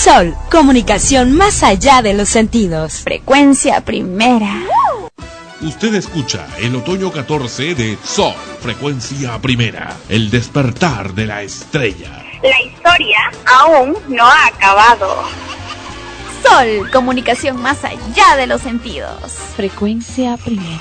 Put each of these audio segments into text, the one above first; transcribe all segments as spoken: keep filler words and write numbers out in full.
Sol, comunicación más allá de los sentidos. Frecuencia primera. Usted escucha el otoño catorce de Sol, frecuencia primera, el despertar de la estrella. La historia aún no ha acabado. Sol, comunicación más allá de los sentidos. Frecuencia primera.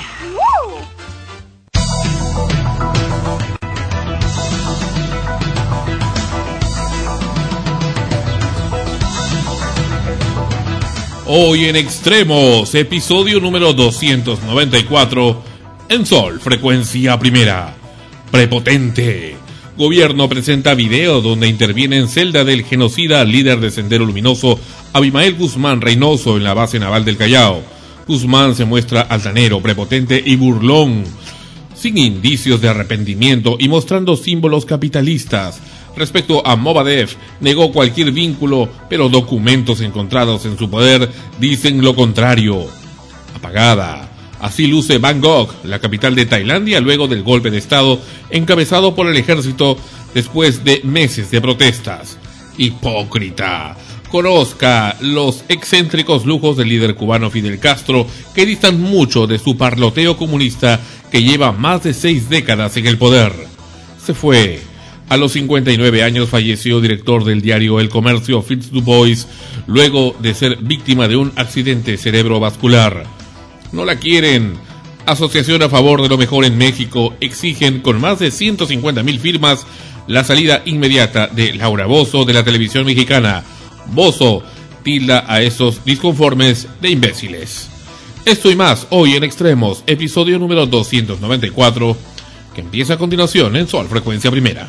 Hoy en Extremos, episodio número doscientos noventa y cuatro, en Sol, frecuencia primera. Prepotente. Gobierno presenta video donde interviene en celda del genocida líder de Sendero Luminoso, Abimael Guzmán Reynoso, en la base naval del Callao. Guzmán se muestra altanero, prepotente y burlón, sin indicios de arrepentimiento y mostrando símbolos capitalistas. Respecto a Movadef, negó cualquier vínculo, pero documentos encontrados en su poder dicen lo contrario. Apagada. Así luce Bangkok, la capital de Tailandia, luego del golpe de estado encabezado por el ejército después de meses de protestas. Hipócrita. Conozca los excéntricos lujos del líder cubano Fidel Castro, que distan mucho de su parloteo comunista que lleva más de seis décadas en el poder. Se fue. A los cincuenta y nueve años falleció director del diario El Comercio Fitz Du Bois, luego de ser víctima de un accidente cerebrovascular. No la quieren. Asociación a favor de lo mejor en México exigen con más de ciento cincuenta mil firmas la salida inmediata de Laura Bozzo de la televisión mexicana. Bozzo tilda a esos disconformes de imbéciles. Esto y más hoy en Extremos, episodio número doscientos noventa y cuatro, que empieza a continuación en Sol, frecuencia primera.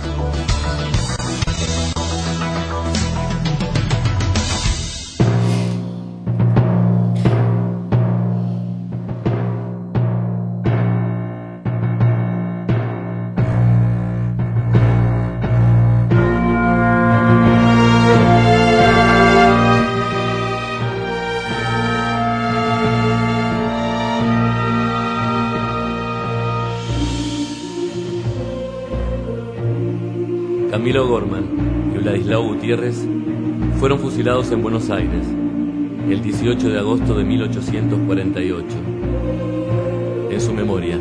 Camilo Gorman y Vladislao Gutiérrez fueron fusilados en Buenos Aires el dieciocho de agosto de mil ochocientos cuarenta y ocho. En su memoria.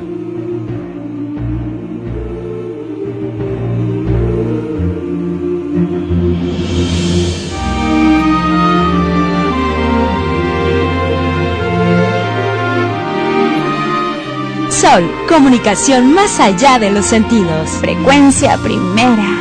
Sol, comunicación más allá de los sentidos. Frecuencia primera.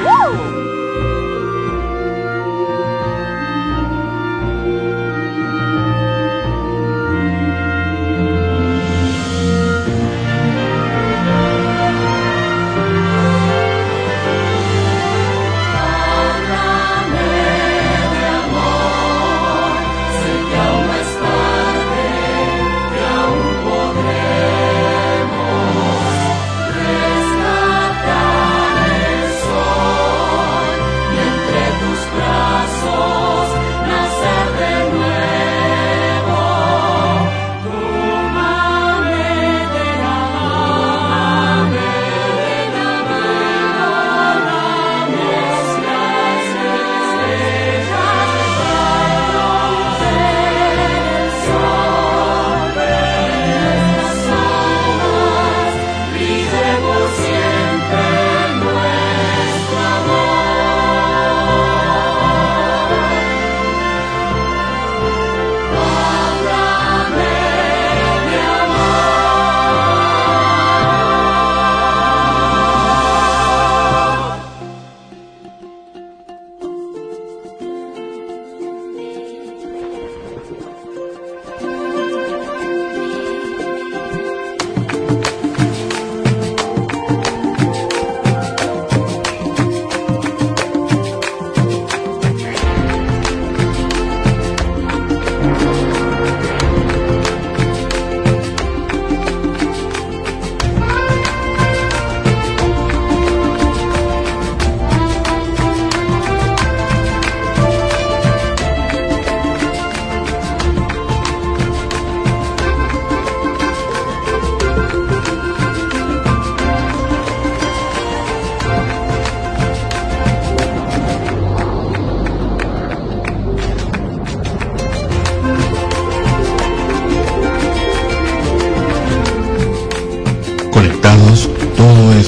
Rescatar el sol.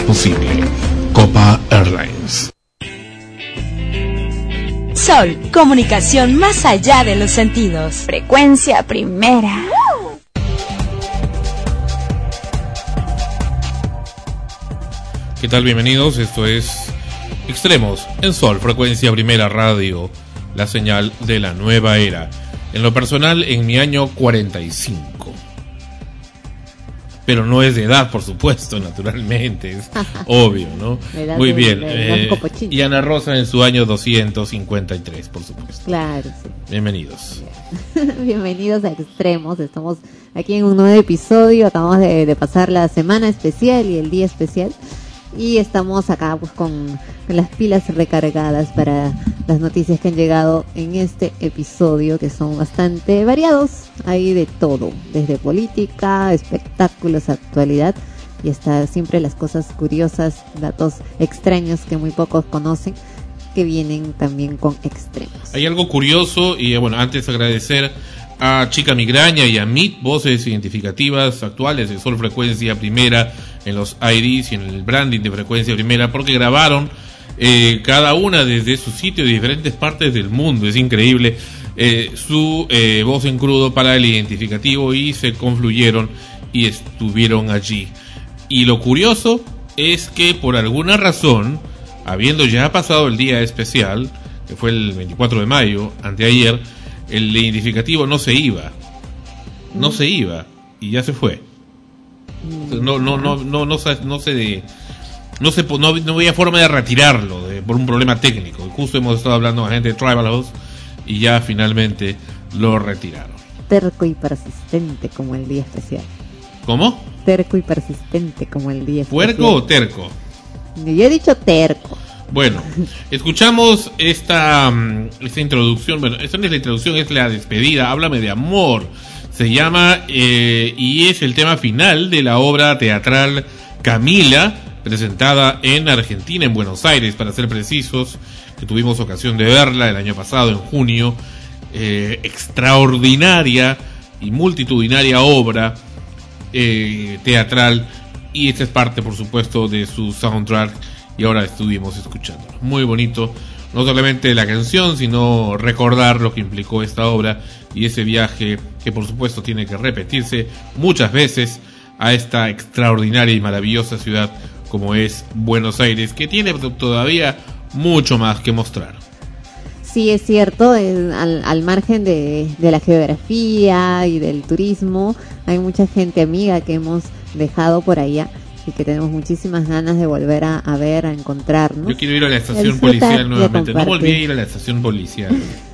posible. Copa Airlines. Sol, comunicación más allá de los sentidos. Frecuencia primera. ¿Qué tal? Bienvenidos, esto es Extremos en Sol, Frecuencia Primera Radio, la señal de la nueva era. En lo personal, en mi año cuarenta y cinco. Pero no es de edad, por supuesto, naturalmente, es obvio, ¿no? Muy bien. Eh, y Ana Rosa en su año doscientos cincuenta y tres, por supuesto. Claro, sí. Bienvenidos. Bienvenidos a Extremos, estamos aquí en un nuevo episodio, acabamos de, de pasar la semana especial y el día especial. Y estamos acá pues con, con las pilas recargadas para las noticias que han llegado en este episodio, que son bastante variados. Hay de todo, desde política, espectáculos, actualidad, y hasta siempre las cosas curiosas, datos extraños que muy pocos conocen, que vienen también con Extremos. Hay algo curioso y bueno, antes agradecer a Chica Migraña y a M I T, voces identificativas actuales de Sol Frecuencia Primera, en los I Ds y en el branding de Frecuencia Primera, porque grabaron eh, cada una desde su sitio de diferentes partes del mundo. Es increíble eh, su eh, voz en crudo para el identificativo, y se confluyeron y estuvieron allí. Y lo curioso es que por alguna razón, habiendo ya pasado el día especial, que fue el veinticuatro de mayo, anteayer, el identificativo no se iba, no se iba y ya se fue. No, no, no, no, no, no se, no se, no, se, no, no había forma de retirarlo de, por un problema técnico. Justo hemos estado hablando con gente de Tribal House y ya finalmente lo retiraron. Terco y persistente como el día especial. ¿Cómo? Terco y persistente como el día especial. ¿Puerco o terco? Yo he dicho terco. Bueno, escuchamos esta, esta introducción. Bueno, esta no es la introducción, es la despedida. Háblame de amor. Se llama eh, y es el tema final de la obra teatral Camila, presentada en Argentina, en Buenos Aires, para ser precisos, que tuvimos ocasión de verla el año pasado, en junio. Eh, extraordinaria y multitudinaria obra eh, teatral, y esta es parte, por supuesto, de su soundtrack, y ahora estuvimos escuchándolo. Muy bonito, no solamente la canción, sino recordar lo que implicó esta obra y ese viaje que por supuesto tiene que repetirse muchas veces a esta extraordinaria y maravillosa ciudad como es Buenos Aires, que tiene todavía mucho más que mostrar. Sí, es cierto, es, al, al margen de, de la geografía y del turismo, hay mucha gente amiga que hemos dejado por allá y que tenemos muchísimas ganas de volver a, a ver, a encontrarnos. Yo quiero ir a la estación policial nuevamente. No volví a ir a la estación policial.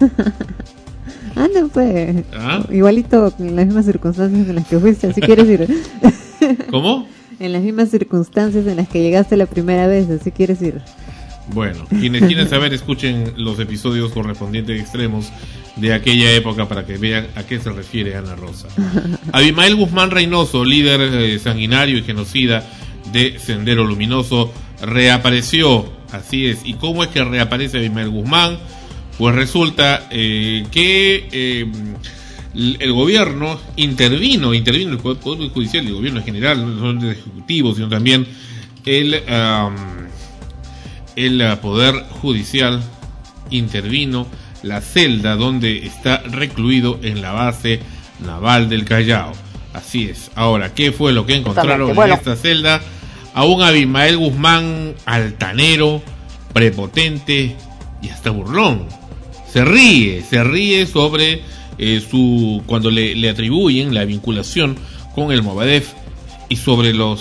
Ah, no, pues. ¿Ah? Igualito en las mismas circunstancias en las que fuiste, así quieres ir. ¿Cómo? En las mismas circunstancias en las que llegaste la primera vez, así quieres ir. Bueno, quienes quieren saber, escuchen los episodios correspondientes extremos de aquella época para que vean a qué se refiere Ana Rosa. Abimael Guzmán Reynoso, líder eh, sanguinario y genocida de Sendero Luminoso, reapareció. Así es. ¿Y cómo es que reaparece Abimael Guzmán? Pues resulta eh, que eh, el gobierno intervino, intervino el Poder Judicial y el gobierno en general, no solamente el Ejecutivo, sino también el, um, el Poder Judicial intervino la celda donde está recluido en la base naval del Callao. Así es. Ahora, ¿qué fue lo que encontraron bueno. en esta celda? A un Abimael Guzmán altanero, prepotente y hasta burlón. Se ríe, se ríe sobre eh, su cuando le, le atribuyen la vinculación con el Movadef y sobre los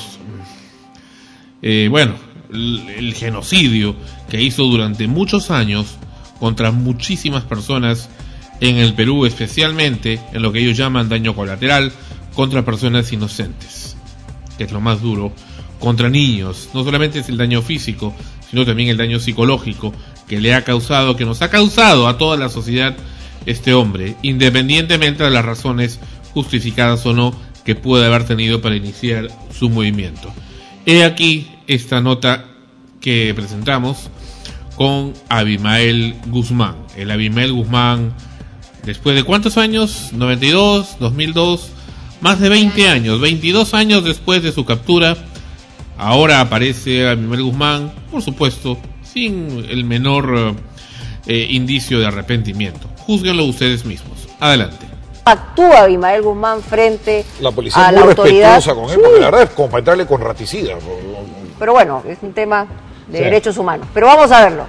eh, bueno el, el genocidio que hizo durante muchos años contra muchísimas personas en el Perú, especialmente en lo que ellos llaman daño colateral contra personas inocentes, que es lo más duro, contra niños. No solamente es el daño físico, sino también el daño psicológico que le ha causado, que nos ha causado a toda la sociedad este hombre, independientemente de las razones justificadas o no que puede haber tenido para iniciar su movimiento. He aquí esta nota que presentamos con Abimael Guzmán. El Abimael Guzmán, después de ¿cuántos años? noventa y dos, dos mil dos, más de veinte años, veintidós años después de su captura, Ahora aparece Abimael Guzmán, por supuesto, sin el menor eh, indicio de arrepentimiento. Júzguenlo ustedes mismos. Adelante. Actúa Abimael Guzmán frente la policía a es muy la autoridad. respetuosa con él, Sí. porque la verdad es como para entrarle con raticida. Pero bueno, es un tema de Sí. derechos humanos. Pero vamos a verlo.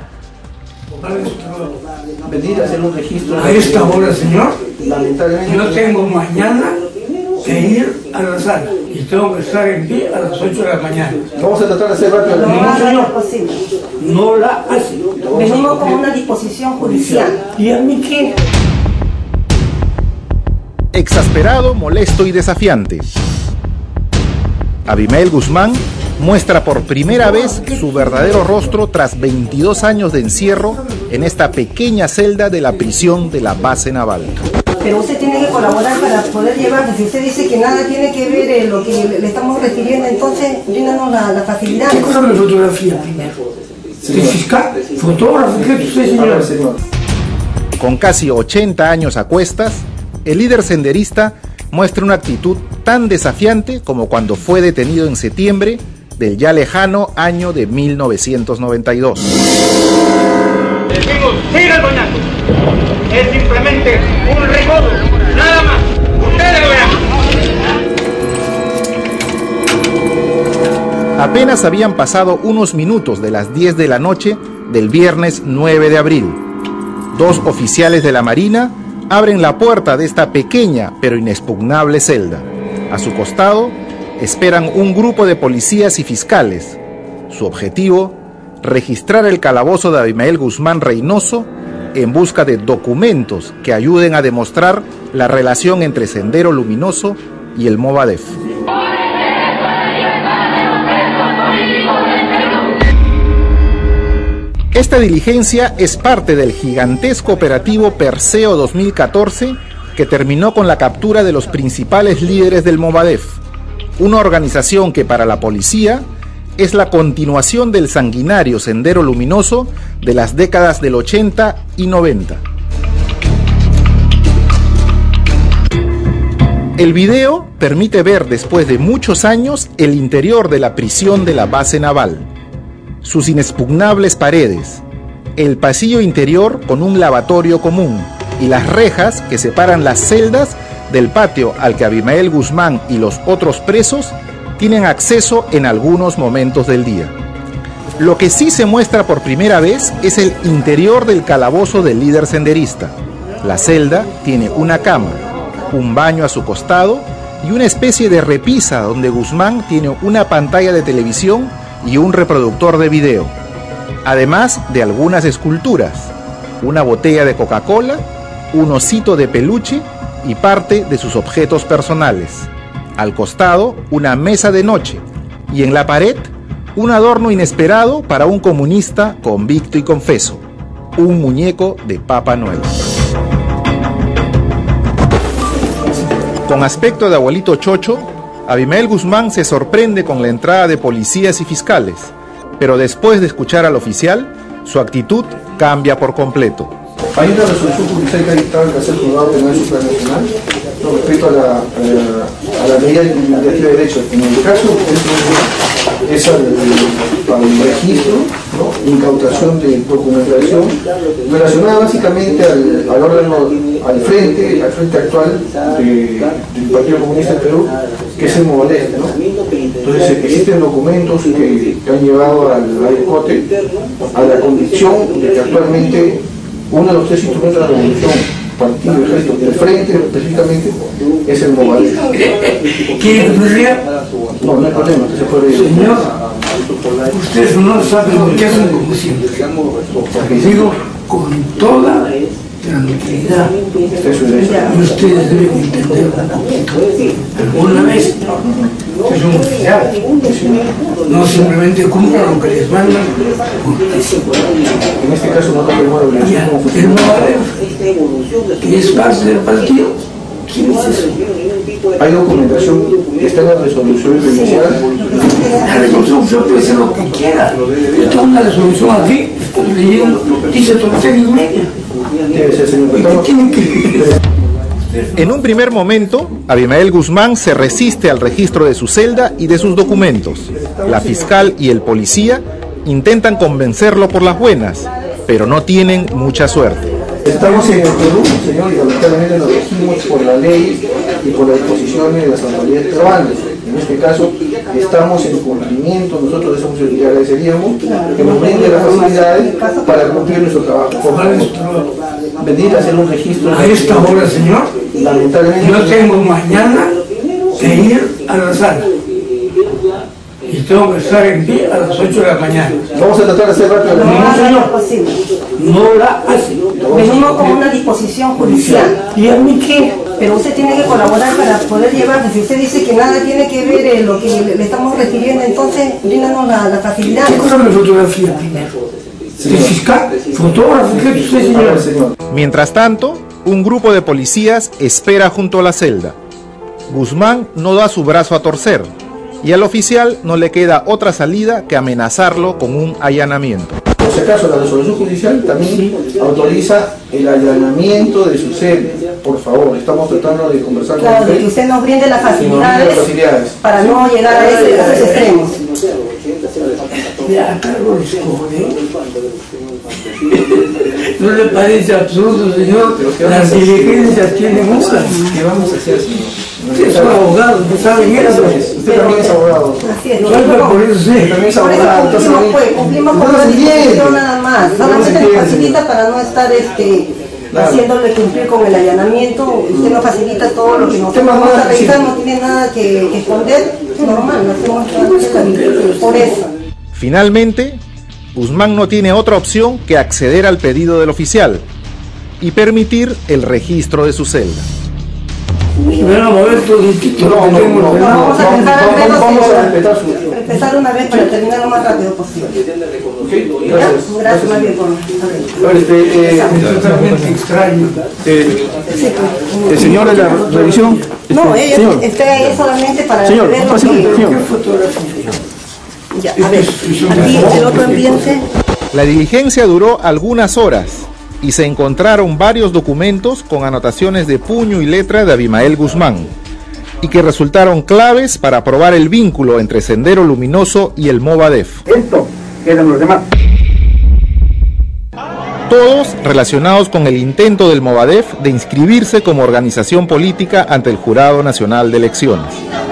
Pedir hacer un registro. A esta hora, señor, lamentablemente yo tengo mañana que ir a la sala y tengo que estar en pie a las ocho de la mañana. Vamos a tratar de hacer rápido. No, No, señor, posible. no la hace. Venimos con una disposición judicial. ¿Y a mí qué? Exasperado, molesto y desafiante, Abimael Guzmán muestra por primera vez su verdadero rostro tras veintidós años de encierro en esta pequeña celda de la prisión de la base naval. Pero usted tiene que colaborar para poder llevar. Si usted dice que nada tiene que ver en lo que le, le estamos refiriendo, entonces brínanos la, la facilidad. ¿Qué cosa me fotografía primero? ¿El fiscal? ¿Fotógrafo? ¿Qué es usted, señor? señor. Con casi ochenta años a cuestas, el líder senderista muestra una actitud tan desafiante como cuando fue detenido en septiembre del ya lejano año de mil novecientos noventa y dos. Decimos, siga el coñazo. Es simplemente un recodo, nada más. Ustedes lo verán. Apenas habían pasado unos minutos de las diez de la noche del viernes nueve de abril. Dos oficiales de la Marina abren la puerta de esta pequeña pero inexpugnable celda. A su costado esperan un grupo de policías y fiscales. Su objetivo, registrar el calabozo de Abimael Guzmán Reynoso en busca de documentos que ayuden a demostrar la relación entre Sendero Luminoso y el Movadef. Esta diligencia es parte del gigantesco operativo Perseo dos mil catorce que terminó con la captura de los principales líderes del Movadef, una organización que para la policía es la continuación del sanguinario Sendero Luminoso de las décadas del ochenta y noventa. El video permite ver después de muchos años el interior de la prisión de la base naval, sus inexpugnables paredes, el pasillo interior con un lavatorio común y las rejas que separan las celdas del patio al que Abimael Guzmán y los otros presos tienen acceso en algunos momentos del día. Lo que sí se muestra por primera vez es el interior del calabozo del líder senderista. La celda tiene una cama, un baño a su costado y una especie de repisa donde Guzmán tiene una pantalla de televisión y un reproductor de video, además de algunas esculturas, una botella de Coca-Cola, un osito de peluche y parte de sus objetos personales. Al costado, una mesa de noche y en la pared, un adorno inesperado para un comunista convicto y confeso, un muñeco de Papá Noel. Con aspecto de abuelito chocho, Abimael Guzmán se sorprende con la entrada de policías y fiscales, pero después de escuchar al oficial, su actitud cambia por completo. Hay una resolución judicial que ha dictado el tercer juzgado penal supranacional con respecto a la, a, a la medida de limitativa de derechos. En el caso es al, al registro, ¿no? Incautación de documentación relacionada básicamente al, al órgano, al frente, al frente actual de, del Partido Comunista del Perú, que es el Movadef, ¿no? Entonces existen documentos que, que han llevado al, al Cote a la convicción de que actualmente uno de los tres instrumentos de la revolución, partido, ejército, del frente específicamente, es el Movadef. ¿Quiere que me ría? No, no hay problema, usted se puede ir. Señor, ustedes no saben lo que hacen como siempre. Digo, con toda tranquilidad. Y ustedes deben entender un poquito. Una vez, es un oficial. No simplemente cumplan lo que les mandan. En este caso no tenemos la obligación como el Movadef, que es parte del partido. ¿Quién es eso? Hay documentación que está en la resolución judicial. La resolución puede ser lo que quiera. Yo tengo una resolución aquí, estoy leyendo, dice tontería y media. Debe ser, señor. ¿Y qué tienen que En un primer momento, Abimael Guzmán se resiste al registro de su celda y de sus documentos. La fiscal y el policía intentan convencerlo por las buenas, pero no tienen mucha suerte. Estamos en el Perú, señor, y lamentablemente nos regimos por la ley y por las disposiciones de las autoridades peruanas. En este caso, estamos en cumplimiento, nosotros somos el que agradeceríamos que nos brinden las facilidades para cumplir nuestro trabajo. Por favor, venir a hacer un registro. A esta hora, señor, lamentablemente yo tengo mañana que ir a la sala. Y tengo que estar en pie a las ocho de la mañana. Vamos a tratar de hacer rápido. No, señor, posible. No la hace. Venimos con una disposición judicial. ¿Y a mí qué? Pero usted tiene que colaborar para poder llevar. Si usted dice que nada tiene que ver en lo que le, le estamos refiriendo, entonces bríndanos la, la facilidad. ¿Qué cosa me fotografía primero? ¿El fiscal? ¿Fotógrafo? ¿Qué es usted, señor? Mientras tanto, un grupo de policías espera junto a la celda. Guzmán no da su brazo a torcer, y al oficial no le queda otra salida que amenazarlo con un allanamiento. Por si acaso, la resolución judicial también autoriza el allanamiento de su celda. Por favor, estamos tratando de conversar claro, con usted. de que usted nos brinde las facilidades, las facilidades para no llegar a, ese, a esos extremos. Ya, acá lo escoge. ¿No le parece absurdo, señor? Las diligencias tienen muchas. ¿Qué vamos a hacer, señor? Usted es un abogado, ¿no saben eso? Usted también es abogado. Así es, no, no, por eso sí. Usted también es abogado. Por eso cumplimos, pues, cumplimos con la disposición nada más. Solamente nos facilita para no estar este, claro. haciéndole cumplir con el allanamiento. Usted nos facilita todo lo que nos vamos a revisar, no tiene nada que, que esconder. Es normal, no hacemos nada por eso. Finalmente, Guzmán no tiene otra opción que acceder al pedido del oficial y permitir el registro de su celda. Bueno, momento, no, no, no, no, no, vamos a empezar al menos vamos a respetar su empezar una vez para terminar lo más rápido posible. Okay, gracias. Gracias, más bien por a ver, este, eh, es totalmente extraño. Eh, el señor de la revisión. No, este, ella señor. está ahí solamente para señor, ver lo que... señor. Ya, a ver, aquí el otro ambiente. La diligencia duró algunas horas y se encontraron varios documentos con anotaciones de puño y letra de Abimael Guzmán y que resultaron claves para probar el vínculo entre Sendero Luminoso y el Movadef. Esto quedan los demás. Todos relacionados con el intento del Movadef de inscribirse como organización política ante el Jurado Nacional de Elecciones.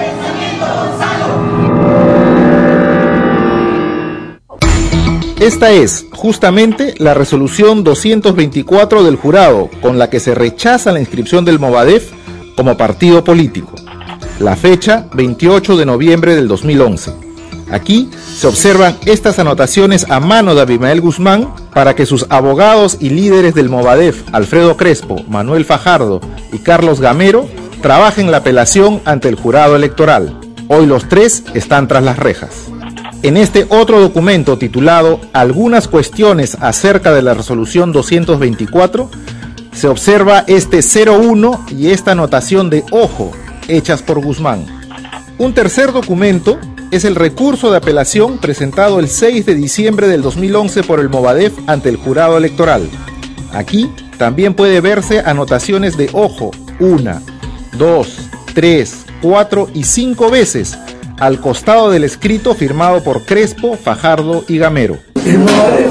Esta es, justamente, la resolución doscientos veinticuatro del jurado, con la que se rechaza la inscripción del Movadef como partido político. La fecha, veintiocho de noviembre del dos mil once. Aquí se observan estas anotaciones a mano de Abimael Guzmán para que sus abogados y líderes del Movadef, Alfredo Crespo, Manuel Fajardo y Carlos Gamero, trabajen la apelación ante el jurado electoral. Hoy los tres están tras las rejas. En este otro documento titulado Algunas cuestiones acerca de la resolución doscientos veinticuatro, se observa este cero uno y esta anotación de ojo hechas por Guzmán. Un tercer documento es el recurso de apelación presentado el seis de diciembre del dos mil once por el Movadef ante el jurado electoral. Aquí también puede verse anotaciones de ojo una, dos, tres, cuatro y cinco veces al costado del escrito firmado por Crespo, Fajardo y Gamero. El Movadef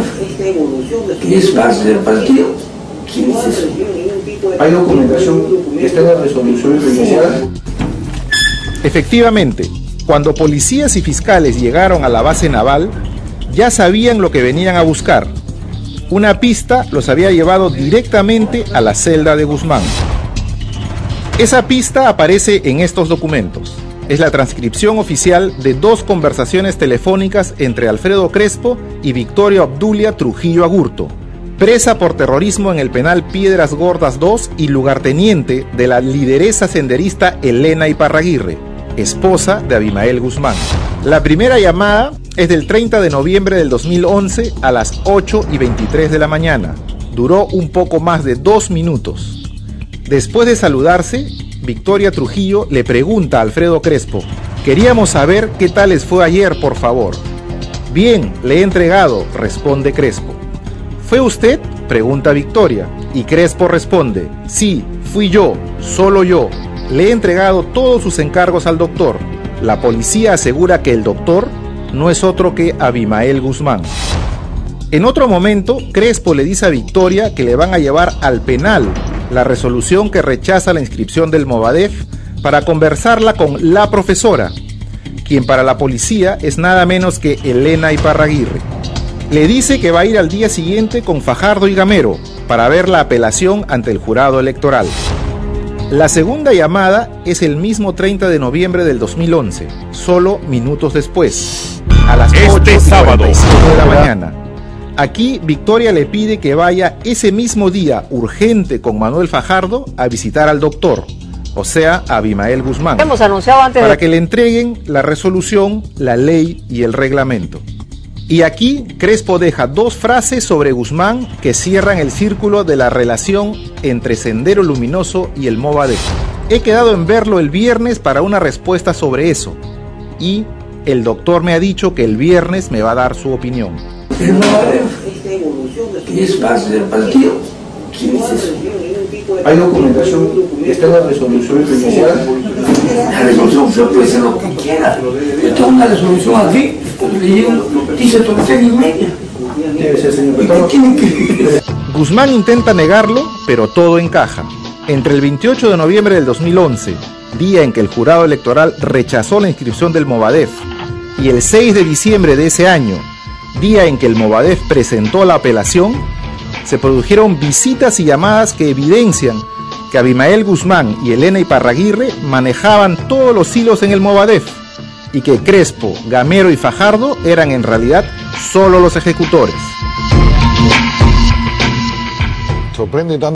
es parte del partido. ¿Quién es eso? Hay documentación que está en la resolución judicial. Efectivamente, cuando policías y fiscales llegaron a la base naval, ya sabían lo que venían a buscar. Una pista los había llevado directamente a la celda de Guzmán. Esa pista aparece en estos documentos. Es la transcripción oficial de dos conversaciones telefónicas entre Alfredo Crespo y Victoria Obdulia Trujillo Agurto, presa por terrorismo en el penal Piedras Gordas dos y lugarteniente de la lideresa senderista Elena Iparraguirre, esposa de Abimael Guzmán. La primera llamada es del treinta de noviembre del dos mil once a las ocho y veintitrés de la mañana. Duró un poco más de dos minutos. Después de saludarse, Victoria Trujillo le pregunta a Alfredo Crespo: queríamos saber qué tal les fue ayer, por favor. Bien, le he entregado, responde Crespo. ¿Fue usted?, pregunta Victoria, y Crespo responde: sí, fui yo, solo yo. Le he entregado todos sus encargos al doctor. La policía asegura que el doctor no es otro que Abimael Guzmán. En otro momento, Crespo le dice a Victoria que le van a llevar al penal la resolución que rechaza la inscripción del Movadef para conversarla con la profesora, quien para la policía es nada menos que Elena Iparraguirre. Le dice que va a ir al día siguiente con Fajardo y Gamero para ver la apelación ante el jurado electoral. La segunda llamada es el mismo treinta de noviembre del dos mil once, solo minutos después, a las ocho y cuarenta y cinco de la mañana. Aquí Victoria le pide que vaya ese mismo día urgente con Manuel Fajardo a visitar al doctor, o sea, a Abimael Guzmán, hemos anunciado antes para de... que le entreguen la resolución, la ley y el reglamento. Y aquí Crespo deja dos frases sobre Guzmán que cierran el círculo de la relación entre Sendero Luminoso y el Movadef. He quedado en verlo el viernes para una respuesta sobre eso, y el doctor me ha dicho que el viernes me va a dar su opinión. El Movadef, que es parte del partido, ¿quién dice eso? Hay documentación, está en la resolución judicial. La resolución puede ser lo que quiera. Esto es una resolución aquí, dice tontería y media. Debe ser, señor Petón. Guzmán intenta negarlo, pero todo encaja. Entre el veintiocho de noviembre del dos mil once, día en que el jurado electoral rechazó la inscripción del Movadef, y el seis de diciembre de ese año, día en que el Movadef presentó la apelación, se produjeron visitas y llamadas que evidencian que Abimael Guzmán y Elena Iparraguirre manejaban todos los hilos en el Movadef y que Crespo, Gamero y Fajardo eran en realidad solo los ejecutores. Sorprende tanto.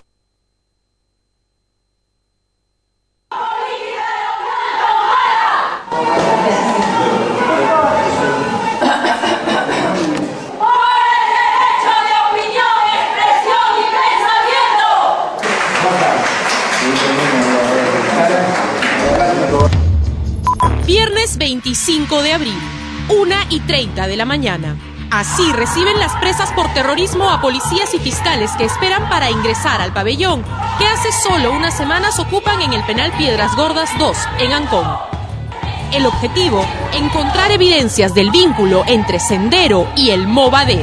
Viernes veinticinco de abril, una y treinta de la mañana. Así reciben las presas por terrorismo a policías y fiscales que esperan para ingresar al pabellón, que hace solo unas semanas ocupan en el penal Piedras Gordas dos, en Ancón. El objetivo, encontrar evidencias del vínculo entre Sendero y el Movadef.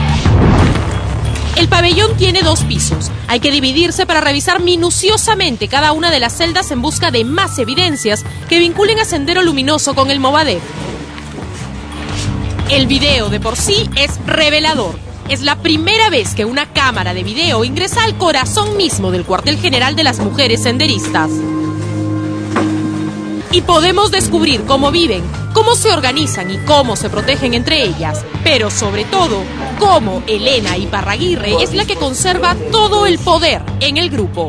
El pabellón tiene dos pisos. Hay que dividirse para revisar minuciosamente cada una de las celdas en busca de más evidencias que vinculen a Sendero Luminoso con el Movadef. El video de por sí es revelador. Es la primera vez que una cámara de video ingresa al corazón mismo del cuartel general de las mujeres senderistas. Y podemos descubrir cómo viven, cómo se organizan y cómo se protegen entre ellas. Pero sobre todo, cómo Elena Iparraguirre es la que conserva todo el poder en el grupo.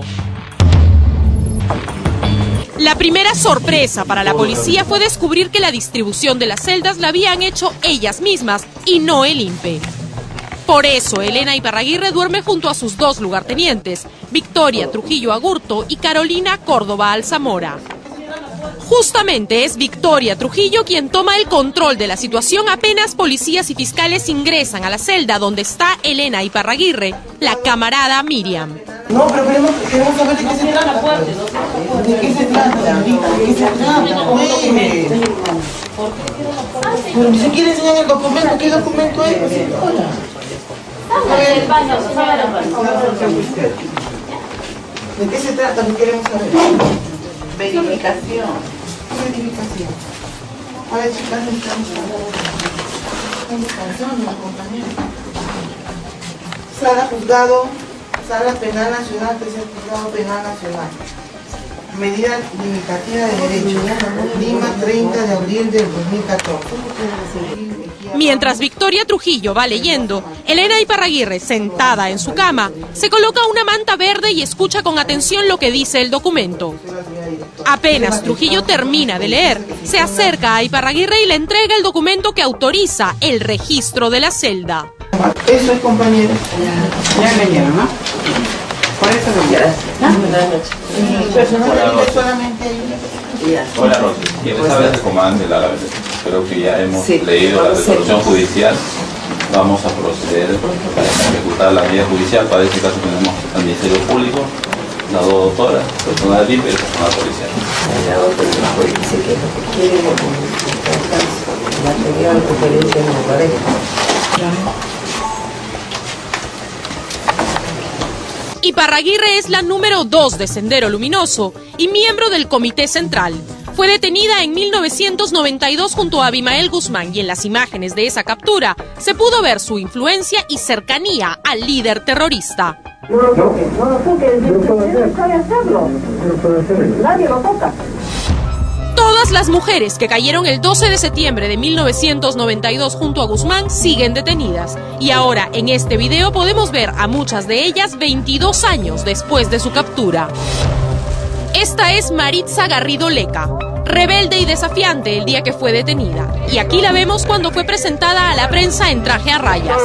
La primera sorpresa para la policía fue descubrir que la distribución de las celdas la habían hecho ellas mismas y no el I N P E. Por eso Elena Iparraguirre duerme junto a sus dos lugartenientes, Victoria Trujillo Agurto y Carolina Córdoba Alzamora. Justamente es Victoria Trujillo quien toma el control de la situación apenas policías y fiscales ingresan a la celda donde está Elena Iparraguirre, la camarada Miriam. No, pero queremos, queremos saber de qué se trata. ¿De qué se trata, señorita? ¿De qué se trata? Pues. Pero ni se quiere enseñar el documento. ¿Qué documento es? Hola. A ver, ¿de qué se trata? ¿Qué queremos saber? Verificación. Verificación. A ver, chicas, estamos descansando, compañeros. Sala Juzgado, Sala Penal Nacional, tercer Juzgado Penal Nacional. Medida limitativa de derecho. Lima, treinta de abril del dos mil catorce. Mientras Victoria Trujillo va leyendo, Elena Iparraguirre, sentada en su cama, se coloca una manta verde y escucha con atención lo que dice el documento. Apenas Trujillo termina de leer, se acerca a Iparraguirre y le entrega el documento que autoriza el registro de la celda. Eso es, compañero. Ya me llama, ¿no? Por eso lo quieras. Personalmente solamente hay. Hola, Rosy. ¿Quieres saber el comando del árabe? Creo que ya hemos sí, leído la resolución judicial. Vamos a proceder para ejecutar la medida judicial. Para este caso tenemos al Ministerio Público las dos doctoras, personal del I N P E y el personal policial. La doctora dice que lo que quiere es material referencia en la pareja. Iparraguirre es la número dos de Sendero Luminoso y miembro del Comité Central. Fue detenida en mil novecientos noventa y dos junto a Abimael Guzmán y en las imágenes de esa captura se pudo ver su influencia y cercanía al líder terrorista. No lo toques, no lo toques, él sabe hacerlo. Nadie lo toca. Todas las mujeres que cayeron el doce de septiembre de mil novecientos noventa y dos junto a Guzmán siguen detenidas. Y ahora en este video podemos ver a muchas de ellas veintidós años después de su captura. Esta es Maritza Garrido Leca, rebelde y desafiante el día que fue detenida. Y aquí la vemos cuando fue presentada a la prensa en traje a rayas.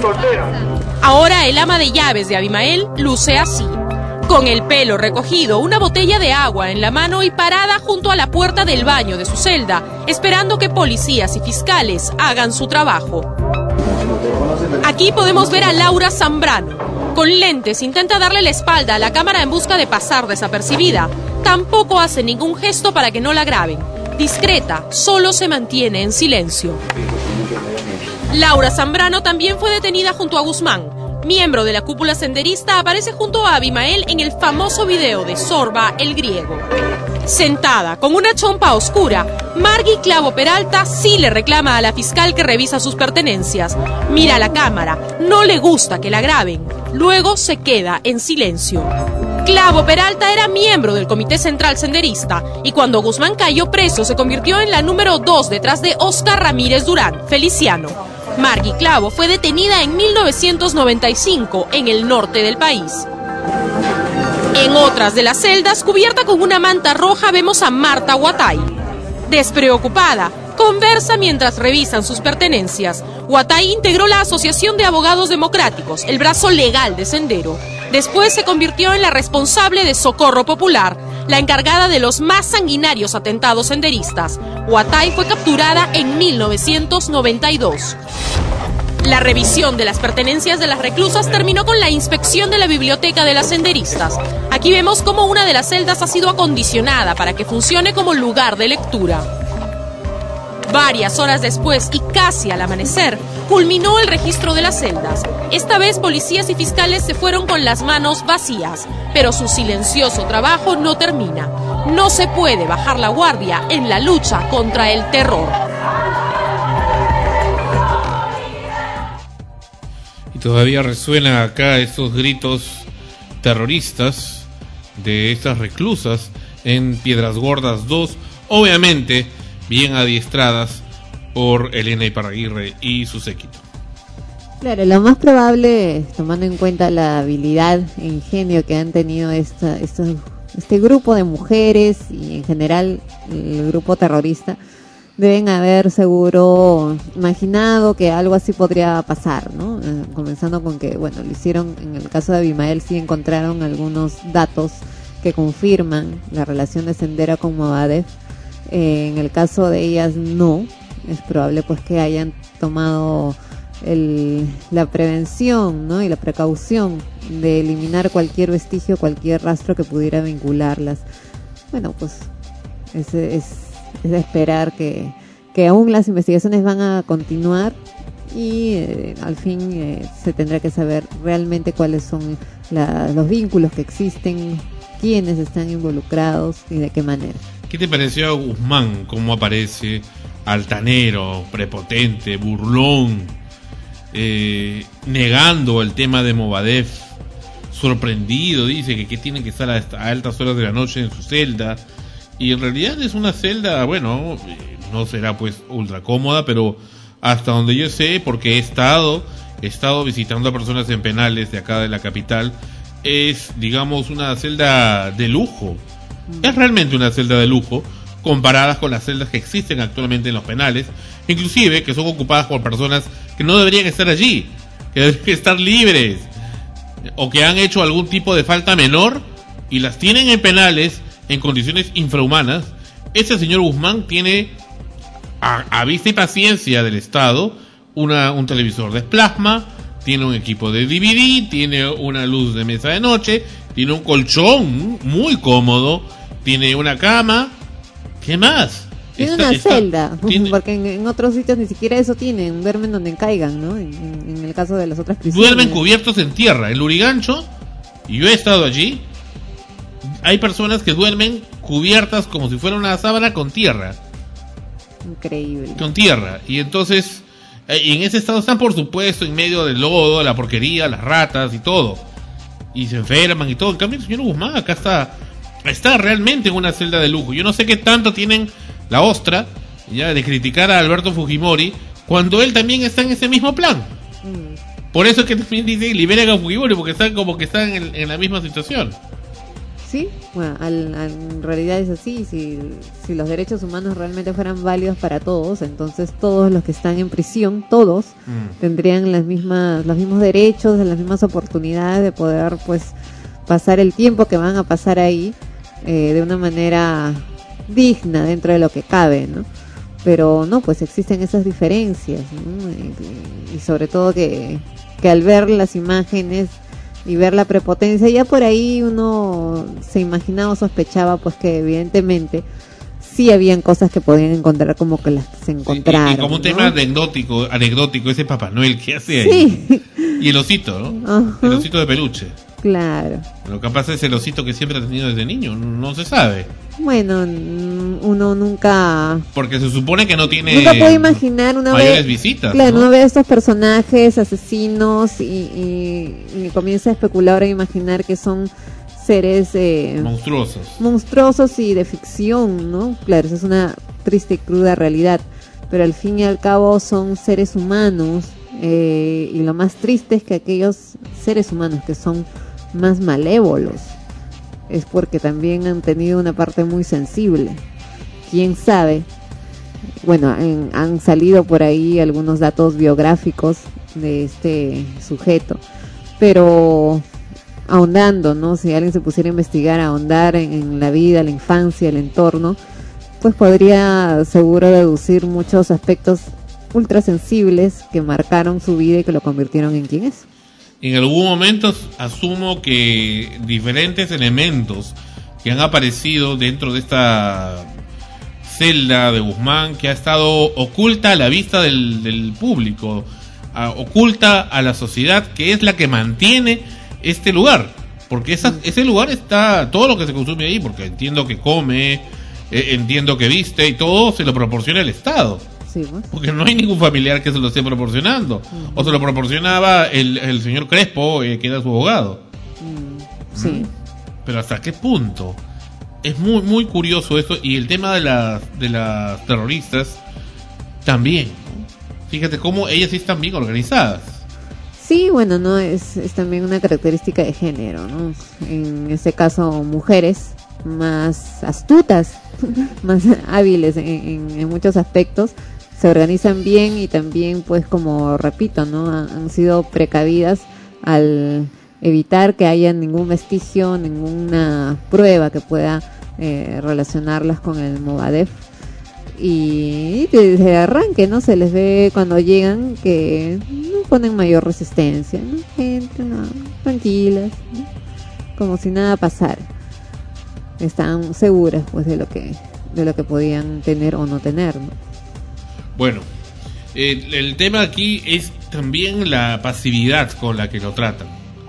Ahora el ama de llaves de Abimael luce así, con el pelo recogido, una botella de agua en la mano y parada junto a la puerta del baño de su celda, esperando que policías y fiscales hagan su trabajo. Aquí podemos ver a Laura Zambrano. Con lentes intenta darle la espalda a la cámara en busca de pasar desapercibida. Tampoco hace ningún gesto para que no la graben. Discreta, solo se mantiene en silencio. Laura Zambrano también fue detenida junto a Guzmán. Miembro de la cúpula senderista, aparece junto a Abimael en el famoso video de Sorba el Griego. Sentada, con una chompa oscura, Margui Clavo Peralta sí le reclama a la fiscal que revisa sus pertenencias. Mira a la cámara, no le gusta que la graben. Luego se queda en silencio. Clavo Peralta era miembro del Comité Central Senderista y cuando Guzmán cayó preso se convirtió en la número dos detrás de Oscar Ramírez Durán, Feliciano. Margui Clavo fue detenida en mil novecientos noventa y cinco en el norte del país. En otras de las celdas, cubierta con una manta roja, vemos a Marta Huatay. Despreocupada, conversa mientras revisan sus pertenencias. Huatay integró la Asociación de Abogados Democráticos, el brazo legal de Sendero. Después se convirtió en la responsable de Socorro Popular, la encargada de los más sanguinarios atentados senderistas. Huatay fue capturada en mil novecientos noventa y dos. La revisión de las pertenencias de las reclusas terminó con la inspección de la biblioteca de las senderistas. Aquí vemos cómo una de las celdas ha sido acondicionada para que funcione como lugar de lectura. Varias horas después y casi al amanecer, culminó el registro de las celdas. Esta vez policías y fiscales se fueron con las manos vacías, pero su silencioso trabajo no termina. No se puede bajar la guardia en la lucha contra el terror. Y todavía resuena acá estos gritos terroristas de estas reclusas en Piedras Gordas dos, obviamente bien adiestradas por Elena Iparraguirre y su séquito. Claro, lo más probable, tomando en cuenta la habilidad e ingenio que han tenido esta, estos, este grupo de mujeres y en general el grupo terrorista, deben haber seguro imaginado que algo así podría pasar, ¿no? Eh, comenzando con que, bueno, lo hicieron, en el caso de Abimael sí encontraron algunos datos que confirman la relación de Sendero con Movadef. Eh, en el caso de ellas no, es probable pues que hayan tomado el, la prevención, ¿no? Y la precaución de eliminar cualquier vestigio, cualquier rastro que pudiera vincularlas. Bueno, pues es, es, es de esperar que, que aún las investigaciones van a continuar y eh, al fin eh, se tendrá que saber realmente cuáles son la, los vínculos que existen, quiénes están involucrados y de qué manera. ¿Qué te pareció a Guzmán? ¿Cómo aparece? Altanero, prepotente, burlón, eh, negando el tema de Movadef, sorprendido, dice que, que tiene que estar a, a altas horas de la noche en su celda, y en realidad es una celda, bueno, eh, no será pues ultra cómoda, pero hasta donde yo sé, porque he estado, he estado visitando a personas en penales de acá de la capital, es, digamos, una celda de lujo. Es realmente una celda de lujo comparadas con las celdas que existen actualmente en los penales, inclusive que son ocupadas por personas que no deberían estar allí, que deberían estar libres o que han hecho algún tipo de falta menor y las tienen en penales en condiciones infrahumanas. Ese señor Guzmán tiene a, a vista y paciencia del Estado una, un televisor de plasma, tiene un equipo de D V D, tiene una luz de mesa de noche, tiene un colchón muy cómodo, tiene una cama. ¿Qué más? Tiene Está- una está- celda, tiene- porque en, en otros sitios ni siquiera eso tienen, duermen donde caigan, ¿no? En, en- en el caso de las otras prisiones. duermen cubiertos en tierra. El Lurigancho, y yo he estado allí, hay personas que duermen cubiertas como si fuera una sábana con tierra. Increíble. Con tierra. Y entonces, eh, y en ese estado están, por supuesto, en medio del lodo, la porquería, las ratas y todo. Y se enferman y todo. En cambio, el señor Guzmán acá está, está realmente en una celda de lujo. Yo no sé qué tanto tienen la ostra, ya, de criticar a Alberto Fujimori, cuando él también está en ese mismo plan. Mm. Por eso es que también dicen liberen a Fujimori, porque están como que están en, en la misma situación. Sí, bueno, al- al- en realidad es así. Si, si los derechos humanos realmente fueran válidos para todos, entonces todos los que están en prisión, todos, Mm. tendrían las mismas, los mismos derechos, las mismas oportunidades de poder, pues, pasar el tiempo que van a pasar ahí eh, de una manera digna dentro de lo que cabe, ¿no? Pero no, pues existen esas diferencias, ¿no? Y, y sobre todo que, que al ver las imágenes y ver la prepotencia, ya por ahí uno se imaginaba o sospechaba pues que evidentemente sí habían cosas que podían encontrar como que las que se encontraron. Y como un ¿no? tema anecdótico, anecdótico, ese Papá Noel que hace ahí. Sí. Y el osito, ¿no? Ajá. El osito de peluche. Claro. Lo que pasa es el osito que siempre ha tenido desde niño, no, no se sabe. Bueno, mm, uno nunca Porque se supone que no tiene nunca puede imaginar una mayores vez visitas. claro, ¿no? uno ve a estos personajes asesinos y, y, y comienza a especular e imaginar que son seres eh, Monstruosos. monstruosos y de ficción, ¿no? Claro, esa es una triste y cruda realidad, pero al fin y al cabo son seres humanos eh, y lo más triste es que aquellos seres humanos que son más malévolos es porque también han tenido una parte muy sensible. ¿Quién sabe? Bueno, en- han salido por ahí algunos datos biográficos de este sujeto, pero ahondando, ¿no? Si alguien se pusiera a investigar, a ahondar en, en la vida, la infancia, el entorno, pues podría seguro deducir muchos aspectos ultrasensibles que marcaron su vida y que lo convirtieron en quien es. En algún momento asumo que diferentes elementos que han aparecido dentro de esta celda de Guzmán, que ha estado oculta a la vista del, del público, a- oculta a la sociedad, que es la que mantiene este lugar, porque esa, ese lugar está, todo lo que se consume ahí, porque entiendo que come, eh, entiendo que viste y todo se lo proporciona el Estado. Sí, ¿no? Porque no hay ningún familiar que se lo esté proporcionando. Ujú. O se lo proporcionaba el, el señor Crespo, eh, que era su abogado. Mm, sí. Pero ¿hasta qué punto? Es muy muy curioso esto. Y el tema de las, de las terroristas también, ¿no? Fíjate cómo ellas sí están bien organizadas. Sí, bueno, no es, es también una característica de género, ¿no? En este caso, mujeres más astutas, más hábiles en, en- en muchos aspectos, se organizan bien y también, pues, como repito, ¿no? Han, han sido precavidas al evitar que haya ningún vestigio, ninguna prueba que pueda eh, relacionarlas con el Movadef. Y desde arranque, ¿no? Se les ve cuando llegan que no ponen mayor resistencia, ¿no? Entran, no, tranquilas, ¿no? Como si nada pasara. Están seguras, pues, de lo que de lo que podían tener o no tener, ¿no? Bueno, el, el tema aquí es también la pasividad con la que lo tratan.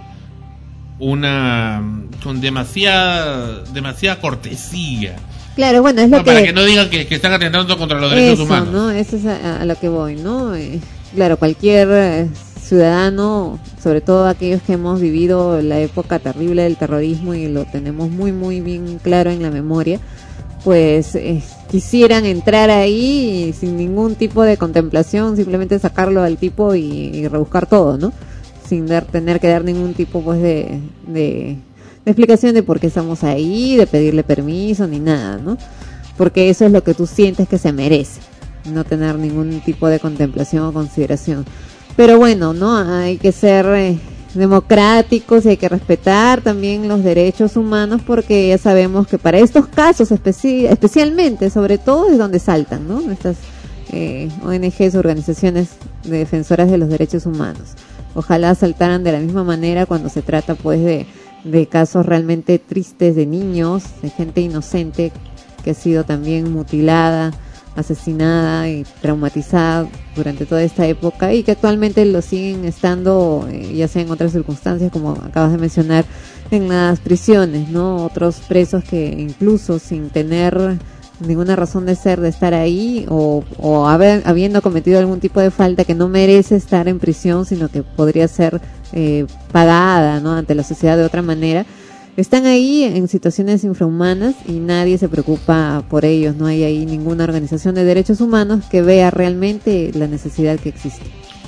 Una con demasiada demasiada cortesía. Claro, bueno, es lo No, que... para que no digan que, que están atentando contra los derechos Eso, humanos. ¿no? Eso es a, a lo que voy, ¿no? Eh, claro, cualquier eh, ciudadano, sobre todo aquellos que hemos vivido la época terrible del terrorismo y lo tenemos muy, muy bien claro en la memoria, pues eh, quisieran entrar ahí y sin ningún tipo de contemplación, simplemente sacarlo al tipo y, y rebuscar todo, ¿no? Sin dar, tener que dar ningún tipo, pues, de, de, de explicación de por qué estamos ahí, de pedirle permiso, ni nada, ¿no? Porque eso es lo que tú sientes que se merece, no tener ningún tipo de contemplación o consideración. Pero bueno, ¿no? Hay que ser eh, democráticos y hay que respetar también los derechos humanos, porque ya sabemos que para estos casos especi- especialmente, sobre todo, es donde saltan, ¿no? Estas eh, O N Ges, organizaciones de defensoras de los derechos humanos. ojalá saltaran de la misma manera cuando se trata pues de, de casos realmente tristes de niños, de gente inocente que ha sido también mutilada, asesinada y traumatizada durante toda esta época y que actualmente lo siguen estando, eh, ya sea en otras circunstancias como acabas de mencionar, en las prisiones, ¿no? Otros presos que incluso sin tener ninguna razón de ser, de estar ahí o, o haber, habiendo cometido algún tipo de falta que no merece estar en prisión, sino que podría ser eh, pagada, ¿no? Ante la sociedad de otra manera, están ahí en situaciones infrahumanas y nadie se preocupa por ellos. No hay ahí ninguna organización de derechos humanos que vea realmente la necesidad que existe.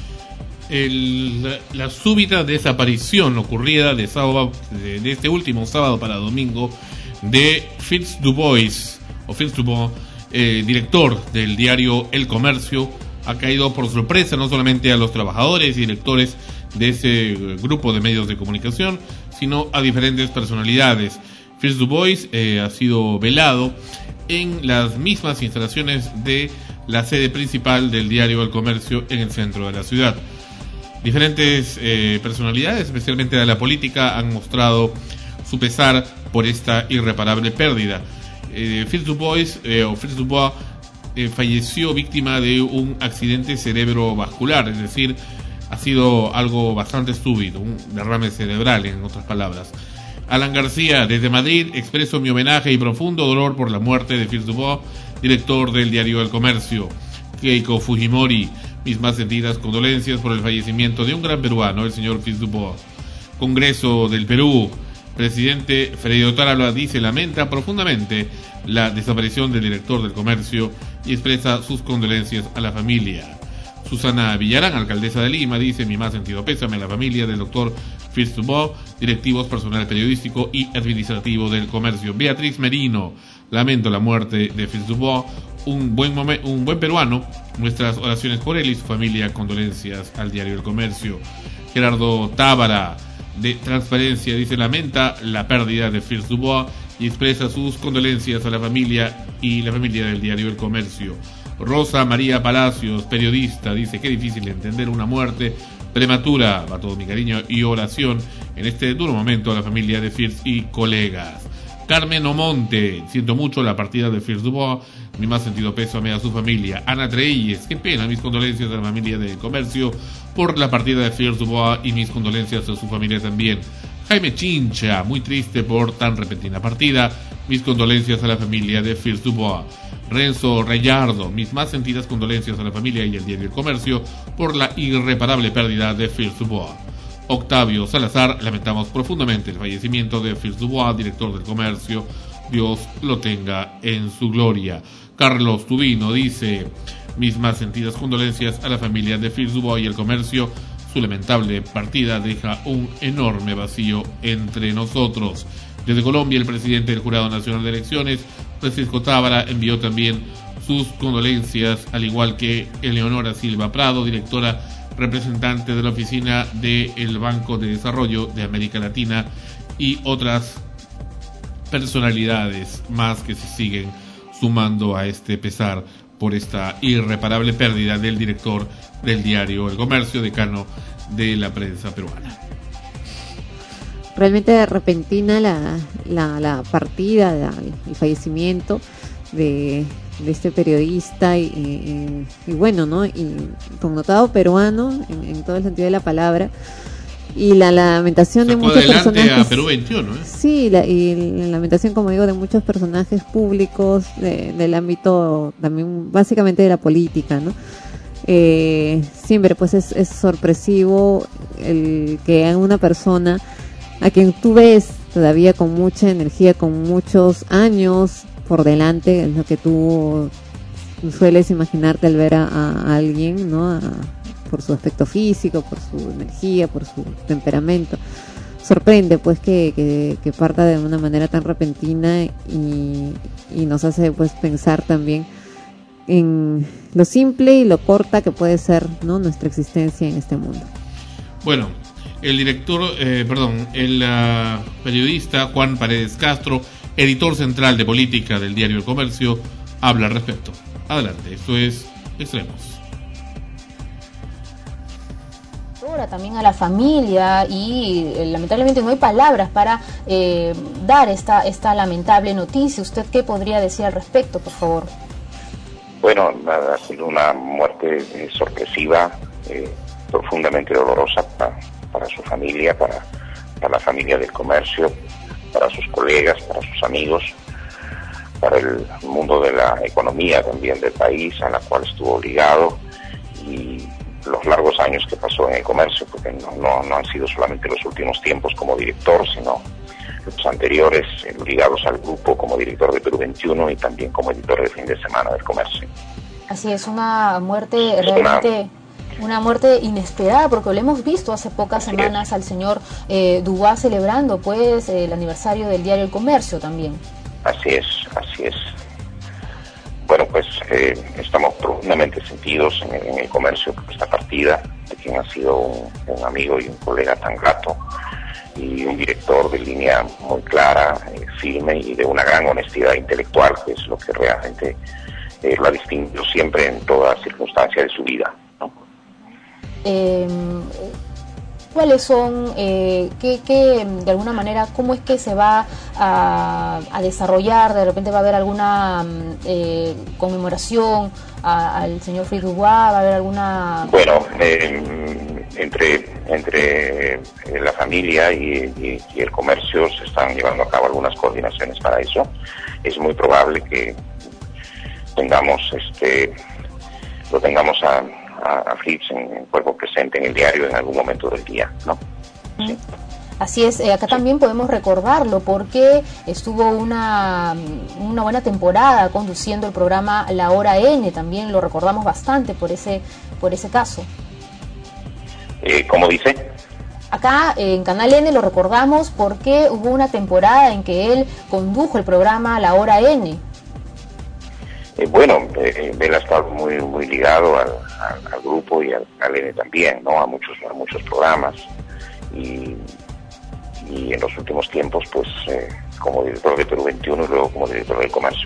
El, la, la súbita desaparición ocurrida de, sábado, de, de este último sábado para domingo de Fitz Du Bois, o Fitz Du Bois, eh, director del diario El Comercio, ha caído por sorpresa no solamente a los trabajadores y directores de ese grupo de medios de comunicación, sino a diferentes personalidades. Fitz Du Bois eh, ha sido velado en las mismas instalaciones de la sede principal del diario El Comercio en el centro de la ciudad. Diferentes eh, personalidades, especialmente de la política, han mostrado su pesar por esta irreparable pérdida. Eh, Fitz Du Bois, eh, o Fitz Du Bois eh, falleció víctima de un accidente cerebrovascular, es decir, ha sido algo bastante súbito, un derrame cerebral, en otras palabras. Alan García, desde Madrid, expreso mi homenaje y profundo dolor por la muerte de Fitz Du Bois, director del diario El Comercio. Keiko Fujimori, mis más sentidas condolencias por el fallecimiento de un gran peruano, el señor Fitz Du Bois. Congreso del Perú, presidente Freddy Otárola dice lamenta profundamente la desaparición del director del Comercio y expresa sus condolencias a la familia. Susana Villarán, alcaldesa de Lima, dice mi más sentido pésame a la familia del doctor Fitz Du Bois, directivos, personal periodístico y administrativo del Comercio. Beatriz Merino, lamento la muerte de Fitz Du Bois, un buen momen- un buen peruano, nuestras oraciones por él y su familia, condolencias al diario El Comercio. Gerardo Tábara, de Transparencia, dice lamenta la pérdida de Fitz Du Bois y expresa sus condolencias a la familia y la familia del diario El Comercio. Rosa María Palacios, periodista, dice qué difícil entender una muerte prematura, va todo mi cariño y oración en este duro momento a la familia de Fitz y colegas. Carmen Omonte, siento mucho la partida de Fitz Du Bois, mi más sentido pésame a su familia. Ana Treyes, qué pena, mis condolencias a la familia del Comercio por la partida de Fitz Du Bois y mis condolencias a su familia también. Jaime Chincha, muy triste por tan repentina partida, mis condolencias a la familia de Fitz Du Bois. Renzo Reyardo, mis más sentidas condolencias a la familia y el diario El Comercio por la irreparable pérdida de Fitz Du Bois. Octavio Salazar, lamentamos profundamente el fallecimiento de Fitz Du Bois, director del Comercio, Dios lo tenga en su gloria. Carlos Tubino dice, mis más sentidas condolencias a la familia de Fitz Du Bois y el Comercio, su lamentable partida deja un enorme vacío entre nosotros. Desde Colombia, el presidente del Jurado Nacional de Elecciones, Francisco Tábara, envió también sus condolencias, al igual que Eleonora Silva Prado, directora representante de la oficina del Banco de Desarrollo de América Latina, y otras personalidades más que se siguen sumando a este pesar por esta irreparable pérdida del director del diario El Comercio, decano de la prensa peruana. Realmente repentina la, la, la partida, la, el fallecimiento de, de este periodista y, y, y bueno, ¿no? Y connotado peruano en, en todo el sentido de la palabra. Y la lamentación de muchos personajes. A Perú veintiuno, ¿eh? Sí, la, y la lamentación, como digo, de muchos personajes públicos de, del ámbito también básicamente de la política, ¿no? Eh, siempre pues es, es sorpresivo el que una persona a quien tú ves todavía con mucha energía, con muchos años por delante, es lo que tú sueles imaginarte al ver a, a alguien, ¿no? A, por su aspecto físico, por su energía, por su temperamento. Sorprende pues que, que, que parta de una manera tan repentina y, y nos hace pues pensar también en lo simple y lo corta que puede ser, ¿no? Nuestra existencia en este mundo. Bueno, el director, eh, perdón, el uh, periodista Juan Paredes Castro, editor central de política del diario El Comercio, habla al respecto. Adelante, esto es Extremos. desgarra también a la familia y eh, lamentablemente no hay palabras para eh, dar esta, esta lamentable noticia. ¿Usted qué podría decir al respecto, por favor? Bueno, ha sido una muerte eh, sorpresiva, eh, profundamente dolorosa para, para su familia, para, para la familia del comercio, para sus colegas, para sus amigos, para el mundo de la economía también del país, a la cual estuvo ligado, y los largos años que pasó en el comercio, porque no, no, no han sido solamente los últimos tiempos como director, sino los anteriores eh, ligados al grupo como director de Perú veintiuno y también como editor de fin de semana del comercio. Así es, una muerte realmente, una, una muerte inesperada, porque lo hemos visto hace pocas Así semanas es. al señor eh, Dubois celebrando pues eh, el aniversario del diario El Comercio también. Así es, así es. Bueno, pues eh, estamos profundamente sentidos en el, en el comercio por esta partida, de quien ha sido un, un amigo y un colega tan grato, y un director de línea muy clara, eh, firme y de una gran honestidad intelectual, que es lo que realmente eh, lo ha distinguido siempre en toda circunstancia de su vida, ¿no? Eh, ¿Cuáles son, eh, qué, qué, de alguna manera, cómo es que se va a, a desarrollar? De repente va a haber alguna eh, conmemoración a, al señor Fritz Dubois, va a haber alguna... Bueno, eh, entre entre la familia y, y, y el comercio se están llevando a cabo algunas coordinaciones para eso. Es muy probable que tengamos este lo tengamos a a, a Fritz en, en cuerpo presente en el diario en algún momento del día, ¿no? Sí. Así es, eh, acá también podemos recordarlo porque estuvo una, una buena temporada conduciendo el programa La Hora N, también lo recordamos bastante por ese, por ese caso. Eh, ¿Cómo dice? Acá eh, en Canal N lo recordamos porque hubo una temporada en que él condujo el programa La Hora N. Eh, bueno, eh, él ha estado muy muy ligado al, al, al grupo y al, al N también, ¿no? A muchos a muchos programas y, y en los últimos tiempos, pues, eh, como director de Perú veintiuno y luego como director del comercio.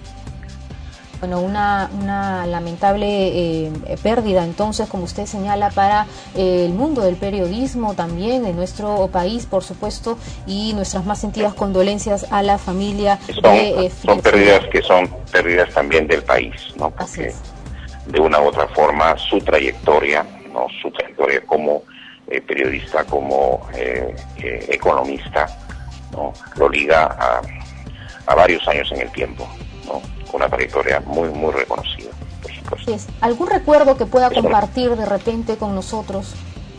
Bueno, una, una lamentable eh, pérdida, entonces, como usted señala, para eh, el mundo del periodismo también, de nuestro país, por supuesto, y nuestras más sentidas condolencias a la familia son, de eh, son pérdidas que son pérdidas también del país, ¿no? Porque de una u otra forma su trayectoria, ¿no? Su trayectoria como eh, periodista, como eh, eh, economista, ¿no? Lo liga a, a varios años en el tiempo, ¿no? Una trayectoria muy, muy reconocida, por supuesto. Sí, ¿algún recuerdo que pueda compartir de repente con nosotros?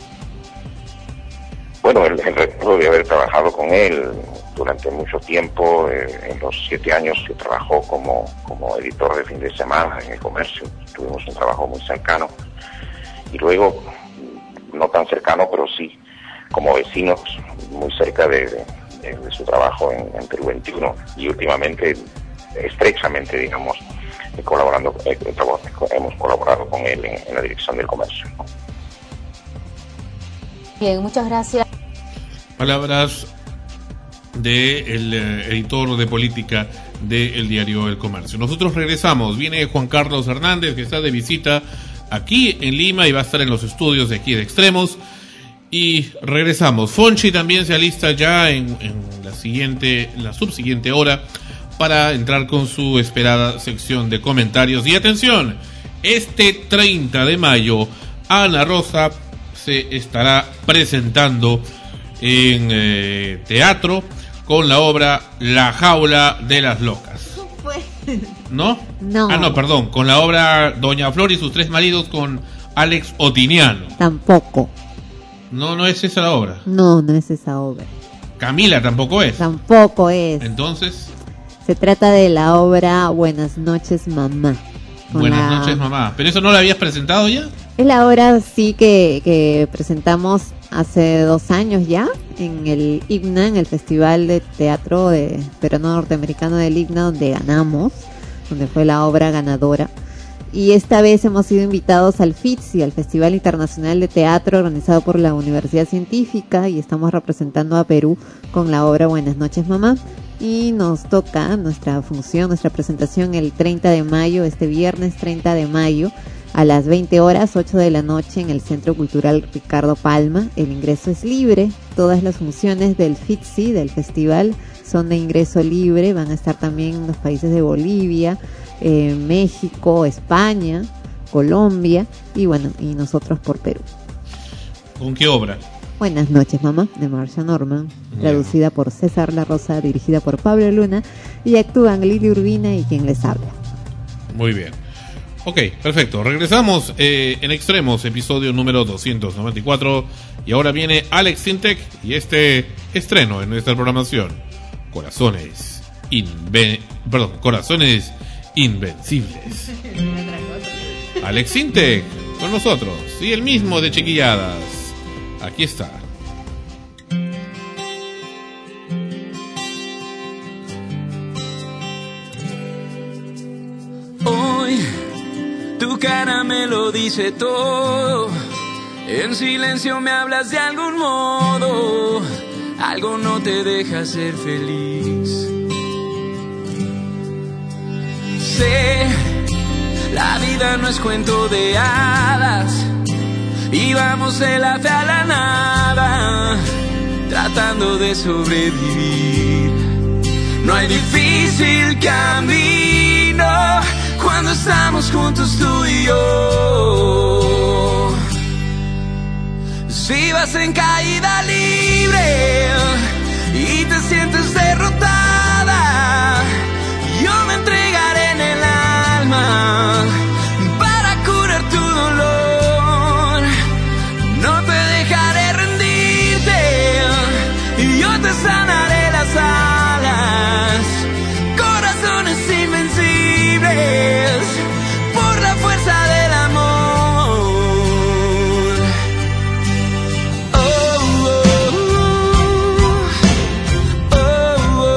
Bueno, el, el recuerdo de haber trabajado con él durante mucho tiempo, eh, en los siete años que trabajó como, como editor de fin de semana en el comercio, tuvimos un trabajo muy cercano, y luego, no tan cercano, pero sí, como vecinos, muy cerca de, de, de, de su trabajo en, en Perú veintiuno, y últimamente estrechamente, digamos, colaborando, eh, hemos colaborado con él en, en la dirección del comercio. Bien, muchas gracias. Palabras del eh, editor de política del diario El Comercio. Nosotros regresamos, viene Juan Carlos Hernández, que está de visita aquí en Lima y va a estar en los estudios de aquí de Extremos, y regresamos. Fonchi también se alista ya en, en la siguiente, la subsiguiente hora, para entrar con su esperada sección de comentarios. Y atención, este treinta de mayo Ana Rosa se estará presentando en eh, teatro con la obra La Jaula de las Locas. ¿No? No. Ah, no, perdón, con la obra Doña Flor y sus tres maridos con Alex Otiniano. Tampoco. No, no es esa la obra. No, no es esa obra. Camila tampoco es. Tampoco es. Entonces... Se trata de la obra Buenas noches, mamá. Buenas la... noches, mamá. ¿Pero eso no lo habías presentado ya? Es la obra, sí, que, que presentamos hace dos años ya en el I G N A, en el Festival de Teatro de Peruano Norteamericano del I G N A, donde ganamos, donde fue la obra ganadora. Y esta vez hemos sido invitados al F I T S I, al Festival Internacional de Teatro organizado por la Universidad Científica, y estamos representando a Perú con la obra Buenas noches, mamá. Y nos toca nuestra función, nuestra presentación el treinta de mayo, este viernes treinta de mayo, a las veinte horas, ocho de la noche, en el Centro Cultural Ricardo Palma. El ingreso es libre. Todas las funciones del F I T S I, del festival, son de ingreso libre. Van a estar también los países de Bolivia, eh, México, España, Colombia y bueno, y nosotros por Perú. ¿Con qué obra? Buenas noches, mamá, de Marcia Norman, traducida por César La Rosa, dirigida por Pablo Luna, y actúan Lili Urbina y quien les habla. Muy bien. Ok, perfecto. Regresamos eh, en Extremos, episodio número doscientos noventa y cuatro. Y ahora viene Alex Sintek y este estreno en nuestra programación. Corazones inven... Perdón, Corazones Invencibles. Alex Sintek con nosotros. Y el mismo de Chiquilladas. Aquí está. Hoy tu cara me lo dice todo. En silencio me hablas de algún modo. Algo no te deja ser feliz. Sé, la vida no es cuento de hadas. Y vamos de la fe a la nada, tratando de sobrevivir. No hay difícil camino cuando estamos juntos tú y yo. Si vas en caída libre y te sientes derrotada, yo me entregaré en el alma para curar tu dolor. No te dejaré rendirte y yo te sanaré las alas. Corazones invencibles por la fuerza del amor. Oh, oh, oh, oh,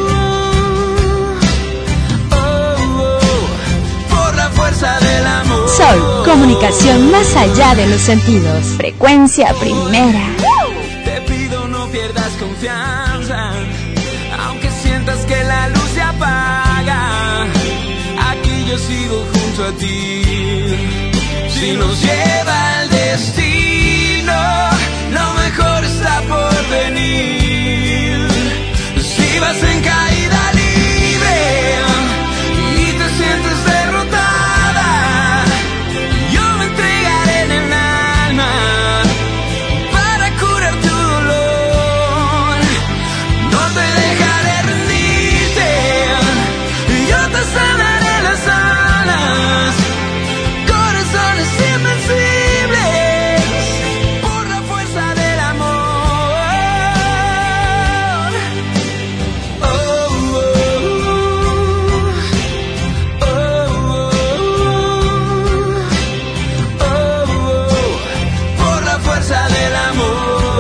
oh, oh, por la fuerza del amor. Sol, comunicación más allá de los sentidos. Frecuencia primera. Te pido no pierdas confianza, aunque sientas que la luz se apaga. Aquí yo sigo junto a ti. Si nos lleva el destino, lo mejor está por venir. Si vas en caída libre y te sientes derrotada, yo me entregaré en el alma para curar tu dolor. No te dejaré rendirte y yo te sanaré las alas. Corazones invencibles por la fuerza del amor. Oh, oh, oh, oh, oh, oh, por la fuerza del amor.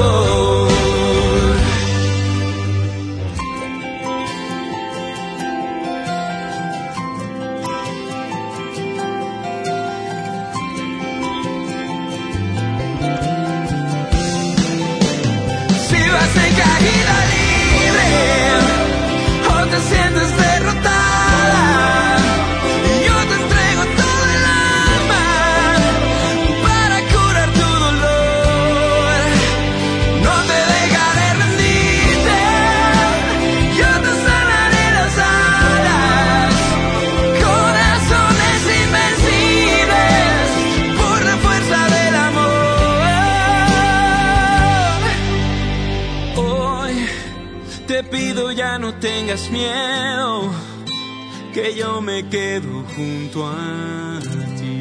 Si vas en caída libre o te sientes derrotada, yo te entrego todo el alma para curar tu dolor. No te dejaré rendirte, yo te sanaré las alas. Corazones invencibles por la fuerza del amor. Hoy te pido ya no tengas miedo, que yo me quedo junto a ti.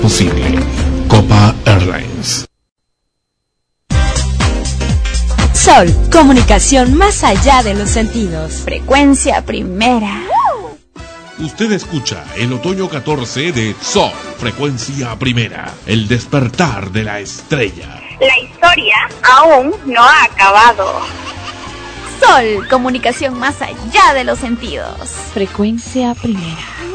posible. Copa Airlines. Sol, comunicación más allá de los sentidos. Frecuencia primera. Usted escucha el otoño catorce de Sol, frecuencia primera, el despertar de la estrella. La historia aún no ha acabado. Sol, comunicación más allá de los sentidos. Frecuencia primera.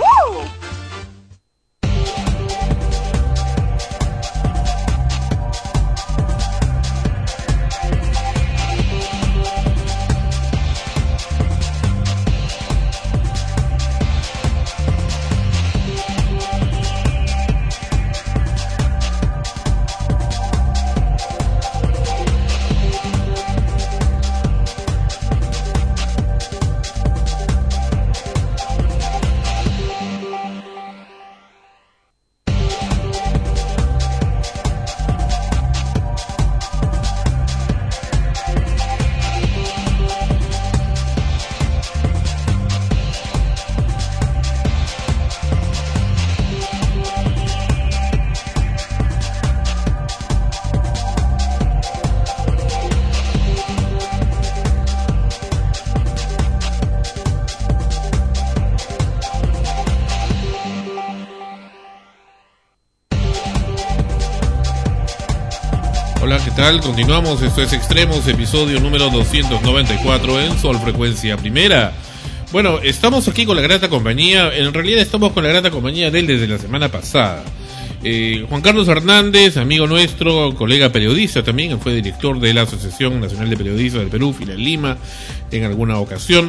Hola, ¿qué tal? Continuamos, esto es Extremos, episodio número doscientos noventa y cuatro en Sol Frecuencia Primera. Bueno, estamos aquí con la grata compañía, en realidad estamos con la grata compañía de él desde la semana pasada. Eh, Juan Carlos Hernández, amigo nuestro, colega periodista también, él fue director de la Asociación Nacional de Periodistas del Perú, Fila en Lima, en alguna ocasión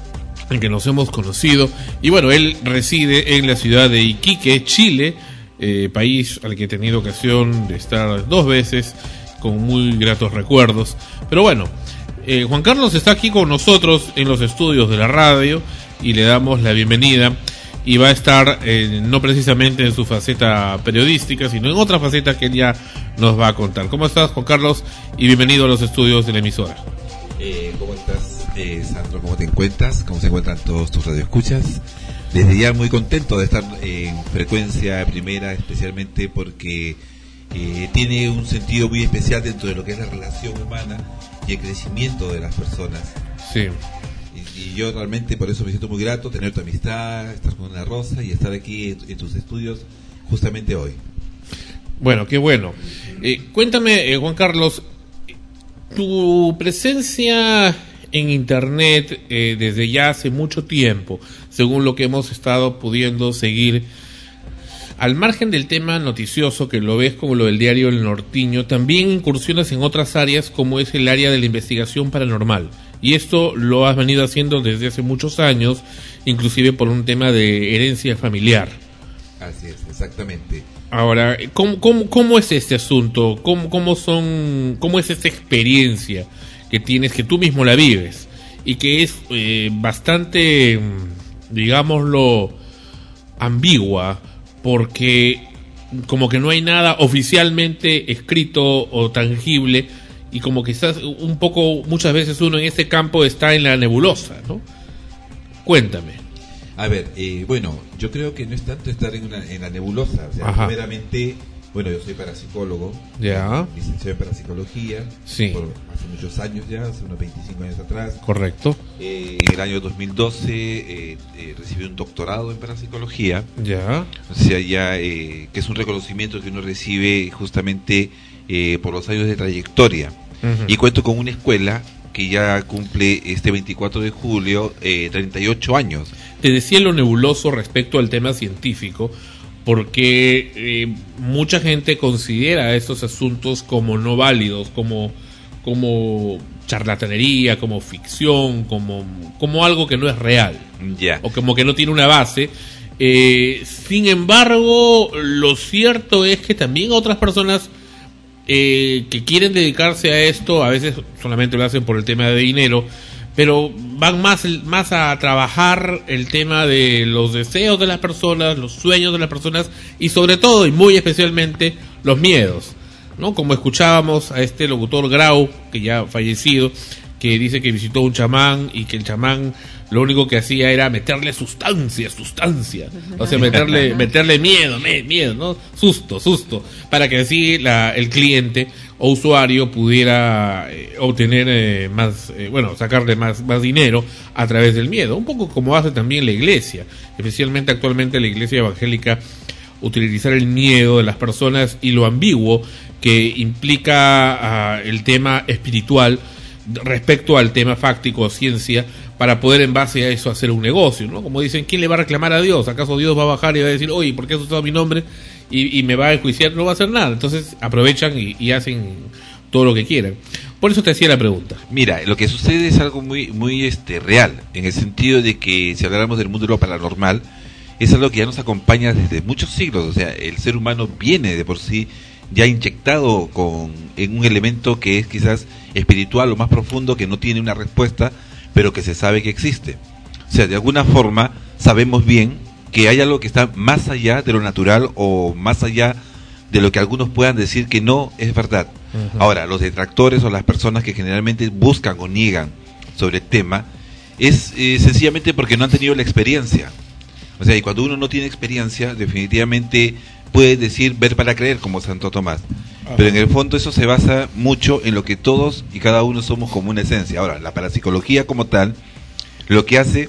en que nos hemos conocido. Y bueno, él reside en la ciudad de Iquique, Chile, eh, país al que he tenido ocasión de estar dos veces, con muy gratos recuerdos. Pero bueno, eh, Juan Carlos está aquí con nosotros en los estudios de la radio y le damos la bienvenida, y va a estar eh, no precisamente en su faceta periodística, sino en otra faceta que él ya nos va a contar. ¿Cómo estás, Juan Carlos? Y bienvenido a los estudios de la emisora. Eh, ¿Cómo estás, eh, Sandro? ¿Cómo te encuentras? ¿Cómo se encuentran todos tus radioescuchas? Desde ya muy contento de estar en Frecuencia Primera, especialmente porque Eh, tiene un sentido muy especial dentro de lo que es la relación humana y el crecimiento de las personas. Sí. Y, y yo realmente por eso me siento muy grato, tener tu amistad, estar con Ana Rosa y estar aquí en, en tus estudios justamente hoy. Bueno, qué bueno. Eh, cuéntame, eh, Juan Carlos, tu presencia en Internet eh, desde ya hace mucho tiempo, según lo que hemos estado pudiendo seguir, al margen del tema noticioso, que lo ves como lo del diario El Nortiño, también incursionas en otras áreas como es el área de la investigación paranormal. Y esto lo has venido haciendo desde hace muchos años, inclusive por un tema de herencia familiar. Así es, exactamente. Ahora, ¿cómo, cómo, cómo es este asunto? ¿Cómo, cómo, son, ¿Cómo es esta experiencia que tienes, que tú mismo la vives? Y que es eh, bastante, digámoslo, ambigua, porque como que no hay nada oficialmente escrito o tangible, y como que estás un poco, muchas veces uno en este campo está en la nebulosa, ¿no? Cuéntame. A ver, eh, bueno, yo creo que no es tanto estar en, una, en la nebulosa, o sea, Ajá. primeramente, bueno, yo soy parapsicólogo, ya, licenciado en parapsicología, sí, por hace muchos años ya, hace unos veinticinco años atrás. Correcto. Eh, en el año dos mil doce eh, eh, recibí un doctorado en parapsicología. Ya. O sea, ya, eh, que es un reconocimiento que uno recibe justamente eh, por los años de trayectoria. Uh-huh. Y cuento con una escuela que ya cumple este veinticuatro de julio eh, treinta y ocho años. Te decía lo nebuloso respecto al tema científico, porque eh, mucha gente considera estos asuntos como no válidos, como, como charlatanería, como ficción, como, como algo que no es real, yeah. o como que no tiene una base. Eh, sin embargo, lo cierto es que también otras personas eh, que quieren dedicarse a esto, a veces solamente lo hacen por el tema de dinero, pero van más, más a trabajar el tema de los deseos de las personas, los sueños de las personas, y sobre todo y muy especialmente los miedos, ¿no? Como escuchábamos a este locutor Grau, que ya ha fallecido, que dice que visitó un chamán y que el chamán lo único que hacía era meterle sustancia, sustancia, o sea, meterle meterle miedo, miedo, ¿no? Susto, susto, para que así la, el cliente o usuario pudiera eh, obtener eh, más, eh, bueno, sacarle más, más dinero a través del miedo, un poco como hace también la iglesia, especialmente actualmente la iglesia evangélica, utilizar el miedo de las personas y lo ambiguo que implica uh, el tema espiritual respecto al tema fáctico o ciencia, para poder en base a eso hacer un negocio, ¿no? Como dicen, ¿quién le va a reclamar a Dios? ¿Acaso Dios va a bajar y va a decir, oye, ¿por qué has usado mi nombre? Y, y me va a enjuiciar, no va a hacer nada. Entonces aprovechan y, y hacen todo lo que quieran. Por eso te hacía la pregunta. Mira, lo que sucede es algo muy muy este real, en el sentido de que si habláramos del mundo de lo paranormal, es algo que ya nos acompaña desde muchos siglos. O sea, el ser humano viene de por sí ya inyectado con en un elemento que es quizás espiritual o más profundo, que no tiene una respuesta, pero que se sabe que existe. O sea, de alguna forma sabemos bien que hay algo que está más allá de lo natural o más allá de lo que algunos puedan decir que no es verdad. Uh-huh. Ahora, los detractores o las personas que generalmente buscan o niegan sobre el tema es eh, sencillamente porque no han tenido la experiencia. O sea, y cuando uno no tiene experiencia, definitivamente puede decir ver para creer, como Santo Tomás. Uh-huh. Pero en el fondo eso se basa mucho en lo que todos y cada uno somos como una esencia. Ahora, la parapsicología como tal, lo que hace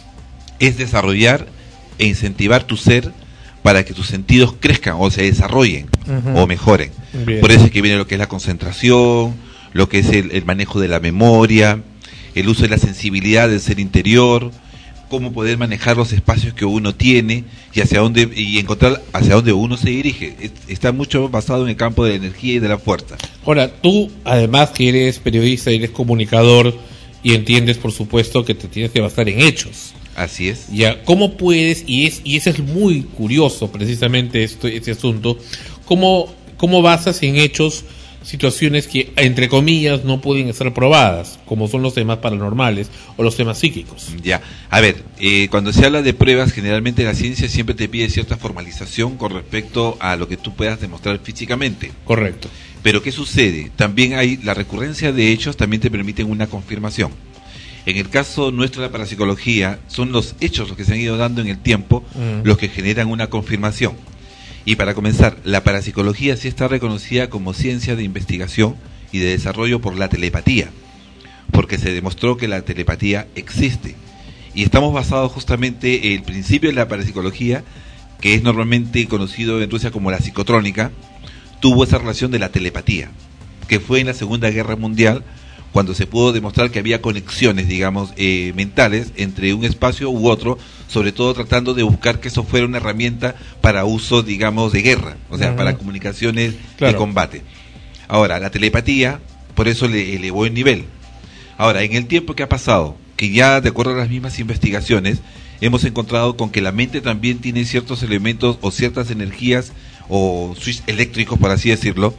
es desarrollar e incentivar tu ser para que tus sentidos crezcan o se desarrollen, uh-huh, o mejoren. Bien. Por eso es que viene lo que es la concentración, lo que es el, el manejo de la memoria, el uso de la sensibilidad del ser interior, cómo poder manejar los espacios que uno tiene y hacia dónde y encontrar hacia dónde uno se dirige. Es, está mucho basado en el campo de la energía y de la fuerza. Ahora, tú, además que eres periodista, eres comunicador y entiendes, por supuesto, que te tienes que basar en hechos. Así es. Ya, ¿cómo puedes? Y es y ese es muy curioso, precisamente, esto, este asunto. ¿Cómo, cómo basas en hechos situaciones que, entre comillas, no pueden ser probadas, como son los temas paranormales o los temas psíquicos? Ya, a ver, eh, cuando se habla de pruebas, generalmente la ciencia siempre te pide cierta formalización con respecto a lo que tú puedas demostrar físicamente. Correcto. Pero ¿qué sucede? También hay la recurrencia de hechos, también te permiten una confirmación. En el caso nuestro de la parapsicología, son los hechos los que se han ido dando en el tiempo, mm. los que generan una confirmación. Y para comenzar, la parapsicología sí está reconocida como ciencia de investigación y de desarrollo por la telepatía, porque se demostró que la telepatía existe. Y estamos basados justamente en el principio de la parapsicología, que es normalmente conocido en Rusia como la psicotrónica, tuvo esa relación de la telepatía, que fue en la Segunda Guerra Mundial, cuando se pudo demostrar que había conexiones, digamos, eh, mentales entre un espacio u otro, sobre todo tratando de buscar que eso fuera una herramienta para uso, digamos, de guerra, o sea, uh-huh, para comunicaciones, claro, de combate. Ahora, la telepatía, por eso le elevó el nivel. Ahora, en el tiempo que ha pasado, que ya de acuerdo a las mismas investigaciones, hemos encontrado con que la mente también tiene ciertos elementos o ciertas energías o switch eléctricos, por así decirlo,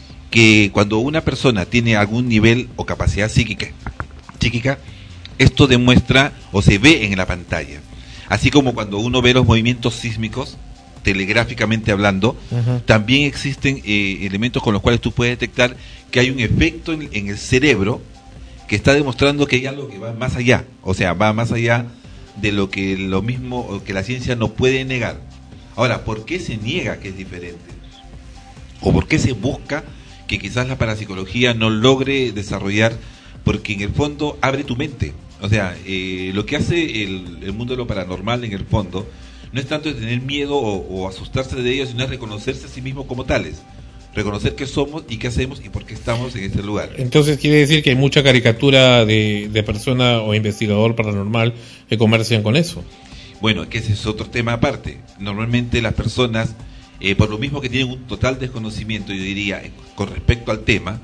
que cuando una persona tiene algún nivel o capacidad psíquica, psíquica, esto demuestra o se ve en la pantalla. Así como cuando uno ve los movimientos sísmicos, telegráficamente hablando, uh-huh, también existen eh, elementos con los cuales tú puedes detectar que hay un efecto en, en el cerebro que está demostrando que hay algo que va más allá, o sea, va más allá de lo que lo mismo o que la ciencia no puede negar. Ahora, ¿por qué se niega que es diferente? ¿O por qué se busca que quizás la parapsicología no logre desarrollar? Porque en el fondo abre tu mente. O sea, eh, lo que hace el, el mundo de lo paranormal en el fondo no es tanto de tener miedo o, o asustarse de ellos, sino es reconocerse a sí mismo como tales, reconocer qué somos y qué hacemos y por qué estamos en este lugar. Entonces quiere decir que hay mucha caricatura de, de persona o investigador paranormal que comercian con eso. Bueno, que ese es otro tema aparte. Normalmente las personas, eh, por lo mismo que tienen un total desconocimiento, yo diría, con respecto al tema,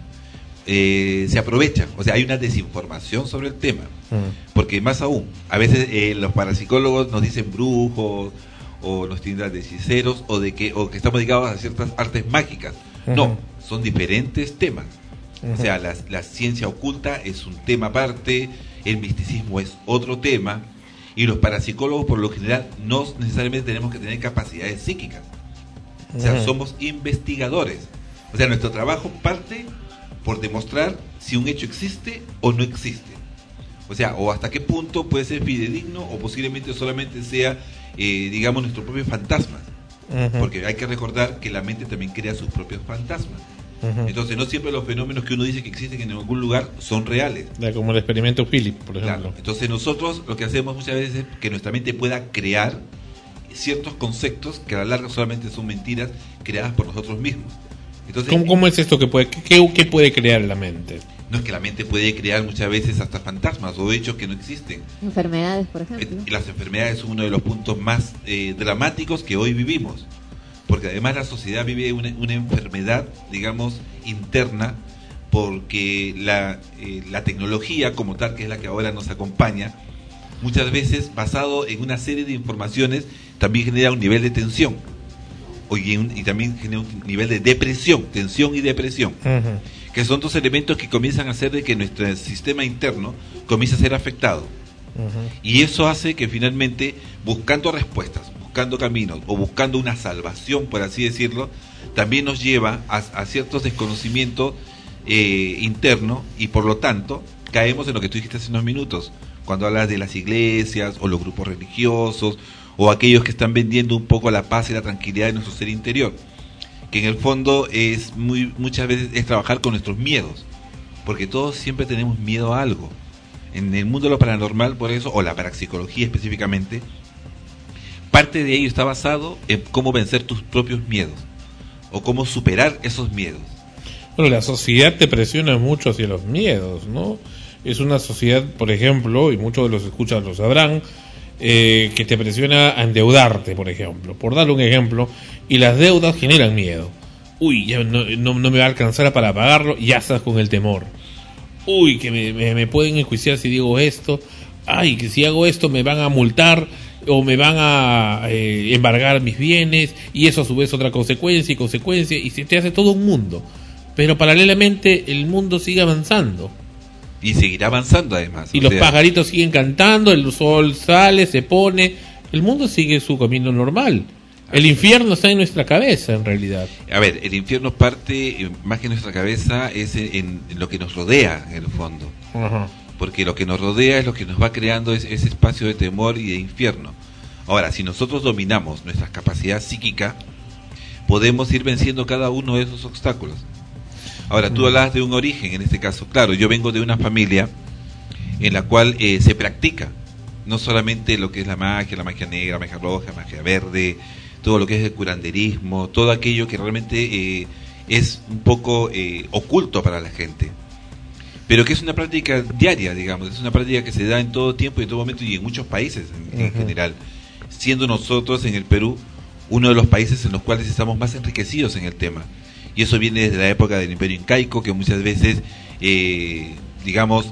eh, se aprovechan. O sea, hay una desinformación sobre el tema. Mm. Porque más aún, a veces eh, los parapsicólogos nos dicen brujos o nos tiendan de hechiceros o de que o que estamos dedicados a ciertas artes mágicas. Uh-huh. No, son diferentes temas. Uh-huh. O sea, la, la ciencia oculta es un tema aparte, el misticismo es otro tema, y los parapsicólogos por lo general no necesariamente tenemos que tener capacidades psíquicas. O sea, uh-huh, somos investigadores. O sea, nuestro trabajo parte por demostrar si un hecho existe o no existe. O sea, o hasta qué punto puede ser fidedigno o posiblemente solamente sea, eh, digamos, nuestro propio fantasma. Uh-huh. Porque hay que recordar que la mente también crea sus propios fantasmas. Uh-huh. Entonces, no siempre los fenómenos que uno dice que existen en algún lugar son reales. Como el experimento Philip, por ejemplo. Claro. Entonces, nosotros lo que hacemos muchas veces es que nuestra mente pueda crear ciertos conceptos que a la larga solamente son mentiras creadas por nosotros mismos. Entonces, ¿Cómo, ¿Cómo es esto que puede, qué, qué puede crear la mente? No, es que la mente puede crear muchas veces hasta fantasmas o hechos que no existen. Enfermedades, por ejemplo. Y las enfermedades son uno de los puntos más eh, dramáticos que hoy vivimos. Porque además la sociedad vive una, una enfermedad, digamos, interna, porque la, eh, la tecnología como tal, que es la que ahora nos acompaña, muchas veces basado en una serie de informaciones, también genera un nivel de tensión. Y, un, y también genera un nivel de depresión, tensión y depresión. Uh-huh. Que son dos elementos que comienzan a hacer de que nuestro sistema interno comience a ser afectado. Uh-huh. Y eso hace que finalmente, buscando respuestas, buscando caminos o buscando una salvación, por así decirlo, también nos lleva a, a ciertos desconocimientos eh, internos y por lo tanto caemos en lo que tú dijiste hace unos minutos, cuando hablas de las iglesias o los grupos religiosos o aquellos que están vendiendo un poco la paz y la tranquilidad de nuestro ser interior, que en el fondo es muy muchas veces es trabajar con nuestros miedos, porque todos siempre tenemos miedo a algo. En el mundo de lo paranormal, por eso, o la parapsicología específicamente, parte de ello está basado en cómo vencer tus propios miedos, o cómo superar esos miedos. Bueno, la sociedad te presiona mucho hacia los miedos, ¿no? Es una sociedad, por ejemplo, y muchos de los escuchas lo sabrán, eh, que te presiona a endeudarte, por ejemplo, por darle un ejemplo, y las deudas generan miedo. Uy, ya no, no, no me va a alcanzar para pagarlo, y ya estás con el temor. Uy, que me, me, me pueden enjuiciar si digo esto. Ay, que si hago esto me van a multar o me van a eh, embargar mis bienes, y eso a su vez otra consecuencia y consecuencia, y se te hace todo un mundo. Pero paralelamente el mundo sigue avanzando. Y seguirá avanzando además. Y los sea... pajaritos siguen cantando, el sol sale, se pone, el mundo sigue su camino normal. El infierno está en nuestra cabeza, en realidad. A ver, el infierno parte, más que en nuestra cabeza, es en, en lo que nos rodea, en el fondo. Ajá. Porque lo que nos rodea es lo que nos va creando ese, ese espacio de temor y de infierno. Ahora, si nosotros dominamos nuestra capacidad psíquica, podemos ir venciendo cada uno de esos obstáculos. Ahora, tú hablabas de un origen, en este caso, claro, yo vengo de una familia en la cual eh, se practica, no solamente lo que es la magia, la magia negra, magia roja, magia verde, todo lo que es el curanderismo, todo aquello que realmente eh, es un poco eh, oculto para la gente, pero que es una práctica diaria, digamos, es una práctica que se da en todo tiempo y en todo momento y en muchos países en, uh-huh. en general, siendo nosotros en el Perú uno de los países en los cuales estamos más enriquecidos en el tema. Y eso viene desde la época del Imperio Incaico, que muchas veces, eh, digamos,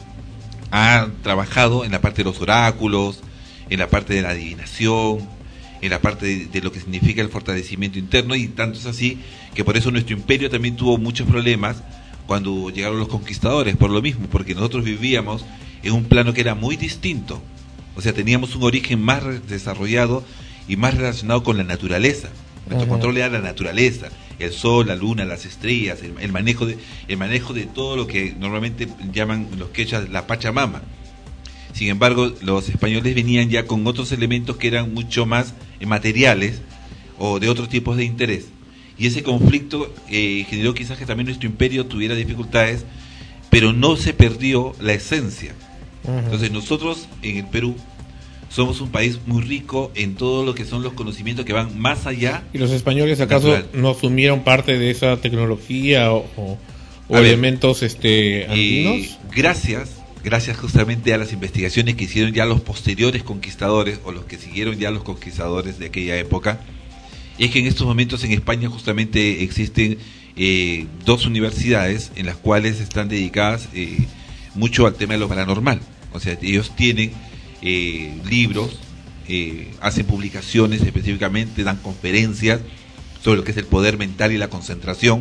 ha trabajado en la parte de los oráculos, en la parte de la adivinación, en la parte de, de lo que significa el fortalecimiento interno, y tanto es así que por eso nuestro imperio también tuvo muchos problemas cuando llegaron los conquistadores, por lo mismo, porque nosotros vivíamos en un plano que era muy distinto. O sea, teníamos un origen más desarrollado y más relacionado con la naturaleza. Nuestro uh-huh. control era la naturaleza, el sol, la luna, las estrellas, el, el manejo de el manejo de todo lo que normalmente llaman los quechas la Pachamama. Sin embargo, los españoles venían ya con otros elementos que eran mucho más eh, materiales o de otros tipos de interés. Y ese conflicto eh, generó quizás que también nuestro imperio tuviera dificultades, pero no se perdió la esencia. Uh-huh. Entonces nosotros en el Perú somos un país muy rico en todo lo que son los conocimientos que van más allá. ¿Y los españoles acaso natural. no asumieron parte de esa tecnología o, o, o elementos ver, este andinos? Eh, gracias, gracias justamente a las investigaciones que hicieron ya los posteriores conquistadores o los que siguieron ya los conquistadores de aquella época, es que en estos momentos en España justamente existen eh, dos universidades en las cuales están dedicadas eh, mucho al tema de lo paranormal. O sea, ellos tienen Eh, libros, eh, hacen publicaciones específicamente, dan conferencias sobre lo que es el poder mental y la concentración,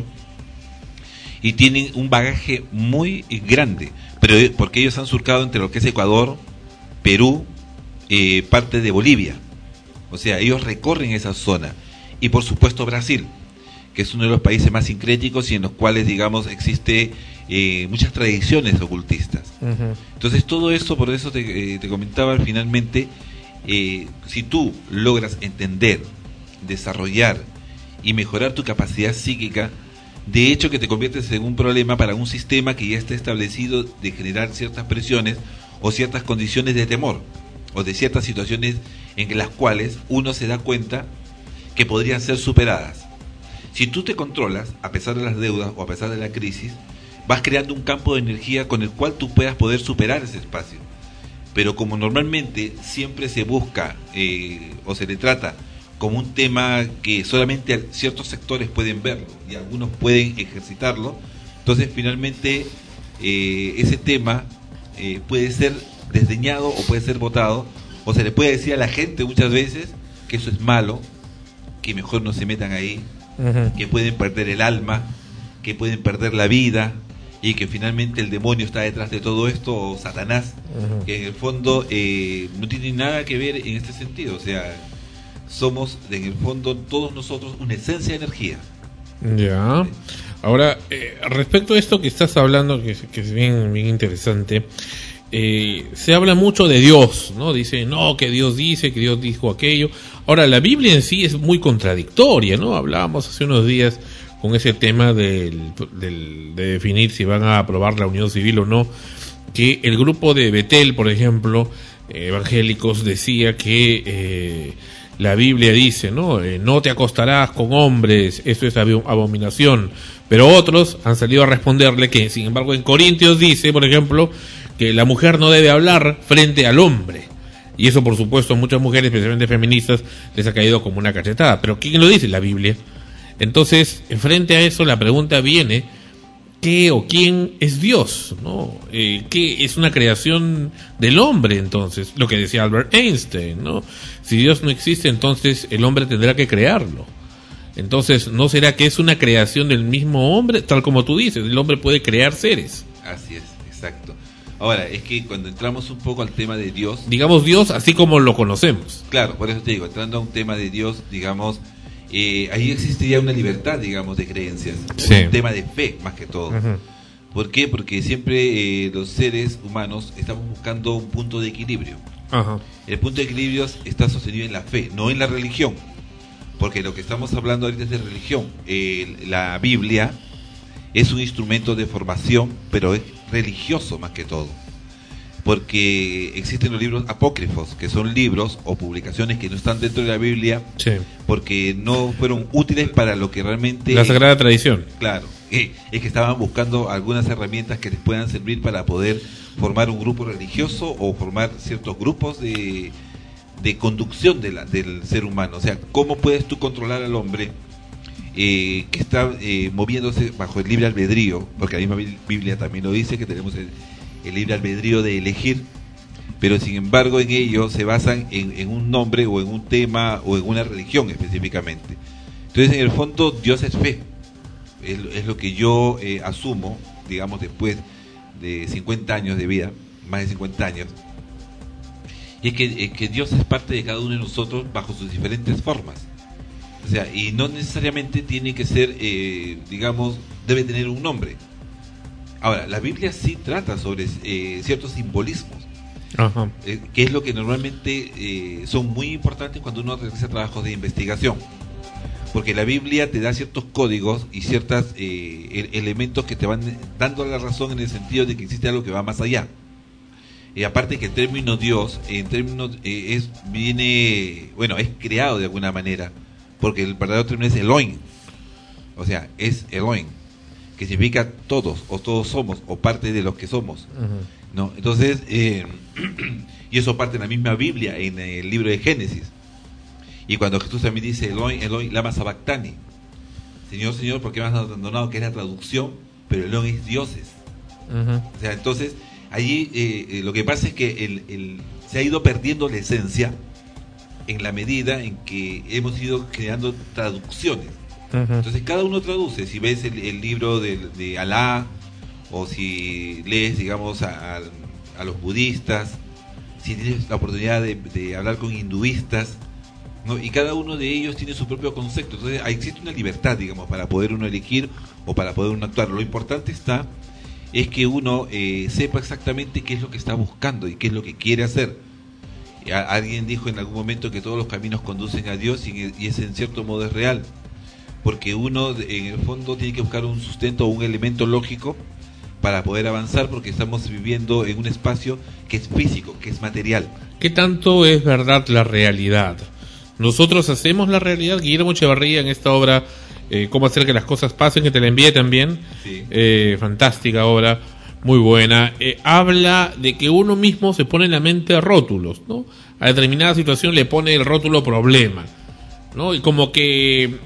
y tienen un bagaje muy grande, pero porque ellos han surcado entre lo que es Ecuador, Perú, eh, parte de Bolivia. O sea, ellos recorren esa zona, y por supuesto Brasil, que es uno de los países más sincréticos y en los cuales, digamos, existe eh, muchas tradiciones ocultistas. Uh-huh. Entonces todo eso, por eso te, eh, te comentaba finalmente, eh, si tú logras entender, desarrollar y mejorar tu capacidad psíquica, de hecho que te conviertes en un problema para un sistema que ya está establecido de generar ciertas presiones o ciertas condiciones de temor o de ciertas situaciones en las cuales uno se da cuenta que podrían ser superadas. Si tú te controlas, a pesar de las deudas o a pesar de la crisis, vas creando un campo de energía con el cual tú puedas poder superar ese espacio. Pero como normalmente siempre se busca eh, o se le trata como un tema que solamente ciertos sectores pueden verlo y algunos pueden ejercitarlo, entonces finalmente eh, ese tema eh, puede ser desdeñado o puede ser votado, o se le puede decir a la gente muchas veces que eso es malo, que mejor no se metan ahí, uh-huh. que pueden perder el alma, que pueden perder la vida, y que finalmente el demonio está detrás de todo esto, o Satanás, uh-huh. que en el fondo eh, no tiene nada que ver en este sentido. O sea, somos en el fondo todos nosotros una esencia de energía. Ya. Ahora, eh, respecto a esto que estás hablando, que, que es bien, bien interesante, eh, se habla mucho de Dios, ¿no? Dice, no, que Dios dice, que Dios dijo aquello. Ahora, la Biblia en sí es muy contradictoria, ¿no? Hablábamos hace unos días con ese tema del, del, de definir si van a aprobar la unión civil o no, que el grupo de Betel, por ejemplo, eh, evangélicos, decía que eh, la Biblia dice, ¿no? Eh, no te acostarás con hombres, eso es abominación. Pero otros han salido a responderle que, sin embargo, en Corintios dice, por ejemplo, que la mujer no debe hablar frente al hombre. Y eso, por supuesto, a muchas mujeres, especialmente feministas, les ha caído como una cachetada. Pero ¿quién lo dice? La Biblia. Entonces, frente a eso, la pregunta viene, ¿qué o quién es Dios? ¿No? Eh, ¿Qué es una creación del hombre, entonces? Lo que decía Albert Einstein, ¿no? Si Dios no existe, entonces el hombre tendrá que crearlo. Entonces, ¿no será que es una creación del mismo hombre? Tal como tú dices, el hombre puede crear seres. Así es, exacto. Ahora, es que cuando entramos un poco al tema de Dios... Digamos Dios así como lo conocemos. Claro, por eso te digo, entrando a un tema de Dios, digamos... Eh, ahí existiría una libertad, digamos, de creencias, sí. Un tema de fe más que todo. Uh-huh. ¿Por qué? Porque siempre eh, los seres humanos estamos buscando un punto de equilibrio. Uh-huh. El punto de equilibrio está sostenido en la fe, no en la religión, porque lo que estamos hablando ahorita es de religión. Eh, la Biblia es un instrumento de formación, pero es religioso más que todo, porque existen los libros apócrifos, que son libros o publicaciones que no están dentro de la Biblia, sí. porque no fueron útiles para lo que realmente... La Sagrada Tradición. Claro, eh, es que estaban buscando algunas herramientas que les puedan servir para poder formar un grupo religioso o formar ciertos grupos de, de conducción de la, del ser humano. O sea, ¿cómo puedes tú controlar al hombre eh, que está eh, moviéndose bajo el libre albedrío? Porque la misma Biblia también lo dice, que tenemos el... el libre albedrío de elegir, pero sin embargo en ello se basan en, en un nombre o en un tema o en una religión específicamente. Entonces en el fondo Dios es fe, es, es lo que yo eh, asumo, digamos, después de cincuenta años de vida, más de cincuenta años, y es que, es que Dios es parte de cada uno de nosotros bajo sus diferentes formas. O sea, y no necesariamente tiene que ser, eh, digamos, debe tener un nombre. Ahora, la Biblia sí trata sobre eh, ciertos simbolismos, Ajá. Eh, que es lo que normalmente eh, son muy importantes cuando uno realiza trabajos de investigación, porque la Biblia te da ciertos códigos y ciertos eh, elementos que te van dando la razón en el sentido de que existe algo que va más allá. Y aparte que el término Dios, en términos eh, es viene, bueno, es creado de alguna manera, porque el verdadero término es Elohim, o sea, es Elohim, que significa todos, o todos somos, o parte de los que somos, uh-huh. ¿no? Entonces, eh, y eso parte en la misma Biblia, en el libro de Génesis. Y cuando Jesús también dice, Elohim, Elohim, lama sabactani, Señor, Señor, ¿por qué me has abandonado? Que es la traducción, pero Elohim es dioses. Uh-huh. O sea, entonces, allí eh, eh, lo que pasa es que el, el, se ha ido perdiendo la esencia en la medida en que hemos ido creando traducciones. Entonces cada uno traduce, si ves el, el libro de, de Alá, o si lees, digamos, a, a, a los budistas, si tienes la oportunidad de, de hablar con hinduistas, ¿no? Y cada uno de ellos tiene su propio concepto. Entonces existe una libertad, digamos, para poder uno elegir o para poder uno actuar. Lo importante está es que uno eh, sepa exactamente qué es lo que está buscando y qué es lo que quiere hacer. A, alguien dijo en algún momento que todos los caminos conducen a Dios, y, y ese en cierto modo es real, porque uno en el fondo tiene que buscar un sustento o un elemento lógico para poder avanzar, porque estamos viviendo en un espacio que es físico, que es material. ¿Qué tanto es verdad la realidad? Nosotros hacemos la realidad. Guillermo Echevarría, en esta obra eh, Cómo hacer que las cosas pasen, que te la envié también, sí. eh, fantástica obra, muy buena, eh, habla de que uno mismo se pone en la mente rótulos, ¿no? A determinada situación le pone el rótulo problema, ¿no? Y como que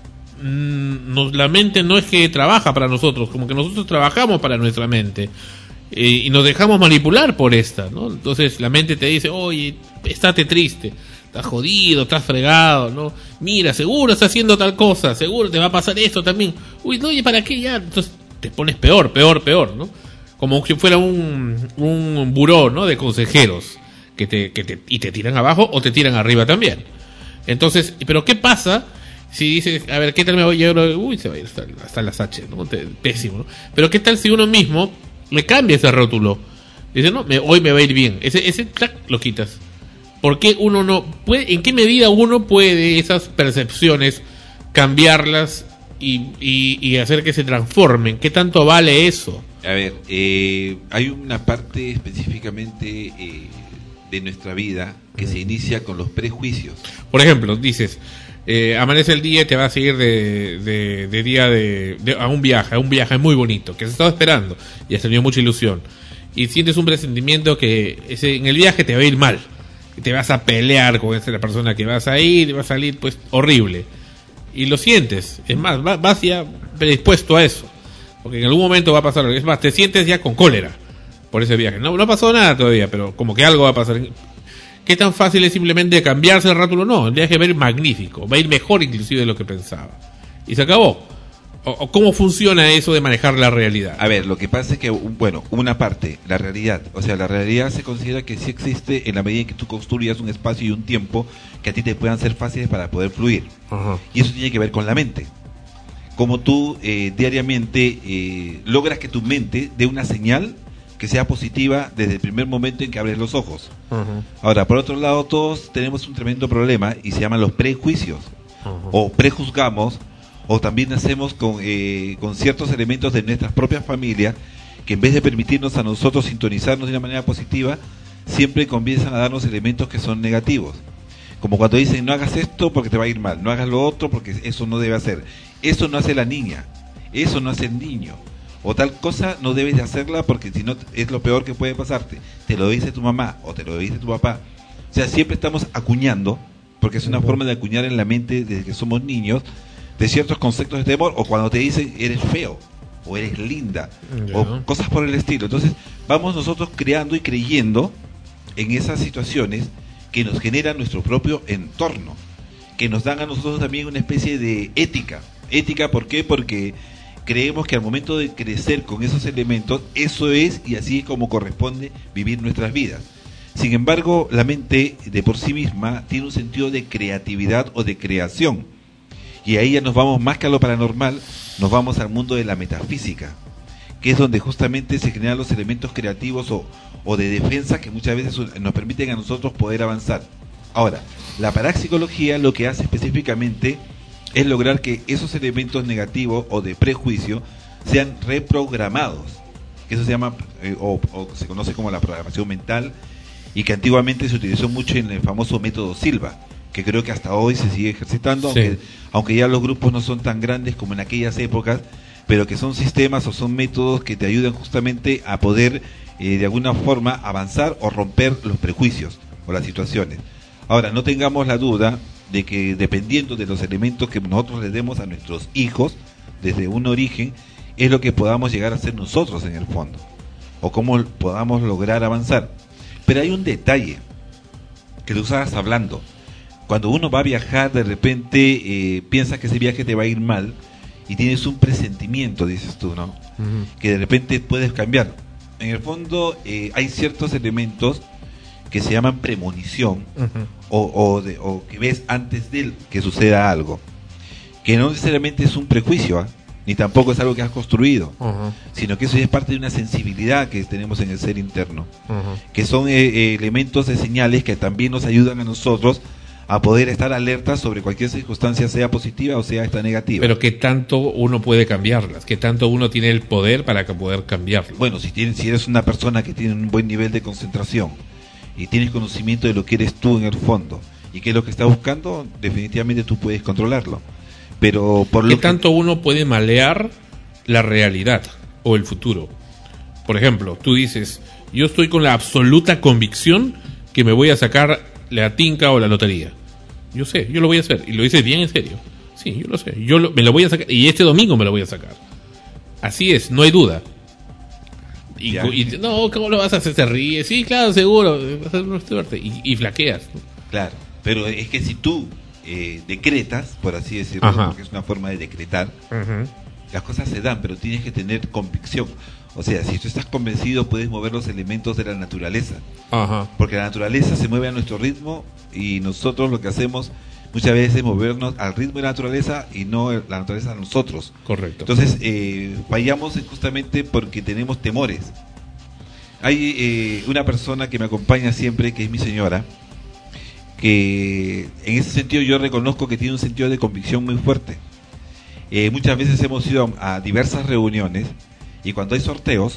mmm, nos, la mente no es que trabaja para nosotros, como que nosotros trabajamos para nuestra mente, eh, y nos dejamos manipular por esta, ¿no? Entonces la mente te dice, oye, estate triste, estás jodido, estás fregado, ¿no? Mira, seguro estás haciendo tal cosa, seguro te va a pasar esto también. Uy, no, oye, ¿para qué ya? Entonces te pones peor, peor, peor, ¿no? Como si fuera un, un buró, ¿no? De consejeros que te, que te, y te tiran abajo o te tiran arriba también. Entonces, ¿pero qué pasa si dices, a ver, qué tal me voy yo? Uy, se va a ir hasta, hasta las H, ¿no? Te, pésimo, ¿no? Pero qué tal si uno mismo le cambia ese rótulo. Dice, no, me, hoy me va a ir bien. Ese, ese tac, lo quitas. ¿Por qué uno no puede, en qué medida uno puede esas percepciones cambiarlas y, y, y hacer que se transformen? ¿Qué tanto vale eso? A ver, eh, hay una parte específicamente eh, de nuestra vida que se inicia con los prejuicios. Por ejemplo, dices, eh, amanece el día y te vas a ir de, de, de día de, de, a un viaje, a un viaje muy bonito, que has estado esperando y has tenido mucha ilusión. Y sientes un presentimiento que ese, en el viaje te va a ir mal. Y te vas a pelear con esa persona que vas a ir y va a salir pues horrible. Y lo sientes, es más, vas ya predispuesto a eso. Porque en algún momento va a pasar, es más, te sientes ya con cólera por ese viaje. No, no ha pasado nada todavía, pero como que algo va a pasar. ¿Qué tan fácil es simplemente cambiarse el rótulo? No, el viaje va a ir magnífico, va a ir mejor inclusive de lo que pensaba. Y se acabó. O, o ¿cómo funciona eso de manejar la realidad? A ver, lo que pasa es que, bueno, una parte, la realidad. O sea, la realidad se considera que sí existe en la medida en que tú construyas un espacio y un tiempo que a ti te puedan ser fáciles para poder fluir. Ajá. Y eso tiene que ver con la mente. Como tú eh, diariamente eh, logras que tu mente dé una señal que sea positiva desde el primer momento en que abres los ojos. Uh-huh. Ahora, por otro lado, todos tenemos un tremendo problema y se llaman los prejuicios. Uh-huh. O prejuzgamos, o también hacemos con, eh, con ciertos elementos de nuestras propias familias que en vez de permitirnos a nosotros sintonizarnos de una manera positiva, siempre comienzan a darnos elementos que son negativos. Como cuando dicen, no hagas esto porque te va a ir mal, no hagas lo otro porque eso no debe hacer. Eso no hace la niña, eso no hace el niño. O tal cosa no debes de hacerla porque si no es lo peor que puede pasarte. Te lo dice tu mamá o te lo dice tu papá. O sea, siempre estamos acuñando, porque es una forma de acuñar en la mente desde que somos niños, de ciertos conceptos de temor, o cuando te dicen eres feo, o eres linda, yeah. o cosas por el estilo. Entonces vamos nosotros creando y creyendo en esas situaciones que nos generan nuestro propio entorno, que nos dan a nosotros también una especie de ética. Ética, ¿por qué? Porque creemos que al momento de crecer con esos elementos, eso es y así es como corresponde vivir nuestras vidas. Sin embargo, la mente de por sí misma tiene un sentido de creatividad o de creación. Y ahí ya nos vamos más que a lo paranormal, nos vamos al mundo de la metafísica, que es donde justamente se generan los elementos creativos o, o de defensa que muchas veces nos permiten a nosotros poder avanzar. Ahora, la parapsicología lo que hace específicamente es lograr que esos elementos negativos o de prejuicio sean reprogramados. Eso se llama, eh, o, o se conoce como la programación mental, y que antiguamente se utilizó mucho en el famoso método Silva, que creo que hasta hoy se sigue ejercitando, sí. aunque, aunque ya los grupos no son tan grandes como en aquellas épocas, pero que son sistemas o son métodos que te ayudan justamente a poder eh, de alguna forma avanzar o romper los prejuicios o las situaciones. Ahora, no tengamos la duda de que dependiendo de los elementos que nosotros le demos a nuestros hijos desde un origen, es lo que podamos llegar a ser nosotros en el fondo, o cómo podamos lograr avanzar. Pero hay un detalle que tú estabas hablando. Cuando uno va a viajar, de repente eh, piensa que ese viaje te va a ir mal y tienes un presentimiento, dices tú, ¿no? Uh-huh. Que de repente puedes cambiar. En el fondo eh, hay ciertos elementos que se llaman premonición, uh-huh. o, o, de, o que ves antes de que suceda algo, que no necesariamente es un prejuicio, ¿eh? ni tampoco es algo que has construido, uh-huh. sino que eso es parte de una sensibilidad que tenemos en el ser interno, uh-huh. que son eh, eh, elementos de señales que también nos ayudan a nosotros a poder estar alertas sobre cualquier circunstancia, sea positiva o sea esta negativa. Pero ¿qué tanto uno puede cambiarlas? ¿Qué tanto uno tiene el poder para poder cambiarlas? Bueno, si, tienes, si eres una persona que tiene un buen nivel de concentración y tienes conocimiento de lo que eres tú en el fondo y qué es lo que estás buscando, definitivamente tú puedes controlarlo. Pero por lo ¿Qué que... tanto uno puede malear la realidad o el futuro? Por ejemplo, tú dices, yo estoy con la absoluta convicción que me voy a sacar la tinca o la lotería. Yo sé, yo lo voy a hacer. Y lo dices bien en serio. Sí, yo lo sé. Yo lo, me lo voy a sacar. Y este domingo me lo voy a sacar. Así es, no hay duda. Y, y no, ¿cómo lo vas a hacer? Se ríe. Sí, claro, seguro. Vas a hacer una suerte. Y, y flaqueas. Claro, pero es que si tú eh, decretas, por así decirlo, Ajá. porque es una forma de decretar, uh-huh. las cosas se dan, pero tienes que tener convicción. O sea, si tú estás convencido, puedes mover los elementos de la naturaleza. Ajá. Porque la naturaleza se mueve a nuestro ritmo y nosotros lo que hacemos muchas veces es movernos al ritmo de la naturaleza y no la naturaleza a nosotros. Correcto. Entonces, eh, fallamos justamente porque tenemos temores. Hay eh, una persona que me acompaña siempre, que es mi señora, que en ese sentido yo reconozco que tiene un sentido de convicción muy fuerte. Eh, muchas veces hemos ido a, a diversas reuniones y cuando hay sorteos,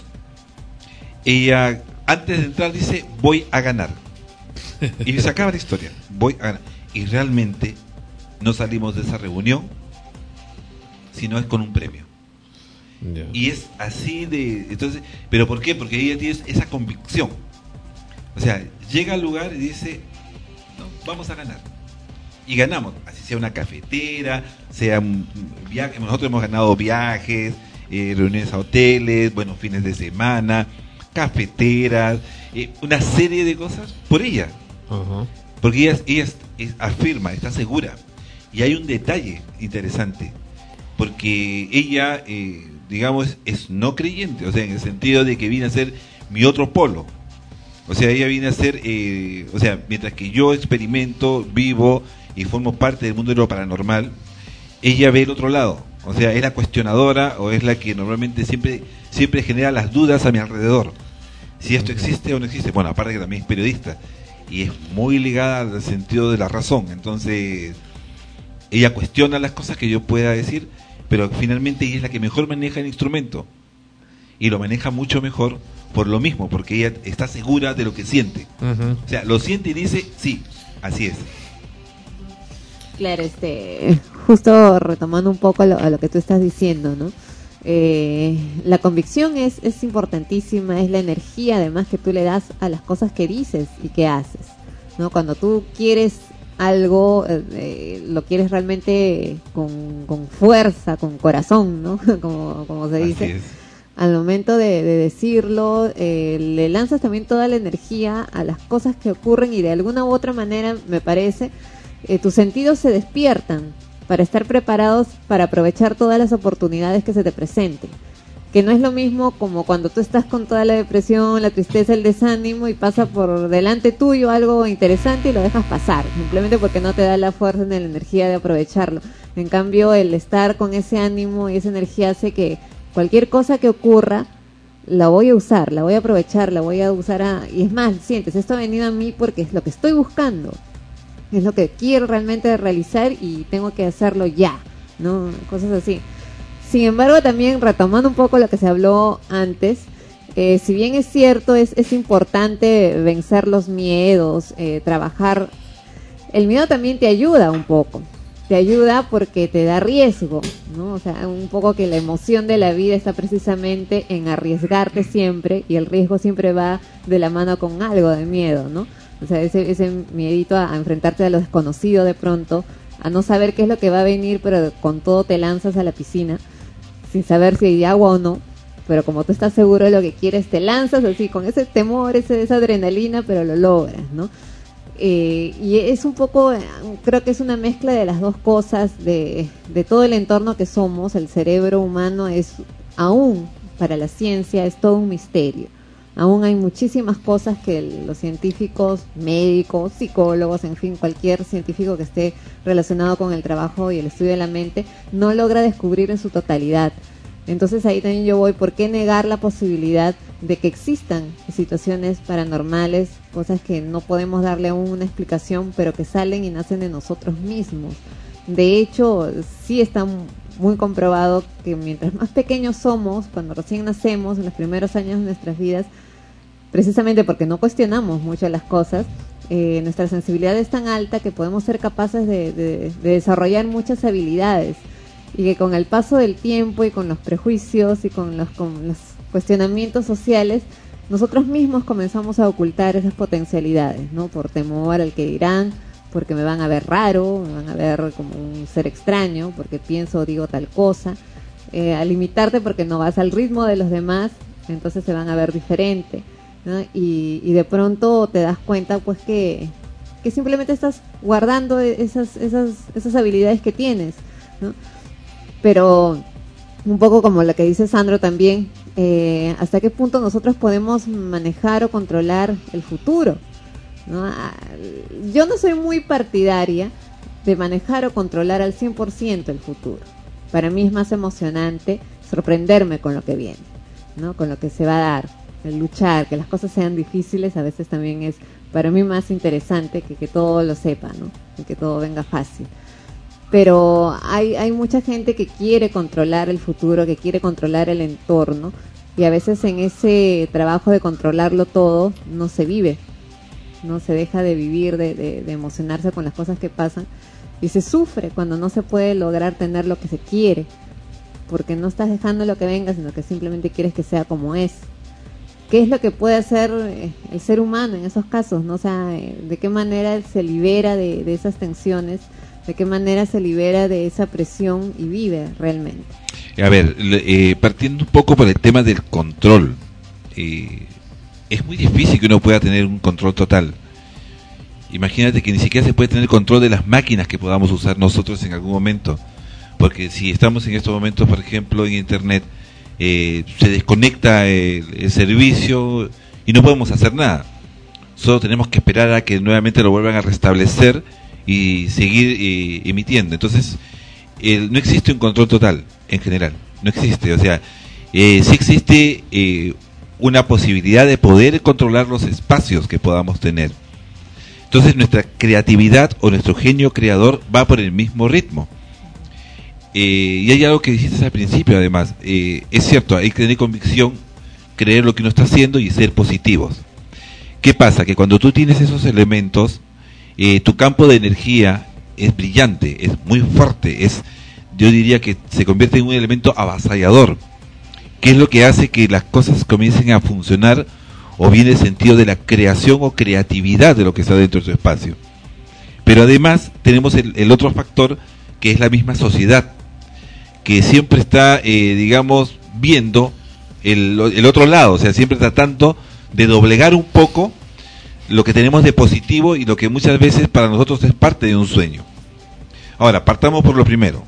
ella antes de entrar dice, voy a ganar. Y se acaba la historia, voy a ganar. Y realmente no salimos de esa reunión, sino es con un premio. Yeah. Y es así de... entonces, ¿pero por qué? Porque ella tiene esa convicción. O sea, llega al lugar y dice, no, vamos a ganar. Y ganamos, así sea una cafetera, sea un viaje. Nosotros hemos ganado viajes, eh, reuniones a hoteles, buenos fines de semana, cafeteras, eh, una serie de cosas por ella. Uh-huh. Porque ella, ella es, es, afirma, está segura. Y hay un detalle interesante, porque ella, eh, digamos, es no creyente, o sea, en el sentido de que viene a ser mi otro polo. O sea, ella viene a ser, eh, o sea, mientras que yo experimento, vivo y formo parte del mundo de lo paranormal, ella ve el otro lado. O sea, es la cuestionadora o es la que normalmente siempre siempre genera las dudas a mi alrededor. Si esto existe o no existe. Bueno, aparte que también es periodista y es muy ligada al sentido de la razón. Entonces, ella cuestiona las cosas que yo pueda decir, pero finalmente ella es la que mejor maneja el instrumento. Y lo maneja mucho mejor por lo mismo, porque ella está segura de lo que siente. Uh-huh. O sea, lo siente y dice, sí, así es. Claro, este, justo retomando un poco a lo, a lo que tú estás diciendo, ¿no? Eh, la convicción es, es importantísima, es la energía además que tú le das a las cosas que dices y que haces, ¿no? Cuando tú quieres algo, eh, lo quieres realmente con, con fuerza, con corazón, ¿no? como, como se dice. Así es. Al momento de, de decirlo, eh, le lanzas también toda la energía a las cosas que ocurren y de alguna u otra manera, me parece, eh, tus sentidos se despiertan para estar preparados para aprovechar todas las oportunidades que se te presenten. Que no es lo mismo como cuando tú estás con toda la depresión, la tristeza, el desánimo y pasa por delante tuyo algo interesante y lo dejas pasar, simplemente porque no te da la fuerza ni la energía de aprovecharlo. En cambio, el estar con ese ánimo y esa energía hace que cualquier cosa que ocurra, la voy a usar, la voy a aprovechar, la voy a usar a... Y es más, sientes, esto ha venido a mí porque es lo que estoy buscando, es lo que quiero realmente realizar y tengo que hacerlo ya, ¿no? Cosas así. Sin embargo, también retomando un poco lo que se habló antes, eh, si bien es cierto, es, es importante vencer los miedos, eh, trabajar, el miedo también te ayuda un poco. Te ayuda porque te da riesgo, ¿no? O sea, un poco que la emoción de la vida está precisamente en arriesgarte siempre y el riesgo siempre va de la mano con algo de miedo, ¿no? O sea, ese, ese miedito a, a enfrentarte a lo desconocido de pronto, a no saber qué es lo que va a venir, pero con todo te lanzas a la piscina sin saber si hay agua o no, pero como tú estás seguro de lo que quieres, te lanzas así con ese temor, ese, esa adrenalina, pero lo logras, ¿no? Eh, y es un poco, creo que es una mezcla de las dos cosas, de, de todo el entorno que somos. El cerebro humano es, aún para la ciencia, es todo un misterio, Aún hay muchísimas cosas que los científicos, médicos, psicólogos, en fin, cualquier científico que esté relacionado con el trabajo y el estudio de la mente, no logra descubrir en su totalidad. Entonces ahí también yo voy, ¿por qué negar la posibilidad de que existan situaciones paranormales, cosas que no podemos darle aún una explicación, pero que salen y nacen de nosotros mismos? De hecho, sí está muy comprobado que mientras más pequeños somos, cuando recién nacemos, en los primeros años de nuestras vidas, precisamente porque no cuestionamos mucho las cosas, eh, nuestra sensibilidad es tan alta que podemos ser capaces de, de, de desarrollar muchas habilidades, y que con el paso del tiempo y con los prejuicios y con los, con los cuestionamientos sociales, nosotros mismos comenzamos a ocultar esas potencialidades, ¿no? Por temor al que dirán, porque me van a ver raro, me van a ver como un ser extraño, porque pienso o digo tal cosa, eh, a limitarte porque no vas al ritmo de los demás, entonces se van a ver diferente, ¿no? Y, y de pronto te das cuenta pues que, que simplemente estás guardando esas, esas, esas habilidades que tienes, ¿no? Pero un poco como lo que dice Sandro también, eh, ¿hasta qué punto nosotros podemos manejar o controlar el futuro? ¿No? Yo no soy muy partidaria de manejar o controlar al cien por ciento el futuro. Para mí es más emocionante sorprenderme con lo que viene, ¿no? Con lo que se va a dar, el luchar, que las cosas sean difíciles, a veces también es para mí más interesante que que todo lo sepa, ¿no? Y que todo venga fácil. Pero hay, hay mucha gente que quiere controlar el futuro, que quiere controlar el entorno, y a veces en ese trabajo de controlarlo todo no se vive, no se deja de vivir, de, de, de emocionarse con las cosas que pasan, y se sufre cuando no se puede lograr tener lo que se quiere, porque no estás dejando lo que venga, sino que simplemente quieres que sea como es. ¿Qué es lo que puede hacer el ser humano en esos casos? ¿No? O sea, ¿de qué manera se libera de, de esas tensiones? ¿De qué manera se libera de esa presión y vive realmente? A ver, eh, partiendo un poco por el tema del control, eh, es muy difícil que uno pueda tener un control total. Imagínate que ni siquiera se puede tener control de las máquinas que podamos usar nosotros en algún momento, porque si estamos en estos momentos, por ejemplo, en internet, eh, se desconecta el, el servicio y no podemos hacer nada. Solo tenemos que esperar a que nuevamente lo vuelvan a restablecer y seguir eh, emitiendo. Entonces, eh, no existe un control total en general, no existe. O sea, eh, sí existe eh, una posibilidad de poder controlar los espacios que podamos tener. Entonces, nuestra creatividad o nuestro genio creador va por el mismo ritmo. Eh, y hay algo que dijiste al principio, además, eh, es cierto, hay que tener convicción, creer lo que uno está haciendo y ser positivos. ¿Qué pasa? Que cuando tú tienes esos elementos, Eh, tu campo de energía es brillante, es muy fuerte, es, yo diría que se convierte en un elemento avasallador, que es lo que hace que las cosas comiencen a funcionar, o bien el sentido de la creación o creatividad de lo que está dentro de tu espacio. Pero además tenemos el, el otro factor, que es la misma sociedad, que siempre está, eh, digamos, viendo el, el otro lado, o sea, siempre tratando de doblegar un poco lo que tenemos de positivo y lo que muchas veces para nosotros es parte de un sueño. Ahora, partamos por lo primero.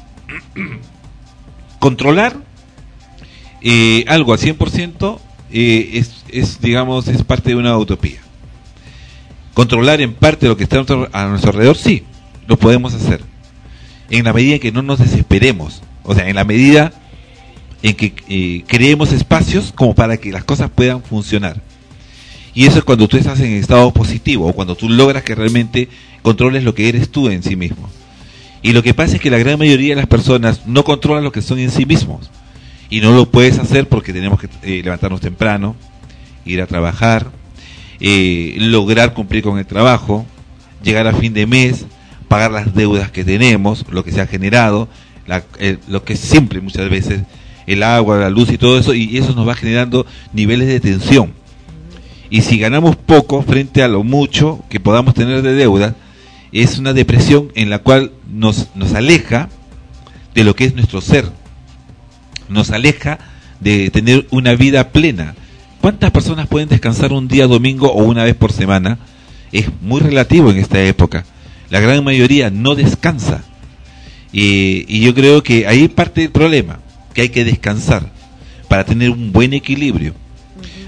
Controlar eh, algo al cien por ciento eh, es, es, digamos, es parte de una utopía. Controlar en parte lo que está a nuestro, a nuestro alrededor, sí, lo podemos hacer. En la medida en que no nos desesperemos. O sea, en la medida en que eh, creemos espacios como para que las cosas puedan funcionar. Y eso es cuando tú estás en estado positivo, o cuando tú logras que realmente controles lo que eres tú en sí mismo. Y lo que pasa es que la gran mayoría de las personas no controlan lo que son en sí mismos. Y no lo puedes hacer porque tenemos que eh, levantarnos temprano, ir a trabajar, eh, lograr cumplir con el trabajo, llegar a fin de mes, pagar las deudas que tenemos, lo que se ha generado, la, eh, lo que siempre muchas veces, el agua, la luz y todo eso, y eso nos va generando niveles de tensión. Y si ganamos poco frente a lo mucho que podamos tener de deuda, es una depresión en la cual nos, nos aleja de lo que es nuestro ser, nos aleja de tener una vida plena. ¿Cuántas personas pueden descansar un día domingo o una vez por semana? Es muy relativo en esta época. La gran mayoría no descansa. Y, y yo creo que ahí parte del problema, que hay que descansar para tener un buen equilibrio.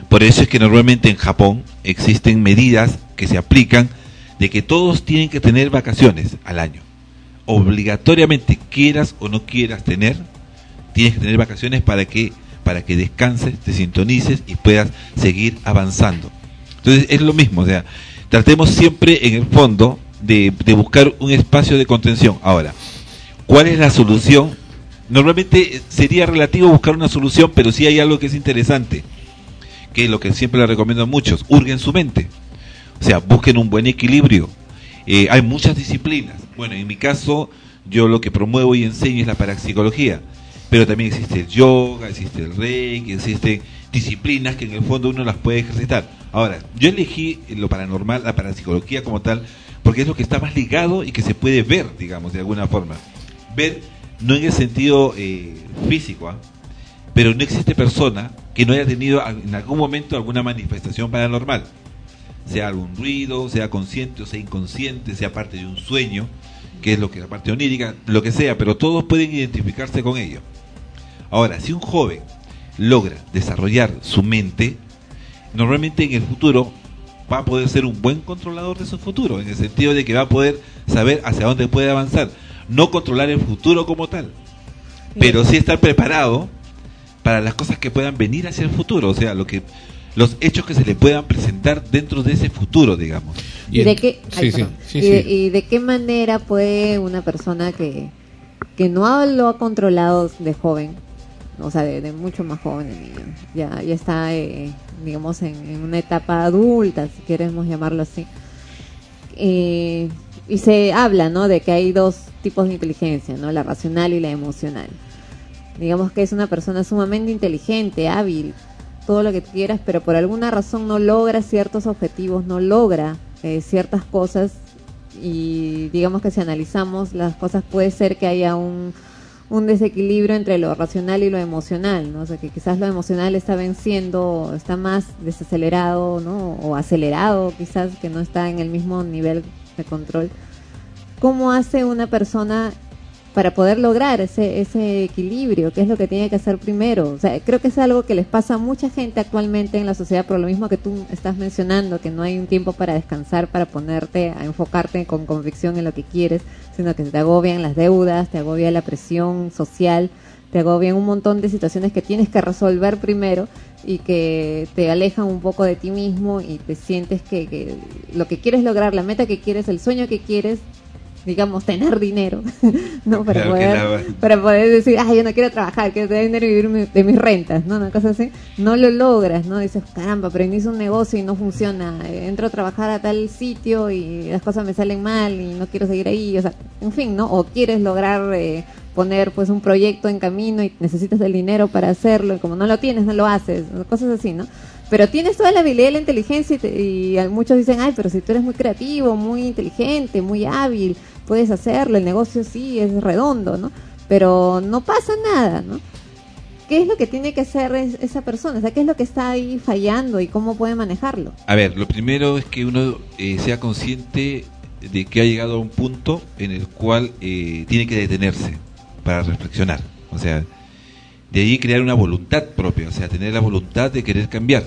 Por eso es que normalmente en Japón existen medidas que se aplican de que todos tienen que tener vacaciones al año. Obligatoriamente, quieras o no quieras tener, tienes que tener vacaciones para que para que descanses, te sintonices y puedas seguir avanzando. Entonces es lo mismo, o sea, tratemos siempre en el fondo de, de buscar un espacio de contención. Ahora, ¿cuál es la solución? Normalmente sería relativo buscar una solución, pero sí hay algo que es interesante, que es lo que siempre le recomiendo a muchos: hurguen su mente. O sea, busquen un buen equilibrio. Eh, hay muchas disciplinas. Bueno, en mi caso, yo lo que promuevo y enseño es la parapsicología, pero también existe el yoga, existe el reiki, existen disciplinas que en el fondo uno las puede ejercitar. Ahora, yo elegí lo paranormal, la parapsicología como tal, porque es lo que está más ligado y que se puede ver, digamos, de alguna forma. Ver, no en el sentido eh, físico, ¿eh? Pero no existe persona que no haya tenido en algún momento alguna manifestación paranormal, sea algún ruido, sea consciente o sea inconsciente, sea parte de un sueño, que es lo que la parte onírica, lo que sea, pero todos pueden identificarse con ello. Ahora, si un joven logra desarrollar su mente, normalmente en el futuro va a poder ser un buen controlador de su futuro, en el sentido de que va a poder saber hacia dónde puede avanzar, no controlar el futuro como tal, pero sí estar preparado para las cosas que puedan venir hacia el futuro, o sea, lo que los hechos que se le puedan presentar dentro de ese futuro, digamos. ¿Y de qué, ay, sí, sí, sí, ¿Y, sí. de, ¿Y de qué manera puede una persona que, que no lo ha controlado de joven, o sea, de, de mucho más joven, de niño, ya, ya está, eh, digamos, en, en una etapa adulta, si queremos llamarlo así, eh, y se habla, ¿no?, de que hay dos tipos de inteligencia, ¿no?, la racional y la emocional. Digamos que es una persona sumamente inteligente, hábil, todo lo que quieras, pero por alguna razón no logra ciertos objetivos, no logra eh, ciertas cosas, y digamos que si analizamos las cosas puede ser que haya un, un desequilibrio entre lo racional y lo emocional, ¿no? O sea, que quizás lo emocional está venciendo, está más desacelerado, ¿no?, o acelerado, quizás que no está en el mismo nivel de control. ¿Cómo hace una persona para poder lograr ese ese equilibrio? ¿Qué es lo que tiene que hacer primero? O sea, creo que es algo que les pasa a mucha gente actualmente en la sociedad, por lo mismo que tú estás mencionando, que no hay un tiempo para descansar, para ponerte a enfocarte con convicción en lo que quieres, sino que te agobian las deudas, te agobia la presión social, te agobian un montón de situaciones que tienes que resolver primero y que te alejan un poco de ti mismo, y te sientes que, que lo que quieres lograr, la meta que quieres, el sueño que quieres, digamos, tener dinero, ¿no? Para, claro, poder, la... para poder decir, ay, yo no quiero trabajar, quiero tener dinero y vivir mi, de mis rentas, ¿no? Una cosa así, no lo logras, ¿no? Dices, caramba, pero inicio un negocio y no funciona, entro a trabajar a tal sitio y las cosas me salen mal y no quiero seguir ahí, o sea, en fin, ¿no? O quieres lograr eh, poner pues un proyecto en camino y necesitas el dinero para hacerlo, y como no lo tienes, no lo haces, cosas así, ¿no? Pero tienes toda la habilidad y la inteligencia, y, te, y muchos dicen, ay, pero si tú eres muy creativo, muy inteligente, muy hábil, puedes hacerlo, el negocio sí es redondo, ¿no? Pero no pasa nada, ¿no? ¿Qué es lo que tiene que hacer es, esa persona? O sea, ¿qué es lo que está ahí fallando y cómo puede manejarlo? A ver, lo primero es que uno eh, sea consciente de que ha llegado a un punto en el cual eh, tiene que detenerse para reflexionar. O sea, de ahí crear una voluntad propia, o sea, tener la voluntad de querer cambiar.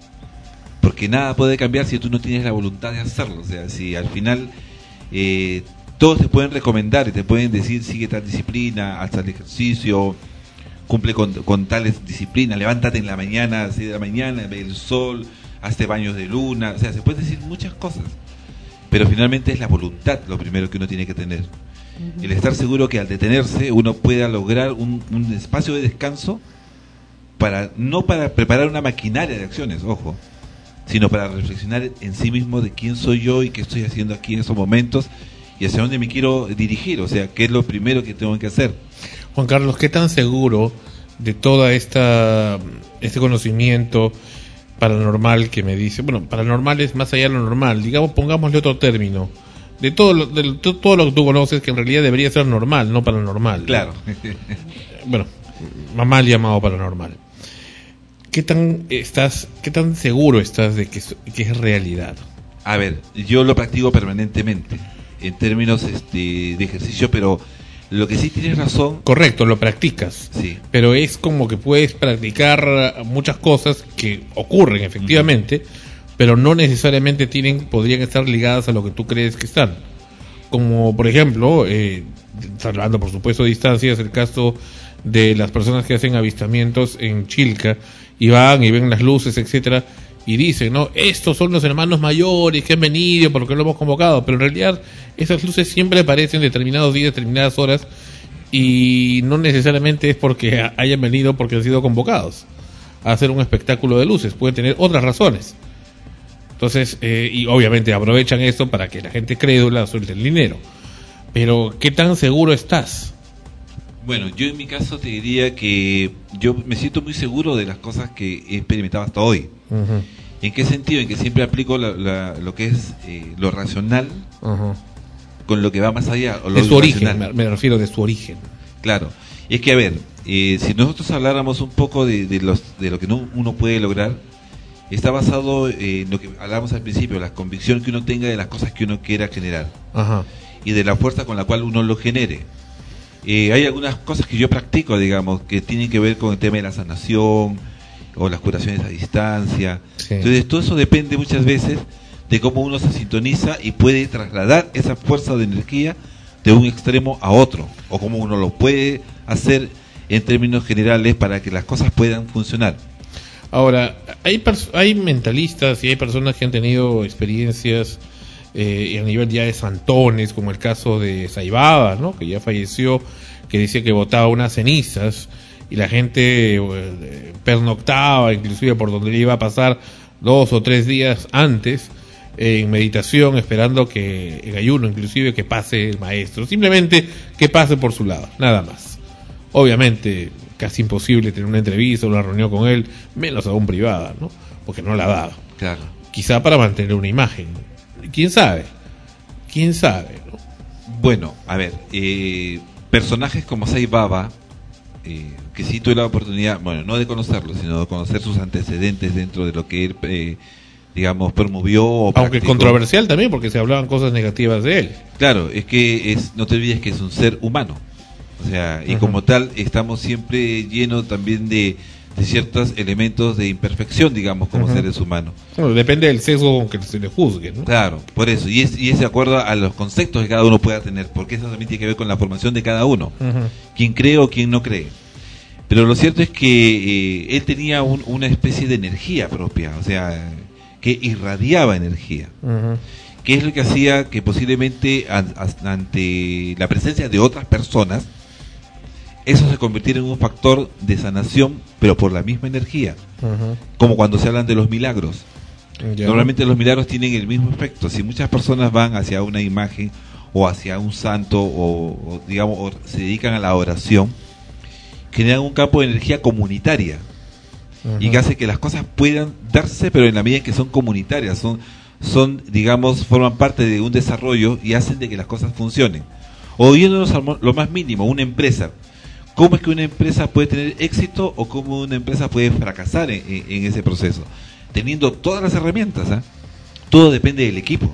Porque nada puede cambiar si tú no tienes la voluntad de hacerlo. O sea, si al final eh, todos te pueden recomendar y te pueden decir, sigue tal disciplina, haz tal ejercicio, cumple con, con tales disciplinas, levántate en la mañana, a las seis de la mañana, ve el sol, hazte baños de luna, o sea, se puede decir muchas cosas, pero finalmente es la voluntad lo primero que uno tiene que tener. Uh-huh. El estar seguro que al detenerse uno pueda lograr un, un espacio de descanso, para no para preparar una maquinaria de acciones, ojo, sino para reflexionar en sí mismo de quién soy yo y qué estoy haciendo aquí en esos momentos y hacia dónde me quiero dirigir, o sea, qué es lo primero que tengo que hacer. Juan Carlos, ¿qué tan seguro de toda esta este conocimiento paranormal que me dice? Bueno, paranormal es más allá de lo normal, digamos, pongámosle otro término. De todo lo, de todo lo que tú conoces, que en realidad debería ser normal, no paranormal. Claro. Bueno, mal llamado paranormal. ¿Qué tan estás, qué tan seguro estás de que, que es realidad? A ver, yo lo practico permanentemente en términos este, de ejercicio, pero Lo que sí tienes razón. Correcto, lo practicas. Sí. Pero es como que puedes practicar muchas cosas que ocurren efectivamente, uh-huh. pero no necesariamente tienen, podrían estar ligadas a lo que tú crees que están. Como por ejemplo, eh, hablando por supuesto de distancias, el caso de las personas que hacen avistamientos en Chilca y van y ven las luces, etcétera, y dicen, no, estos son los hermanos mayores que han venido porque lo hemos convocado, pero en realidad esas luces siempre aparecen determinados días, determinadas horas, y no necesariamente es porque hayan venido porque han sido convocados a hacer un espectáculo de luces, pueden tener otras razones. Entonces, eh, y obviamente aprovechan esto para que la gente crédula suelte el dinero. Pero, ¿qué tan seguro estás? Bueno, yo en mi caso te diría que yo me siento muy seguro de las cosas que he experimentado hasta hoy. Uh-huh. ¿En qué sentido? En que siempre aplico la, la, lo que es eh, lo racional uh-huh. con lo que va más allá. O lo de su origen, me, me refiero de su origen. Claro. Y es que, a ver, eh, si nosotros habláramos un poco de, de, los, de lo que no, uno puede lograr, está basado en lo que hablábamos al principio, la convicción que uno tenga de las cosas que uno quiera generar. Uh-huh. Y de la fuerza con la cual uno lo genere. Eh, hay algunas cosas que yo practico, digamos, que tienen que ver con el tema de la sanación o las curaciones a distancia. Sí. Entonces, todo eso depende muchas veces de cómo uno se sintoniza y puede trasladar esa fuerza de energía de un extremo a otro, o cómo uno lo puede hacer en términos generales para que las cosas puedan funcionar. Ahora, hay, pers- hay mentalistas y hay personas que han tenido experiencias Eh, a nivel ya de santones, como el caso de Saibaba, ¿no? Que ya falleció, que decía que botaba unas cenizas y la gente eh, pernoctaba inclusive por donde le iba a pasar dos o tres días antes eh, en meditación, esperando que en ayuno inclusive que pase el maestro, simplemente que pase por su lado, nada más. Obviamente casi imposible tener una entrevista o una reunión con él, menos aún privada, ¿no? Porque no la ha dado. Claro. Quizá para mantener una imagen. ¿Quién sabe? ¿Quién sabe? ¿No? Bueno, a ver, eh, personajes como Saibaba, eh, que sí tuve la oportunidad, bueno, no de conocerlo, sino de conocer sus antecedentes dentro de lo que él, eh, digamos, promovió o aunque practicó. Controversial también, porque se hablaban cosas negativas de él. Claro, es que es, no te olvides que es un ser humano. O sea, y uh-huh. como tal, estamos siempre llenos también de de ciertos elementos de imperfección, digamos, como uh-huh. seres humanos. Bueno, depende del sesgo con que se le juzgue, ¿no? Claro, por eso, y es, y es de acuerdo a los conceptos que cada uno pueda tener, porque eso también tiene que ver con la formación de cada uno, uh-huh. quién cree o quién no cree. Pero lo cierto es que eh, él tenía un, una especie de energía propia, o sea, que irradiaba energía, uh-huh. que es lo que hacía que posiblemente a, a, ante la presencia de otras personas, eso se convirtiera en un factor de sanación, pero por la misma energía. Uh-huh. Como cuando se hablan de los milagros. Yeah. Normalmente los milagros tienen el mismo efecto. Si muchas personas van hacia una imagen o hacia un santo o, o digamos o se dedican a la oración, generan un campo de energía comunitaria. Uh-huh. Y que hace que las cosas puedan darse, pero en la medida en que son comunitarias, son, son digamos, forman parte de un desarrollo y hacen de que las cosas funcionen. O yéndonos a lo más mínimo, una empresa. ¿Cómo es que una empresa puede tener éxito o cómo una empresa puede fracasar en, en, en ese proceso? Teniendo todas las herramientas, ¿eh? Todo depende del equipo.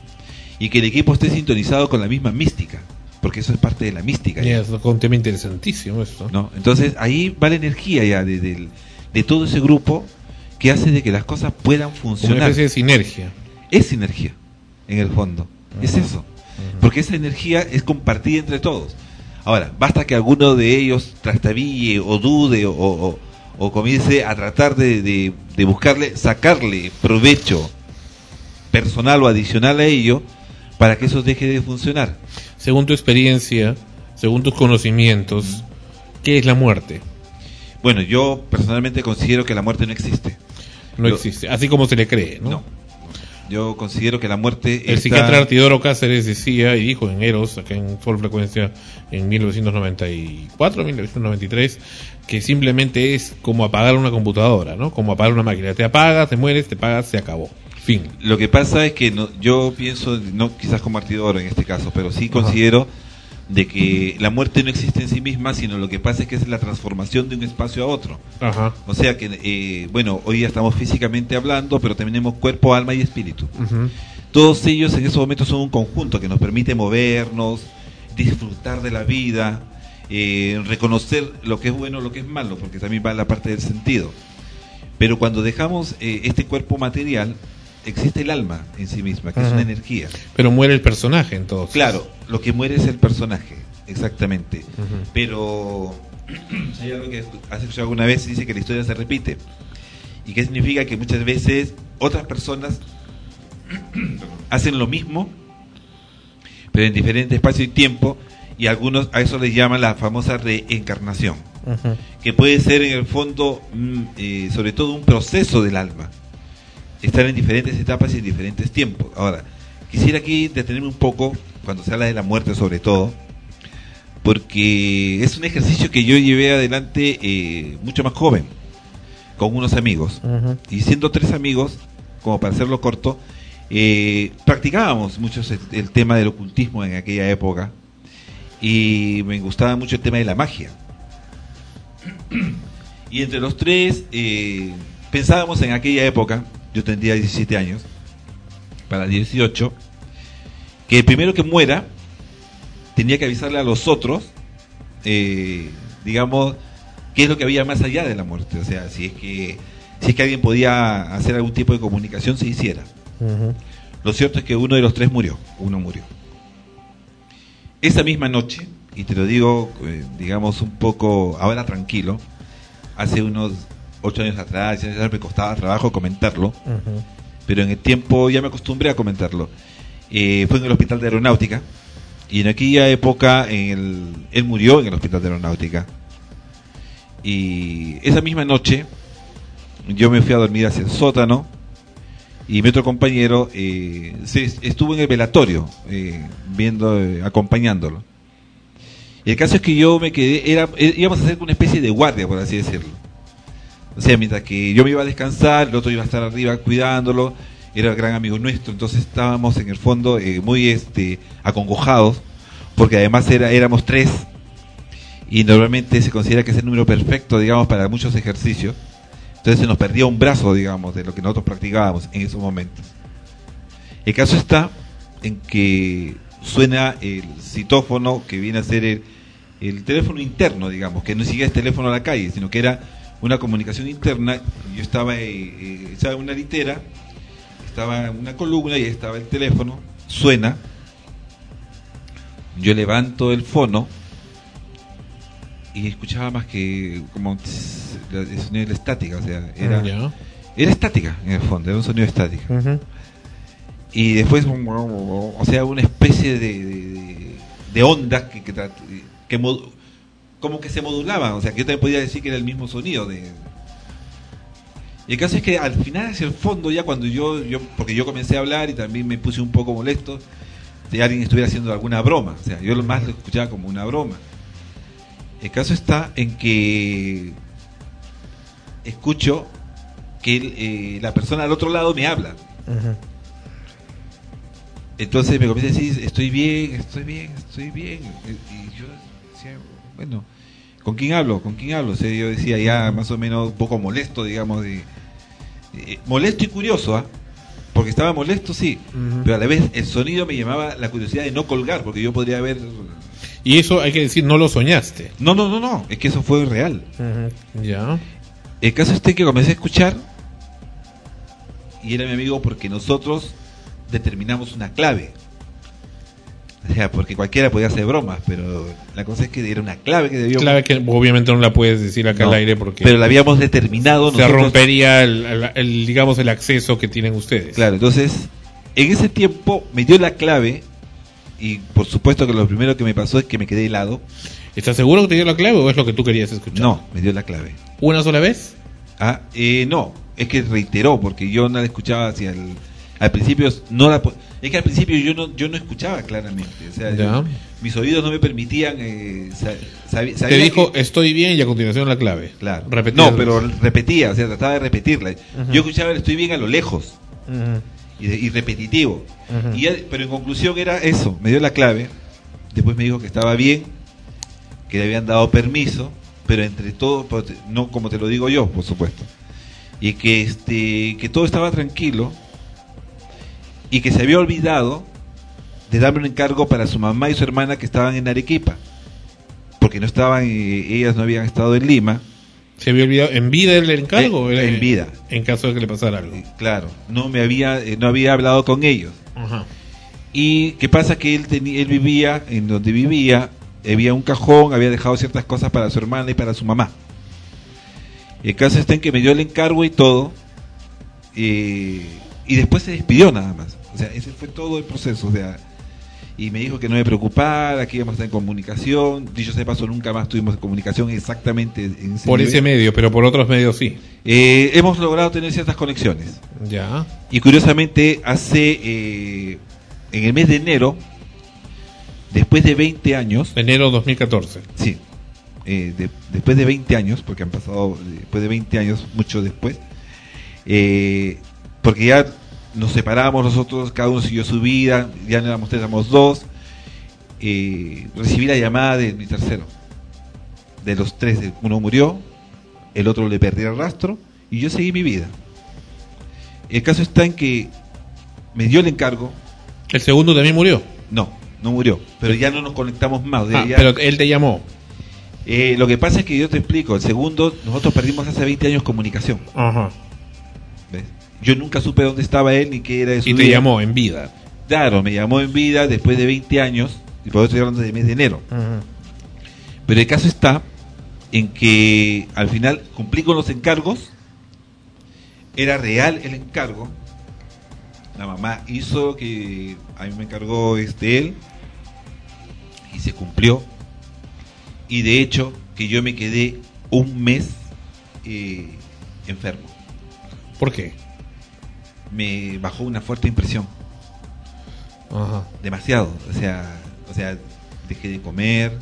Y que el equipo esté sintonizado con la misma mística, porque eso es parte de la mística. Yeah, es un tema interesantísimo esto. ¿No? Entonces ahí va la energía ya de, de, de todo ese grupo que hace de que las cosas puedan funcionar. Una especie de sinergia. Es sinergia, en el fondo. Uh-huh. Es eso. Uh-huh. Porque esa energía es compartida entre todos. Ahora, basta que alguno de ellos trastabille o dude o, o, o comience a tratar de, de, de buscarle, sacarle provecho personal o adicional a ello para que eso deje de funcionar. Según tu experiencia, según tus conocimientos, ¿qué es la muerte? Bueno, yo personalmente considero que la muerte no existe. No yo, existe, así como se le cree, ¿no? No. Yo considero que la muerte El está... psiquiatra Artidoro Cáceres decía y dijo en Eros, acá en Sol Frecuencia, en mil novecientos noventa y cuatro, mil novecientos noventa y tres, que simplemente es como apagar una computadora, ¿no? Como apagar una máquina. Te apagas, te mueres, te apagas, se acabó. Fin. Lo que pasa es que no, yo pienso, no quizás como Artidoro en este caso, pero sí considero Ajá. de que la muerte no existe en sí misma, sino lo que pasa es que es la transformación de un espacio a otro. Ajá. O sea que, eh, bueno, hoy ya estamos físicamente hablando, pero también tenemos cuerpo, alma y espíritu. Uh-huh. Todos ellos en esos momentos son un conjunto que nos permite movernos, disfrutar de la vida, eh, reconocer lo que es bueno, lo que es malo, porque también va la parte del sentido. Pero cuando dejamos eh, este cuerpo material, existe el alma en sí misma, que uh-huh. es una energía. Pero muere el personaje, entonces. Claro, lo que muere es el personaje, exactamente. Uh-huh. Pero hay algo que has escuchado alguna vez, dice que la historia se repite. ¿Y qué significa? Que muchas veces otras personas hacen lo mismo, pero en diferente espacio y tiempo, y algunos a eso les llaman la famosa reencarnación, uh-huh. que puede ser en el fondo, mm, eh, sobre todo un proceso del alma, estar en diferentes etapas y en diferentes tiempos. Ahora, quisiera aquí detenerme un poco, cuando se habla de la muerte sobre todo, porque es un ejercicio que yo llevé adelante eh, mucho más joven, con unos amigos, uh-huh. y siendo tres amigos, como para hacerlo corto, eh, practicábamos mucho el, el tema del ocultismo en aquella época, y me gustaba mucho el tema de la magia. Y entre los tres eh, pensábamos en aquella época, yo tendría diecisiete años, para dieciocho, que el primero que muera tenía que avisarle a los otros, eh, digamos, qué es lo que había más allá de la muerte. O sea, si es que si es que alguien podía hacer algún tipo de comunicación, se hiciera. Uh-huh. Lo cierto es que uno de los tres murió, uno murió. Esa misma noche, y te lo digo, eh, digamos, un poco ahora tranquilo, hace unos ocho años atrás, ya me costaba trabajo comentarlo, uh-huh. pero en el tiempo ya me acostumbré a comentarlo. Eh, fue en el Hospital de Aeronáutica, y en aquella época en el, él murió en el Hospital de Aeronáutica. Y esa misma noche yo me fui a dormir hacia el sótano, y mi otro compañero eh, se, estuvo en el velatorio, eh, viendo, eh, acompañándolo. Y el caso es que yo me quedé, era, íbamos a hacer una especie de guardia, por así decirlo. O sea, mientras que yo me iba a descansar, el otro iba a estar arriba cuidándolo, era el gran amigo nuestro, entonces estábamos en el fondo eh, muy este acongojados, porque además era, éramos tres, y normalmente se considera que es el número perfecto, digamos, para muchos ejercicios. Entonces se nos perdía un brazo, digamos, de lo que nosotros practicábamos en esos momentos. El caso está en que suena el citófono, que viene a ser el, el teléfono interno, digamos, que no sigue el teléfono a la calle, sino que era una comunicación interna. Yo estaba eh, eh, estaba en una litera, estaba en una columna y ahí estaba el teléfono, suena, yo levanto el fono y escuchaba más que como tss, el sonido de la estática, o sea, era, yeah. era estática en el fondo, era un sonido estático. Uh-huh. Y después, o sea, una especie de, de, de ondas que, que, que mod, como que se modulaban, o sea, que yo también podía decir que era el mismo sonido. De... Y el caso es que al final, hacia el fondo, ya cuando yo, yo, porque yo comencé a hablar y también me puse un poco molesto de alguien estuviera haciendo alguna broma, o sea, yo lo más lo escuchaba como una broma. El caso está en que escucho que eh, la persona al otro lado me habla. Uh-huh. Entonces me comienza a decir, estoy bien, estoy bien, estoy bien. Y yo decía, bueno, ¿con quién hablo? ¿Con quién hablo? O sea, yo decía ya más o menos un poco molesto, digamos, de, de molesto y curioso, ¿ah? ¿eh? Porque estaba molesto, sí, uh-huh. pero a la vez el sonido me llamaba la curiosidad de no colgar, porque yo podría haber... Y eso hay que decir, no lo soñaste. No, no, no, no, es que eso fue real. Uh-huh. Ya. El caso es que comencé a escuchar y era mi amigo porque nosotros determinamos una clave. O sea, porque cualquiera podía hacer bromas, pero la cosa es que era una clave que debió... Clave que obviamente no la puedes decir acá no, al aire porque... Pero la habíamos determinado se nosotros... rompería el, el, el, digamos, el acceso que tienen ustedes. Claro, entonces, en ese tiempo me dio la clave y por supuesto que lo primero que me pasó es que me quedé helado. ¿Estás seguro que te dio la clave o es lo que tú querías escuchar? No, me dio la clave. ¿Una sola vez? Ah, eh, no, es que reiteró porque yo no la escuchaba hacia el... Al principio no la, es que al principio yo no yo no escuchaba claramente, o sea, yo, mis oídos no me permitían eh, sab, te dijo que, estoy bien y a continuación la clave. Claro. No, pero repetía, o sea, trataba de repetirla. Uh-huh. Yo escuchaba estoy bien a lo lejos. Uh-huh. y, y repetitivo. Uh-huh. Y él, pero en conclusión era eso, me dio la clave. Después me dijo que estaba bien, que le habían dado permiso, pero entre todo, no como te lo digo yo, por supuesto. Y que este que todo estaba tranquilo. Y que se había olvidado de darme un encargo para su mamá y su hermana que estaban en Arequipa, porque no estaban, eh, ellas no habían estado en Lima. ¿Se había olvidado en vida el encargo? Eh, en vida. En caso de que le pasara algo. Claro, no me había, eh, no había hablado con ellos. Ajá. Y qué pasa que él tenía, él vivía en donde vivía, había un cajón, había dejado ciertas cosas para su hermana y para su mamá. El caso está en que me dio el encargo y todo, eh, y después se despidió nada más. O sea, ese fue todo el proceso. O sea, y me dijo que no me preocupara, que íbamos a estar en comunicación. Dicho sea de paso, nunca más tuvimos comunicación exactamente en ese por nivel. ese medio, pero por otros medios sí. Eh, hemos logrado tener ciertas conexiones. Ya. Y curiosamente, hace eh, en el mes de enero, después de veinte años. Enero dos mil catorce. Sí. Eh, de, después de veinte años, porque han pasado después de veinte años, mucho después, eh, porque ya nos separamos nosotros, cada uno siguió su vida, ya no éramos tres, éramos dos. Eh, recibí la llamada de mi tercero. De los tres, uno murió, el otro le perdí el rastro y yo seguí mi vida. El caso está en que me dio el encargo. ¿El segundo también murió? No, no murió, pero ya no nos conectamos más. Ah, ya... pero él te llamó. Eh, lo que pasa es que yo te explico, el segundo, nosotros perdimos hace veinte años comunicación. Ajá. ¿Ves? Yo nunca supe dónde estaba él ni qué era de su vida. Y te llamó en vida. Claro, me llamó en vida después de veinte años, y por eso estoy hablando del mes de enero. Ajá. Pero el caso está en que al final cumplí con los encargos, era real el encargo, la mamá hizo lo que a mí me encargó este él, y se cumplió. Y de hecho, que yo me quedé un mes eh, enfermo. ¿Por qué? Me bajó una fuerte impresión. Ajá. Demasiado. O sea, o sea, dejé de comer,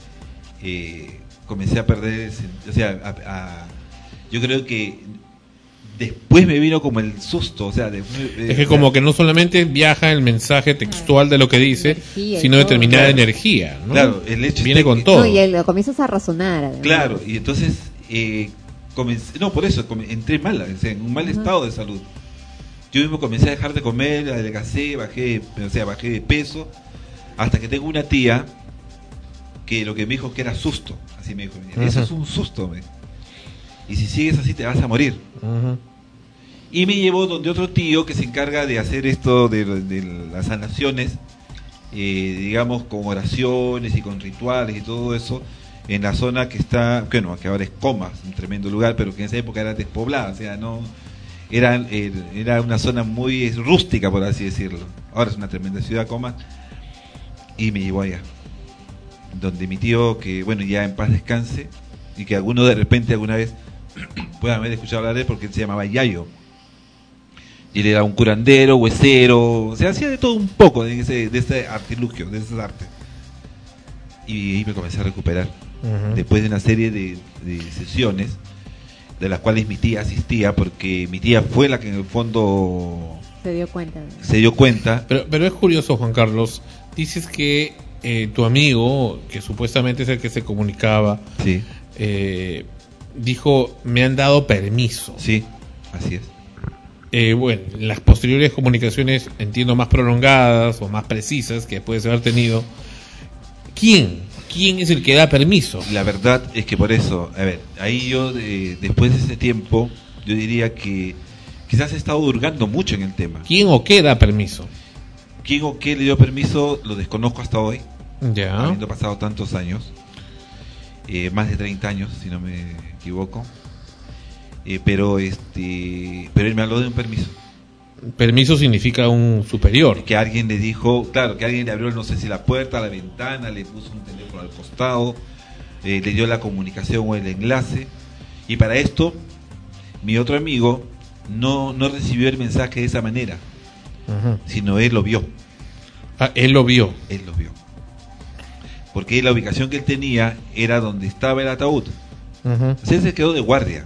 eh, comencé a perder, o sea, a, a, yo creo que después me vino como el susto, o sea, de, de, es que como que no solamente viaja el mensaje textual de lo que dice, energía, sino determinada claro. energía, ¿no? Claro, el hecho viene con que, todo. No, y él, lo comienzas a razonar. Además. Claro, y entonces eh, comencé, no, por eso come, entré mal, o sea, en un mal uh-huh. estado de salud. Yo mismo comencé a dejar de comer, adelgacé, bajé, o sea, bajé de peso, hasta que tengo una tía que lo que me dijo que era susto, así me dijo, eso uh-huh. es un susto, me. Y si sigues así te vas a morir. Uh-huh. Y me llevó donde otro tío que se encarga de hacer esto de, de las sanaciones, eh, digamos, con oraciones y con rituales y todo eso, en la zona que está, bueno, que ahora es Comas, un tremendo lugar, pero que en esa época era despoblada, o sea, no era, era una zona muy rústica, por así decirlo. Ahora es una tremenda ciudad, Comas, y me llevó allá, donde mi tío, que bueno, ya en paz descanse, y que alguno de repente alguna vez puedan haber escuchado hablar de él, porque él se llamaba Yayo. Y él era un curandero, huesero, o sea, hacía de todo un poco de ese, de ese artilugio, de ese arte. Y ahí me comencé a recuperar. Uh-huh. Después de una serie de, de sesiones, de las cuales mi tía asistía, porque mi tía fue la que en el fondo se dio cuenta. Se dio cuenta. Pero, pero es curioso, Juan Carlos, dices que eh, tu amigo, que supuestamente es el que se comunicaba, sí. eh, dijo, me han dado permiso. Sí, así es. Eh, bueno, las posteriores comunicaciones, entiendo, más prolongadas o más precisas que puedes haber tenido, ¿quién? ¿Quién es el que da permiso? La verdad es que por eso, a ver, ahí yo, eh, después de ese tiempo, yo diría que quizás he estado hurgando mucho en el tema. ¿Quién o qué da permiso? ¿Quién o qué le dio permiso? Lo desconozco hasta hoy, ya. Habiendo pasado tantos años, eh, más de treinta años, si no me equivoco. Eh, pero este pero él me habló de un permiso. Permiso significa un superior. Que alguien le dijo, claro, que alguien le abrió, no sé si la puerta, la ventana, le puso un teléfono al costado, eh, le dio la comunicación o el enlace. Y para esto, mi otro amigo no, no recibió el mensaje de esa manera, uh-huh. sino él lo vio. Ah, él lo vio. Él lo vio. Porque la ubicación que él tenía era donde estaba el ataúd. Uh-huh. O sea, él se quedó de guardia.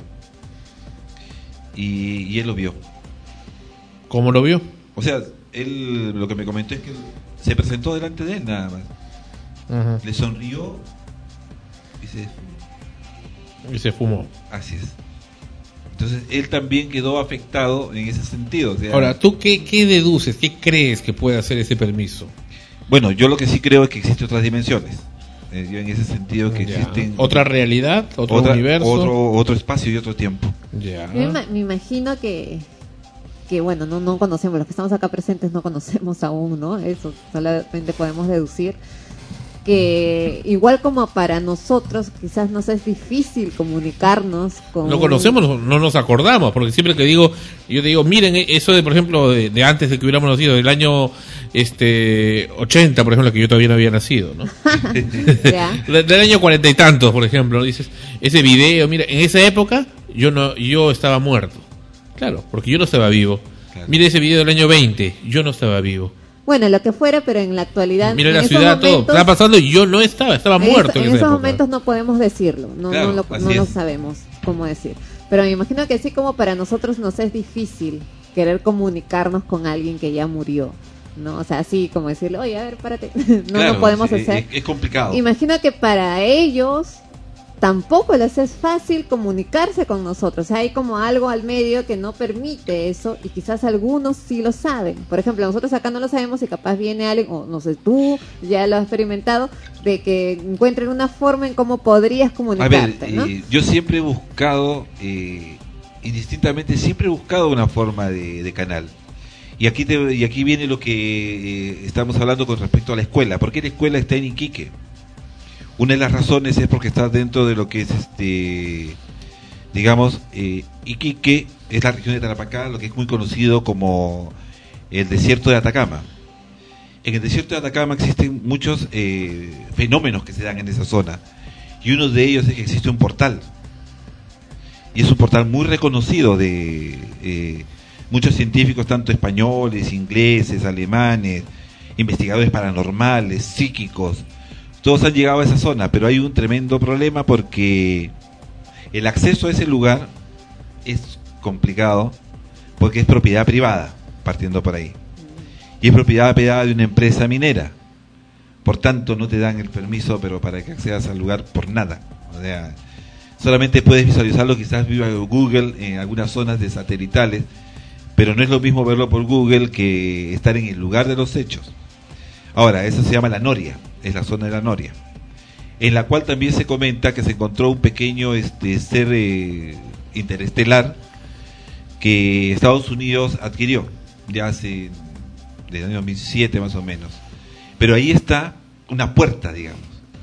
Y, y él lo vio. ¿Cómo lo vio? O sea, él lo que me comentó es que se presentó delante de él nada más. Uh-huh. Le sonrió y se y se fumó. Así es. Entonces él también quedó afectado en ese sentido. O sea, ahora, ¿tú qué, qué deduces? ¿Qué crees que puede hacer ese permiso? Bueno, yo lo que sí creo es que existen otras dimensiones. Eh, yo en ese sentido que Ya. existen... Otra realidad, otro otra- universo. Otro, otro espacio y otro tiempo. Ya. Yo me, ima- me imagino que, que bueno, no, no conocemos, los que estamos acá presentes no conocemos aún, ¿no? Eso solamente podemos deducir. Que igual como para nosotros quizás nos es difícil comunicarnos con... No conocemos, no, no nos acordamos, porque siempre que digo, yo te digo, miren, eh, eso de, por ejemplo, de, de antes de que hubiéramos nacido, del año este ochenta, por ejemplo, que yo todavía no había nacido, ¿no? Ya. De- del año cuarenta y tantos, por ejemplo, dices, ese video, mira, en esa época yo no yo estaba muerto. Claro, porque yo no estaba vivo. Mira ese video del año veinte, yo no estaba vivo. Bueno, lo que fuera, pero en la actualidad... Mira en la esos ciudad, todo. momentos- Estaba pasando y yo no estaba, estaba en muerto esa- en, en esa esos época. momentos no podemos decirlo, no, Claro, no, lo, así no lo es. sabemos cómo decir. Pero me imagino que así como para nosotros nos es difícil querer comunicarnos con alguien que ya murió, ¿no? O sea, así como decirle, oye, a ver, párate. no Claro, lo podemos sí, hacer. Es, es complicado. Imagino que para ellos tampoco les es fácil comunicarse con nosotros. O sea, hay como algo al medio que no permite eso y quizás algunos sí lo saben. Por ejemplo, nosotros acá no lo sabemos y capaz viene alguien, o no sé, tú ya lo has experimentado, de que encuentren una forma en cómo podrías A comunicarte, ver, ¿no? eh, yo siempre he buscado, eh, indistintamente, siempre he buscado una forma de, de canal. Y aquí te, y aquí viene lo que eh, estamos hablando con respecto a la escuela. ¿Por qué la escuela está en Iquique? Una de las razones es porque está dentro de lo que es, este digamos, eh, Iquique es la región de Tarapacá, lo que es muy conocido como el desierto de Atacama. En el desierto de Atacama existen muchos eh, fenómenos que se dan en esa zona. Y uno de ellos es que existe un portal. Y es un portal muy reconocido de eh, muchos científicos, tanto españoles, ingleses, alemanes, investigadores paranormales, psíquicos. Todos han llegado a esa zona, pero hay un tremendo problema porque el acceso a ese lugar es complicado porque es propiedad privada, partiendo por ahí. Y es propiedad privada de una empresa minera. Por tanto, no te dan el permiso, pero para que accedas al lugar por nada. O sea, solamente puedes visualizarlo quizás viva Google en algunas zonas de satelitales, pero no es lo mismo verlo por Google que estar en el lugar de los hechos. Ahora, eso se llama la Noria, es la zona de la Noria, en la cual también se comenta que se encontró un pequeño este ser eh, interestelar que Estados Unidos adquirió ya hace desde el año dos mil siete más o menos, pero ahí está una puerta, digamos,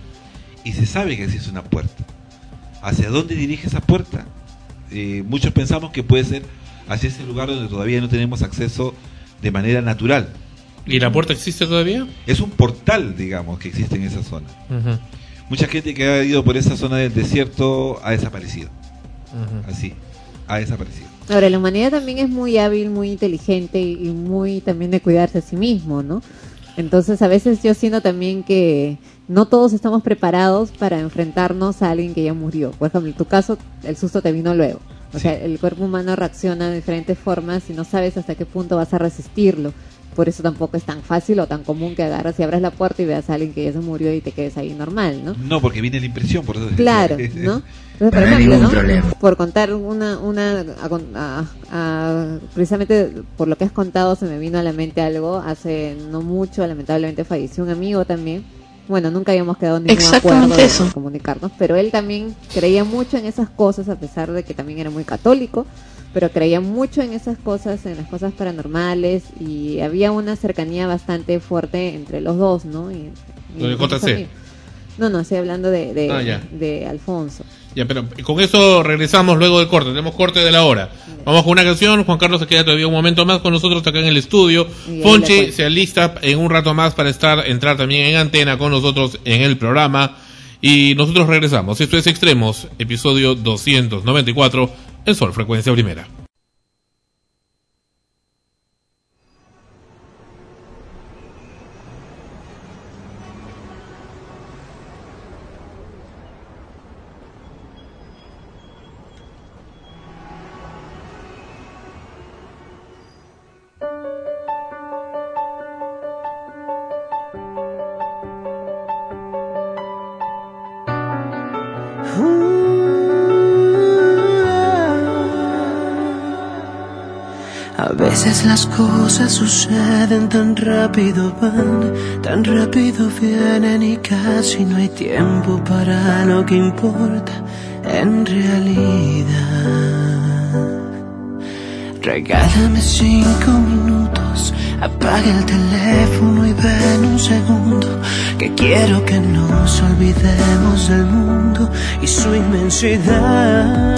y se sabe que existe una puerta. ¿Hacia dónde dirige esa puerta? Eh, muchos pensamos que puede ser hacia ese lugar donde todavía no tenemos acceso de manera natural. ¿Y la puerta existe todavía? Es un portal, digamos, que existe en esa zona. Uh-huh. Mucha gente que ha ido por esa zona del desierto ha desaparecido. Uh-huh. Así, ha desaparecido. Ahora, la humanidad también es muy hábil, muy inteligente y y muy también de cuidarse a sí mismo, ¿no? Entonces, a veces yo siento también que no todos estamos preparados para enfrentarnos a alguien que ya murió. Por ejemplo, en tu caso, el susto te vino luego. O sea, el cuerpo humano reacciona de diferentes formas y no sabes hasta qué punto vas a resistirlo. Por eso tampoco es tan fácil o tan común que agarras y abras la puerta y veas a alguien que ya se murió y te quedes ahí normal, ¿no? No, porque viene la impresión, por eso. Claro, ¿no? Entonces, por ejemplo, ¿no? Por contar una, una a- a- a- precisamente por lo que has contado se me vino a la mente algo. Hace no mucho, lamentablemente falleció un amigo también. Bueno, nunca habíamos quedado en ningún Exactamente acuerdo de eso. comunicarnos, pero él también creía mucho en esas cosas, a pesar de que también era muy católico, pero creía mucho en esas cosas, en las cosas paranormales, y había una cercanía bastante fuerte entre los dos, ¿no? Y, y ¿Lo de J C? amigos. No, no, estoy hablando de, de, Ah, ya. de Alfonso. Ya, pero con eso regresamos luego del corte. Tenemos corte de la hora. Vamos con una canción. Juan Carlos se queda todavía un momento más con nosotros acá en el estudio. Y ahí Fonchi le cuento. se alista en un rato más para estar entrar también en antena con nosotros en el programa. Y nosotros regresamos. Esto es Extremos, episodio doscientos noventa y cuatro en Sol Frecuencia Primera. A A veces las cosas suceden tan rápido, van, tan rápido vienen y casi no hay tiempo para lo que importa en realidad. Regálame cinco minutos, apaga el teléfono y ven un segundo, que quiero que nos olvidemos del mundo y su inmensidad.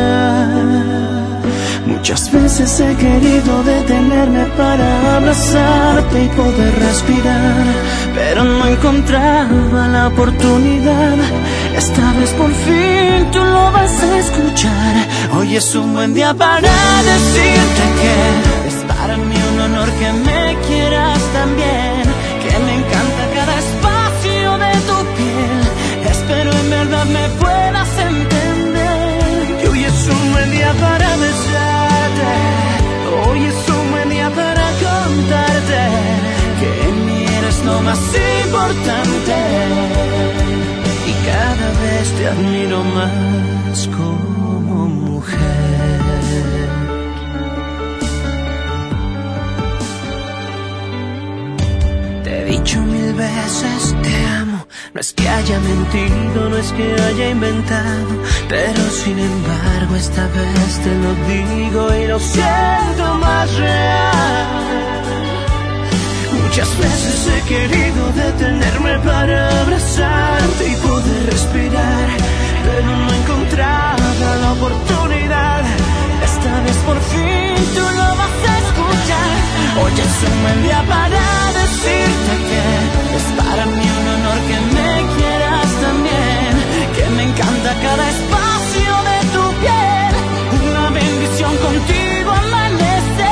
Muchas veces he querido detenerme para abrazarte y poder respirar, pero no encontraba la oportunidad. Esta vez por fin tú lo vas a escuchar. Hoy es un buen día para decirte que es para mí un honor que me quieras también, que me encanta cada espacio de tu piel. Espero en verdad me puedas entender que hoy es un buen día para besarte. Hoy es un buen día para contarte que en mí eres lo más importante y cada vez te admiro más como mujer. Te he dicho mil veces te amo, no es que haya mentido, no es que haya inventado, pero sin embargo esta vez te lo digo y lo siento más real. Muchas veces he querido detenerme para abrazarte y poder respirar, pero no encontraba la oportunidad. Esta vez por fin tú lo vas a escuchar. Hoy es un buen día para decirte que es para mí un honor que me quieras también, que me encanta cada espacio de tu piel, una bendición contigo amanecer.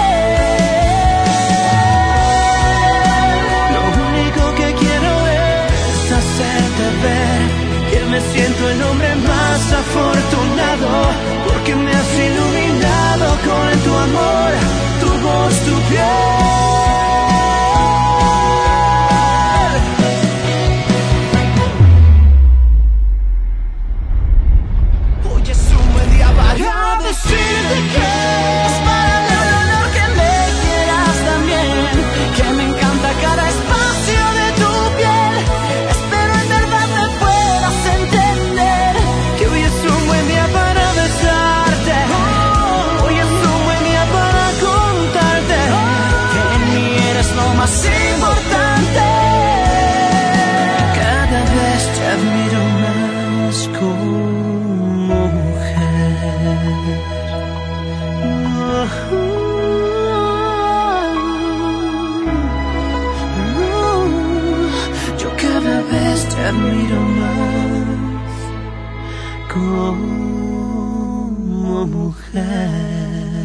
Lo único que quiero es hacerte ver que me siento el hombre más afortunado, porque me has iluminado con tu amor, tu voz, tu piel. Decirte que es para mí un honor que me quieras también, que me encanta cada espacio de tu piel. Espero en verdad me puedas entender que hoy es un buen día para besarte. Hoy es un buen día para contarte que en mí eres lo más importante. Cada vez te admiro más como mujer. Yo cada vez te admiro más como mujer.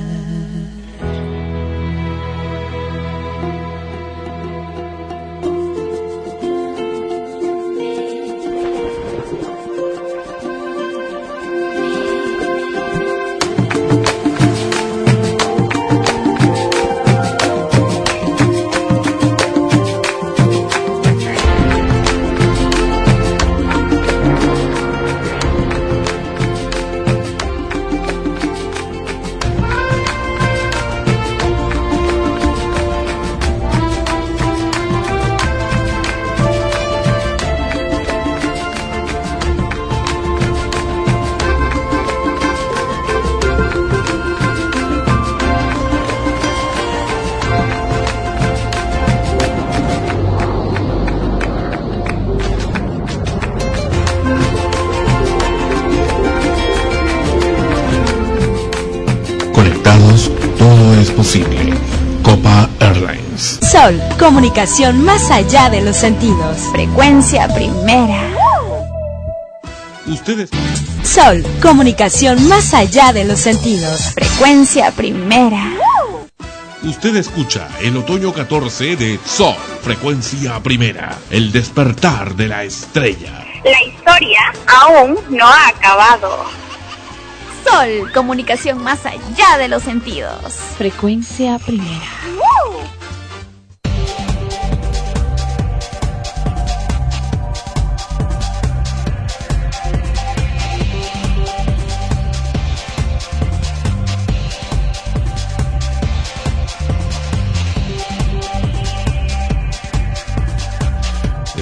Posible. Copa Airlines. Sol, comunicación más allá de los sentidos. Frecuencia primera. Ustedes. Sol, comunicación más allá de los sentidos. Frecuencia primera. Usted escucha el otoño catorce de Sol, frecuencia primera, el despertar de la estrella. La historia aún no ha acabado. Sol, comunicación más allá de los sentidos. Frecuencia primera. ¡Uh!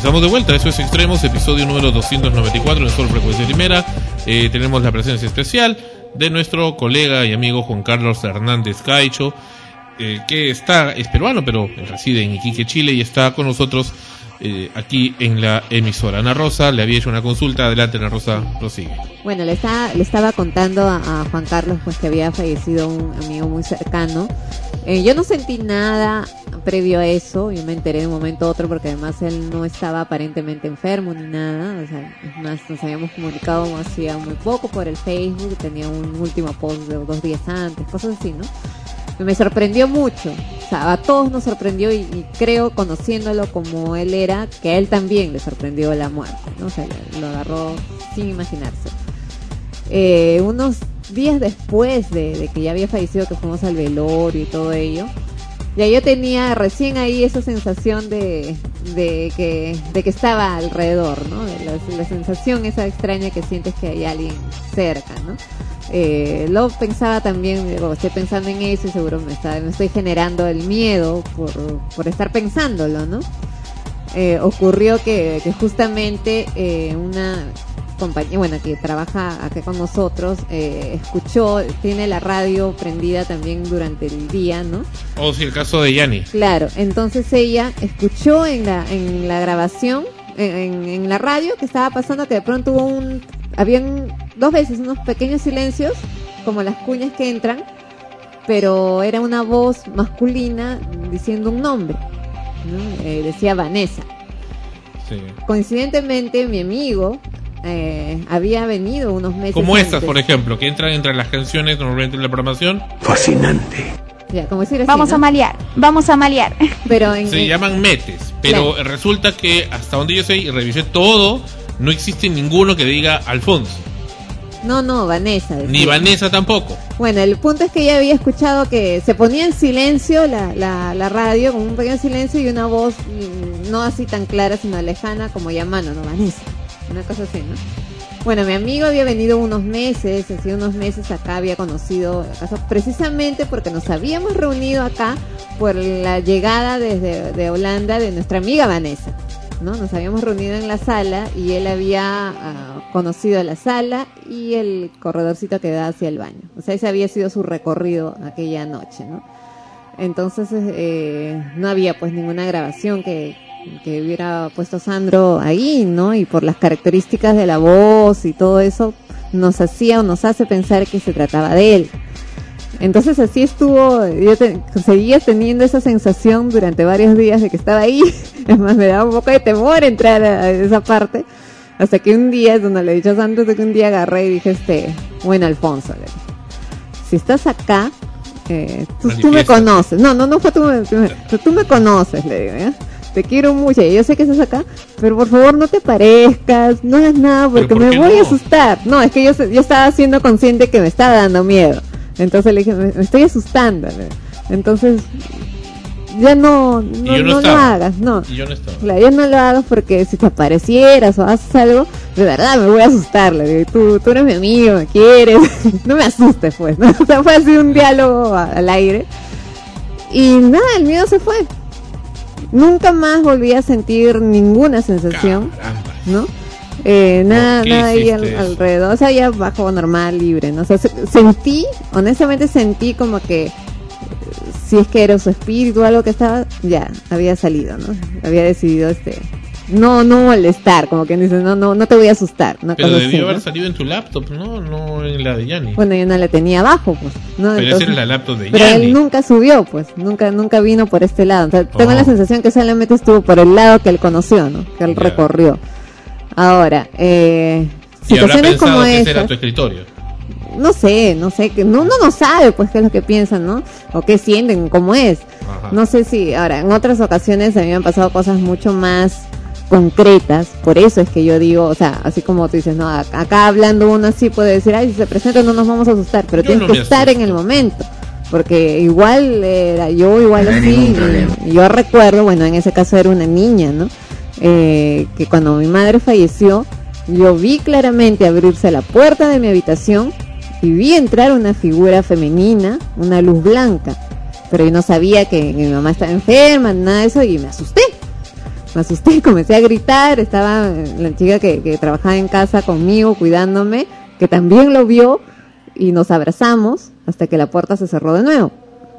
Estamos de vuelta, eso es Extremos, episodio número doscientos noventa y cuatro en Sol Frecuencia Primera. Eh, tenemos la presencia especial de nuestro colega y amigo Juan Carlos Hernández Caicho, eh, que está, es peruano, pero reside en Iquique, Chile, y está con nosotros eh, aquí en la emisora. Ana Rosa le había hecho una consulta. Adelante, Ana Rosa, prosigue. Bueno, le estaba, le estaba contando a, a Juan Carlos pues que había fallecido un amigo muy cercano. Eh, yo no sentí nada previo a eso, yo me enteré de un momento a otro porque además él no estaba aparentemente enfermo ni nada, o sea, es más, nos habíamos comunicado hacía muy poco por el Facebook, tenía un último post de dos días antes, cosas así, ¿no? Me sorprendió mucho, o sea, a todos nos sorprendió y, y creo, conociéndolo como él era, que a él también le sorprendió la muerte, ¿no? O sea, lo agarró sin imaginarse. Eh, unos días después de, de que ya había fallecido, que fuimos al velorio y todo ello, ya yo tenía recién ahí esa sensación de, de que de que estaba alrededor, ¿no? De la, la sensación esa extraña que sientes que hay alguien cerca, ¿no? Eh, lo pensaba también, digo, estoy pensando en eso y seguro me, está, me estoy generando el miedo por, por estar pensándolo, ¿no? Eh, ocurrió que, que justamente eh, una compañía, bueno, que trabaja acá con nosotros, eh, escuchó, tiene la radio prendida también durante el día, ¿no? O si el caso de Yani. Claro, entonces ella escuchó en la en la grabación, en, en la radio que estaba pasando, que de pronto hubo un, habían dos veces unos pequeños silencios, como las cuñas que entran, pero era una voz masculina diciendo un nombre, ¿no? Eh, decía Vanessa. Sí. Coincidentemente, mi amigo Eh, había venido unos meses como antes. estas, por ejemplo, que entran entre las canciones normalmente en la programación. Fascinante. Ya, como decir así, vamos ¿no? a malear, vamos a malear. Pero en, se en... llaman metes, pero claro, resulta que hasta donde yo sé y revisé todo, no existe ninguno que diga Alfonso. No, no, Vanessa. Decía. Ni Vanessa tampoco. Bueno, el punto es que ella había escuchado que se ponía en silencio la, la, la radio, con un pequeño silencio y una voz no así tan clara, sino lejana, como llamando, ¿no? Vanessa. Una cosa así, ¿no? Bueno, mi amigo había venido unos meses, hacía unos meses acá, había conocido la casa precisamente porque nos habíamos reunido acá por la llegada desde de Holanda de nuestra amiga Vanessa, ¿no? Nos habíamos reunido en la sala y él había uh, conocido la sala y el corredorcito que da hacia el baño. O sea, ese había sido su recorrido aquella noche, ¿no? Entonces, eh, no había pues ninguna grabación que... que hubiera puesto Sandro ahí, ¿no? Y por las características de la voz y todo eso, nos hacía o nos hace pensar que se trataba de él. Entonces así estuvo, yo te, seguía teniendo esa sensación durante varios días de que estaba ahí. Es más, me daba un poco de temor entrar a, a esa parte, hasta que un día, es donde le he dicho a Sandro, que un día agarré y dije, este, bueno, Alfonso, le dije, si estás acá, eh, tú, tú me conoces. No, no, no fue tú, tú, tú me conoces, le digo, ¿eh? Te quiero mucho, yo sé que estás acá, pero por favor no te parezcas, no hagas nada porque ¿por me voy no? a asustar. No, es que yo, yo estaba siendo consciente que me estaba dando miedo. Entonces le dije, me, me estoy asustando. Entonces, ya no, no, no, no lo hagas, no. Y yo no estaba. Claro, ya no lo hagas porque si te aparecieras o haces algo, de verdad me voy a asustar. Le digo, tú, tú eres mi amigo, me quieres, no me asustes pues, ¿no? O sea, fue así un diálogo a, al aire. Y nada, el miedo se fue. Nunca más volví a sentir ninguna sensación. Caramba. ¿No? Eh, nada, nada ahí al, alrededor, o sea, ya bajo normal, libre, ¿no? O sea, sentí, honestamente sentí como que si es que era su espíritu o algo que estaba, ya, había salido, ¿no? Había decidido este no no molestar, como que dice, no no no te voy a asustar, ¿no? Pero debió así, haber ¿no? salido en tu laptop, ¿no? No en la de Yani. Bueno, yo no la tenía abajo, pues, ¿no? Pero Entonces, esa era la laptop de pero Yani. él nunca subió, pues, nunca nunca vino por este lado. O sea, tengo Oh. la sensación que solamente estuvo por el lado que él conoció, ¿no? Que él Ya. recorrió. Ahora, eh, Y habrá situaciones pensado como que ese esta, era tu escritorio. no sé, no sé, que no, uno no sabe pues qué es lo que piensan, ¿no? O qué sienten, cómo es. Ajá. No sé si, ahora, en otras ocasiones a mí me han pasado cosas mucho más concretas, por eso es que yo digo, o sea, así como tú dices, no, acá, acá hablando uno así puede decir, ay, si se presenta no nos vamos a asustar, pero Yo tienes no que me estar asusto. en el momento, porque igual era yo, igual No hay así, ningún problema. y yo recuerdo, bueno, en ese caso era una niña, ¿no? Eh, que cuando mi madre falleció, yo vi claramente abrirse la puerta de mi habitación y vi entrar una figura femenina, una luz blanca, pero yo no sabía que mi mamá estaba enferma, nada de eso, y me asusté. me asusté y comencé a gritar. Estaba la chica que, que trabajaba en casa conmigo, cuidándome, que también lo vio, y nos abrazamos hasta que la puerta se cerró de nuevo.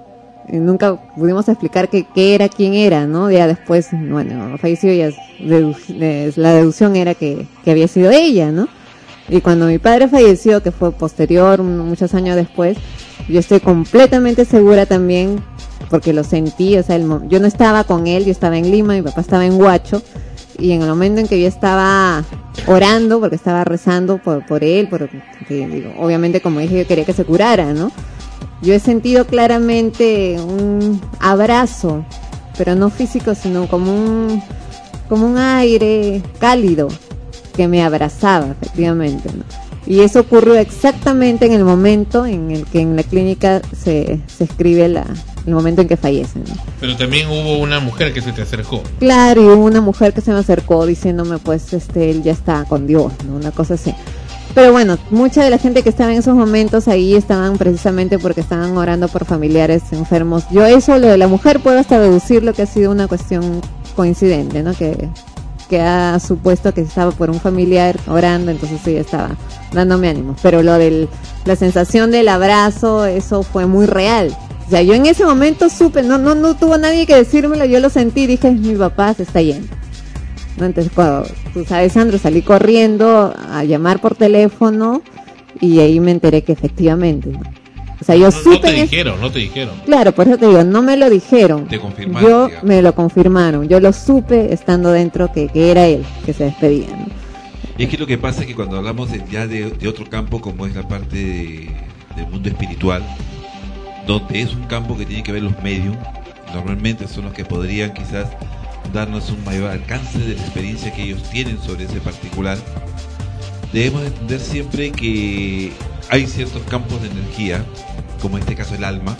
Y nunca pudimos explicar qué, qué era, quién era, ¿no? Ya después, bueno, falleció, ya dedu- eh, la deducción era que, que había sido ella, ¿no? Y cuando mi padre falleció, que fue posterior, muchos años después, yo estoy completamente segura también, porque lo sentí, o sea, el, yo no estaba con él, yo estaba en Lima, mi papá estaba en Huacho, y en el momento en que yo estaba orando, porque estaba rezando por, por él, porque, digo, obviamente, como dije, yo quería que se curara, ¿no? Yo he sentido claramente un abrazo, pero no físico, sino como un, como un aire cálido que me abrazaba, efectivamente, ¿no? Y eso ocurrió exactamente en el momento en el que en la clínica se, se escribe la, el momento en que fallecen, ¿no? Pero también hubo una mujer que se te acercó. Claro, y hubo una mujer que se me acercó diciéndome, pues, este, él ya está con Dios, ¿no? Una cosa así. Pero bueno, mucha de la gente que estaba en esos momentos ahí estaban precisamente porque estaban orando por familiares enfermos. Yo eso, lo de la mujer, puedo hasta deducirlo que ha sido una cuestión coincidente, ¿no? Que, que ha supuesto que estaba por un familiar orando, entonces ella estaba dándome ánimos. Pero lo de la sensación del abrazo, eso fue muy real. O sea, yo en ese momento supe, no, no, no tuvo nadie que decírmelo, yo lo sentí, dije, mi papá se está yendo. ¿No? Entonces, cuando, tú sabes, Sandro, salí corriendo a llamar por teléfono y ahí me enteré que efectivamente, ¿no? O sea, yo no, supe... No te en dijeron, ese... no te dijeron. Claro, por eso te digo, no me lo dijeron. Te confirmaron. Yo digamos. me lo confirmaron, yo lo supe estando dentro que, que era él, que se despedía, ¿no? Y es que lo que pasa es que cuando hablamos de, ya de, de otro campo como es la parte de, del mundo espiritual, donde es un campo que tiene que ver los medios, normalmente son los que podrían quizás darnos un mayor alcance de la experiencia que ellos tienen sobre ese particular. Debemos entender siempre que hay ciertos campos de energía, como en este caso el alma,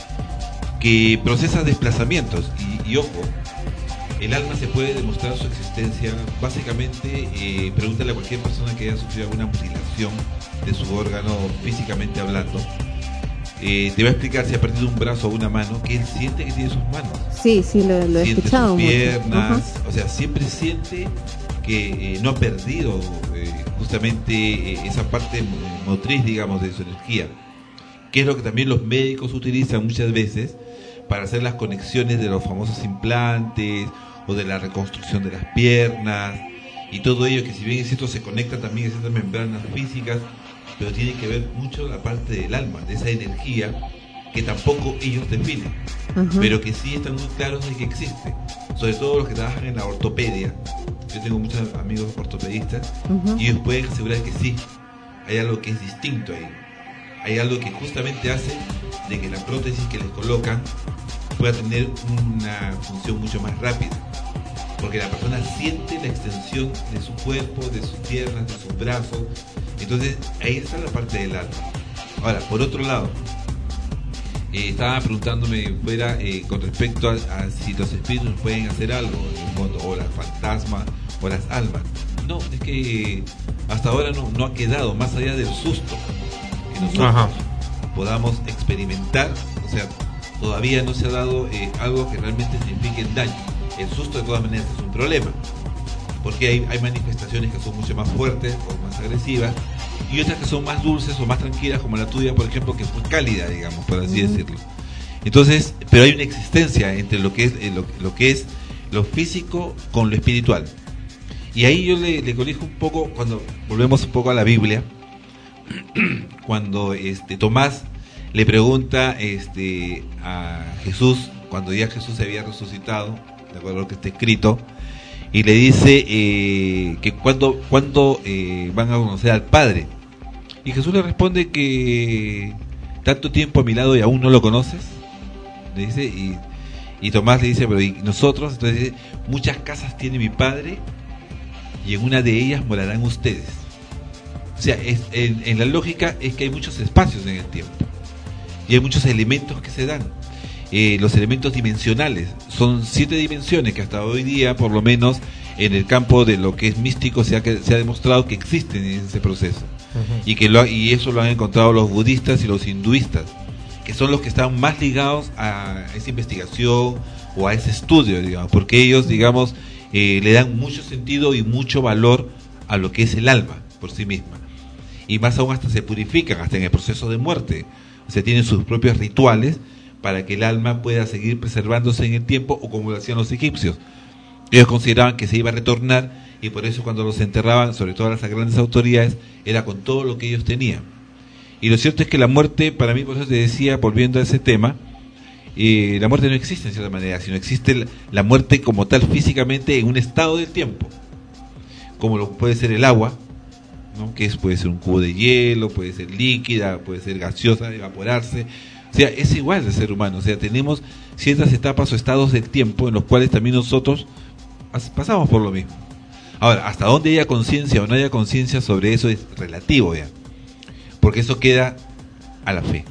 que procesa desplazamientos y, y ojo, el alma se puede demostrar su existencia básicamente, eh, pregúntale a cualquier persona que haya sufrido alguna mutilación de su órgano físicamente hablando, eh, te va a explicar si ha perdido un brazo o una mano, que él siente que tiene sus manos. Sí, sí, lo, lo he siente escuchado sus mucho. piernas, Ajá. o sea, siempre siente que eh, no ha perdido eh, justamente eh, esa parte motriz, digamos, de su energía, que es lo que también los médicos utilizan muchas veces para hacer las conexiones de los famosos implantes o de la reconstrucción de las piernas y todo ello, que si bien es cierto se conecta también a ciertas membranas físicas, pero tiene que ver mucho la parte del alma, de esa energía que tampoco ellos definen, uh-huh. pero que sí están muy claros de que existe, sobre todo los que trabajan en la ortopedia. Yo tengo muchos amigos ortopedistas, uh-huh. y ellos pueden asegurar que sí, hay algo que es distinto ahí, hay algo que justamente hace de que la prótesis que les colocan pueda tener una función mucho más rápida, porque la persona siente la extensión de su cuerpo, de sus piernas, de sus brazos. Entonces ahí está la parte del alma. Ahora, por otro lado, eh, estaba preguntándome fuera eh, con respecto a, a si los espíritus pueden hacer algo en el mundo, o las fantasmas o las almas. No, es que hasta ahora no, no ha quedado, más allá del susto que nosotros Ajá. podamos experimentar, o sea, todavía no se ha dado eh, algo que realmente signifique el daño. El susto de todas maneras es un problema, porque hay, hay manifestaciones que son mucho más fuertes o más agresivas, y otras que son más dulces o más tranquilas, como la tuya, por ejemplo, que fue cálida, digamos, por así uh-huh. decirlo. Entonces, pero hay una existencia entre lo que es eh, lo, lo que es lo físico con lo espiritual. Y ahí yo le, le corrijo un poco, cuando volvemos un poco a la Biblia, cuando este Tomás le pregunta este a Jesús, cuando ya Jesús se había resucitado, de acuerdo a lo que está escrito, y le dice eh, que cuando, cuando eh, van a conocer al Padre, y Jesús le responde que tanto tiempo a mi lado y aún no lo conoces, le dice, y, y Tomás le dice, pero ¿y nosotros? Entonces dice, muchas casas tiene mi Padre y en una de ellas morarán ustedes. O sea, es, en, en la lógica es que hay muchos espacios en el tiempo y hay muchos elementos que se dan. Eh, los elementos dimensionales son siete dimensiones que hasta hoy día, por lo menos en el campo de lo que es místico, se ha, se ha demostrado que existen en ese proceso. Uh-huh. y que lo, y eso lo han encontrado los budistas y los hinduistas, que son los que están más ligados a esa investigación o a ese estudio, digamos, porque ellos, digamos, eh, le dan mucho sentido y mucho valor a lo que es el alma por sí misma. Y más aún hasta se purifican, hasta en el proceso de muerte. O sea, tienen sus propios rituales para que el alma pueda seguir preservándose en el tiempo, o como lo hacían los egipcios. Ellos consideraban que se iba a retornar, y por eso cuando los enterraban, sobre todo las grandes autoridades, era con todo lo que ellos tenían. Y lo cierto es que la muerte, para mí, por eso te decía, volviendo a ese tema, eh, la muerte no existe en cierta manera, sino existe la muerte como tal físicamente en un estado del tiempo, como lo puede ser el agua, ¿no? Que es, puede ser un cubo de hielo, puede ser líquida, puede ser gaseosa, evaporarse. O sea, es igual el ser humano. O sea, tenemos ciertas etapas o estados del tiempo en los cuales también nosotros pasamos por lo mismo. Ahora, hasta dónde haya conciencia o no haya conciencia sobre eso es relativo ya, porque eso queda a la fe,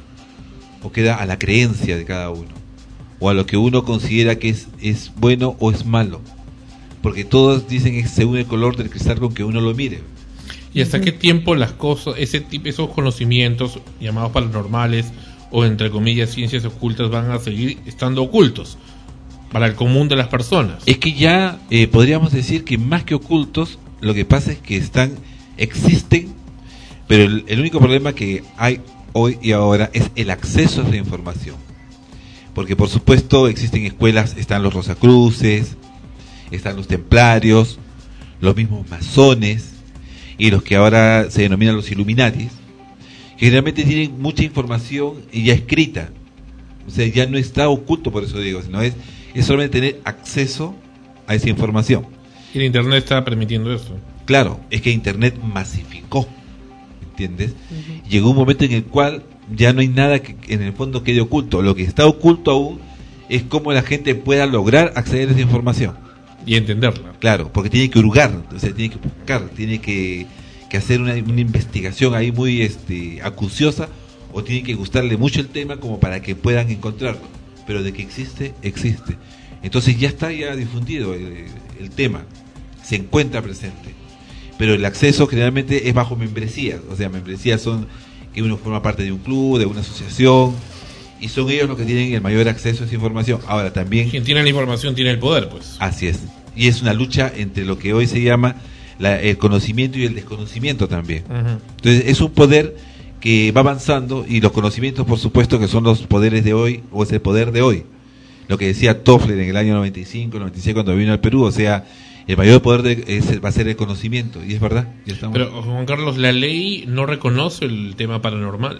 o queda a la creencia de cada uno, o a lo que uno considera que es, es bueno o es malo, porque todos dicen es según el color del cristal con que uno lo mire. ¿Y hasta qué tiempo las cosas, ese tipo, esos conocimientos llamados paranormales o entre comillas ciencias ocultas van a seguir estando ocultos para el común de las personas? Es que ya eh, podríamos decir que más que ocultos, lo que pasa es que están, existen, pero el, el único problema que hay hoy y ahora es el acceso a esa información. Porque por supuesto existen escuelas, están los Rosacruces, están los templarios, los mismos masones, y los que ahora se denominan los Illuminatis, que generalmente tienen mucha información y ya escrita. O sea, ya no está oculto, por eso digo, sino es, es solamente tener acceso a esa información. Y el Internet está permitiendo eso. Claro, es que Internet masificó, ¿entiendes? Uh-huh. Llegó un momento en el cual ya no hay nada que en el fondo quede oculto. Lo que está oculto aún es cómo la gente pueda lograr acceder a esa información. Y entenderla. Claro, porque tiene que hurgar, o sea, tiene que buscar, tiene que, que hacer una, una investigación ahí muy este, acuciosa, o tiene que gustarle mucho el tema como para que puedan encontrarlo. Pero de que existe, existe. Entonces ya está ya difundido el, el tema, se encuentra presente. Pero el acceso generalmente es bajo membresías, o sea, membresías son que uno forma parte de un club, de una asociación, y son ellos los que tienen el mayor acceso a esa información. Ahora también... Quien tiene la información tiene el poder, pues. Así es. Y es una lucha entre lo que hoy se llama la, el conocimiento y el desconocimiento también. Uh-huh. Entonces es un poder que va avanzando, y los conocimientos, por supuesto, que son los poderes de hoy, o es el poder de hoy. Lo que decía Toffler en el año noventa y cinco, noventa y seis, cuando vino al Perú, o sea, el mayor poder de, es, va a ser el conocimiento, y es verdad. Ya estamos. Pero, Juan Carlos, la ley no reconoce el tema paranormal.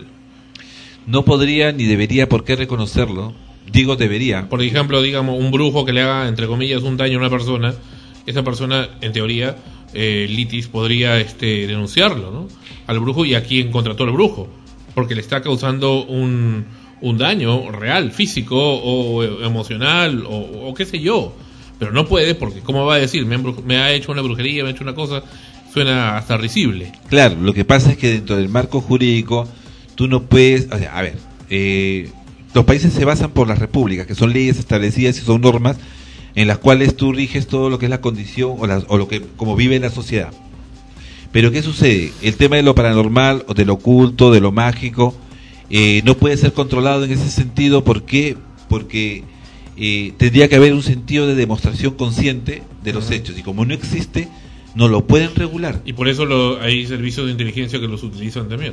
No podría ni debería por qué reconocerlo. Digo debería. Por ejemplo, digamos, un brujo que le haga, entre comillas, un daño a una persona, esa persona, en teoría, eh, Litis podría este, denunciarlo, ¿no? Al brujo, y a quien contrató al brujo, porque le está causando un, un daño real, físico o emocional, o, o qué sé yo. Pero no puede, porque ¿cómo va a decir? Me, me ha hecho una brujería, me ha hecho una cosa, suena hasta risible. Claro, lo que pasa es que dentro del marco jurídico tú no puedes, o sea, a ver, eh, los países se basan por las repúblicas, que son leyes establecidas y son normas en las cuales tú riges todo lo que es la condición o, la, o lo que como vive la sociedad. Pero ¿qué sucede? El tema de lo paranormal o de lo oculto, de lo mágico, eh, no puede ser controlado en ese sentido. ¿Por qué? Porque eh, tendría que haber un sentido de demostración consciente de los uh-huh. hechos, y como no existe, no lo pueden regular. Y por eso lo, hay servicios de inteligencia que los utilizan también.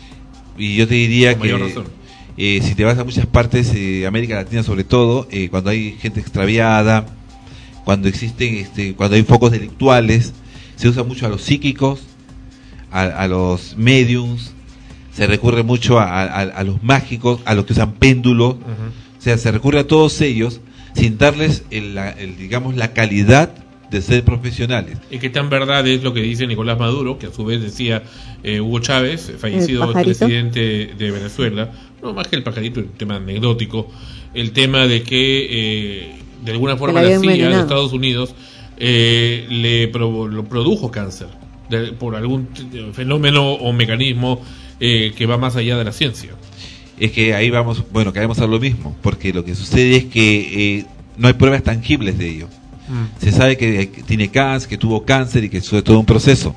Y yo te diría Con que eh, si te vas a muchas partes, eh, América Latina sobre todo, eh, cuando hay gente extraviada, cuando existen, este, cuando hay focos delictuales, se usa mucho a los psíquicos, a, a los mediums, se recurre mucho a, a, a los mágicos, a los que usan péndulos, uh-huh. o sea, se recurre a todos ellos sin darles, el, el, digamos, la calidad de ser profesionales. Y que tan verdad es lo que dice Nicolás Maduro, que a su vez decía eh, Hugo Chávez, fallecido el presidente de Venezuela, no más que el pajarito, el tema anecdótico, el tema de que eh, de alguna forma la C I A de Estados Unidos eh, le pro, lo produjo cáncer de, por algún fenómeno o mecanismo eh, que va más allá de la ciencia. Es que ahí vamos, bueno, caemos a lo mismo, porque lo que sucede es que eh, no hay pruebas tangibles de ello. Se sabe que tiene cáncer, que tuvo cáncer y que es todo un proceso,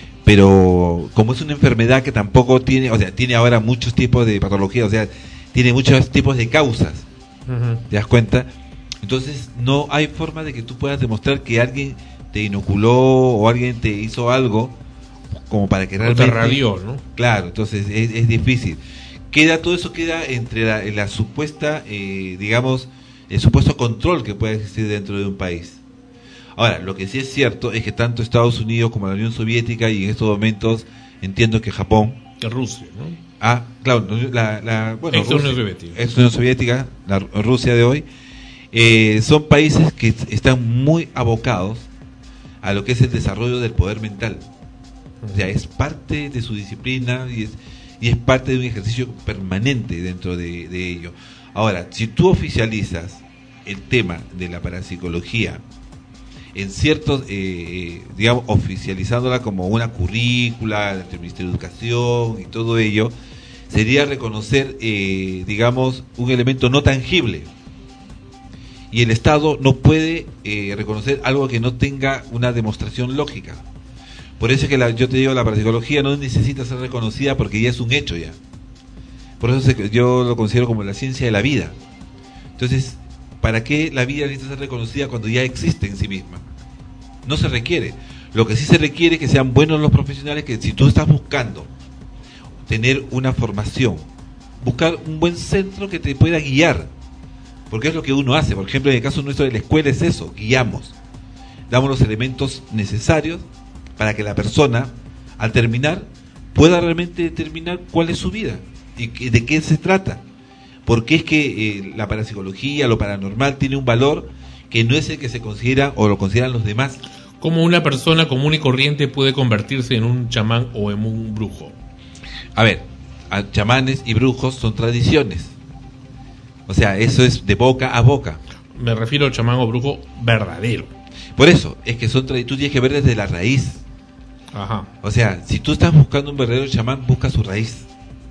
pero como es una enfermedad que tampoco tiene, o sea, tiene ahora muchos tipos de patologías, o sea, tiene muchos tipos de causas, uh-huh. ¿te das cuenta? Entonces no hay forma de que tú puedas demostrar que alguien te inoculó o alguien te hizo algo como para que realmente... te radió, ¿no? Claro, entonces es, es difícil. Queda, todo eso queda entre la, la supuesta, eh, digamos, el supuesto control que puede existir dentro de un país. Ahora, lo que sí es cierto es que tanto Estados Unidos como la Unión Soviética, y en estos momentos entiendo que Japón... Que Rusia, ¿no? Ah, claro, la, la bueno, ex Unión Soviética. Ex Unión Soviética, la Rusia de hoy, eh, son países que están muy abocados a lo que es el desarrollo del poder mental. O sea, es parte de su disciplina y es, y es parte de un ejercicio permanente dentro de, de ello. Ahora, si tú oficializas el tema de la parapsicología en ciertos, eh, digamos, oficializándola como una currícula entre el Ministerio de Educación y todo ello, sería reconocer, eh, digamos, un elemento no tangible. Y el Estado no puede eh, reconocer algo que no tenga una demostración lógica. Por eso es que la, yo te digo, la parapsicología no necesita ser reconocida porque ya es un hecho ya. Por eso se, yo lo considero como la ciencia de la vida. Entonces, ¿para qué la vida necesita ser reconocida cuando ya existe en sí misma? No se requiere. Lo que sí se requiere es que sean buenos los profesionales, que si tú estás buscando tener una formación, buscar un buen centro que te pueda guiar, porque es lo que uno hace. Por ejemplo, en el caso nuestro de la escuela es eso, guiamos, damos los elementos necesarios para que la persona, al terminar, pueda realmente determinar cuál es su vida y de qué se trata. Porque es que eh, la parapsicología, lo paranormal, tiene un valor que no es el que se considera o lo consideran los demás. ¿Cómo una persona común y corriente puede convertirse en un chamán o en un brujo? A ver, a chamanes y brujos son tradiciones. O sea, eso es de boca a boca. Me refiero al chamán o brujo verdadero. Por eso, es que son tradiciones, tú tienes que ver desde la raíz. Ajá. O sea, si tú estás buscando un verdadero chamán, busca su raíz.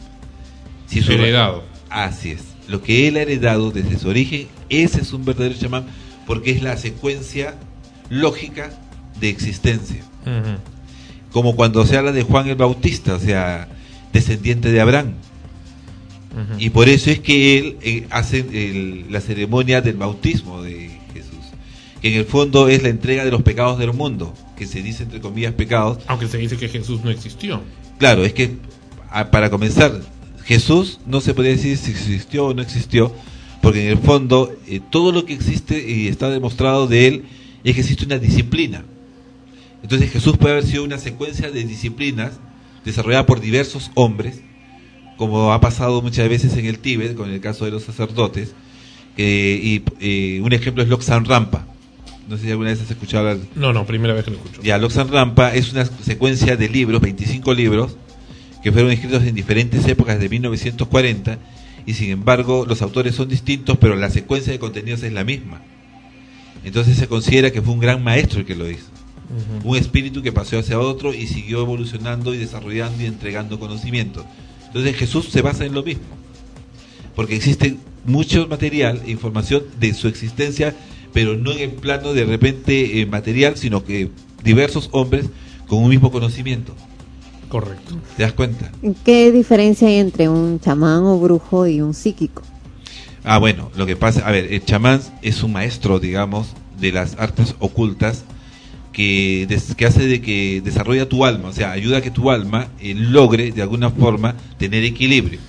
Si su heredado. Ra... Así es. Lo que él ha heredado desde su origen, ese es un verdadero chamán, porque es la secuencia lógica de existencia. Uh-huh. Como cuando se habla de Juan el Bautista, o sea, descendiente de Abraham. Uh-huh. Y por eso es que él eh, hace el, la ceremonia del bautismo de Jesús, que en el fondo es la entrega de los pecados del mundo, que se dice entre comillas pecados. Aunque se dice que Jesús no existió. Claro, es que a, para comenzar, Jesús no se podría decir si existió o no existió, porque en el fondo eh, todo lo que existe y está demostrado de él es que existe una disciplina. Entonces Jesús puede haber sido una secuencia de disciplinas desarrollada por diversos hombres, como ha pasado muchas veces en el Tíbet con el caso de los sacerdotes, eh, y eh, un ejemplo es Lobsang Rampa. No sé si alguna vez has escuchado hablar. No, no, primera vez que lo escucho. Ya, Lobsang Rampa es una secuencia de libros, veinticinco libros, que fueron escritos en diferentes épocas de mil novecientos cuarenta, y sin embargo los autores son distintos, pero la secuencia de contenidos es la misma. Entonces se considera que fue un gran maestro el que lo hizo. Uh-huh. Un espíritu que pasó hacia otro y siguió evolucionando y desarrollando y entregando conocimiento. Entonces Jesús se basa en lo mismo, porque existe mucho material e información de su existencia, pero no en el plano de repente eh, material, sino que diversos hombres con un mismo conocimiento. Correcto. ¿Te das cuenta? ¿Qué diferencia hay entre un chamán o brujo y un psíquico? Ah, bueno, lo que pasa, a ver, el chamán es un maestro, digamos, de las artes ocultas que, des, que hace de que desarrolla tu alma, o sea, ayuda a que tu alma eh, logre de alguna forma tener equilibrio.